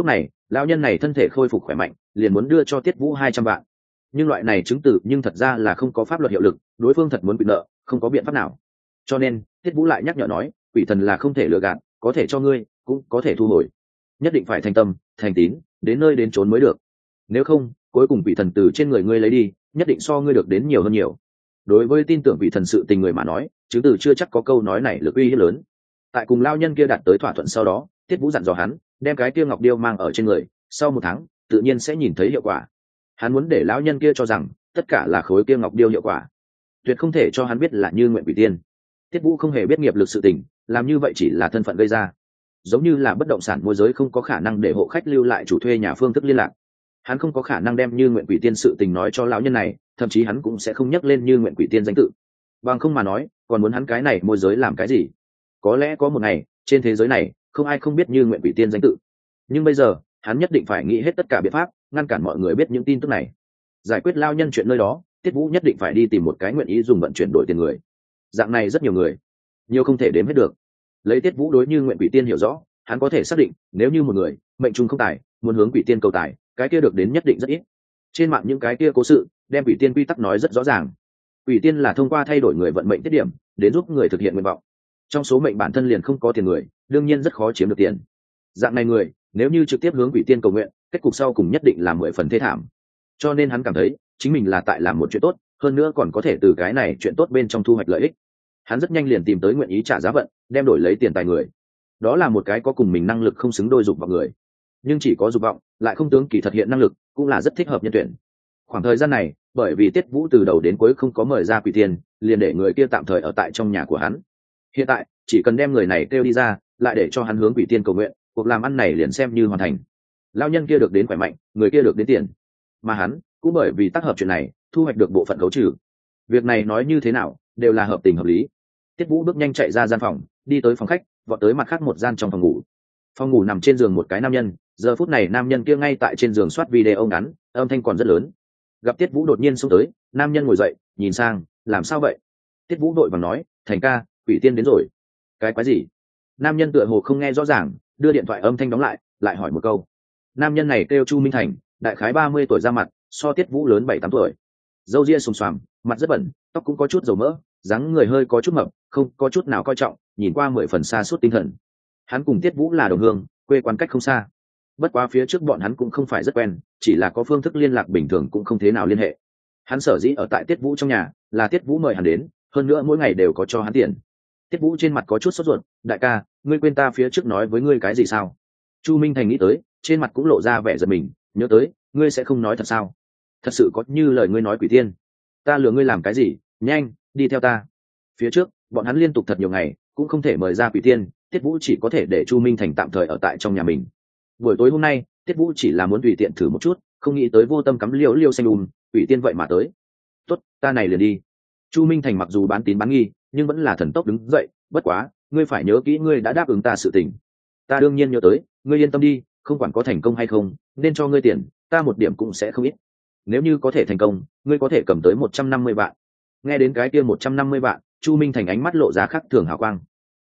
Speaker 1: Lão nhân này thân thể khôi phục khỏe mạnh, liền muốn đưa cho Tiết Vũ 200 vạn. Nhưng loại này chứng từ nhưng thật ra là không có pháp luật hiệu lực, đối phương thật muốn bị nợ, không có biện pháp nào. Cho nên, Tiết Vũ lại nhắc nhở nói, quỷ thần là không thể lừa gạt, có thể cho ngươi, cũng có thể thu hồi. Nhất định phải thành tâm, thành tín, đến nơi đến chốn mới được. Nếu không, cuối cùng quỷ thần từ trên người ngươi lấy đi, nhất định so ngươi được đến nhiều hơn nhiều. Đối với tin tưởng quỷ thần sự tình người mà nói, chứng từ chưa chắc có câu nói này lực uy hiếp lớn. Tại cùng lao nhân kia đạt tới thỏa thuận sau đó, Tiết Vũ dặn dò hắn, đem cái kia ngọc điêu mang ở trên người, sau 1 tháng, tự nhiên sẽ nhìn thấy hiệu quả. Hắn muốn để lão nhân kia cho rằng tất cả là khối kia ngọc điêu hiệu quả, tuyệt không thể cho hắn biết là Như Nguyện Quỷ Tiên. Tiết Vũ không hề biết nghiệp lực sự tình, làm như vậy chỉ là thân phận gây ra, giống như là bất động sản môi giới không có khả năng để hộ khách lưu lại chủ thuê nhà phương thức liên lạc. Hắn không có khả năng đem Như Nguyện Quỷ Tiên sự tình nói cho lão nhân này, thậm chí hắn cũng sẽ không nhắc lên Như Nguyện Quỷ Tiên danh tự. Bằng không mà nói, còn muốn hắn cái này môi giới làm cái gì? Có lẽ có một ngày, trên thế giới này, không ai không biết Như Nguyện Quỷ Tiên danh tự. Nhưng bây giờ, hắn nhất định phải nghĩ hết tất cả biện pháp, ngăn cản mọi người biết những tin tức này. Giải quyết lao nhân chuyện nơi đó, Tiết Vũ nhất định phải đi tìm một cái nguyện ý dùng vận chuyển đổi tiền người. Dạng này rất nhiều người, nhiều không thể đếm hết được. Lấy Tiết Vũ đối Như Nguyện Quỷ Tiên hiểu rõ, hắn có thể xác định, nếu như một người mệnh trung không tài, muốn hướng quỷ tiên cầu tài, cái kia được đến nhất định rất ít. Trên mạng những cái kia cố sự, đem quỷ tiên quy tắc nói rất rõ ràng. Quỷ tiên là thông qua thay đổi người vận mệnh tiết điểm, đến giúp người thực hiện nguyện vọng. Trong số mệnh bản thân liền không có tiền người, đương nhiên rất khó chiếm được tiền. Dạng này người, nếu như trực tiếp hướng quỷ tiên cầu nguyện, kết cục sau cùng nhất định là 10 phần thê thảm. Cho nên hắn cảm thấy, chính mình là tại làm một chuyện tốt, hơn nữa còn có thể từ cái này chuyện tốt bên trong thu hoạch lợi ích. Hắn rất nhanh liền tìm tới nguyện ý trả giá vận, đem đổi lấy tiền tài người. Đó là một cái có cùng mình năng lực không xứng đôi dục vọng người, nhưng chỉ có dục vọng, lại không tướng kỳ thực hiện năng lực, cũng là rất thích hợp nhân tuyển. Khoảng thời gian này, bởi vì Tiết Vũ từ đầu đến cuối không có mời ra quỷ tiên, liền để người kia tạm thời ở tại trong nhà của hắn. Hiện tại, chỉ cần đem người này kêu đi ra, lại để cho hắn hướng quỷ tiên cầu nguyện, cuộc làm ăn này liền xem như hoàn thành. Lao nhân kia được đến khỏe mạnh, người kia được đến tiền, mà hắn cũng bởi vì tác hợp chuyện này, thu hoạch được bộ phận khấu trừ. Việc này nói như thế nào, đều là hợp tình hợp lý. Tiết Vũ bước nhanh chạy ra gian phòng, đi tới phòng khách, vọt tới mặt khác một gian trong phòng ngủ. Phòng ngủ nằm trên giường một cái nam nhân, giờ phút này nam nhân kia ngay tại trên giường soát video ngắn, âm thanh còn rất lớn. Gặp Tiết Vũ đột nhiên xông tới, nam nhân ngồi dậy, nhìn sang, làm sao vậy? Tiết Vũ đội vàng nói, thành ca, quỷ tiên đến rồi. Cái quái gì? Nam nhân tựa hồ không nghe rõ ràng, đưa điện thoại âm thanh đóng lại hỏi một câu. Nam nhân này kêu Chu Minh Thành, đại khái 30 tuổi ra mặt, so Tiết Vũ lớn 7-8 tuổi. Râu ria xồm xoàm, mặt rất bẩn, tóc cũng có chút dầu mỡ, dáng người hơi có chút mập, không có chút nào coi trọng, nhìn qua 10 phần xa suốt tinh thần. Hắn cùng Tiết Vũ là đồng hương, quê quán cách không xa. Bất quá phía trước bọn hắn cũng không phải rất quen, chỉ là có phương thức liên lạc bình thường cũng không thế nào liên hệ. Hắn sở dĩ ở tại Tiết Vũ trong nhà, là Tiết Vũ mời hắn đến, hơn nữa mỗi ngày đều có cho hắn tiền. Tiết Vũ trên mặt có chút sốt ruột, đại ca, ngươi quên ta phía trước nói với ngươi cái gì sao? Chu Minh Thành nghĩ tới, trên mặt cũng lộ ra vẻ giận mình, nhớ tới, ngươi sẽ không nói thật sao? Thật sự có như lời ngươi nói quỷ tiên? Ta lừa ngươi làm cái gì? Nhanh, đi theo ta. Phía trước, bọn hắn liên tục thật nhiều ngày, cũng không thể mời ra quỷ tiên, Tiết Vũ chỉ có thể để Chu Minh Thành tạm thời ở tại trong nhà mình. Buổi tối hôm nay, Tiết Vũ chỉ là muốn tùy tiện thử một chút, không nghĩ tới vô tâm cắm liêu xanh quỷ tiên vậy mà tới. Tốt, ta này liền đi. Chu Minh Thành mặc dù bán tín bán nghi, nhưng vẫn là thần tốc đứng dậy, bất quá, ngươi phải nhớ kỹ ngươi đã đáp ứng ta sự tình. Ta đương nhiên nhớ tới, ngươi yên tâm đi, không quản có thành công hay không, nên cho ngươi tiền, ta một điểm cũng sẽ không ít. Nếu như có thể thành công, ngươi có thể cầm tới 150 vạn. Nghe đến cái kia 150 vạn, Chu Minh Thành ánh mắt lộ ra khác thường hào quang.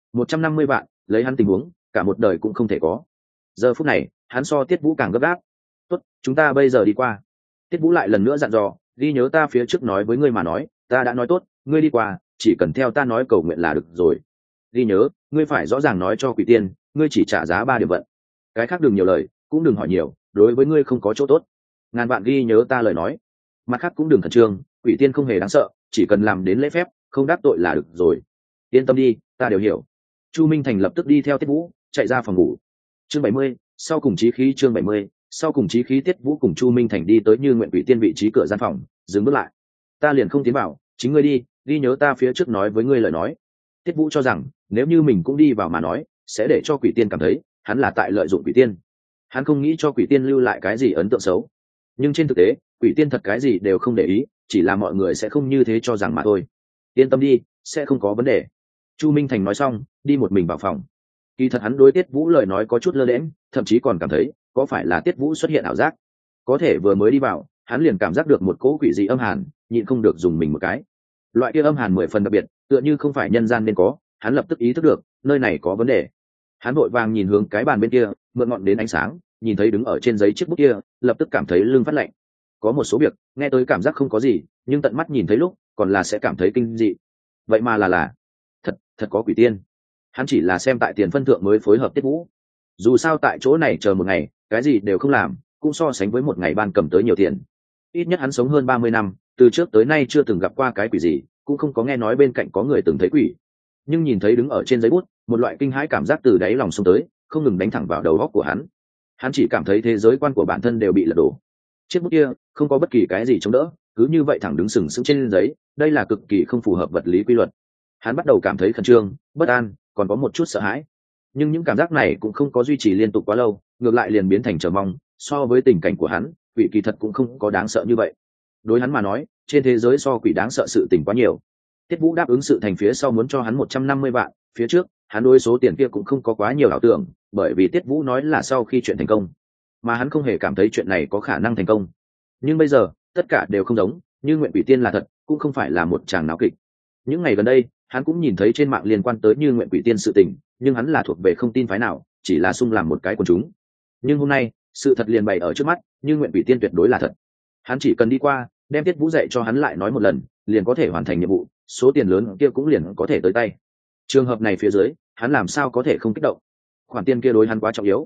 Speaker 1: 150 vạn, lấy hắn tình huống, cả một đời cũng không thể có. Giờ phút này, hắn so Tiết Vũ càng gấp gáp. Tốt, chúng ta bây giờ đi qua. Tiết Vũ lại lần nữa dặn dò, ghi nhớ ta phía trước nói với ngươi mà nói, ta đã nói tốt, ngươi đi qua, chỉ cần theo ta nói cầu nguyện là được rồi. Ghi nhớ, ngươi phải rõ ràng nói cho quỷ tiên, ngươi chỉ trả giá 3 điểm vận. Cái khác đừng nhiều lời, cũng đừng hỏi nhiều, đối với ngươi không có chỗ tốt. Ngàn vạn ghi nhớ ta lời nói. Mặt khác cũng đừng khẩn trương, quỷ tiên không hề đáng sợ, chỉ cần làm đến lễ phép, không đắc tội là được rồi. Yên tâm đi, ta đều hiểu. Chu Minh Thành lập tức đi theo Tiết Vũ, chạy ra phòng ngủ. Chương 70, sau cùng chí khí. Chương 70, sau cùng chí khí. Tiết Vũ cùng Chu Minh Thành đi tới Như Nguyện Quỷ Tiên vị trí cửa gian phòng, dừng bước lại. Ta liền không tiến vào, chính ngươi đi, ghi nhớ ta phía trước nói với ngươi lời nói. Tiết Vũ cho rằng, nếu như mình cũng đi vào mà nói, sẽ để cho quỷ tiên cảm thấy hắn là tại lợi dụng quỷ tiên. Hắn không nghĩ cho quỷ tiên lưu lại cái gì ấn tượng xấu. Nhưng trên thực tế, quỷ tiên thật cái gì đều không để ý, chỉ là mọi người sẽ không như thế cho rằng mà thôi. Yên tâm đi, sẽ không có vấn đề. Chu Minh Thành nói xong, đi một mình vào phòng. Kỳ thật hắn đối Tiết Vũ lời nói có chút lơ đễnh, thậm chí còn cảm thấy có phải là Tiết Vũ xuất hiện ảo giác. Có thể vừa mới đi vào, hắn liền cảm giác được một cỗ quỷ dị âm hàn, nhịn không được dùng mình một cái. Loại kia âm hàn 10 phần đặc biệt, tựa như không phải nhân gian nên có, hắn lập tức ý thức được, nơi này có vấn đề. Hắn vội vàng nhìn hướng cái bàn bên kia, mượn ngọn đến ánh sáng, nhìn thấy đứng ở trên giấy chiếc bút kia lập tức cảm thấy lưng phát lạnh. Có một số việc nghe tới cảm giác không có gì, nhưng tận mắt nhìn thấy lúc còn là sẽ cảm thấy kinh dị. Vậy mà là thật thật có quỷ tiên. Hắn chỉ là xem tại tiền phân thượng mới phối hợp Tiết Vũ. Dù sao tại chỗ này chờ một ngày cái gì đều không làm cũng so sánh với một ngày ban cầm tới nhiều tiền. Ít nhất hắn sống hơn 30 năm, từ trước tới nay chưa từng gặp qua cái quỷ gì, cũng không có nghe nói bên cạnh có người từng thấy quỷ. Nhưng nhìn thấy đứng ở trên giấy bút, một loại kinh hãi cảm giác từ đáy lòng xông tới, không ngừng đánh thẳng vào đầu óc của hắn. Hắn chỉ cảm thấy thế giới quan của bản thân đều bị lật đổ. Chiếc bút kia không có bất kỳ cái gì chống đỡ, cứ như vậy thẳng đứng sừng sững trên giấy, đây là cực kỳ không phù hợp vật lý quy luật. Hắn bắt đầu cảm thấy khẩn trương, bất an, còn có một chút sợ hãi. Nhưng những cảm giác này cũng không có duy trì liên tục quá lâu, ngược lại liền biến thành chờ mong. So với tình cảnh của hắn, quỷ kỳ thật cũng không có đáng sợ như vậy. Đối hắn mà nói, trên thế giới so quỷ đáng sợ sự tình quá nhiều. Tiết Vũ đáp ứng sự thành phía sau muốn cho hắn 150 vạn, phía trước hắn đối số tiền kia cũng không có quá nhiều ảo tưởng, bởi vì Tiết Vũ nói là sau khi chuyện thành công, mà hắn không hề cảm thấy chuyện này có khả năng thành công. Nhưng bây giờ tất cả đều không giống, như nguyện quỷ tiên là thật, cũng không phải là một tràng náo kịch. Những ngày gần đây hắn cũng nhìn thấy trên mạng liên quan tới như nguyện quỷ tiên sự tình, nhưng hắn là thuộc về không tin phái nào, chỉ là sung làm một cái quần chúng. Nhưng hôm nay sự thật liền bày ở trước mắt, như nguyện quỷ tiên tuyệt đối là thật. Hắn chỉ cần đi qua đem Tiết Vũ dạy cho hắn lại nói một lần, liền có thể hoàn thành nhiệm vụ, số tiền lớn kia cũng liền có thể tới tay. Trường hợp này phía dưới hắn làm sao có thể không kích động. Khoản tiền kia đối hắn quá trọng yếu.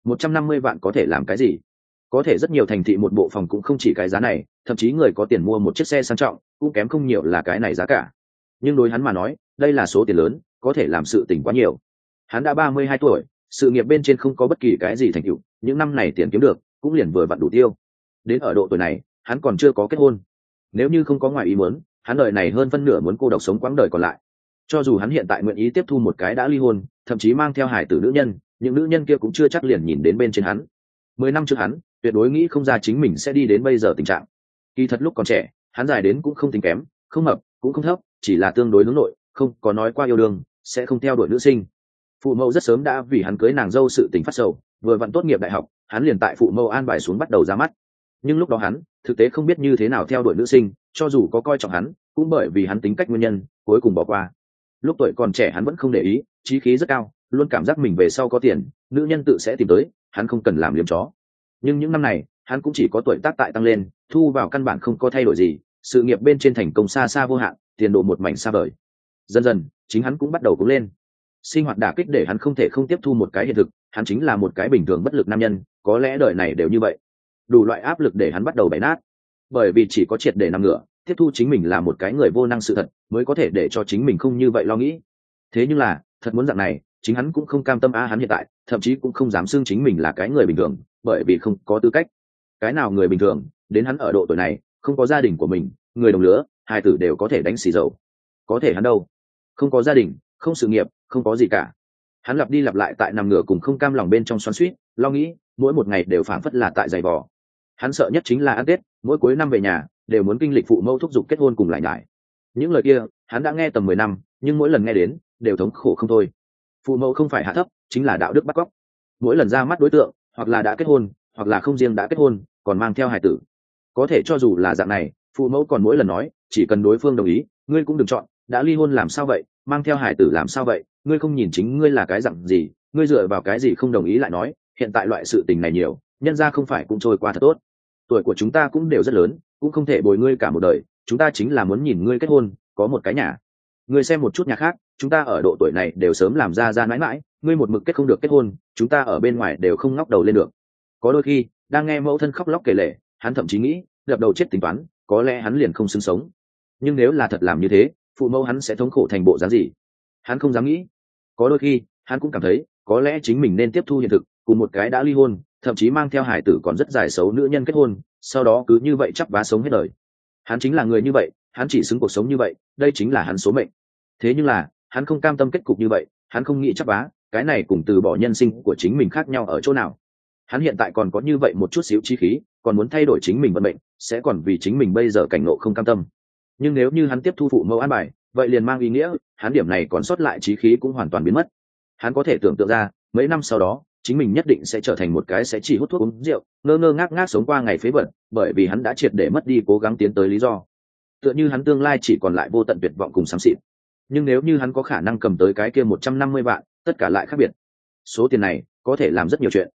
Speaker 1: 150 vạn có thể làm cái gì? Có thể rất nhiều thành thị một bộ phòng cũng không chỉ cái giá này, thậm chí người có tiền mua một chiếc xe sang trọng cũng kém không nhiều là cái này giá cả. Nhưng đối hắn mà nói đây là số tiền lớn, có thể làm sự tình quá nhiều. Hắn đã 32 tuổi, sự nghiệp bên trên không có bất kỳ cái gì thành tựu, những năm này tiền kiếm được cũng liền vừa vặn đủ tiêu. Đến ở độ tuổi này hắn còn chưa có kết hôn. Nếu như không có ngoài ý muốn, hắn đời này hơn phân nửa muốn cô độc sống quãng đời còn lại. Cho dù hắn hiện tại nguyện ý tiếp thu một cái đã ly hôn, thậm chí mang theo hài tử nữ nhân, những nữ nhân kia cũng chưa chắc liền nhìn đến bên trên hắn. 10 năm trước hắn tuyệt đối nghĩ không ra chính mình sẽ đi đến bây giờ tình trạng. Kỳ thật lúc còn trẻ hắn dài đến cũng không tính kém, không mập cũng không thấp, chỉ là tương đối hướng nội, không có nói qua yêu đương, sẽ không theo đuổi nữ sinh. Phụ mẫu rất sớm đã vì hắn cưới nàng dâu sự tình phát sầu, vừa vặn tốt nghiệp đại học hắn liền tại phụ mẫu an bài xuống bắt đầu ra mắt. Nhưng lúc đó hắn thực tế không biết như thế nào theo đuổi nữ sinh, cho dù có coi trọng hắn cũng bởi vì hắn tính cách nguyên nhân cuối cùng bỏ qua. Lúc tuổi còn trẻ hắn vẫn không để ý, chí khí rất cao, luôn cảm giác mình về sau có tiền, nữ nhân tự sẽ tìm tới, hắn không cần làm liếm chó. Nhưng những năm này hắn cũng chỉ có tuổi tác tại tăng lên, thu vào căn bản không có thay đổi gì, sự nghiệp bên trên thành công xa xa vô hạn, tiền đồ một mảnh xa vời. Dần dần chính hắn cũng bắt đầu cố lên. Sinh hoạt đả kích để hắn không thể không tiếp thu một cái hiện thực, hắn chính là một cái bình thường bất lực nam nhân, có lẽ đời này đều như vậy. Đủ loại áp lực để hắn bắt đầu bày nát, bởi vì chỉ có triệt để nằm ngửa tiếp thu chính mình là một cái người vô năng sự thật, mới có thể để cho chính mình không như vậy lo nghĩ. Thế nhưng là thật muốn dạng này chính hắn cũng không cam tâm. Hắn hiện tại thậm chí cũng không dám xưng chính mình là cái người bình thường, bởi vì không có tư cách. Cái nào người bình thường đến hắn ở độ tuổi này, không có gia đình của mình, người đồng lứa hai tử đều có thể đánh xì dầu, có thể hắn đâu? Không có gia đình, không sự nghiệp, không có gì cả. Hắn lặp đi lặp lại tại nằm ngửa cùng không cam lòng bên trong xoắn xuýt lo nghĩ, mỗi một ngày đều phảng phất là tại giày vò. Hắn sợ nhất chính là ăn Tết, mỗi cuối năm về nhà đều muốn kinh lịch phụ mẫu thúc giục kết hôn cùng lại nhải. Những lời kia hắn đã nghe tầm 10 năm, nhưng mỗi lần nghe đến đều thống khổ không thôi. Phụ mẫu không phải hạ thấp, chính là đạo đức bắt cóc. Mỗi lần ra mắt đối tượng, hoặc là đã kết hôn, hoặc là không riêng đã kết hôn, còn mang theo hài tử. Có thể cho dù là dạng này, phụ mẫu còn mỗi lần nói, chỉ cần đối phương đồng ý, ngươi cũng đừng chọn, đã ly hôn làm sao vậy, mang theo hài tử làm sao vậy, ngươi không nhìn chính ngươi là cái dạng gì, ngươi dựa vào cái gì không đồng ý lại nói, hiện tại loại sự tình này nhiều, nhân ra không phải cũng trôi qua thật tốt. Tuổi của chúng ta cũng đều rất lớn, cũng không thể bồi ngươi cả một đời, chúng ta chính là muốn nhìn ngươi kết hôn, có một cái nhà. Ngươi xem một chút nhà khác, chúng ta ở độ tuổi này đều sớm làm ra mãi mãi, ngươi một mực kết không được kết hôn, chúng ta ở bên ngoài đều không ngóc đầu lên được. Có đôi khi đang nghe mẫu thân khóc lóc kể lể, hắn thậm chí nghĩ đập đầu chết tính toán, có lẽ hắn liền không xứng sống. Nhưng nếu là thật làm như thế, phụ mẫu hắn sẽ thống khổ thành bộ dáng gì, hắn không dám nghĩ. Có đôi khi hắn cũng cảm thấy có lẽ chính mình nên tiếp thu hiện thực, cùng một cái đã ly hôn, thậm chí mang theo hải tử còn rất dài xấu nữ nhân kết hôn, sau đó cứ như vậy chắp vá sống hết đời. Hắn chính là người như vậy, hắn chỉ xứng cuộc sống như vậy, đây chính là hắn số mệnh. Thế nhưng là hắn không cam tâm kết cục như vậy, hắn không nghĩ chắp vá, cái này cùng từ bỏ nhân sinh của chính mình khác nhau ở chỗ nào. Hắn hiện tại còn có như vậy một chút xíu chí khí, còn muốn thay đổi chính mình vận mệnh, sẽ còn vì chính mình bây giờ cảnh ngộ không cam tâm. Nhưng nếu như hắn tiếp thu phụ mẫu an bài, vậy liền mang ý nghĩa hắn điểm này còn sót lại chí khí cũng hoàn toàn biến mất. Hắn có thể tưởng tượng ra mấy năm sau đó chính mình nhất định sẽ trở thành một cái sẽ chỉ hút thuốc uống rượu, ngơ ngơ ngác ngác sống qua ngày phế vật, bởi vì hắn đã triệt để mất đi cố gắng tiến tới lý do. Tựa như hắn tương lai chỉ còn lại vô tận tuyệt vọng cùng xám xịt. Nhưng nếu như hắn có khả năng cầm tới cái kia 150 vạn, tất cả lại khác biệt. Số tiền này có thể làm rất nhiều chuyện.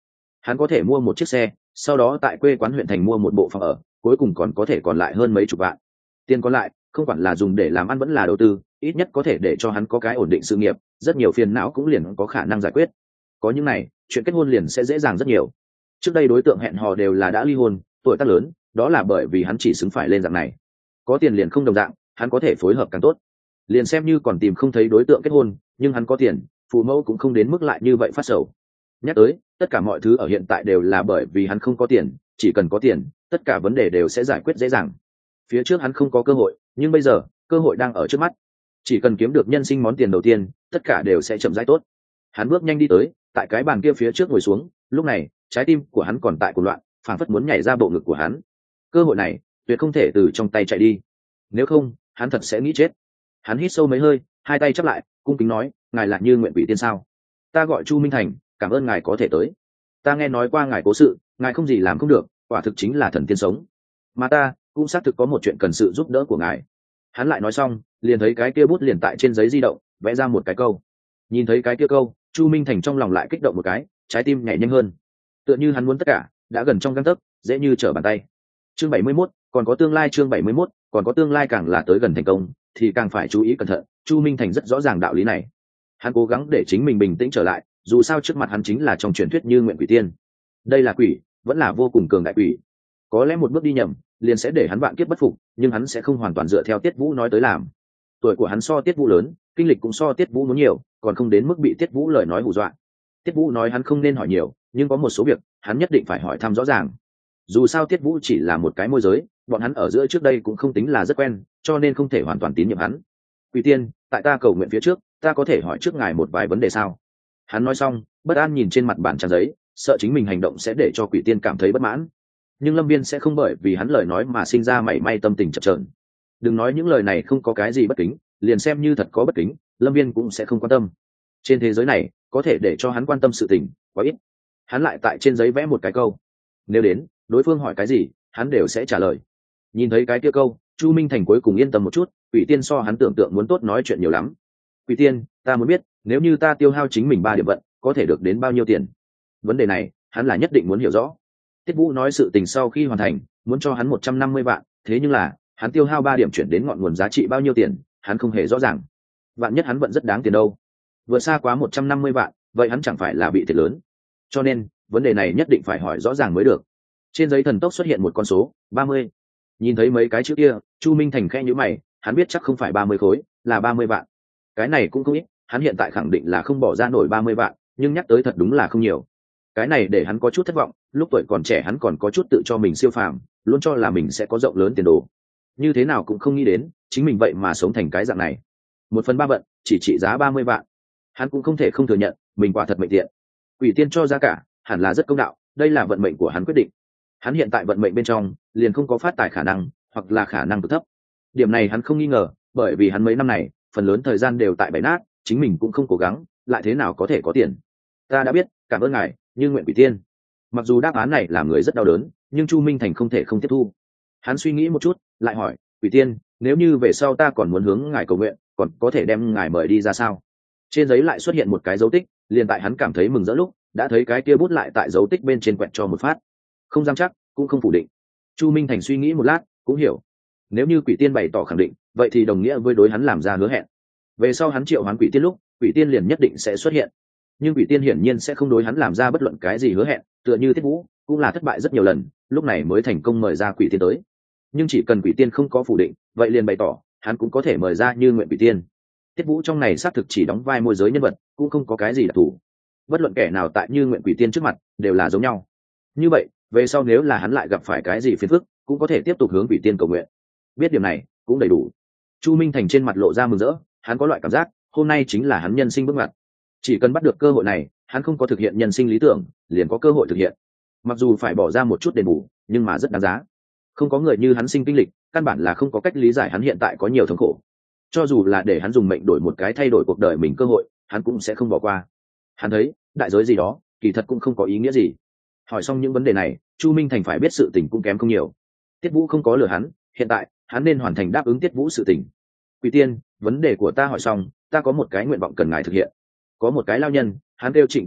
Speaker 1: Hắn có thể mua một chiếc xe, sau đó tại quê quán huyện thành mua một bộ phòng ở, cuối cùng còn có thể còn lại hơn mấy chục vạn. Tiền còn lại không quản là dùng để làm ăn vẫn là đầu tư, ít nhất có thể để cho hắn có cái ổn định sự nghiệp, rất nhiều phiền não cũng liền có khả năng giải quyết. Có những này, chuyện kết hôn liền sẽ dễ dàng rất nhiều. Trước đây đối tượng hẹn hò đều là đã ly hôn, tuổi tác lớn, đó là bởi vì hắn chỉ xứng phải lên dạng này. Có tiền liền không đồng dạng, hắn có thể phối hợp càng tốt. Liền xem như còn tìm không thấy đối tượng kết hôn, nhưng hắn có tiền, phụ mẫu cũng không đến mức lại như vậy phát sầu. Nhắc tới, tất cả mọi thứ ở hiện tại đều là bởi vì hắn không có tiền, chỉ cần có tiền, tất cả vấn đề đều sẽ giải quyết dễ dàng. Phía trước hắn không có cơ hội, nhưng bây giờ, cơ hội đang ở trước mắt. Chỉ cần kiếm được nhân sinh món tiền đầu tiên, tất cả đều sẽ chậm rãi tốt. Hắn bước nhanh đi tới, tại cái bàn kia phía trước ngồi xuống, lúc này, trái tim của hắn còn tại cuồng loạn, phảng phất muốn nhảy ra bộ ngực của hắn. Cơ hội này, tuyệt không thể từ trong tay chạy đi. Nếu không, hắn thật sẽ nghĩ chết. Hắn hít sâu mấy hơi, hai tay chắp lại, cung kính nói, ngài là Như Nguyện Quỷ Tiên sao? Ta gọi Chu Minh Thành, cảm ơn ngài có thể tới. Ta nghe nói qua ngài cố sự, ngài không gì làm không được, quả thực chính là thần tiên sống. Mà ta cũng xác thực có một chuyện cần sự giúp đỡ của ngài. Hắn lại nói xong, liền thấy cái kia bút liền tại trên giấy di động, vẽ ra một cái câu. Nhìn thấy cái kia câu, Chu Minh Thành trong lòng lại kích động một cái, trái tim nhảy nhanh hơn. Tựa như hắn muốn tất cả đã gần trong gang tấc, dễ như trở bàn tay. Chương 71, còn có tương lai. Chương 71, còn có tương lai. Càng là tới gần thành công thì càng phải chú ý cẩn thận. Chu Minh Thành rất rõ ràng đạo lý này. Hắn cố gắng để chính mình bình tĩnh trở lại, dù sao trước mặt hắn chính là trong truyền thuyết Như Nguyện Quỷ Tiên. Đây là quỷ, vẫn là vô cùng cường đại quỷ. Có lẽ một bước đi nhầm liền sẽ để hắn vạn kiếp bất phục, nhưng hắn sẽ không hoàn toàn dựa theo Tiết Vũ nói tới làm. Tuổi của hắn so Tiết Vũ lớn, kinh lịch cũng so Tiết Vũ muốn nhiều, còn không đến mức bị Tiết Vũ lời nói hù dọa. Tiết Vũ nói hắn không nên hỏi nhiều, nhưng có một số việc hắn nhất định phải hỏi thăm rõ ràng. Dù sao Tiết Vũ chỉ là một cái môi giới, bọn hắn ở giữa trước đây cũng không tính là rất quen, cho nên không thể hoàn toàn tín nhiệm hắn. Quỷ Tiên, tại ta cầu nguyện phía trước, ta có thể hỏi trước ngài một vài vấn đề sao? Hắn nói xong, bất an nhìn trên mặt bản trang giấy, sợ chính mình hành động sẽ để cho Quỷ Tiên cảm thấy bất mãn. Nhưng Lâm Viên sẽ không bởi vì hắn lời nói mà sinh ra mảy may tâm tình chập chờn. Đừng nói những lời này không có cái gì bất kính, liền xem như thật có bất kính, Lâm Viên cũng sẽ không quan tâm. Trên thế giới này, có thể để cho hắn quan tâm sự tình quá ít. Hắn lại tại trên giấy vẽ một cái câu, nếu đến đối phương hỏi cái gì hắn đều sẽ trả lời. Nhìn thấy cái kia câu, Chu Minh Thành cuối cùng yên tâm một chút. Quỷ Tiên so hắn tưởng tượng muốn tốt nói chuyện nhiều lắm. Quỷ Tiên, ta muốn biết, nếu như ta tiêu hao chính mình 3 điểm vận, có thể được đến bao nhiêu tiền? Vấn đề này hắn là nhất định muốn hiểu rõ. Tiết Vũ nói sự tình sau khi hoàn thành muốn cho hắn 150 vạn, thế nhưng là hắn tiêu hao 3 điểm chuyển đến ngọn nguồn giá trị bao nhiêu tiền, hắn không hề rõ ràng. Vạn nhất hắn vận rất đáng tiền đâu, vượt xa quá 150 vạn, vậy hắn chẳng phải là bị thiệt lớn. Cho nên vấn đề này nhất định phải hỏi rõ ràng mới được. Trên giấy thần tốc xuất hiện một con số 30. Nhìn thấy mấy cái chữ kia, Chu Minh Thành khẽ nhíu mày, hắn biết chắc không phải 30 khối, là 30 vạn. Cái này cũng không ít, hắn hiện tại khẳng định là không bỏ ra nổi 30 vạn, nhưng nhắc tới thật đúng là không nhiều. Cái này để hắn có chút thất vọng, lúc tuổi còn trẻ hắn còn có chút tự cho mình siêu phàm, luôn cho là mình sẽ có rộng lớn tiền đồ. Như thế nào cũng không nghĩ đến, chính mình vậy mà sống thành cái dạng này. 1/3 vận, chỉ trị giá 30 vạn. Hắn cũng không thể không thừa nhận, mình quả thật mệnh tiện. Quỷ Tiên cho ra cả, hẳn là rất công đạo, đây là vận mệnh của hắn quyết định. Hắn hiện tại vận mệnh bên trong, liền không có phát tài khả năng, hoặc là khả năng cực thấp. Điểm này hắn không nghi ngờ, bởi vì hắn mấy năm này, phần lớn thời gian đều tại bẫy nát, chính mình cũng không cố gắng, lại thế nào có thể có tiền. Ta đã biết, cảm ơn ngài, Như Nguyện Quỷ Tiên. Mặc dù đáp án này làm người rất đau đớn, nhưng Chu Minh Thành không thể không tiếp thu. Hắn suy nghĩ một chút, lại hỏi, Quỷ Tiên, nếu như về sau ta còn muốn hướng ngài cầu nguyện, còn có thể đem ngài mời đi ra sao? Trên giấy lại xuất hiện một cái dấu tích, liền tại hắn cảm thấy mừng rỡ lúc, đã thấy cái kia bút lại tại dấu tích bên trên quẹt cho một phát. Không dám chắc, cũng không phủ định. Chu Minh Thành suy nghĩ một lát, cũng hiểu. Nếu như Quỷ Tiên bày tỏ khẳng định, vậy thì đồng nghĩa với đối hắn làm ra hứa hẹn. Về sau hắn triệu hoán Quỷ Tiên lúc, Quỷ Tiên liền nhất định sẽ xuất hiện. Nhưng Quỷ Tiên hiển nhiên sẽ không đối hắn làm ra bất luận cái gì hứa hẹn, tựa như Tiết Vũ cũng là thất bại rất nhiều lần, lúc này mới thành công mời ra Quỷ Tiên tới. Nhưng chỉ cần Quỷ Tiên không có phủ định, vậy liền bày tỏ hắn cũng có thể mời ra Như Nguyện Quỷ Tiên. Tiết Vũ trong này xác thực chỉ đóng vai môi giới nhân vật, cũng không có cái gì đặc thù. Bất luận kẻ nào tại Như Nguyện Quỷ Tiên trước mặt đều là giống nhau. Như vậy, về sau nếu là hắn lại gặp phải cái gì phiền phức, cũng có thể tiếp tục hướng Quỷ Tiên cầu nguyện. Biết điểm này cũng đầy đủ. Chu Minh Thành trên mặt lộ ra mừng rỡ, hắn có loại cảm giác hôm nay chính là hắn nhân sinh bước ngoặt. Chỉ cần bắt được cơ hội này, hắn không có thực hiện nhân sinh lý tưởng, liền có cơ hội thực hiện. Mặc dù phải bỏ ra một chút đền bù, nhưng mà rất đáng giá. Không có người như hắn sinh kinh lịch, căn bản là không có cách lý giải hắn hiện tại có nhiều thống khổ. Cho dù là để hắn dùng mệnh đổi một cái thay đổi cuộc đời mình cơ hội, hắn cũng sẽ không bỏ qua. Hắn thấy đại giới gì đó kỳ thật cũng không có ý nghĩa gì. Hỏi xong những vấn đề này, Chu Minh Thành phải biết sự tình cũng kém không nhiều. Tiết Vũ không có lừa hắn, hiện tại hắn nên hoàn thành đáp ứng Tiết Vũ sự tình. Quỷ Tiên, vấn đề của ta hỏi xong, ta có một cái nguyện vọng cần ngài thực hiện. Có một cái lao nhân, hắn kêu Trịnh Tân Lập,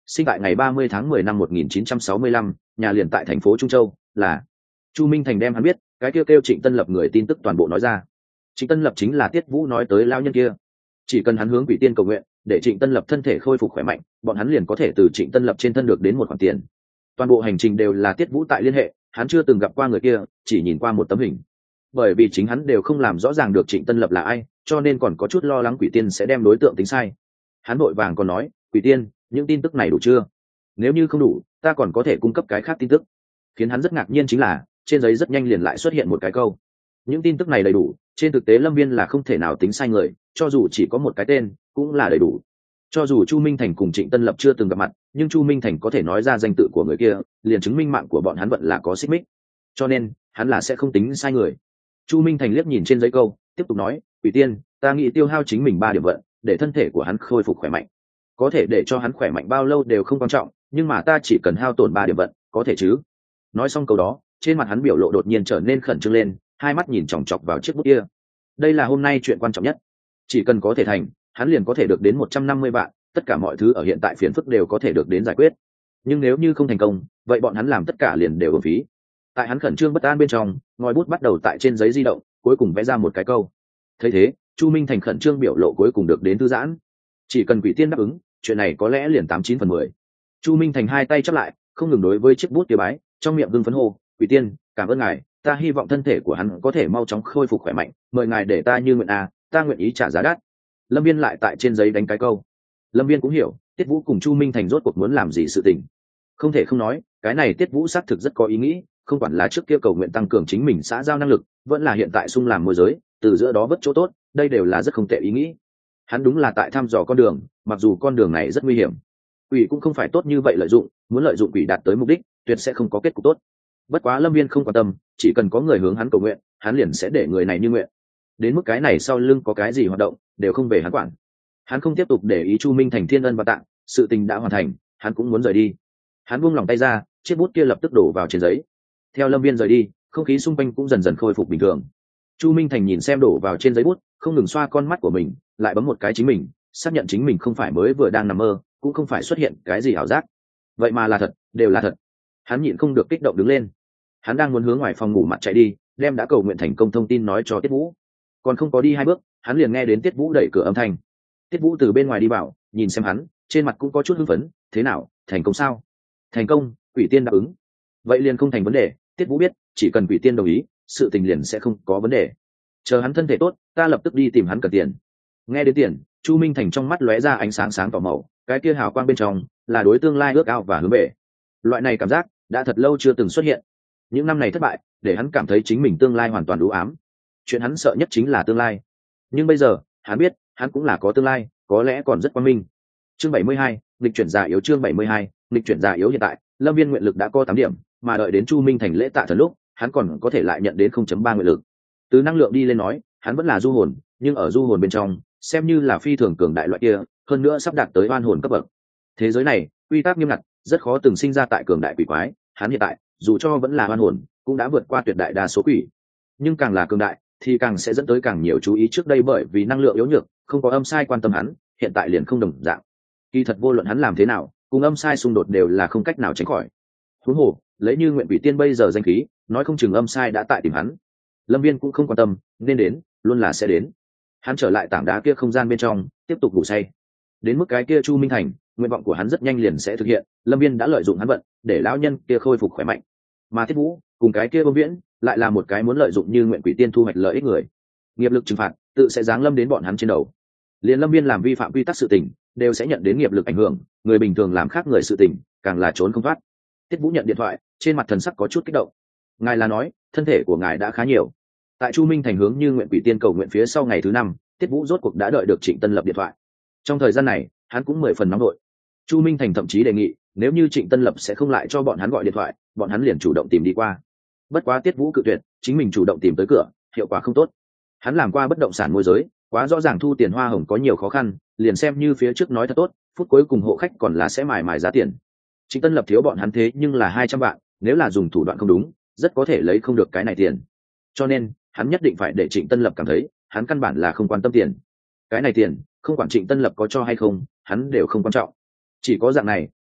Speaker 1: sinh tại ngày 30 tháng 10 năm 1965, nhà liền tại thành phố Trung Châu, là Chu Minh Thành đem hắn biết cái kêu Trịnh Tân Lập người tin tức toàn bộ nói ra. Trịnh Tân Lập chính là Tiết Vũ nói tới lao nhân kia. Chỉ cần hắn hướng Quỷ Tiên cầu nguyện để Trịnh Tân Lập thân thể khôi phục khỏe mạnh, bọn hắn liền có thể từ Trịnh Tân Lập trên thân được đến một khoản tiền. Toàn bộ hành trình đều là Tiết Vũ tại liên hệ, hắn chưa từng gặp qua người kia, chỉ nhìn qua một tấm hình. Bởi vì chính hắn đều không làm rõ ràng được Trịnh Tân Lập là ai, cho nên còn có chút lo lắng Quỷ Tiên sẽ đem đối tượng tính sai. Hắn vội vàng còn nói, Quỷ Tiên, những tin tức này đủ chưa? Nếu như không đủ, ta còn có thể cung cấp cái khác tin tức. Khiến hắn rất ngạc nhiên chính là trên giấy rất nhanh liền lại xuất hiện một cái câu: những tin tức này đầy đủ. Trên thực tế Lâm Viên là không thể nào tính sai người, cho dù chỉ có một cái tên cũng là đầy đủ. Cho dù Chu Minh Thành cùng Trịnh Tân Lập chưa từng gặp mặt, nhưng Chu Minh Thành có thể nói ra danh tự của người kia, liền chứng minh mạng của bọn hắn vẫn là có xích mích, cho nên hắn là sẽ không tính sai người. Chu Minh Thành liếc nhìn trên giấy câu, tiếp tục nói, Quỷ Tiên, ta nghĩ tiêu hao chính mình 3 điểm vận để thân thể của hắn khôi phục khỏe mạnh. Có thể để cho hắn khỏe mạnh bao lâu đều không quan trọng, nhưng mà ta chỉ cần hao tổn 3 điểm vận, có thể chứ? Nói xong câu đó, trên mặt hắn biểu lộ đột nhiên trở nên khẩn trương lên, hai mắt nhìn chòng chọc vào chiếc bút kia. Đây là hôm nay chuyện quan trọng nhất, chỉ cần có thể thành, hắn liền có thể được đến 150 vạn, tất cả mọi thứ ở hiện tại phiền phức đều có thể được đến giải quyết. Nhưng nếu như không thành công, vậy bọn hắn làm tất cả liền đều uổng phí. Tại hắn khẩn trương bất an bên trong, ngòi bút bắt đầu tại trên giấy di động, cuối cùng vẽ ra một cái câu. Thấy thế, Chu Minh Thành khẩn trương biểu lộ cuối cùng được đến thư giãn. Chỉ cần Quỷ Tiên đáp ứng, chuyện này có lẽ liền 89/10. Chu Minh Thành hai tay chắp lại, không ngừng đối với chiếc bút kia bái, trong miệng hưng phấn hô, Quỷ Tiên, cảm ơn ngài, ta hy vọng thân thể của hắn có thể mau chóng khôi phục khỏe mạnh, mời ngài để ta như nguyện ta nguyện ý trả giá đắt. Lâm Viên lại tại trên giấy đánh cái câu. Lâm Viên cũng hiểu Tiết Vũ cùng Chu Minh Thành rốt cuộc muốn làm gì sự tình. Không thể không nói, cái này Tiết Vũ xác thực rất có ý nghĩ, không quản là trước kia cầu nguyện tăng cường chính mình xã giao năng lực, vẫn là hiện tại sung làm môi giới, từ giữa đó vớt chỗ tốt, đây đều là rất không tệ ý nghĩ. Hắn đúng là tại thăm dò con đường, mặc dù con đường này rất nguy hiểm. Quỷ cũng không phải tốt như vậy lợi dụng, muốn lợi dụng quỷ đạt tới mục đích, tuyệt sẽ không có kết cục tốt. Bất quá Lâm Viên không quan tâm, chỉ cần có người hướng hắn cầu nguyện, hắn liền sẽ để người này như nguyện. Đến mức cái này sau lưng có cái gì hoạt động, đều không về hắn quản. Hắn không tiếp tục để ý Chu Minh Thành thiên ân và tạng, sự tình đã hoàn thành, hắn cũng muốn rời đi. Hắn buông lỏng tay ra, chiếc bút kia lập tức đổ vào trên giấy. Theo Lâm Viên rời đi, không khí xung quanh cũng dần dần khôi phục bình thường. Chu Minh Thành nhìn xem đổ vào trên giấy bút, không ngừng xoa con mắt của mình, lại bấm một cái chính mình, xác nhận chính mình không phải mới vừa đang nằm mơ, cũng không phải xuất hiện cái gì ảo giác. Vậy mà là thật, đều là thật. Hắn nhịn không được kích động đứng lên. Hắn đang muốn hướng ngoài phòng ngủ mặt chạy đi, đem đã cầu nguyện thành công thông tin nói cho Tiết Vũ. Còn không có đi 2 bước, hắn liền nghe đến Tiết Vũ đẩy cửa âm thanh. Tiết Vũ từ bên ngoài đi vào, nhìn xem hắn, trên mặt cũng có chút hưng phấn, thế nào, thành công sao? Thành công, Quỷ Tiên đáp ứng. Vậy liền không thành vấn đề, Tiết Vũ biết, chỉ cần Quỷ Tiên đồng ý, sự tình liền sẽ không có vấn đề. Chờ hắn thân thể tốt, ta lập tức đi tìm hắn cần tiền. Nghe đến tiền, Chu Minh Thành trong mắt lóe ra ánh sáng sáng tỏ màu, cái kia hào quang bên trong là đối tương lai ước ao và hướng về. Loại này cảm giác đã thật lâu chưa từng xuất hiện. Những năm này thất bại để hắn cảm thấy chính mình tương lai hoàn toàn u ám. Chuyện hắn sợ nhất chính là tương lai, nhưng bây giờ hắn biết hắn cũng là có tương lai, có lẽ còn rất quang minh. Chương 72, nghịch chuyển giả yếu. Chương 72, nghịch chuyển giả yếu. Hiện tại Lâm Viên nguyện lực đã có 8 điểm, mà đợi đến Chu Minh Thành lễ tạ thần lúc, hắn còn có thể lại nhận đến 0.3 nguyện lực. Từ năng lượng đi lên nói, hắn vẫn là du hồn, nhưng ở du hồn bên trong xem như là phi thường cường đại loại kia, hơn nữa sắp đạt tới oan hồn cấp bậc. Thế giới này quy tắc nghiêm ngặt, rất khó từng sinh ra tại cường đại quỷ quái. Hắn hiện tại dù cho vẫn là oan hồn, cũng đã vượt qua tuyệt đại đa số quỷ, nhưng càng là cường đại thì càng sẽ dẫn tới càng nhiều chú ý. Trước đây bởi vì năng lượng yếu nhược, không có âm sai quan tâm hắn, hiện tại liền không đồng dạng. Kỳ thật vô luận hắn làm thế nào, cùng âm sai xung đột đều là không cách nào tránh khỏi. Huống hồ lấy như nguyện Quỷ Tiên bây giờ danh khí, nói không chừng âm sai đã tại tìm hắn. Lâm Viên cũng không quan tâm, nên đến luôn là sẽ đến. Hắn trở lại tảng đá kia không gian bên trong, tiếp tục ngủ say. Đến mức cái kia Chu Minh Thành, nguyện vọng của hắn rất nhanh liền sẽ thực hiện. Lâm Viên đã lợi dụng hắn vận để lão nhân kia khôi phục khỏe mạnh, mà Thiết Vũ cùng cái kia Bông Viễn lại là một cái muốn lợi dụng như nguyện Quỷ Tiên thu hoạch lợi ích người. Nghiệp lực trừng phạt tự sẽ giáng lâm đến bọn hắn trên đầu. Liền Lâm Viên làm vi phạm quy tắc sự tình, đều sẽ nhận đến nghiệp lực ảnh hưởng. Người bình thường làm khác người sự tình, càng là trốn không thoát. Tiết Vũ nhận điện thoại, trên mặt thần sắc có chút kích động. Ngài là nói thân thể của ngài đã khá nhiều. Tại Chu Minh Thành hướng như nguyện Quỷ Tiên cầu nguyện phía sau ngày thứ 5, Tiết Vũ rốt cuộc đã đợi được Trịnh Tân Lập điện thoại. Trong thời gian này hắn cũng 10 phần nóng đội. Chu Minh Thành thậm chí đề nghị, nếu như Trịnh Tân Lập sẽ không lại cho bọn hắn gọi điện thoại, bọn hắn liền chủ động tìm đi qua. Bất quá Tiết Vũ cự tuyệt, chính mình chủ động tìm tới cửa, hiệu quả không tốt. Hắn làm qua bất động sản môi giới, quá rõ ràng thu tiền hoa hồng có nhiều khó khăn, liền xem như phía trước nói thật tốt, phút cuối cùng hộ khách còn là sẽ mài mài giá tiền. Trịnh Tân Lập thiếu bọn hắn thế nhưng là 200 vạn, nếu là dùng thủ đoạn không đúng, rất có thể lấy không được cái này tiền. Cho nên hắn nhất định phải để Trịnh Tân Lập cảm thấy hắn căn bản là không quan tâm tiền. Cái này tiền không quản Trịnh Tân Lập có cho hay không, hắn đều không quan trọng. Chỉ có dạng này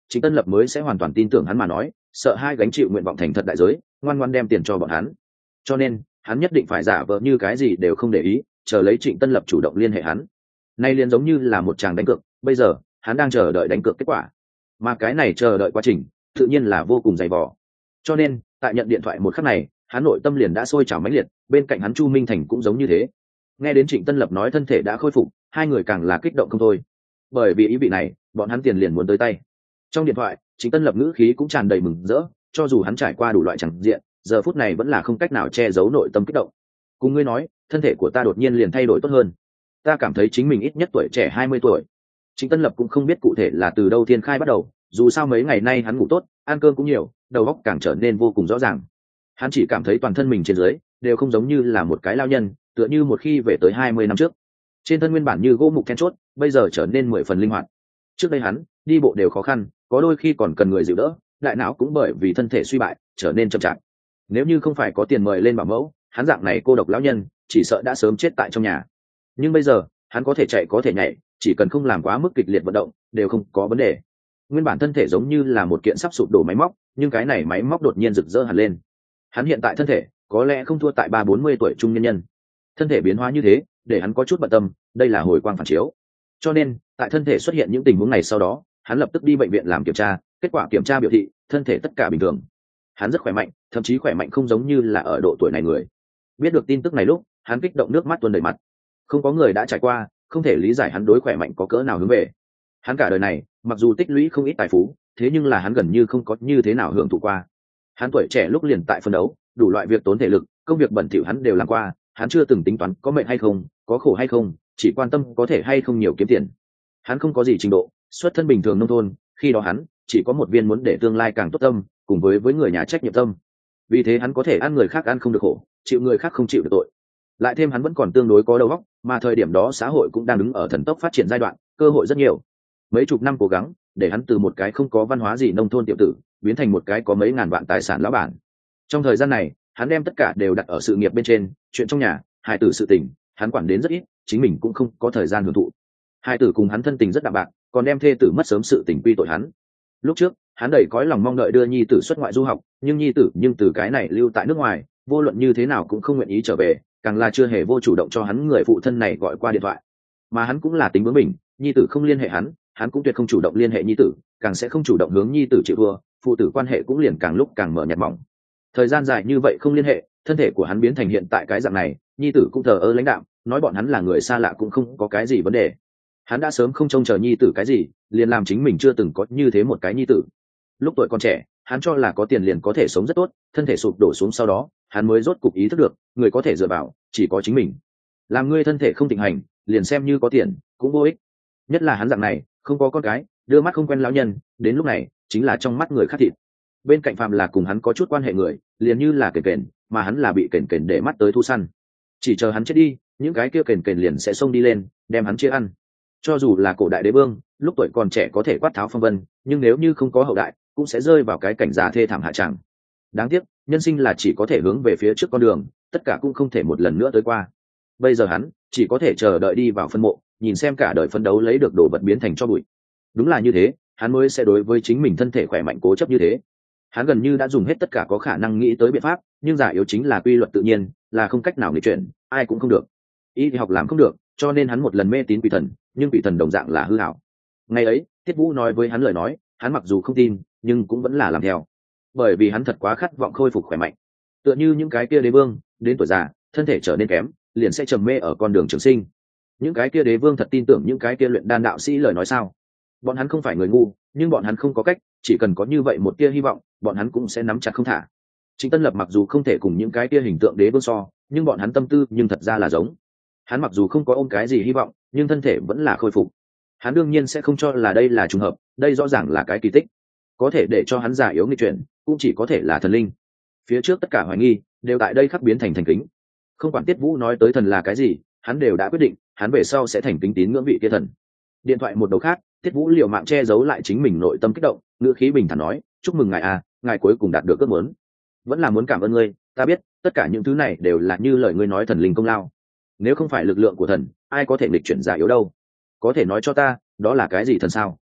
Speaker 1: Trịnh Tân Lập mới sẽ hoàn toàn tin tưởng hắn mà nói, sợ hai gánh chịu nguyện vọng thành thật đại giới, ngoan ngoan đem tiền cho bọn hắn. Cho nên hắn nhất định phải giả vờ như cái gì đều không để ý, chờ lấy Trịnh Tân Lập chủ động liên hệ hắn. Nay liền giống như là một chàng đánh cược, bây giờ hắn đang chờ đợi đánh cược kết quả, mà cái này chờ đợi quá trình tự nhiên là vô cùng dày vò. Cho nên tại nhận điện thoại một khắc này, hắn nội tâm liền đã sôi trào mãnh liệt, bên cạnh hắn Chu Minh Thành cũng giống như thế. Nghe đến Trịnh Tân Lập nói thân thể đã khôi phục, hai người càng là kích động không thôi, bởi vì ý vị này bọn hắn tiền liền muốn tới tay. Trong điện thoại Trịnh Tân Lập ngữ khí cũng tràn đầy mừng rỡ, cho dù hắn trải qua đủ loại chẳng diện, giờ phút này vẫn là không cách nào che giấu nội tâm kích động. Cùng ngươi nói, thân thể của ta đột nhiên liền thay đổi tốt hơn, ta cảm thấy chính mình ít nhất tuổi trẻ 20 tuổi. Trịnh Tân Lập cũng không biết cụ thể là từ đâu thiên khai bắt đầu, dù sao mấy ngày nay hắn ngủ tốt, ăn cơm cũng nhiều, đầu óc càng trở nên vô cùng rõ ràng. Hắn chỉ cảm thấy toàn thân mình trên dưới đều không giống như là một cái lao nhân, tựa như một khi về tới 20 năm trước. Trên thân nguyên bản như gỗ mục then chốt, bây giờ trở nên 10 phần linh hoạt. Trước đây hắn đi bộ đều khó khăn, có đôi khi còn cần người dìu đỡ, đại não cũng bởi vì thân thể suy bại trở nên chậm chạp. Nếu như không phải có tiền mời lên bảo mẫu, hắn dạng này cô độc lão nhân chỉ sợ đã sớm chết tại trong nhà. Nhưng bây giờ hắn có thể chạy có thể nhảy, chỉ cần không làm quá mức kịch liệt vận động đều không có vấn đề. Nguyên bản thân thể giống như là một kiện sắp sụp đổ máy móc, nhưng cái này máy móc đột nhiên rực rỡ hẳn lên. Hắn hiện tại thân thể có lẽ không thua tại 30-40 tuổi trung nhân nhân. Thân thể biến hóa như thế để hắn có chút bận tâm, đây là hồi quang phản chiếu. Cho nên tại thân thể xuất hiện những tình huống này sau đó, hắn lập tức đi bệnh viện làm kiểm tra, kết quả kiểm tra biểu thị thân thể tất cả bình thường. Hắn rất khỏe mạnh, thậm chí khỏe mạnh không giống như là ở độ tuổi này người. Biết được tin tức này lúc, hắn kích động nước mắt tuôn đầy mặt. Không có người đã trải qua, không thể lý giải hắn đối khỏe mạnh có cỡ nào hướng về. Hắn cả đời này mặc dù tích lũy không ít tài phú, thế nhưng là hắn gần như không có như thế nào hưởng thụ qua. Hắn tuổi trẻ lúc liền tại phân đấu, đủ loại việc tốn thể lực, công việc bẩn thỉu hắn đều làm qua, hắn chưa từng tính toán có mệt hay không, có khổ hay không, chỉ quan tâm có thể hay không nhiều kiếm tiền. Hắn không có gì trình độ, xuất thân bình thường nông thôn, khi đó hắn chỉ có một viên muốn để tương lai càng tốt tâm, cùng với người nhà trách nhiệm tâm. Vì thế hắn có thể ăn người khác ăn không được khổ, chịu người khác không chịu được tội. Lại thêm hắn vẫn còn tương đối có đầu óc, mà thời điểm đó xã hội cũng đang đứng ở thần tốc phát triển giai đoạn, cơ hội rất nhiều. Mấy chục năm cố gắng để hắn từ một cái không có văn hóa gì nông thôn tiểu tử biến thành một cái có mấy ngàn vạn tài sản lão bản. Trong thời gian này hắn đem tất cả đều đặt ở sự nghiệp bên trên, chuyện trong nhà, hài tử sự tình hắn quản đến rất ít, chính mình cũng không có thời gian hưởng thụ. Hài tử cùng hắn thân tình rất đạm bạc, còn đem thê tử mất sớm sự tình quy tội hắn. Lúc trước hắn đầy cõi lòng mong đợi đưa nhi tử xuất ngoại du học, nhưng nhi tử từ cái này lưu tại nước ngoài, vô luận như thế nào cũng không nguyện ý trở về, càng là chưa hề vô chủ động cho hắn người phụ thân này gọi qua điện thoại. Mà hắn cũng là tính bướng bỉnh, nhi tử không liên hệ hắn cũng tuyệt không chủ động liên hệ nhi tử, càng sẽ không chủ động hướng nhi tử chịu thua, phụ tử quan hệ cũng liền càng lúc càng mở nhạt mỏng. Thời gian dài như vậy không liên hệ, thân thể của hắn biến thành hiện tại cái dạng này, nhi tử cũng thờ ơ lãnh đạm, nói bọn hắn là người xa lạ cũng không có cái gì vấn đề. Hắn đã sớm không trông chờ nhi tử cái gì, liền làm chính mình chưa từng có như thế một cái nhi tử. Lúc tuổi còn trẻ hắn cho là có tiền liền có thể sống rất tốt, thân thể sụp đổ xuống sau đó hắn mới rốt cục ý thức được người có thể dựa vào chỉ có chính mình. Làm ngươi thân thể không thịnh hành, liền xem như có tiền cũng vô ích. Nhất là hắn dạng này không có con cái, đưa mắt không quen lão nhân, đến lúc này chính là trong mắt người khác thịt. Bên cạnh phạm là cùng hắn có chút quan hệ người liền như là kền kền, mà hắn là bị kền kền để mắt tới thu săn. Chỉ chờ hắn chết đi, những cái kia kền kền liền sẽ xông đi lên đem hắn chia ăn. Cho dù là cổ đại đế vương lúc tuổi còn trẻ có thể quát tháo phong vân, nhưng nếu như không có hậu đại cũng sẽ rơi vào cái cảnh già thê thảm hạ tràng. Đáng tiếc nhân sinh là chỉ có thể hướng về phía trước con đường, tất cả cũng không thể một lần nữa tới qua. Bây giờ hắn chỉ có thể chờ đợi đi vào phân mộ, nhìn xem cả đời phấn đấu lấy được đồ vật biến thành cho bụi. Đúng là như thế hắn mới sẽ đối với chính mình thân thể khỏe mạnh cố chấp như thế. Hắn gần như đã dùng hết tất cả có khả năng nghĩ tới biện pháp, nhưng giả yếu chính là quy luật tự nhiên, là không cách nào nghịch chuyển, ai cũng không được. Y học làm không được, cho nên hắn một lần mê tín quỷ thần, nhưng quỷ thần đồng dạng là hư hảo. Ngày ấy Tiết Vũ nói với hắn lời nói, hắn mặc dù không tin nhưng cũng vẫn là làm theo, bởi vì hắn thật quá khát vọng khôi phục khỏe mạnh. Tựa như những cái kia đế vương đến tuổi già thân thể trở nên kém liền sẽ trầm mê ở con đường trường sinh. Những cái kia đế vương thật tin tưởng những cái kia luyện đan đạo sĩ lời nói sao? Bọn hắn không phải người ngu, nhưng bọn hắn không có cách, chỉ cần có như vậy một tia hy vọng bọn hắn cũng sẽ nắm chặt không thả. Trịnh Tân Lập mặc dù không thể cùng những cái kia hình tượng đế vương so, nhưng bọn hắn tâm tư nhưng thật ra là giống. Hắn mặc dù không có ôm cái gì hy vọng nhưng thân thể vẫn là khôi phục. Hắn đương nhiên sẽ không cho là đây là trùng hợp, đây rõ ràng là cái kỳ tích. Có thể để cho hắn già yếu nghịch chuyển cũng chỉ có thể là thần linh. Phía trước tất cả hoài nghi đều tại đây khắc biến thành thành kính. Không quản Tiết Vũ nói tới thần là cái gì, hắn đều đã quyết định hắn về sau sẽ thành kính tín ngưỡng vị kia thần. Điện thoại một đầu khác, Tiết Vũ liều mạng che giấu lại chính mình nội tâm kích động, ngữ khí bình thản nói, chúc mừng ngài à, ngài cuối cùng đạt được ước muốn. Vẫn là muốn cảm ơn ngươi, ta biết tất cả những thứ này đều là như lời ngươi nói thần linh công lao. Nếu không phải lực lượng của thần ai có thể nghịch chuyển già yếu đâu. Có thể nói cho ta đó là cái gì thần sao?